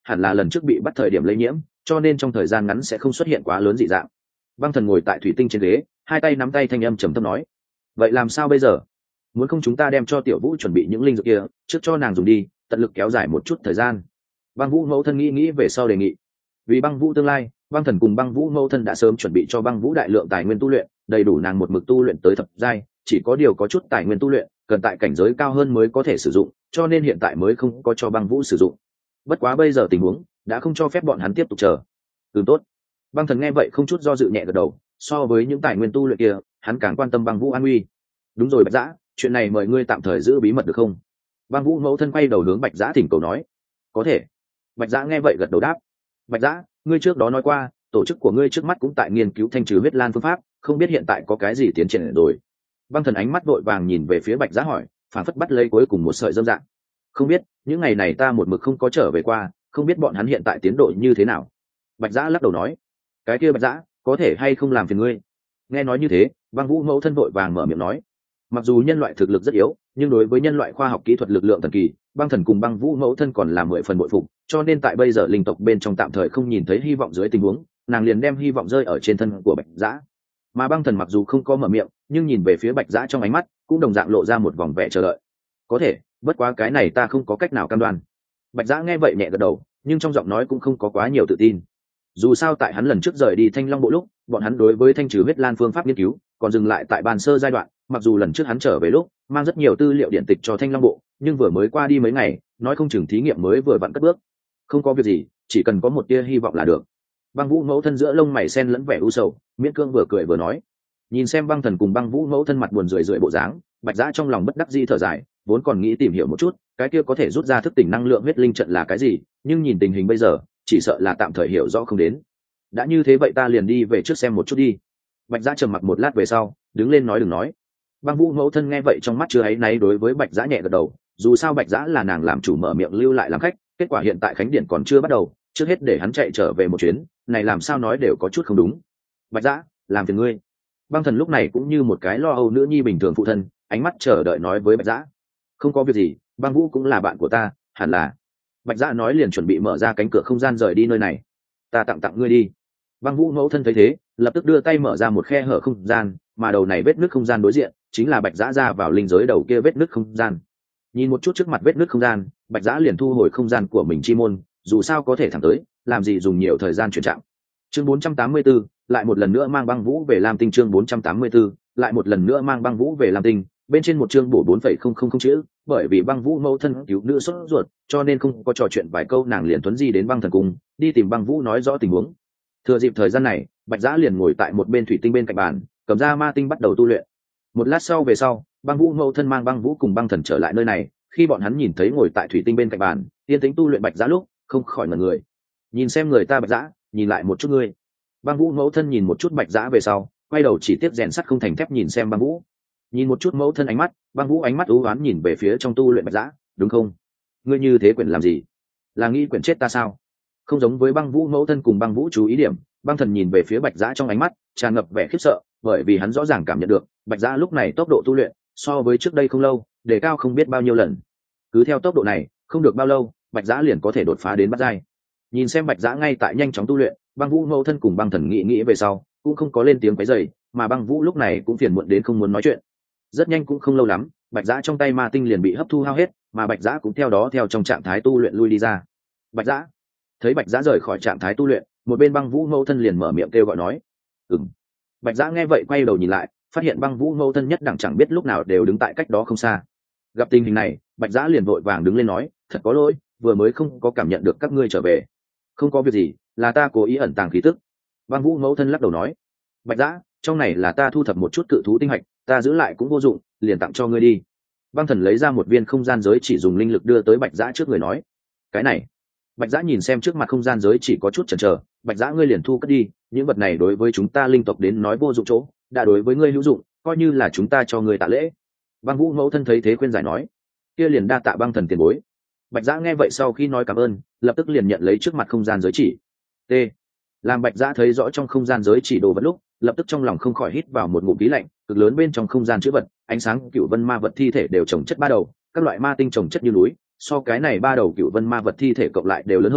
hẳn là lần trước bị bắt thời điểm lây nhiễm, cho nên trong thời gian ngắn sẽ không xuất hiện quá lớn dị dạng. Băng Thần ngồi tại thủy tinh trên ghế, hai tay nắm tay, thanh âm trầm thấp nói: vậy làm sao bây giờ? Muốn không chúng ta đem cho Tiểu Vũ chuẩn bị những linh dược kia trước cho nàng dùng đi, tận lực kéo dài một chút thời gian. Băng Vũ mẫu thân nghĩ nghĩ về sau đề nghị. Vì Băng Vũ tương lai, Băng Thần cùng Băng Vũ mẫu thân đã sớm chuẩn bị cho Băng Vũ đại lượng tài nguyên tu luyện, đầy đủ nàng một mực tu luyện tới thập giai, chỉ có điều có chút tài nguyên tu luyện cần tại cảnh giới cao hơn mới có thể sử dụng, cho nên hiện tại mới không có cho Băng Vũ sử dụng. Bất quá bây giờ tình huống đã không cho phép bọn hắn tiếp tục chờ. Ừ, tốt. Băng Thần nghe vậy không chút do dự nhẹ gật đầu, so với những tài nguyên tu luyện kia, hắn càng quan tâm Băng Vũ an nguy. Đúng rồi Bạch Giã, chuyện này mời ngươi tạm thời giữ bí mật được không? Băng Vũ mẫu thân quay đầu hướng Bạch Giã thỉnh cầu nói. Có thể. Bạch Giã nghe vậy gật đầu đáp. Bạch Giã, ngươi trước đó nói qua tổ chức của ngươi trước mắt cũng tại nghiên cứu thanh trừ huyết lan phương pháp, không biết hiện tại có cái gì tiến triển rồi? Băng Thần ánh mắt vội vàng nhìn về phía Bạch Giã hỏi, phản phất bắt lấy cuối cùng một sợi dâm dạng. Không biết, những ngày này ta một mực không có trở về qua, không biết bọn hắn hiện tại tiến độ như thế nào. Bạch Giã lắc đầu nói. Cái kia Bạch Giã, có thể hay không làm phiền ngươi? Nghe nói như thế, Băng Vũ mẫu thân vội vàng mở miệng nói. Mặc dù nhân loại thực lực rất yếu, nhưng đối với nhân loại khoa học kỹ thuật lực lượng thần kỳ, Băng Thần cùng Băng Vũ mẫu thân còn là mười phần bội phục, cho nên tại bây giờ linh tộc bên trong tạm thời không nhìn thấy hy vọng dưới tình huống, nàng liền đem hy vọng rơi ở trên thân của Bạch Giã. Mà Băng Thần mặc dù không có mở miệng, nhưng nhìn về phía Bạch Giã trong ánh mắt cũng đồng dạng lộ ra một vòng vẻ chờ đợi. Có thể, bất quá cái này ta không có cách nào cam đoan. Bạch Giã nghe vậy nhẹ gật đầu, nhưng trong giọng nói cũng không có quá nhiều tự tin. Dù sao tại hắn lần trước rời đi Thanh Long bộ lúc, bọn hắn đối với thanh trừ huyết lan phương pháp nghiên cứu còn dừng lại tại bàn sơ giai đoạn, mặc dù lần trước hắn trở về lúc mang rất nhiều tư liệu điện tịch cho Thanh Long bộ, nhưng vừa mới qua đi mấy ngày, nói không chừng thí nghiệm mới vừa vặn cất bước. Không có việc gì, chỉ cần có một tia hy vọng là được. Băng Vũ mẫu thân giữa lông mày xen lẫn vẻ u sầu, miễn cương vừa cười vừa nói. Nhìn xem Băng Thần cùng Băng Vũ mẫu thân mặt buồn rười rượi bộ dáng, Bạch Giã trong lòng bất đắc dĩ thở dài, vốn còn nghĩ tìm hiểu một chút cái kia có thể rút ra thức tỉnh năng lượng huyết linh trận là cái gì, nhưng nhìn tình hình bây giờ chỉ sợ là tạm thời hiểu rõ không đến. Đã như thế vậy ta liền đi về trước xem một chút đi. Bạch Giã trầm mặc một lát về sau đứng lên nói đừng nói. Băng Vũ mẫu thân nghe vậy trong mắt chưa áy náy đối với Bạch Giã nhẹ gật đầu, dù sao Bạch Giã là nàng làm chủ mở miệng lưu lại làm khách, kết quả hiện tại khánh điện còn chưa bắt đầu, trước hết để hắn chạy trở về một chuyến, này làm sao nói đều có chút không đúng. Bạch Giã, làm phiền ngươi. Băng Thần lúc này cũng như một cái lo âu nữ nhi bình thường phụ thân, ánh mắt chờ đợi nói với Bạch Giã. Không có việc gì, Băng Vũ cũng là bạn của ta, hẳn là. Bạch Giã nói liền chuẩn bị mở ra cánh cửa không gian rời đi nơi này. Ta tặng tặng ngươi đi. Băng Vũ mẫu thân thấy thế, lập tức đưa tay mở ra một khe hở không gian, mà đầu này vết nứt không gian đối diện chính là Bạch Giã ra vào linh giới đầu kia vết nứt không gian. Nhìn một chút trước mặt vết nứt không gian, Bạch Giã liền thu hồi không gian của mình chi môn, dù sao có thể thẳng tới, làm gì dùng nhiều thời gian chuyển trạng. Chương bốn trăm tám mươi 4, lại một lần nữa mang Băng Vũ về Lam Tinh. Chương bốn trăm tám mươi 4, lại một lần nữa mang Băng Vũ về Lam Tinh. Bên trên một chương bổ bốn phẩy không không không chữ, bởi vì Băng Vũ mẫu thân cứu nữ sốt ruột, cho nên không có trò chuyện vài câu, nàng liền tuấn di đến Băng Thần cung, đi tìm Băng Vũ nói rõ tình huống. Thừa dịp thời gian này, Bạch Giã liền ngồi tại một bên thủy tinh bên cạnh bàn, cầm ra ma tinh bắt đầu tu luyện. Một lát sau về sau, Băng Vũ mẫu thân mang Băng Vũ cùng Băng Thần trở lại nơi này, khi bọn hắn nhìn thấy ngồi tại thủy tinh bên cạnh bàn, yên tĩnh tu luyện Bạch Giã lúc, không khỏi ngẩn người. Nhìn xem người ta Bạch Giã, nhìn lại một chút ngươi. Băng Vũ mẫu thân nhìn một chút Bạch Giã về sau, quay đầu chỉ tiếp rèn sắt không thành thép nhìn xem Băng Vũ. Nhìn một chút mẫu thân ánh mắt, Băng Vũ ánh mắt u ám nhìn về phía trong tu luyện Bạch Giã, đúng không? Ngươi như thế quyển làm gì? Là nghĩ quyển chết ta sao? Không giống với Băng Vũ mẫu thân cùng Băng Vũ chú ý điểm, Băng Thần nhìn về phía Bạch Giã trong ánh mắt tràn ngập vẻ khiếp sợ, bởi vì hắn rõ ràng cảm nhận được Bạch Giã lúc này tốc độ tu luyện so với trước đây không lâu đề cao không biết bao nhiêu lần. Cứ theo tốc độ này, không được bao lâu, Bạch Giã liền có thể đột phá đến bát giai. Nhìn xem Bạch Giã ngay tại nhanh chóng tu luyện, Băng Vũ mẫu thân cùng Băng Thần nghĩ nghĩ về sau, cũng không có lên tiếng quấy rầy, mà Băng Vũ lúc này cũng phiền muộn đến không muốn nói chuyện. Rất nhanh cũng không lâu lắm, Bạch Giã trong tay ma tinh liền bị hấp thu hao hết, mà Bạch Giã cũng theo đó theo trong trạng thái tu luyện lui đi ra. Bạch Giã thấy Bạch Giã rời khỏi trạng thái tu luyện, một bên Băng Vũ mẫu thân liền mở miệng kêu gọi nói. Ừm. Bạch Giã nghe vậy quay đầu nhìn lại, phát hiện Băng Vũ mẫu thân nhất đẳng chẳng biết lúc nào đều đứng tại cách đó không xa. Gặp tình hình này, Bạch Giã liền vội vàng đứng lên nói, thật có lỗi, vừa mới không có cảm nhận được các ngươi trở về. Không có việc gì, là ta cố ý ẩn tàng khí tức. Băng Vũ mẫu thân lắc đầu nói. Bạch Giã, trong này là ta thu thập một chút cự thú tinh hạch, ta giữ lại cũng vô dụng, liền tặng cho ngươi đi. Băng Thần lấy ra một viên không gian giới chỉ dùng linh lực đưa tới Bạch Giã trước người nói. Cái này. Bạch Giã nhìn xem trước mặt không gian giới chỉ có chút chần chờ, Bạch Giã ngươi liền thu cất đi, những vật này đối với chúng ta linh tộc đến nói vô dụng chỗ, đã đối với ngươi hữu dụng, coi như là chúng ta cho ngươi tạ lễ. Băng Vũ mẫu thân thấy thế khuyên giải nói, kia liền đa tạ Băng Thần tiền bối. Bạch Giã nghe vậy sau khi nói cảm ơn, lập tức liền nhận lấy trước mặt không gian giới chỉ. T. Làm Bạch Giã thấy rõ trong không gian giới chỉ đồ vật lúc, lập tức trong lòng không khỏi hít vào một ngụm khí lạnh, cực lớn bên trong không gian chứa vật, ánh sáng cựu vân ma vật thi thể đều chồng chất ba đầu, các loại ma tinh chồng chất như núi, so cái này ba đầu cựu vân ma vật thi thể cộng lại đều lớn hơn,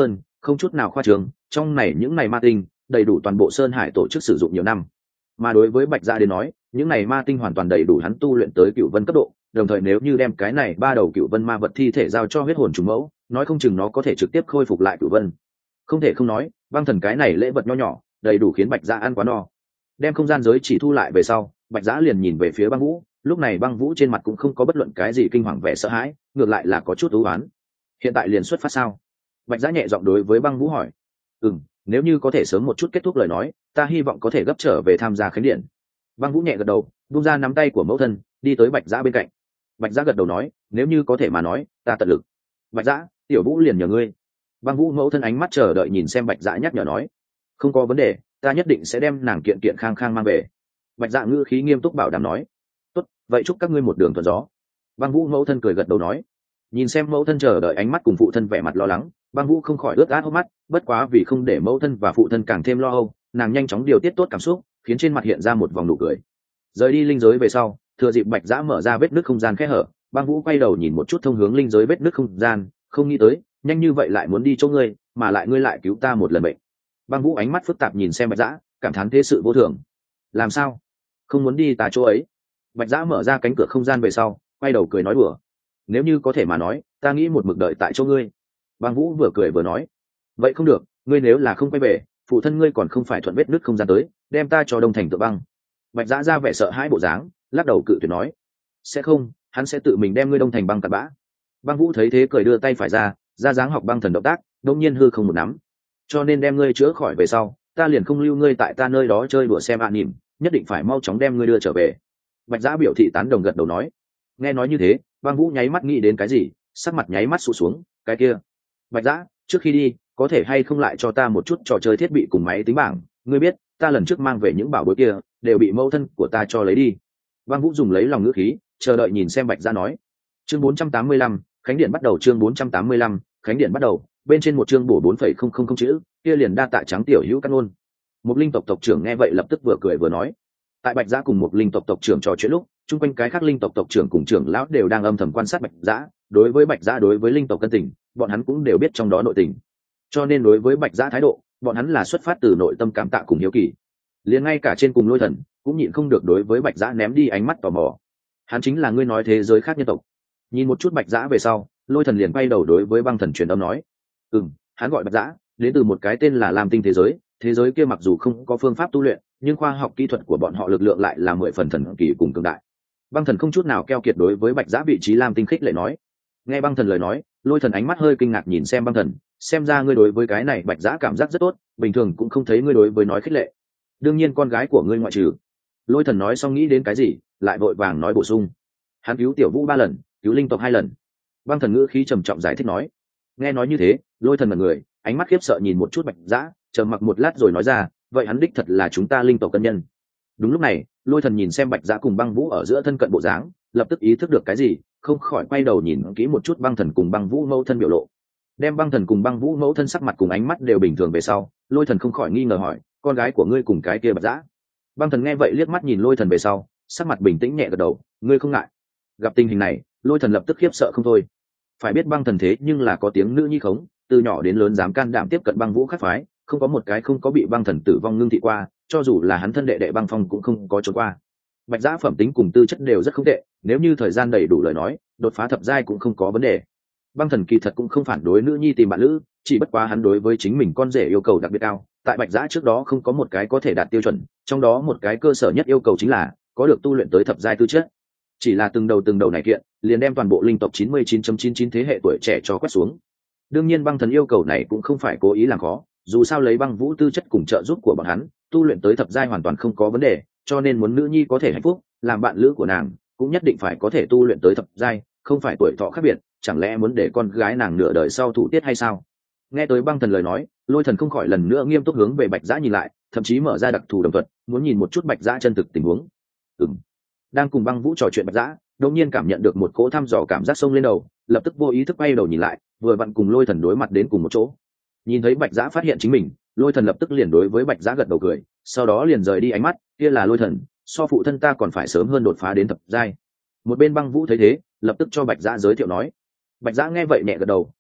không chút nào khoa trương, trong này những này ma tinh đầy đủ toàn bộ sơn hải tổ chức sử dụng nhiều năm. Mà đối với bạch gia đến nói, những này ma tinh hoàn toàn đầy đủ hắn tu luyện tới cựu vân cấp độ, đồng thời nếu như đem cái này ba đầu cựu vân ma vật thi thể giao cho huyết hồn trùng mẫu, nói không chừng nó có thể trực tiếp khôi phục lại cựu vân. Không thể không nói, băng thần cái này lễ vật nho nhỏ đầy đủ khiến bạch gia ăn quá no. Đem không gian giới chỉ thu lại về sau, bạch gia liền nhìn về phía băng vũ, lúc này băng vũ trên mặt cũng không có bất luận cái gì kinh hoàng vẻ sợ hãi, ngược lại là có chút ưu oán. Hiện tại liền xuất phát sao? Bạch gia nhẹ giọng đối với băng vũ hỏi. Ừm, nếu như có thể sớm một chút kết thúc lời nói, ta hy vọng có thể gấp trở về tham gia khánh điện. Băng vũ nhẹ gật đầu, buông ra nắm tay của mẫu thân, đi tới bạch gia bên cạnh. Bạch gia gật đầu nói, nếu như có thể mà nói, ta tận lực. Bạch gia, tiểu vũ liền nhờ ngươi. Băng vũ mẫu thân ánh mắt chờ đợi nhìn xem bạch gia nhắc nhở nói, không có vấn đề, ta nhất định sẽ đem nàng kiện kiện khang khang mang về. Bạch dạ ngữ khí nghiêm túc bảo đảm nói, tốt, vậy chúc các ngươi một đường thuận gió. Băng vũ mẫu thân cười gật đầu nói. Nhìn xem mẫu thân chờ đợi ánh mắt cùng phụ thân vẻ mặt lo lắng, băng vũ không khỏi ướt át hốc mắt, bất quá vì không để mẫu thân và phụ thân càng thêm lo âu, nàng nhanh chóng điều tiết tốt cảm xúc, khiến trên mặt hiện ra một vòng nụ cười. Rời đi linh giới về sau, thừa dịp bạch dã mở ra vết nứt không gian khe hở, băng vũ quay đầu nhìn một chút thông hướng linh giới vết nứt không gian, không nghĩ tới nhanh như vậy lại muốn đi chỗ ngươi, mà lại ngươi lại cứu ta một lần bệnh. Băng vũ ánh mắt phức tạp nhìn xem bạch dã, cảm thán thế sự vô thường. Làm sao không muốn đi tại chỗ ấy? Bạch dã mở ra cánh cửa không gian về sau, quay đầu cười nói đùa, nếu như có thể mà nói, ta nghĩ một mực đợi tại chỗ ngươi. Băng vũ vừa cười vừa nói, vậy không được, ngươi nếu là không quay về, phụ thân ngươi còn không phải thuận vết nứt không gian tới, đem ta cho đông thành tự băng. Bạch dã ra vẻ sợ hãi bộ dáng, lắc đầu cự tuyệt nói, sẽ không, hắn sẽ tự mình đem ngươi đông thành băng cặn bã. Băng vũ thấy thế cười đưa tay phải ra, ra dáng học băng thần động tác, đông nhiên hư không một nắm, cho nên đem ngươi chữa khỏi về sau, ta liền không lưu ngươi tại ta nơi đó chơi đùa xem ạ nỉm, nhất định phải mau chóng đem ngươi đưa trở về. Bạch dã biểu thị tán đồng gật đầu nói. Nghe nói như thế, băng vũ nháy mắt nghĩ đến cái gì, sắc mặt nháy mắt sụt xuống. Cái kia, bạch dã, trước khi đi có thể hay không lại cho ta một chút trò chơi thiết bị cùng máy tính bảng, ngươi biết ta lần trước mang về những bảo bối kia đều bị mẫu thân của ta cho lấy đi. Băng vũ dùng lấy lòng ngữ khí chờ đợi nhìn xem bạch dã nói. Chương bốn trăm tám mươi lăm, khánh điện bắt đầu. Chương bốn trăm tám mươi lăm, khánh điện bắt đầu. Bên trên một chương bổ bốn phẩy không không không chữ, kia liền đa tạ trắng tiểu hữu căn ôn. Một linh tộc tộc trưởng nghe vậy lập tức vừa cười vừa nói. Tại bạch dã cùng một linh tộc tộc trưởng trò chuyện lúc, chung quanh cái khác linh tộc tộc trưởng cùng trưởng lão đều đang âm thầm quan sát bạch dã. Đối với bạch dã đối với linh tộc cân tình, bọn hắn cũng đều biết trong đó nội tình, cho nên đối với bạch dã thái độ, bọn hắn là xuất phát từ nội tâm cảm tạ cùng hiếu kỳ. Liền ngay cả trên cùng lôi thần cũng nhịn không được đối với bạch dã ném đi ánh mắt tò mò. Hắn chính là ngươi nói thế giới khác nhân tộc? Nhìn một chút bạch dã về sau, lôi thần liền quay đầu đối với băng thần truyền âm nói, ừ, hắn gọi bạch dã, đến từ một cái tên là lam tinh thế giới. Thế giới kia mặc dù không có phương pháp tu luyện, nhưng khoa học kỹ thuật của bọn họ lực lượng lại là mười phần thần kỳ cùng cường đại. Băng thần không chút nào keo kiệt đối với bạch dã vị trí lam tinh khích lệ nói. Nghe băng thần lời nói, lôi thần ánh mắt hơi kinh ngạc nhìn xem băng thần, xem ra ngươi đối với cái này bạch dã cảm giác rất tốt, bình thường cũng không thấy ngươi đối với nói khích lệ. Đương nhiên con gái của ngươi ngoại trừ. Lôi thần nói xong nghĩ đến cái gì, lại vội vàng nói bổ sung, hắn cứu tiểu vũ ba lần, cứu linh tộc hai lần. Băng thần ngữ khí trầm trọng giải thích nói. Nghe nói như thế, lôi thần mật người, ánh mắt khiếp sợ nhìn một chút bạch dã, trầm mặc một lát rồi nói ra, vậy hắn đích thật là chúng ta linh tộc cân nhân. Đúng lúc này, lôi thần nhìn xem bạch dã cùng băng vũ ở giữa thân cận bộ dáng, lập tức ý thức được cái gì, không khỏi quay đầu nhìn kỹ một chút băng thần cùng băng vũ mẫu thân biểu lộ. Đem băng thần cùng băng vũ mẫu thân sắc mặt cùng ánh mắt đều bình thường về sau, lôi thần không khỏi nghi ngờ hỏi, con gái của ngươi cùng cái kia bạch dã? Băng thần nghe vậy liếc mắt nhìn lôi thần về sau, sắc mặt bình tĩnh nhẹ gật đầu, ngươi không ngại. Gặp tình hình này, lôi thần lập tức khiếp sợ không thôi. Phải biết băng thần thế nhưng là có tiếng nữ nhi khống, từ nhỏ đến lớn dám can đảm tiếp cận băng vũ khắc phái, không có một cái không có bị băng thần tử vong ngưng thị qua, cho dù là hắn thân đệ đệ băng phong cũng không có trốn qua. Bạch dã phẩm tính cùng tư chất đều rất không tệ, nếu như thời gian đầy đủ lời nói, đột phá thập giai cũng không có vấn đề. Băng thần kỳ thật cũng không phản đối nữ nhi tìm bạn lữ, chỉ bất quá hắn đối với chính mình con rể yêu cầu đặc biệt cao. Tại bạch dã trước đó không có một cái có thể đạt tiêu chuẩn, trong đó một cái cơ sở nhất yêu cầu chính là có được tu luyện tới thập giai tư chất. Chỉ là từng đầu từng đầu này kiện, liền đem toàn bộ linh tộc chín mươi chín chấm chín chín thế hệ tuổi trẻ cho quét xuống. Đương nhiên băng thần yêu cầu này cũng không phải cố ý làm khó, dù sao lấy băng vũ tư chất cùng trợ giúp của bọn hắn, tu luyện tới thập giai hoàn toàn không có vấn đề, cho nên muốn nữ nhi có thể hạnh phúc, làm bạn lữ của nàng, cũng nhất định phải có thể tu luyện tới thập giai, không phải tuổi thọ khác biệt, chẳng lẽ muốn để con gái nàng nửa đời sau thủ tiết hay sao? Nghe tới băng thần lời nói, lôi thần không khỏi lần nữa nghiêm túc hướng về bạch dã nhìn lại, thậm chí mở ra đặc thù đồng thuật, muốn nhìn một chút bạch dã chân thực tình huống. Ừm. Đang cùng băng vũ trò chuyện bạch dã, đột nhiên cảm nhận được một cỗ thăm dò cảm giác sông lên đầu, lập tức vô ý thức quay đầu nhìn lại, vừa vặn cùng lôi thần đối mặt đến cùng một chỗ. Nhìn thấy bạch dã phát hiện chính mình, lôi thần lập tức liền đối với bạch dã gật đầu cười, sau đó liền rời đi ánh mắt, kia là lôi thần, so phụ thân ta còn phải sớm hơn đột phá đến thập giai. Một bên băng vũ thấy thế, lập tức cho bạch dã giới thiệu nói. Bạch dã nghe vậy nhẹ gật đầu,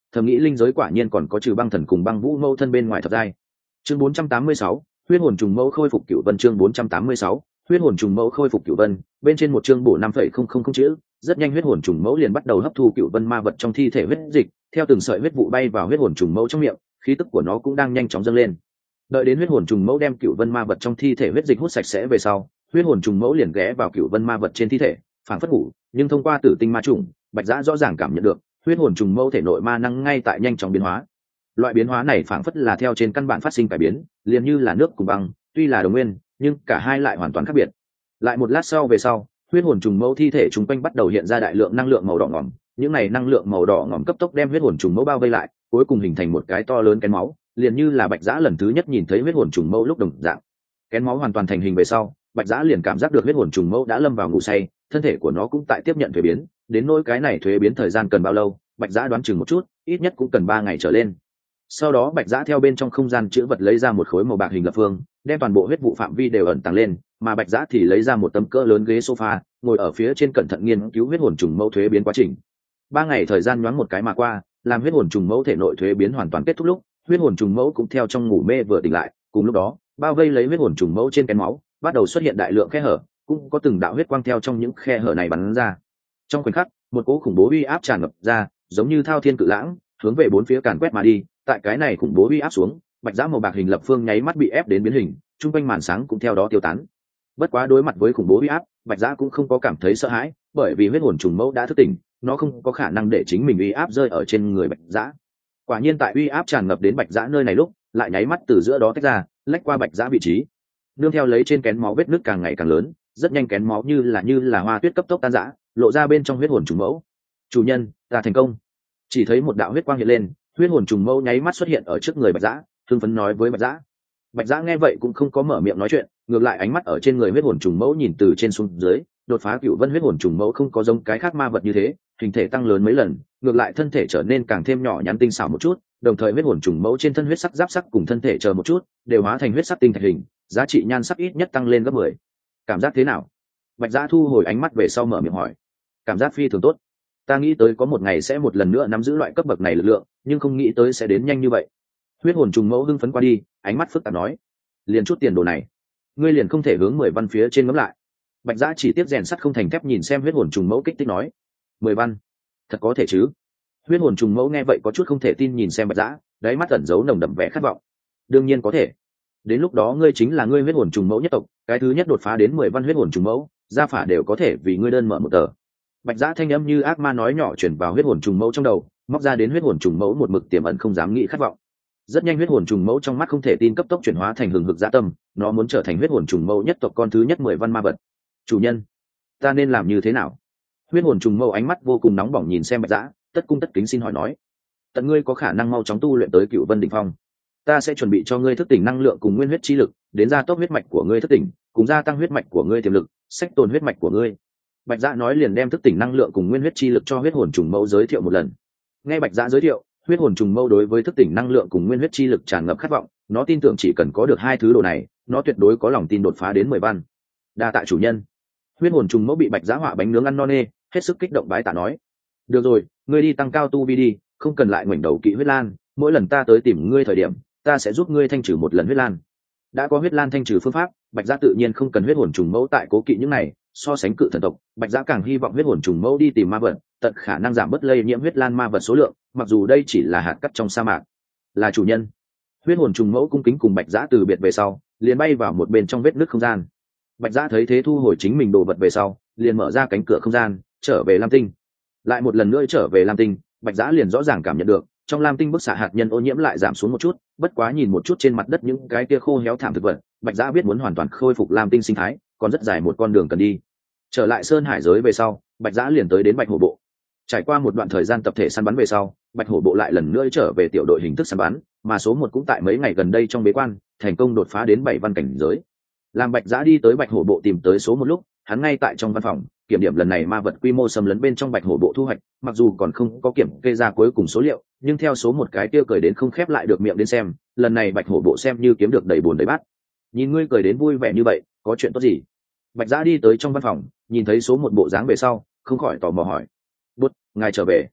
thầm nghĩ linh giới quả nhiên còn có trừ băng thần cùng băng vũ mâu thân bên ngoài thập giai. Chương bốn trăm tám mươi sáu, huyết hồn trùng mẫu khôi phục cửu vân. Chương bốn trăm tám mươi sáu, huyết hồn trùng mẫu khôi phục cửu vân. Bên trên một chương bổ năm phẩy không không không chữ, rất nhanh huyết hồn trùng mẫu liền bắt đầu hấp thu cửu vân ma vật trong thi thể huyết dịch, theo từng sợi huyết vụ bay vào huyết hồn trùng mẫu trong miệng, khí tức của nó cũng đang nhanh chóng dâng lên. Đợi đến huyết hồn trùng mẫu đem cửu vân ma vật trong thi thể huyết dịch hút sạch sẽ về sau, huyết hồn trùng mẫu liền ghé vào cửu vân ma vật trên thi thể, phảng phất ngủ, nhưng thông qua tử tinh ma trùng, Bạch Dã rõ ràng cảm nhận được, huyết hồn trùng mẫu thể nội ma năng ngay tại nhanh chóng biến hóa. Loại biến hóa này phảng phất là theo trên căn bản phát sinh cải biến, liền như là nước cùng băng, tuy là đồng nguyên, nhưng cả hai lại hoàn toàn khác biệt. Lại một lát sau về sau, huyết hồn trùng mẫu thi thể chúng quanh bắt đầu hiện ra đại lượng năng lượng màu đỏ ngòm, những này năng lượng màu đỏ ngòm cấp tốc đem huyết hồn trùng mẫu bao vây lại, cuối cùng hình thành một cái to lớn kén máu, liền như là Bạch Dã lần thứ nhất nhìn thấy huyết hồn trùng mẫu lúc đồng dạng. Kén máu hoàn toàn thành hình về sau, Bạch Dã liền cảm giác được huyết hồn trùng mẫu đã lâm vào ngủ say, thân thể của nó cũng tại tiếp nhận thuế biến, đến nỗi cái này thuế biến thời gian cần bao lâu, Bạch Dã đoán chừng một chút, ít nhất cũng cần ba ngày trở lên. Sau đó Bạch Dã theo bên trong không gian chữ vật lấy ra một khối màu bạc hình lập phương, đem toàn bộ huyết vụ phạm vi đều ẩn tàng lên, mà Bạch Dã thì lấy ra một tấm cỡ lớn ghế sofa, ngồi ở phía trên cẩn thận nghiên cứu huyết hồn trùng mẫu thuế biến quá trình. Ba ngày thời gian nhoáng một cái mà qua, làm huyết hồn trùng mẫu thể nội thuế biến hoàn toàn kết thúc lúc, huyết hồn trùng mẫu cũng theo trong ngủ mê vừa tỉnh lại, cùng lúc đó, bao vây lấy huyết hồn trùng mẫu trên kén máu, bắt đầu xuất hiện đại lượng khe hở, cũng có từng đạo huyết quang theo trong những khe hở này bắn ra. Trong khoảnh khắc, một cỗ khủng bố uy áp tràn ngập ra, giống như thao thiên cự lãng, hướng về bốn phía càn quét mà đi. Tại cái này khủng bố uy áp xuống, Bạch Dã màu bạc hình lập phương nháy mắt bị ép đến biến hình, trung quanh màn sáng cũng theo đó tiêu tán. Bất quá đối mặt với khủng bố uy áp, Bạch Dã cũng không có cảm thấy sợ hãi, bởi vì huyết hồn trùng mẫu đã thức tỉnh, nó không có khả năng để chính mình uy áp rơi ở trên người Bạch Dã. Quả nhiên tại uy áp tràn ngập đến Bạch Dã nơi này lúc, lại nháy mắt từ giữa đó tách ra, lách qua Bạch Dã vị trí. Nương theo lấy trên kén máu vết nứt càng ngày càng lớn, rất nhanh kén máu như là như là hoa tuyết cấp tốc tan rã, lộ ra bên trong huyết hồn trùng mẫu. Chủ nhân, ta thành công. Chỉ thấy một đạo huyết quang hiện lên, huyết hồn trùng mẫu nháy mắt xuất hiện ở trước người Bạch Dã, hưng phấn nói với Bạch Dã. Bạch Dã nghe vậy cũng không có mở miệng nói chuyện, ngược lại ánh mắt ở trên người huyết hồn trùng mẫu nhìn từ trên xuống dưới, đột phá cựu vân huyết hồn trùng mẫu không có giống cái khác ma vật như thế, hình thể tăng lớn mấy lần, ngược lại thân thể trở nên càng thêm nhỏ nhắn tinh xảo một chút, đồng thời huyết hồn trùng mẫu trên thân huyết sắc giáp sắc cùng thân thể chờ một chút, đều hóa thành huyết sắc tinh thạch hình, giá trị nhan sắc ít nhất tăng lên gấp mười. Cảm giác thế nào? Bạch Dã thu hồi ánh mắt về sau mở miệng hỏi. Cảm giác phi thường tốt. Ta nghĩ tới có một ngày sẽ một lần nữa nắm giữ loại cấp bậc này lực lượng, nhưng không nghĩ tới sẽ đến nhanh như vậy. Huyết hồn trùng mẫu hưng phấn qua đi, ánh mắt phức tạp nói. Liền chút tiền đồ này, ngươi liền không thể hướng mười văn phía trên ngắm lại. Bạch Dã chỉ tiếp rèn sắt không thành thép nhìn xem huyết hồn trùng mẫu kích thích nói. Mười văn? Thật có thể chứ? Huyết hồn trùng mẫu nghe vậy có chút không thể tin nhìn xem Bạch Dã, đáy mắt ẩn giấu nồng đậm vẻ khát vọng. Đương nhiên có thể. Đến lúc đó ngươi chính là ngươi huyết hồn trùng mẫu nhất tộc, cái thứ nhất đột phá đến mười văn huyết hồn trùng mẫu, gia phả đều có thể vì ngươi đơn mở một tờ. Bạch Dã thanh âm như ác ma nói nhỏ truyền vào huyết hồn trùng mẫu trong đầu, móc ra đến huyết hồn trùng mẫu một mực tiềm ẩn không dám nghĩ khát vọng. Rất nhanh huyết hồn trùng mẫu trong mắt không thể tin cấp tốc chuyển hóa thành hừng hực dã tâm, nó muốn trở thành huyết hồn trùng mẫu nhất tộc con thứ nhất mười văn ma vật. Chủ nhân, ta nên làm như thế nào? Huyết hồn trùng mẫu ánh mắt vô cùng nóng bỏng nhìn xem Bạch Dã, tất cung tất kính xin hỏi nói. Tận ngươi có khả năng mau chóng tu luyện tới cựu vân đỉnh phong, ta sẽ chuẩn bị cho ngươi thức tỉnh năng lượng cùng nguyên huyết chi lực, đến gia tốc huyết mạch của ngươi thức tỉnh, cùng gia tăng huyết mạch của ngươi tiềm lực, sách tồn huyết mạch của ngươi. Bạch Dã nói liền đem thức tỉnh năng lượng cùng nguyên huyết chi lực cho huyết hồn trùng mẫu giới thiệu một lần. Nghe Bạch Dã giới thiệu, huyết hồn trùng mẫu đối với thức tỉnh năng lượng cùng nguyên huyết chi lực tràn ngập khát vọng, nó tin tưởng chỉ cần có được hai thứ đồ này, nó tuyệt đối có lòng tin đột phá đến mười văn. Đa tạ chủ nhân. Huyết hồn trùng mẫu bị Bạch Dã họa bánh nướng ăn no nê, hết sức kích động bái tạ nói. Được rồi, ngươi đi tăng cao tu vi đi, không cần lại ngoảnh đầu kỵ huyết lan, mỗi lần ta tới tìm ngươi thời điểm, ta sẽ giúp ngươi thanh trừ một lần huyết lan. Đã có huyết lan thanh trừ phương pháp, Bạch Dã tự nhiên không cần huyết hồn trùng mẫu tại cố kỵ những này, so sánh cự thần tộc, Bạch Dã càng hy vọng huyết hồn trùng mẫu đi tìm ma vật, tận khả năng giảm bớt lây nhiễm huyết lan ma vật số lượng, mặc dù đây chỉ là hạt cát trong sa mạc. Là chủ nhân. Huyết hồn trùng mẫu cung kính cùng Bạch Dã từ biệt về sau, liền bay vào một bên trong vết nứt không gian. Bạch Dã thấy thế thu hồi chính mình đồ vật về sau, liền mở ra cánh cửa không gian, trở về Lam Tinh. Lại một lần nữa trở về Lam Tinh, Bạch Dã liền rõ ràng cảm nhận được, trong Lam Tinh bức xạ hạt nhân ô nhiễm lại giảm xuống một chút, bất quá nhìn một chút trên mặt đất những cái kia khô héo thảm thực vật, Bạch Dã biết muốn hoàn toàn khôi phục Lam Tinh sinh thái, còn rất dài một con đường cần đi. Trở lại Sơn Hải giới về sau, Bạch Dã liền tới đến Bạch Hổ bộ. Trải qua một đoạn thời gian tập thể săn bắn về sau, Bạch Hổ bộ lại lần nữa trở về tiểu đội hình thức săn bắn, mà số một cũng tại mấy ngày gần đây trong bế quan, thành công đột phá đến bảy văn cảnh giới. Làm Bạch Dã đi tới Bạch Hổ bộ tìm tới số một lúc, hắn ngay tại trong văn phòng kiểm điểm lần này ma vật quy mô xâm lấn bên trong Bạch Hổ bộ thu hoạch, mặc dù còn không có kiểm kê ra cuối cùng số liệu, nhưng theo số một cái tiêu cười đến không khép lại được miệng đến xem, lần này Bạch Hổ bộ xem như kiếm được đầy buồn đầy bát. Nhìn ngươi cười đến vui vẻ như vậy, có chuyện tốt gì? Bạch Dã đi tới trong văn phòng, nhìn thấy số một bộ dáng về sau, không khỏi tò mò hỏi. Bút, ngài trở về.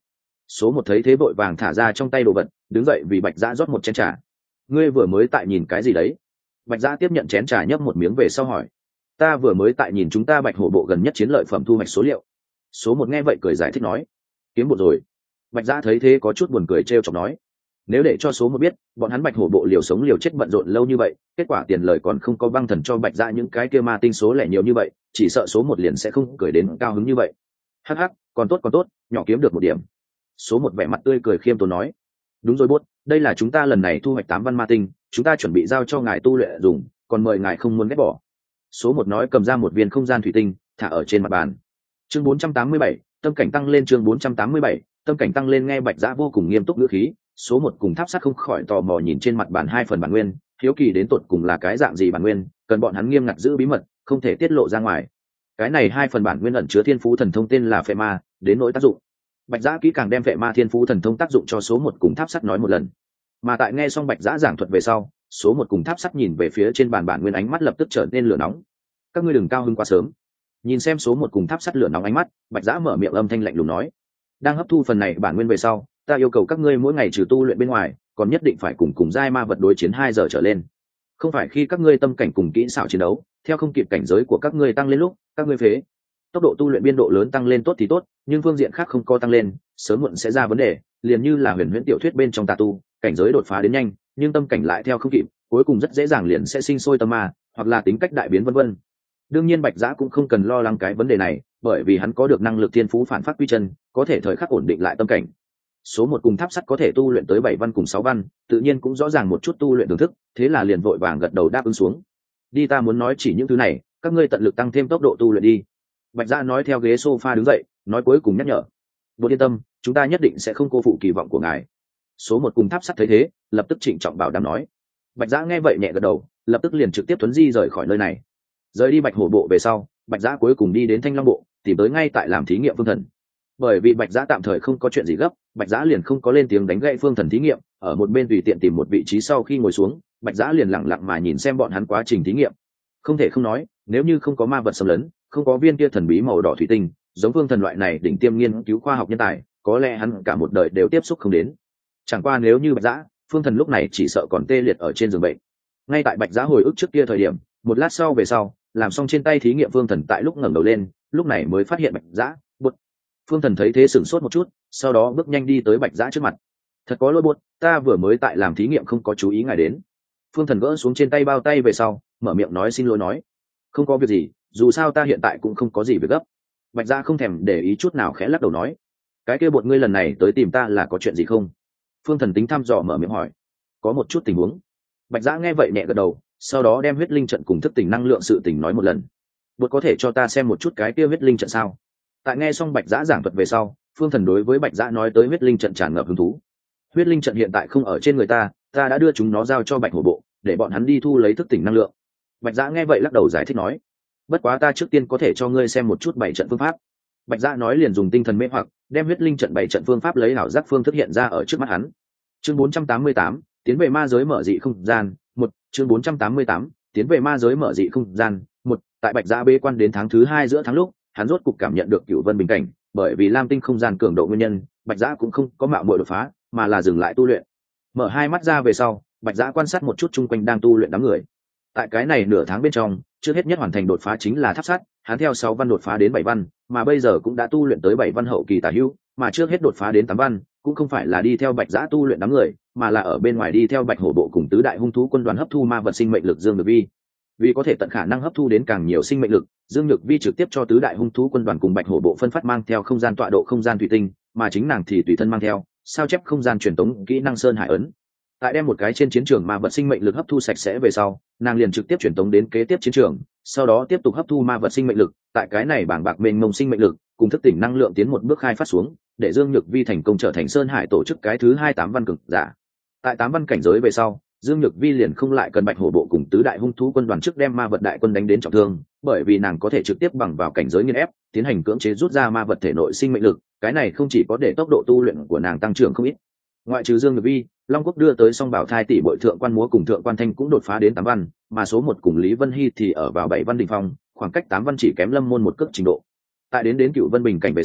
Số một thấy thế vội vàng thả ra trong tay đồ vật, đứng dậy vì Bạch Dã rót một chén trà. Ngươi vừa mới tại nhìn cái gì đấy? Bạch Dã tiếp nhận chén trà nhấp một miếng về sau hỏi. Ta vừa mới tại nhìn chúng ta Bạch Hổ bộ gần nhất chiến lợi phẩm thu hoạch số liệu. Số một nghe vậy cười giải thích nói. Kiếm bộ rồi. Bạch Dã thấy thế có chút buồn cười trêu chọc nói. Nếu để cho số một biết bọn hắn Bạch Hổ bộ liều sống liều chết bận rộn lâu như vậy, kết quả tiền lời còn không có băng thần cho Bạch Dã những cái kia ma tinh số lẻ nhiều như vậy, chỉ sợ số một liền sẽ không cười đến cao hứng như vậy. Hắc hắc, còn tốt còn tốt, nhỏ kiếm được một điểm. Số một vẻ mặt tươi cười khiêm tốn nói. Đúng rồi bốt, đây là chúng ta lần này thu hoạch tám văn ma tinh, chúng ta chuẩn bị giao cho ngài tu luyện dùng, còn mời ngài không muốn ghét bỏ. Số một nói cầm ra một viên không gian thủy tinh thả ở trên mặt bàn. Chương bốn trăm tám mươi bảy, tâm cảnh tăng lên. Chương bốn trăm tám mươi bảy, tâm cảnh tăng lên. Nghe Bạch Dã vô cùng nghiêm túc ngữ khí, số một cùng Tháp Sắt không khỏi tò mò nhìn trên mặt bàn hai phần bản nguyên, hiếu kỳ đến tột cùng là cái dạng gì bản nguyên, cần bọn hắn nghiêm ngặt giữ bí mật, không thể tiết lộ ra ngoài. Cái này hai phần bản nguyên ẩn chứa thiên phú thần thông tên là Phệ Ma, đến nỗi tác dụng. Bạch Dã kỹ càng đem Phệ Ma thiên phú thần thông tác dụng cho số một cùng Tháp Sắt nói một lần. Mà tại nghe xong Bạch Dã giảng thuật về sau, số một cùng Tháp Sắt nhìn về phía trên bàn bản nguyên, ánh mắt lập tức trở nên lửa nóng. Các ngươi đừng cao hứng quá sớm. Nhìn xem số một cùng Tháp Sắt lửa nóng ánh mắt, Bạch Dã mở miệng âm thanh lạnh lùng nói. Đang hấp thu phần này bản nguyên về sau, ta yêu cầu các ngươi mỗi ngày trừ tu luyện bên ngoài, còn nhất định phải cùng cùng giai ma vật đối chiến hai giờ trở lên. Không phải khi các ngươi tâm cảnh cùng kỹ xảo chiến đấu theo không kịp cảnh giới của các ngươi tăng lên lúc, các ngươi phế. Tốc độ tu luyện biên độ lớn tăng lên tốt thì tốt, nhưng phương diện khác không có tăng lên, sớm muộn sẽ ra vấn đề, liền như là huyền huyễn tiểu thuyết bên trong tà tu, cảnh giới đột phá đến nhanh, nhưng tâm cảnh lại theo không kịp, cuối cùng rất dễ dàng liền sẽ sinh sôi tâm ma, hoặc là tính cách đại biến vân vân. Đương nhiên Bạch Dã cũng không cần lo lắng cái vấn đề này, bởi vì hắn có được năng lực thiên phú phản phát quy chân, có thể thời khắc ổn định lại tâm cảnh. Số một cùng Tháp Sắt có thể tu luyện tới bảy văn cùng sáu văn, tự nhiên cũng rõ ràng một chút tu luyện thưởng thức, thế là liền vội vàng gật đầu đáp ứng xuống. Đi, ta muốn nói chỉ những thứ này, các ngươi tận lực tăng thêm tốc độ tu luyện đi. Bạch Dã nói theo ghế sofa đứng dậy, nói cuối cùng nhắc nhở. Bố yên tâm, chúng ta nhất định sẽ không cô phụ kỳ vọng của ngài. Số một cùng Tháp Sắt thấy thế, lập tức trịnh trọng bảo đảm nói. Bạch Dã nghe vậy nhẹ gật đầu, lập tức liền trực tiếp tuấn di rời khỏi nơi này. Rời đi Bạch Hổ bộ về sau, Bạch Dã cuối cùng đi đến Thanh Long bộ, tìm tới ngay tại làm thí nghiệm phương thần. Bởi vì Bạch Dã tạm thời không có chuyện gì gấp, Bạch Dã liền không có lên tiếng đánh gãy phương thần thí nghiệm, ở một bên tùy tiện tìm một vị trí sau khi ngồi xuống, Bạch Dã liền lặng lặng mà nhìn xem bọn hắn quá trình thí nghiệm. Không thể không nói, nếu như không có ma vật xâm lấn, không có viên kia thần bí màu đỏ thủy tinh, giống phương thần loại này đỉnh tiêm nghiên cứu khoa học nhân tài, có lẽ hắn cả một đời đều tiếp xúc không đến. Chẳng qua nếu như Bạch Dã, phương thần lúc này chỉ sợ còn tê liệt ở trên giường bệnh. Ngay tại Bạch Dã hồi ức trước kia thời điểm, một lát sau về sau, làm xong trên tay thí nghiệm phương thần tại lúc ngẩng đầu lên, lúc này mới phát hiện Bạch Dã. Bụt. Phương thần thấy thế sửng sốt một chút, sau đó bước nhanh đi tới Bạch Dã trước mặt. Thật có lỗi Bụt, ta vừa mới tại làm thí nghiệm không có chú ý ngài đến. Phương thần gỡ xuống trên tay bao tay về sau, mở miệng nói xin lỗi nói. Không có việc gì, dù sao ta hiện tại cũng không có gì việc gấp. Bạch Dã không thèm để ý chút nào, khẽ lắc đầu nói. Cái kia Bụt, ngươi lần này tới tìm ta là có chuyện gì không? Phương thần tính thăm dò mở miệng hỏi. Có một chút tình huống. Bạch Dã nghe vậy nhẹ gật đầu, sau đó đem huyết linh trận cùng thức tỉnh năng lượng sự tỉnh nói một lần. Bụt, có thể cho ta xem một chút cái kia huyết linh trận sao? Tại nghe xong Bạch Dã giảng thuật về sau, Phương thần đối với Bạch Dã nói tới huyết linh trận tràn ngập hứng thú. Huyết linh trận hiện tại không ở trên người ta, ta đã đưa chúng nó giao cho Bạch Hổ bộ, để bọn hắn đi thu lấy thức tỉnh năng lượng. Bạch Dã nghe vậy lắc đầu giải thích nói. Bất quá ta trước tiên có thể cho ngươi xem một chút bảy trận phương pháp. Bạch Dã nói liền dùng tinh thần mê hoặc, đem huyết linh trận bảy trận phương pháp lấy ảo giác phương thức hiện ra ở trước mắt hắn. Chương bốn trăm tám mươi tám, tiến về ma giới mở dị không gian. Một. Chương bốn trăm tám mươi tám, tiến về ma giới mở dị không gian. Một. Tại Bạch Dã bế quan đến tháng thứ hai giữa tháng lúc, hắn rốt cục cảm nhận được cửu vân bình cảnh, bởi vì lam tinh không gian cường độ nguyên nhân, Bạch Dã cũng không có mạo muội đột phá, mà là dừng lại tu luyện. Mở hai mắt ra về sau, Bạch Dã quan sát một chút chung quanh đang tu luyện đám người. Tại cái này nửa tháng bên trong, trước hết nhất hoàn thành đột phá chính là Tháp Sắt, hắn theo sáu văn đột phá đến bảy văn, mà bây giờ cũng đã tu luyện tới bảy văn hậu kỳ tả hữu, mà trước hết đột phá đến tám văn, cũng không phải là đi theo Bạch Dã tu luyện đám người, mà là ở bên ngoài đi theo Bạch Hổ bộ cùng tứ đại hung thú quân đoàn hấp thu ma vật sinh mệnh lực Dương Nhược Vi. Vì có thể tận khả năng hấp thu đến càng nhiều sinh mệnh lực, Dương Nhược Vi trực tiếp cho tứ đại hung thú quân đoàn cùng Bạch Hổ bộ phân phát mang theo không gian tọa độ không gian thủy tinh, mà chính nàng thì tùy thân mang theo sao chép không gian truyền tống kỹ năng Sơn Hải ấn. Tại đem một cái trên chiến trường ma vật sinh mệnh lực hấp thu sạch sẽ về sau, nàng liền trực tiếp truyền tống đến kế tiếp chiến trường, sau đó tiếp tục hấp thu ma vật sinh mệnh lực, tại cái này bảng bạc mênh mông sinh mệnh lực cùng thức tỉnh năng lượng tiến một bước khai phát xuống, để Dương Nhược Vi thành công trở thành Sơn Hải tổ chức cái thứ hai tám văn cực giả. Tại tám văn cảnh giới về sau, Dương Nhược Vi liền không lại cần Bạch Hổ bộ cùng tứ đại hung thú quân đoàn trước đem ma vật đại quân đánh đến trọng thương, bởi vì nàng có thể trực tiếp bằng vào cảnh giới nghiền ép, tiến hành cưỡng chế rút ra ma vật thể nội sinh mệnh lực, cái này không chỉ có để tốc độ tu luyện của nàng tăng trưởng không ít. Ngoại trừ Dương Nhược Vi, Long Quốc đưa tới Song Bảo Thai tỷ bội thượng quan múa cùng thượng quan thanh cũng đột phá đến tám văn, mà số một cùng Lý Vân Hy thì ở vào bảy văn đỉnh phong, khoảng cách tám văn chỉ kém Lâm Môn một cước trình độ. Tại đến đến Cựu Vân bình cảnh về sau,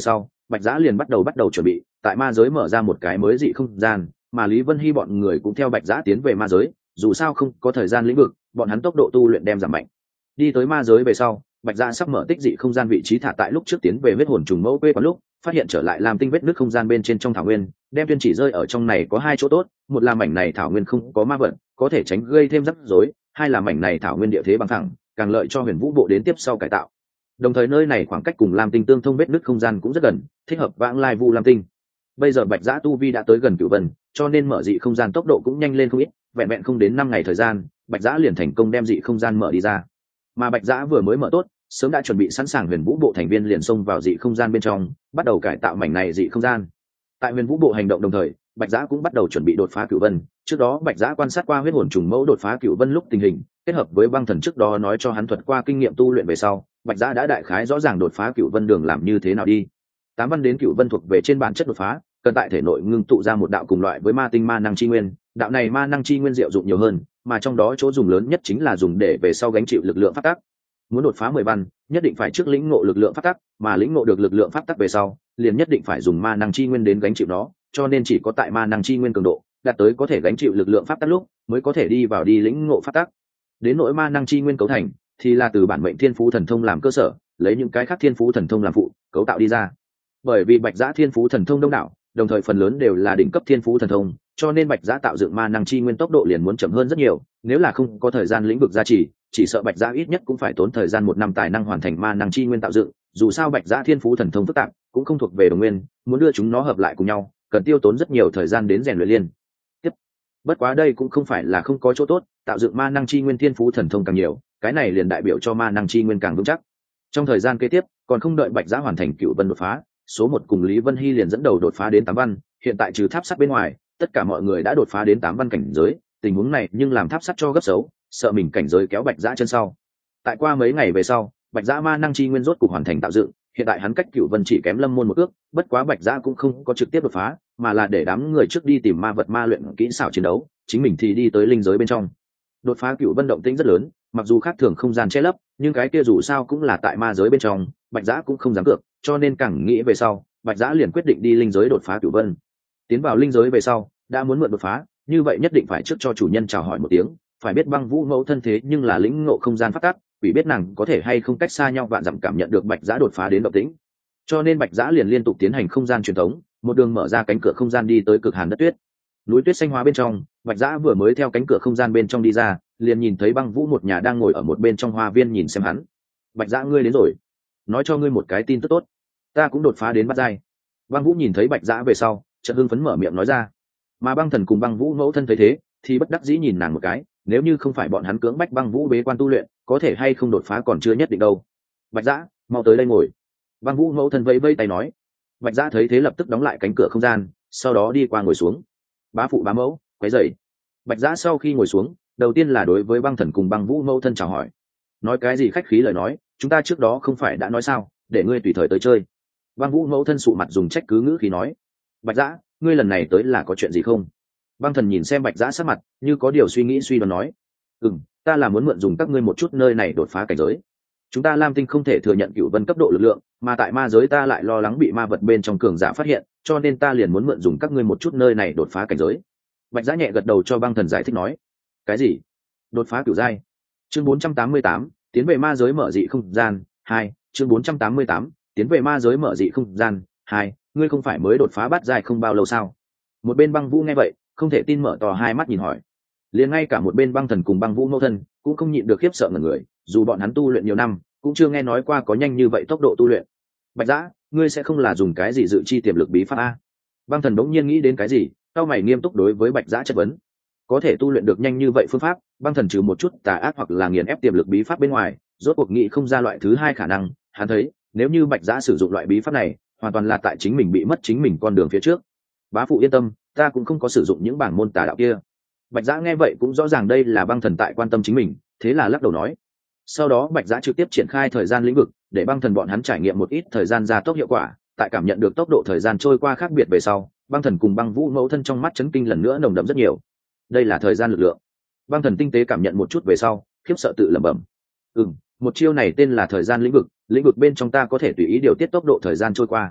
bạch giã liền bắt đầu bắt đầu chuẩn bị tại ma giới mở ra một cái mới dị không gian, mà Lý Vân Hy bọn người cũng theo bạch giã tiến về ma giới. Dù sao không có thời gian lĩnh vực, bọn hắn tốc độ tu luyện đem giảm mạnh. Đi tới ma giới về sau, bạch giã sắp mở tích dị không gian vị trí thả tại lúc trước tiến về huyết hồn trùng mẫu quê quán lúc phát hiện trở lại làm tinh vết nước không gian bên trên trong thảo nguyên, đem tuyên chỉ rơi ở trong này có hai chỗ tốt. Một là mảnh này thảo nguyên không có ma vận, có thể tránh gây thêm rắc rối. Hai là mảnh này thảo nguyên địa thế bằng thẳng, càng lợi cho huyền vũ bộ đến tiếp sau cải tạo. Đồng thời nơi này khoảng cách cùng lam tinh tương thông vết nước không gian cũng rất gần, thích hợp vãng lai vu lam tinh. Bây giờ bạch giã tu vi đã tới gần cửu vân, cho nên mở dị không gian tốc độ cũng nhanh lên không ít, vẹn vẹn không đến năm ngày thời gian, bạch giã liền thành công đem dị không gian mở đi ra. Mà bạch giã vừa mới mở tốt, sớm đã chuẩn bị sẵn sàng huyền vũ bộ thành viên liền xông vào dị không gian bên trong, bắt đầu cải tạo mảnh này dị không gian. Tại huyền vũ bộ hành động đồng thời, bạch giã cũng bắt đầu chuẩn bị đột phá cửu vân. Trước đó bạch giã quan sát qua huyết hồn trùng mẫu đột phá cửu vân lúc tình hình, kết hợp với băng thần trước đó nói cho hắn thuật qua kinh nghiệm tu luyện về sau, bạch giã đã đại khái rõ ràng đột phá cửu vân đường làm như thế nào đi. Tám văn đến cửu vân thuộc về trên bản chất đột phá, cần tại thể nội ngưng tụ ra một đạo cùng loại với ma tinh ma năng chi nguyên. Đạo này ma năng chi nguyên diệu dụng nhiều hơn, mà trong đó chỗ dùng lớn nhất chính là dùng để về sau gánh chịu lực lượng pháp tắc. Muốn đột phá mười văn, nhất định phải trước lĩnh ngộ lực lượng pháp tắc, mà lĩnh ngộ được lực lượng pháp tắc về sau, liền nhất định phải dùng ma năng chi nguyên đến gánh chịu nó, cho nên chỉ có tại ma năng chi nguyên cường độ đạt tới có thể gánh chịu lực lượng pháp tắc lúc, mới có thể đi vào đi lĩnh ngộ pháp tắc. Đến nỗi ma năng chi nguyên cấu thành, thì là từ bản mệnh thiên phú thần thông làm cơ sở, lấy những cái khác thiên phú thần thông làm phụ, cấu tạo đi ra. Bởi vì bạch giã thiên phú thần thông đông đảo, đồng thời phần lớn đều là đỉnh cấp thiên phú thần thông, cho nên bạch giã tạo dựng ma năng chi nguyên tốc độ liền muốn chậm hơn rất nhiều. Nếu là không có thời gian lĩnh vực gia trì, chỉ sợ bạch giã ít nhất cũng phải tốn thời gian một năm tài năng hoàn thành ma năng chi nguyên tạo dựng. Dù sao bạch giã thiên phú thần thông phức tạp, cũng không thuộc về đồng nguyên, muốn đưa chúng nó hợp lại cùng nhau, cần tiêu tốn rất nhiều thời gian đến rèn luyện liên tiếp. Bất quá đây cũng không phải là không có chỗ tốt, tạo dựng ma năng chi nguyên thiên phú thần thông càng nhiều, cái này liền đại biểu cho ma năng chi nguyên càng vững chắc. Trong thời gian kế tiếp, còn không đợi bạch giã hoàn thành cựu vân đột phá, số một cùng Lý Vân Hy liền dẫn đầu đột phá đến tám văn. Hiện tại trừ tháp sắt bên ngoài, tất cả mọi người đã đột phá đến tám văn cảnh giới. Tình huống này nhưng làm tháp sắt cho gấp xấu, sợ mình cảnh giới kéo bạch giã chân sau. Tại qua mấy ngày về sau, bạch giã ma năng chi nguyên rốt cục hoàn thành tạo dựng. Hiện tại hắn cách cựu vân chỉ kém lâm môn một ước, bất quá bạch giã cũng không có trực tiếp đột phá, mà là để đám người trước đi tìm ma vật ma luyện kỹ xảo chiến đấu, chính mình thì đi tới linh giới bên trong. Đột phá cựu vân động tĩnh rất lớn, mặc dù khác thường không gian che lấp, nhưng cái kia dù sao cũng là tại ma giới bên trong, bạch giã cũng không dám cược, cho nên càng nghĩ về sau, bạch giã liền quyết định đi linh giới đột phá cựu vân. Tiến vào linh giới về sau, đã muốn mượn đột phá, như vậy nhất định phải trước cho chủ nhân chào hỏi một tiếng, phải biết băng vũ mẫu thân thế nhưng là lĩnh ngộ không gian phát tắc, quỷ biết nàng có thể hay không cách xa nhau vạn dặm cảm nhận được bạch giã đột phá đến động tĩnh. Cho nên bạch giã liền liên tục tiến hành không gian truyền thống, một đường mở ra cánh cửa không gian đi tới cực hàn đất tuyết. Núi tuyết xanh hóa bên trong, bạch giã vừa mới theo cánh cửa không gian bên trong đi ra, liền nhìn thấy băng vũ một nhà đang ngồi ở một bên trong hoa viên nhìn xem hắn. Bạch giã, ngươi đến rồi, nói cho ngươi một cái tin tức tốt, ta cũng đột phá đến bát giai. Băng vũ nhìn thấy bạch giã về sau, chợt hưng phấn mở miệng nói ra. Mà băng thần cùng băng vũ mẫu thân thấy thế thì bất đắc dĩ nhìn nàng một cái, nếu như không phải bọn hắn cưỡng bách băng vũ bế quan tu luyện, có thể hay không đột phá còn chưa nhất định đâu. Bạch giã, mau tới đây ngồi. Băng vũ mẫu thân vẫy vẫy tay nói. Bạch giã thấy thế lập tức đóng lại cánh cửa không gian, sau đó đi qua ngồi xuống. Bá phụ bá mẫu, quấy dậy. Bạch giã sau khi ngồi xuống, đầu tiên là đối với băng thần cùng băng vũ mẫu thân chào hỏi. Nói cái gì khách khí lời nói, chúng ta trước đó không phải đã nói sao, để ngươi tùy thời tới chơi. Băng vũ mẫu thân sụ mặt dùng trách cứ ngữ khí nói. Bạch giã, ngươi lần này tới là có chuyện gì không? Băng thần nhìn xem bạch giã sắc mặt, như có điều suy nghĩ suy đoán nói. Ừm, ta là muốn mượn dùng các ngươi một chút nơi này đột phá cảnh giới. Chúng ta lam tinh không thể thừa nhận cựu vân cấp độ lực lượng, mà tại ma giới ta lại lo lắng bị ma vật bên trong cường giả phát hiện, cho nên ta liền muốn mượn dùng các ngươi một chút nơi này đột phá cảnh giới. Bạch giã nhẹ gật đầu cho băng thần giải thích nói. Cái gì? Đột phá cửu giai? Chương bốn trăm tám mươi tám, tiến về ma giới mở dị không gian hai. Chương bốn trăm tám mươi tám, tiến về ma giới mở dị không gian hai. Ngươi không phải mới đột phá bát giai không bao lâu sao? Một bên băng vũ nghe vậy, không thể tin mở to hai mắt nhìn hỏi. Liền ngay cả một bên băng thần cùng băng vũ mẫu thân cũng không nhịn được khiếp sợ ngẩn người, dù bọn hắn tu luyện nhiều năm, cũng chưa nghe nói qua có nhanh như vậy tốc độ tu luyện. Bạch giã, ngươi sẽ không là dùng cái gì dự chi tiềm lực bí pháp a? Băng thần đống nhiên nghĩ đến cái gì, cao mày nghiêm túc đối với bạch giã chất vấn. Có thể tu luyện được nhanh như vậy phương pháp, băng thần trừ một chút tà ác hoặc là nghiền ép tiềm lực bí pháp bên ngoài, rốt cuộc nghĩ không ra loại thứ hai khả năng. Hắn thấy nếu như bạch giã sử dụng loại bí pháp này, hoàn toàn là tại chính mình bị mất chính mình con đường phía trước. Bá phụ yên tâm, ta cũng không có sử dụng những bảng môn tà đạo kia. Bạch giã nghe vậy cũng rõ ràng đây là băng thần tại quan tâm chính mình, thế là lắc đầu nói. Sau đó bạch giã trực tiếp triển khai thời gian lĩnh vực, để băng thần bọn hắn trải nghiệm một ít thời gian gia tốc hiệu quả. Tại cảm nhận được tốc độ thời gian trôi qua khác biệt về sau, băng thần cùng băng vũ mẫu thân trong mắt chấn kinh lần nữa nồng đậm rất nhiều. Đây là thời gian lực lượng. Băng thần tinh tế cảm nhận một chút về sau, khiếp sợ tự lẩm bẩm. Ừm, một chiêu này tên là thời gian lĩnh vực, lĩnh vực bên trong ta có thể tùy ý điều tiết tốc độ thời gian trôi qua.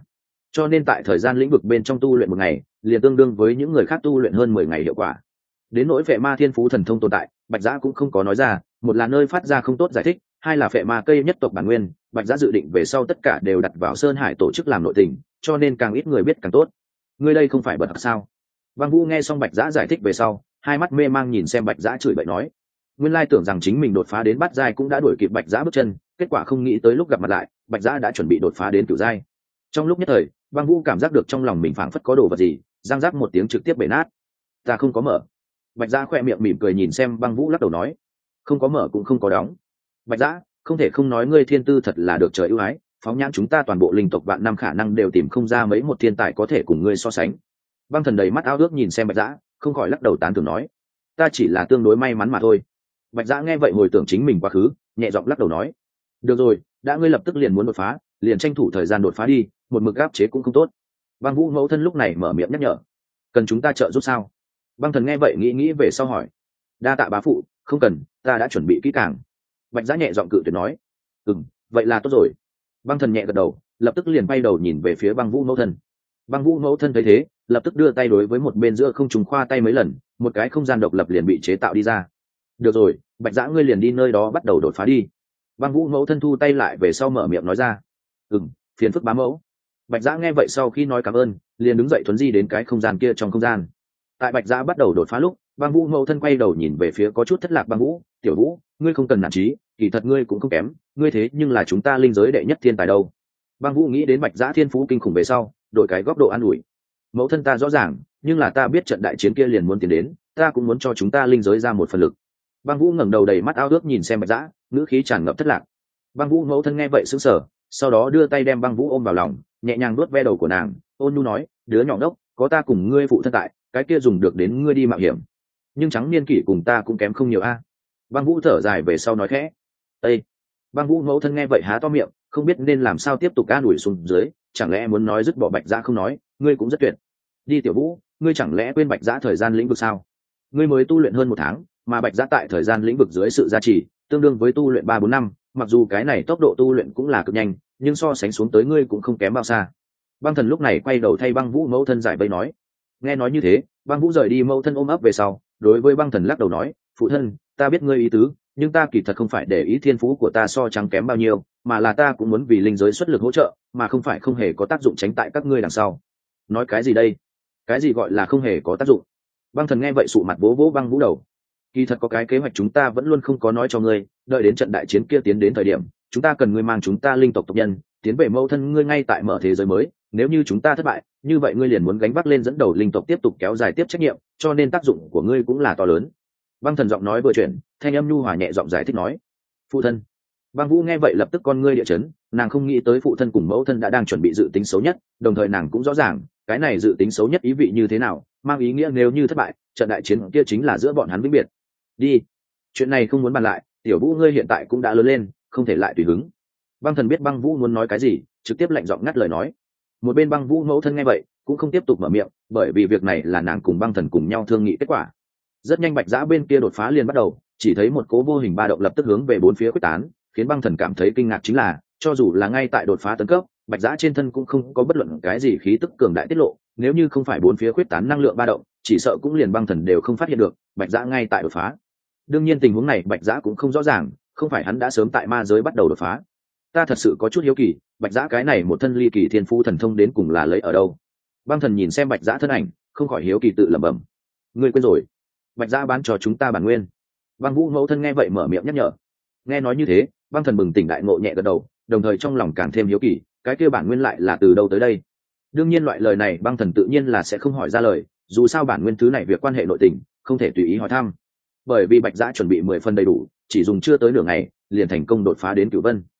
cho nên tại thời gian lĩnh vực bên trong tu luyện một ngày liền tương đương với những người khác tu luyện hơn mười ngày hiệu quả. Đến nỗi phệ ma thiên phú thần thông tồn tại, bạch giã cũng không có nói ra, một là nơi phát ra không tốt giải thích, hai là phệ ma cây nhất tộc bản nguyên, bạch giã dự định về sau tất cả đều đặt vào sơn hải tổ chức làm nội tình, cho nên càng ít người biết càng tốt. Ngươi đây không phải bật học sao? Băng Vũ nghe xong bạch giã giải thích về sau, hai mắt mê mang nhìn xem bạch giã chửi bậy nói, nguyên lai tưởng rằng chính mình đột phá đến bát giai cũng đã đuổi kịp bạch giã bước chân, kết quả không nghĩ tới lúc gặp mặt lại bạch giã đã chuẩn bị đột phá đến cửu giai. Trong lúc nhất thời, Băng Vũ cảm giác được trong lòng mình phảng phất có đồ vật gì giang rác một tiếng trực tiếp bể nát. Ta không có mở. Bạch giã khoe miệng mỉm cười nhìn xem Băng Vũ lắc đầu nói, không có mở cũng không có đóng. Bạch giã, không thể không nói ngươi thiên tư thật là được trời ưu ái, phóng nhãn chúng ta toàn bộ linh tộc vạn năm khả năng đều tìm không ra mấy một thiên tài có thể cùng ngươi so sánh. Băng Thần đầy mắt ao ước nhìn xem bạch giã, không khỏi lắc đầu tán thưởng nói, ta chỉ là tương đối may mắn mà thôi. Bạch giã nghe vậy hồi tưởng chính mình quá khứ, nhẹ giọng lắc đầu nói, được rồi, đã ngươi lập tức liền muốn đột phá, liền tranh thủ thời gian đột phá đi, một mực áp chế cũng không tốt. Băng Vũ mẫu thân lúc này mở miệng nhắc nhở, cần chúng ta trợ giúp sao? Băng Thần nghe vậy nghĩ nghĩ về sau hỏi, đa tạ bá phụ, không cần, ta đã chuẩn bị kỹ càng. Bạch giã nhẹ giọng cự tuyệt nói, ừm, vậy là tốt rồi. Băng Thần nhẹ gật đầu, lập tức liền bay đầu nhìn về phía Băng Vũ mẫu thân. Băng Vũ mẫu thân thấy thế, lập tức đưa tay đối với một bên giữa không trùng khoa tay mấy lần, một cái không gian độc lập liền bị chế tạo đi ra. Được rồi, bạch giã ngươi liền đi nơi đó bắt đầu đột phá đi. Băng Vũ mẫu thân thu tay lại về sau mở miệng nói ra, ừm, phiền phức bá mẫu. Bạch giã nghe vậy sau khi nói cảm ơn, liền đứng dậy thuấn di đến cái không gian kia trong không gian. Tại bạch giã bắt đầu đột phá lúc, Băng Vũ mẫu thân quay đầu nhìn về phía có chút thất lạc Băng Vũ, tiểu Vũ, ngươi không cần nản chí, kỳ thật ngươi cũng không kém, ngươi thế nhưng là chúng ta linh giới đệ nhất thiên tài đâu. Băng Vũ nghĩ đến bạch giã thiên phú kinh khủng về sau, đổi cái góc độ an ủi, mẫu thân ta rõ ràng, nhưng là ta biết trận đại chiến kia liền muốn tiến đến, ta cũng muốn cho chúng ta linh giới ra một phần lực. Băng Vũ ngẩng đầu đầy mắt ao ước nhìn xem bạch giã, ngữ khí tràn ngập thất lạc. Băng Vũ mẫu thân nghe vậy sững sờ, sau đó đưa tay đem Băng Vũ ôm vào lòng, nhẹ nhàng nuốt ve đầu của nàng, ôn nhu nói, đứa nhỏ đốc, có ta cùng ngươi phụ thân tại, cái kia dùng được đến ngươi đi mạo hiểm, nhưng trắng niên kỷ cùng ta cũng kém không nhiều a. À. Băng Vũ thở dài về sau nói khẽ, ây. Băng Vũ mẫu thân nghe vậy há to miệng, không biết nên làm sao tiếp tục an ủi xuống dưới, chẳng lẽ muốn nói dứt bỏ bạch giã không nói, ngươi cũng rất tuyệt. Đi tiểu Vũ, ngươi chẳng lẽ quên bạch giã thời gian lĩnh vực sao? Ngươi mới tu luyện hơn một tháng, mà bạch giã tại thời gian lĩnh vực dưới sự gia trì tương đương với tu luyện ba bốn năm, mặc dù cái này tốc độ tu luyện cũng là cực nhanh, nhưng so sánh xuống tới ngươi cũng không kém bao xa. Băng Thần lúc này quay đầu thay Băng Vũ mẫu thân giải vây nói. Nghe nói như thế, Băng Vũ rời đi mẫu thân ôm ấp về sau, đối với Băng Thần lắc đầu nói, phụ thân, ta biết ngươi ý tứ, nhưng ta kỳ thật không phải để ý thiên phú của ta so trắng kém bao nhiêu, mà là ta cũng muốn vì linh giới xuất lực hỗ trợ, mà không phải không hề có tác dụng tránh tại các ngươi đằng sau. Nói cái gì đây? Cái gì gọi là không hề có tác dụng? Băng Thần nghe vậy sụ mặt vỗ vỗ Băng Vũ đầu. Kỳ thật có cái kế hoạch chúng ta vẫn luôn không có nói cho ngươi, đợi đến trận đại chiến kia tiến đến thời điểm, chúng ta cần ngươi mang chúng ta linh tộc tộc nhân tiến về mẫu thân ngươi ngay tại mở thế giới mới, nếu như chúng ta thất bại, như vậy ngươi liền muốn gánh vác lên dẫn đầu linh tộc tiếp tục kéo dài tiếp trách nhiệm, cho nên tác dụng của ngươi cũng là to lớn. Băng Thần giọng nói vừa chuyển, thanh âm nhu hòa nhẹ giọng giải thích nói, phụ thân. Băng Vũ nghe vậy lập tức con ngươi địa chấn, nàng không nghĩ tới phụ thân cùng mẫu thân đã đang chuẩn bị dự tính xấu nhất, đồng thời nàng cũng rõ ràng cái này dự tính xấu nhất ý vị như thế nào, mang ý nghĩa nếu như thất bại, trận đại chiến kia chính là giữa bọn hắn vĩnh biệt. Đi, chuyện này không muốn bàn lại, tiểu Vũ ngươi hiện tại cũng đã lớn lên, không thể lại tùy hứng. Băng Thần biết Băng Vũ muốn nói cái gì, trực tiếp lạnh giọng ngắt lời nói. Một bên Băng Vũ mẫu thân nghe vậy cũng không tiếp tục mở miệng, bởi vì việc này là nàng cùng Băng Thần cùng nhau thương nghị kết quả. Rất nhanh bạch giã bên kia đột phá liền bắt đầu, chỉ thấy một cố vô hình ba động lập tức hướng về bốn phía quyết tán, khiến Băng Thần cảm thấy kinh ngạc chính là, cho dù là ngay tại đột phá tấn cấp, bạch giã trên thân cũng không có bất luận cái gì khí tức cường đại tiết lộ, nếu như không phải bốn phía quyết tán năng lượng ba động, chỉ sợ cũng liền Băng Thần đều không phát hiện được bạch giã ngay tại đột phá. Đương nhiên tình huống này bạch giã cũng không rõ ràng, không phải hắn đã sớm tại ma giới bắt đầu đột phá. Ta thật sự có chút hiếu kỳ, bạch giã cái này một thân ly kỳ thiên phú thần thông đến cùng là lấy ở đâu? Băng Thần nhìn xem bạch giã thân ảnh, không khỏi hiếu kỳ tự lẩm bẩm. Ngươi quên rồi, bạch giã bán cho chúng ta bản nguyên. Băng Vũ mẫu thân nghe vậy mở miệng nhắc nhở. Nghe nói như thế, Băng Thần bừng tỉnh đại ngộ nhẹ gật đầu, đồng thời trong lòng càng thêm hiếu kỳ, cái kia bản nguyên lại là từ đâu tới đây? Đương nhiên loại lời này Băng Thần tự nhiên là sẽ không hỏi ra lời, dù sao bản nguyên thứ này việc quan hệ nội tình, không thể tùy ý hỏi thăm. Bởi vì bạch giã chuẩn bị mười phần đầy đủ, chỉ dùng chưa tới nửa ngày liền thành công đột phá đến cửu vân.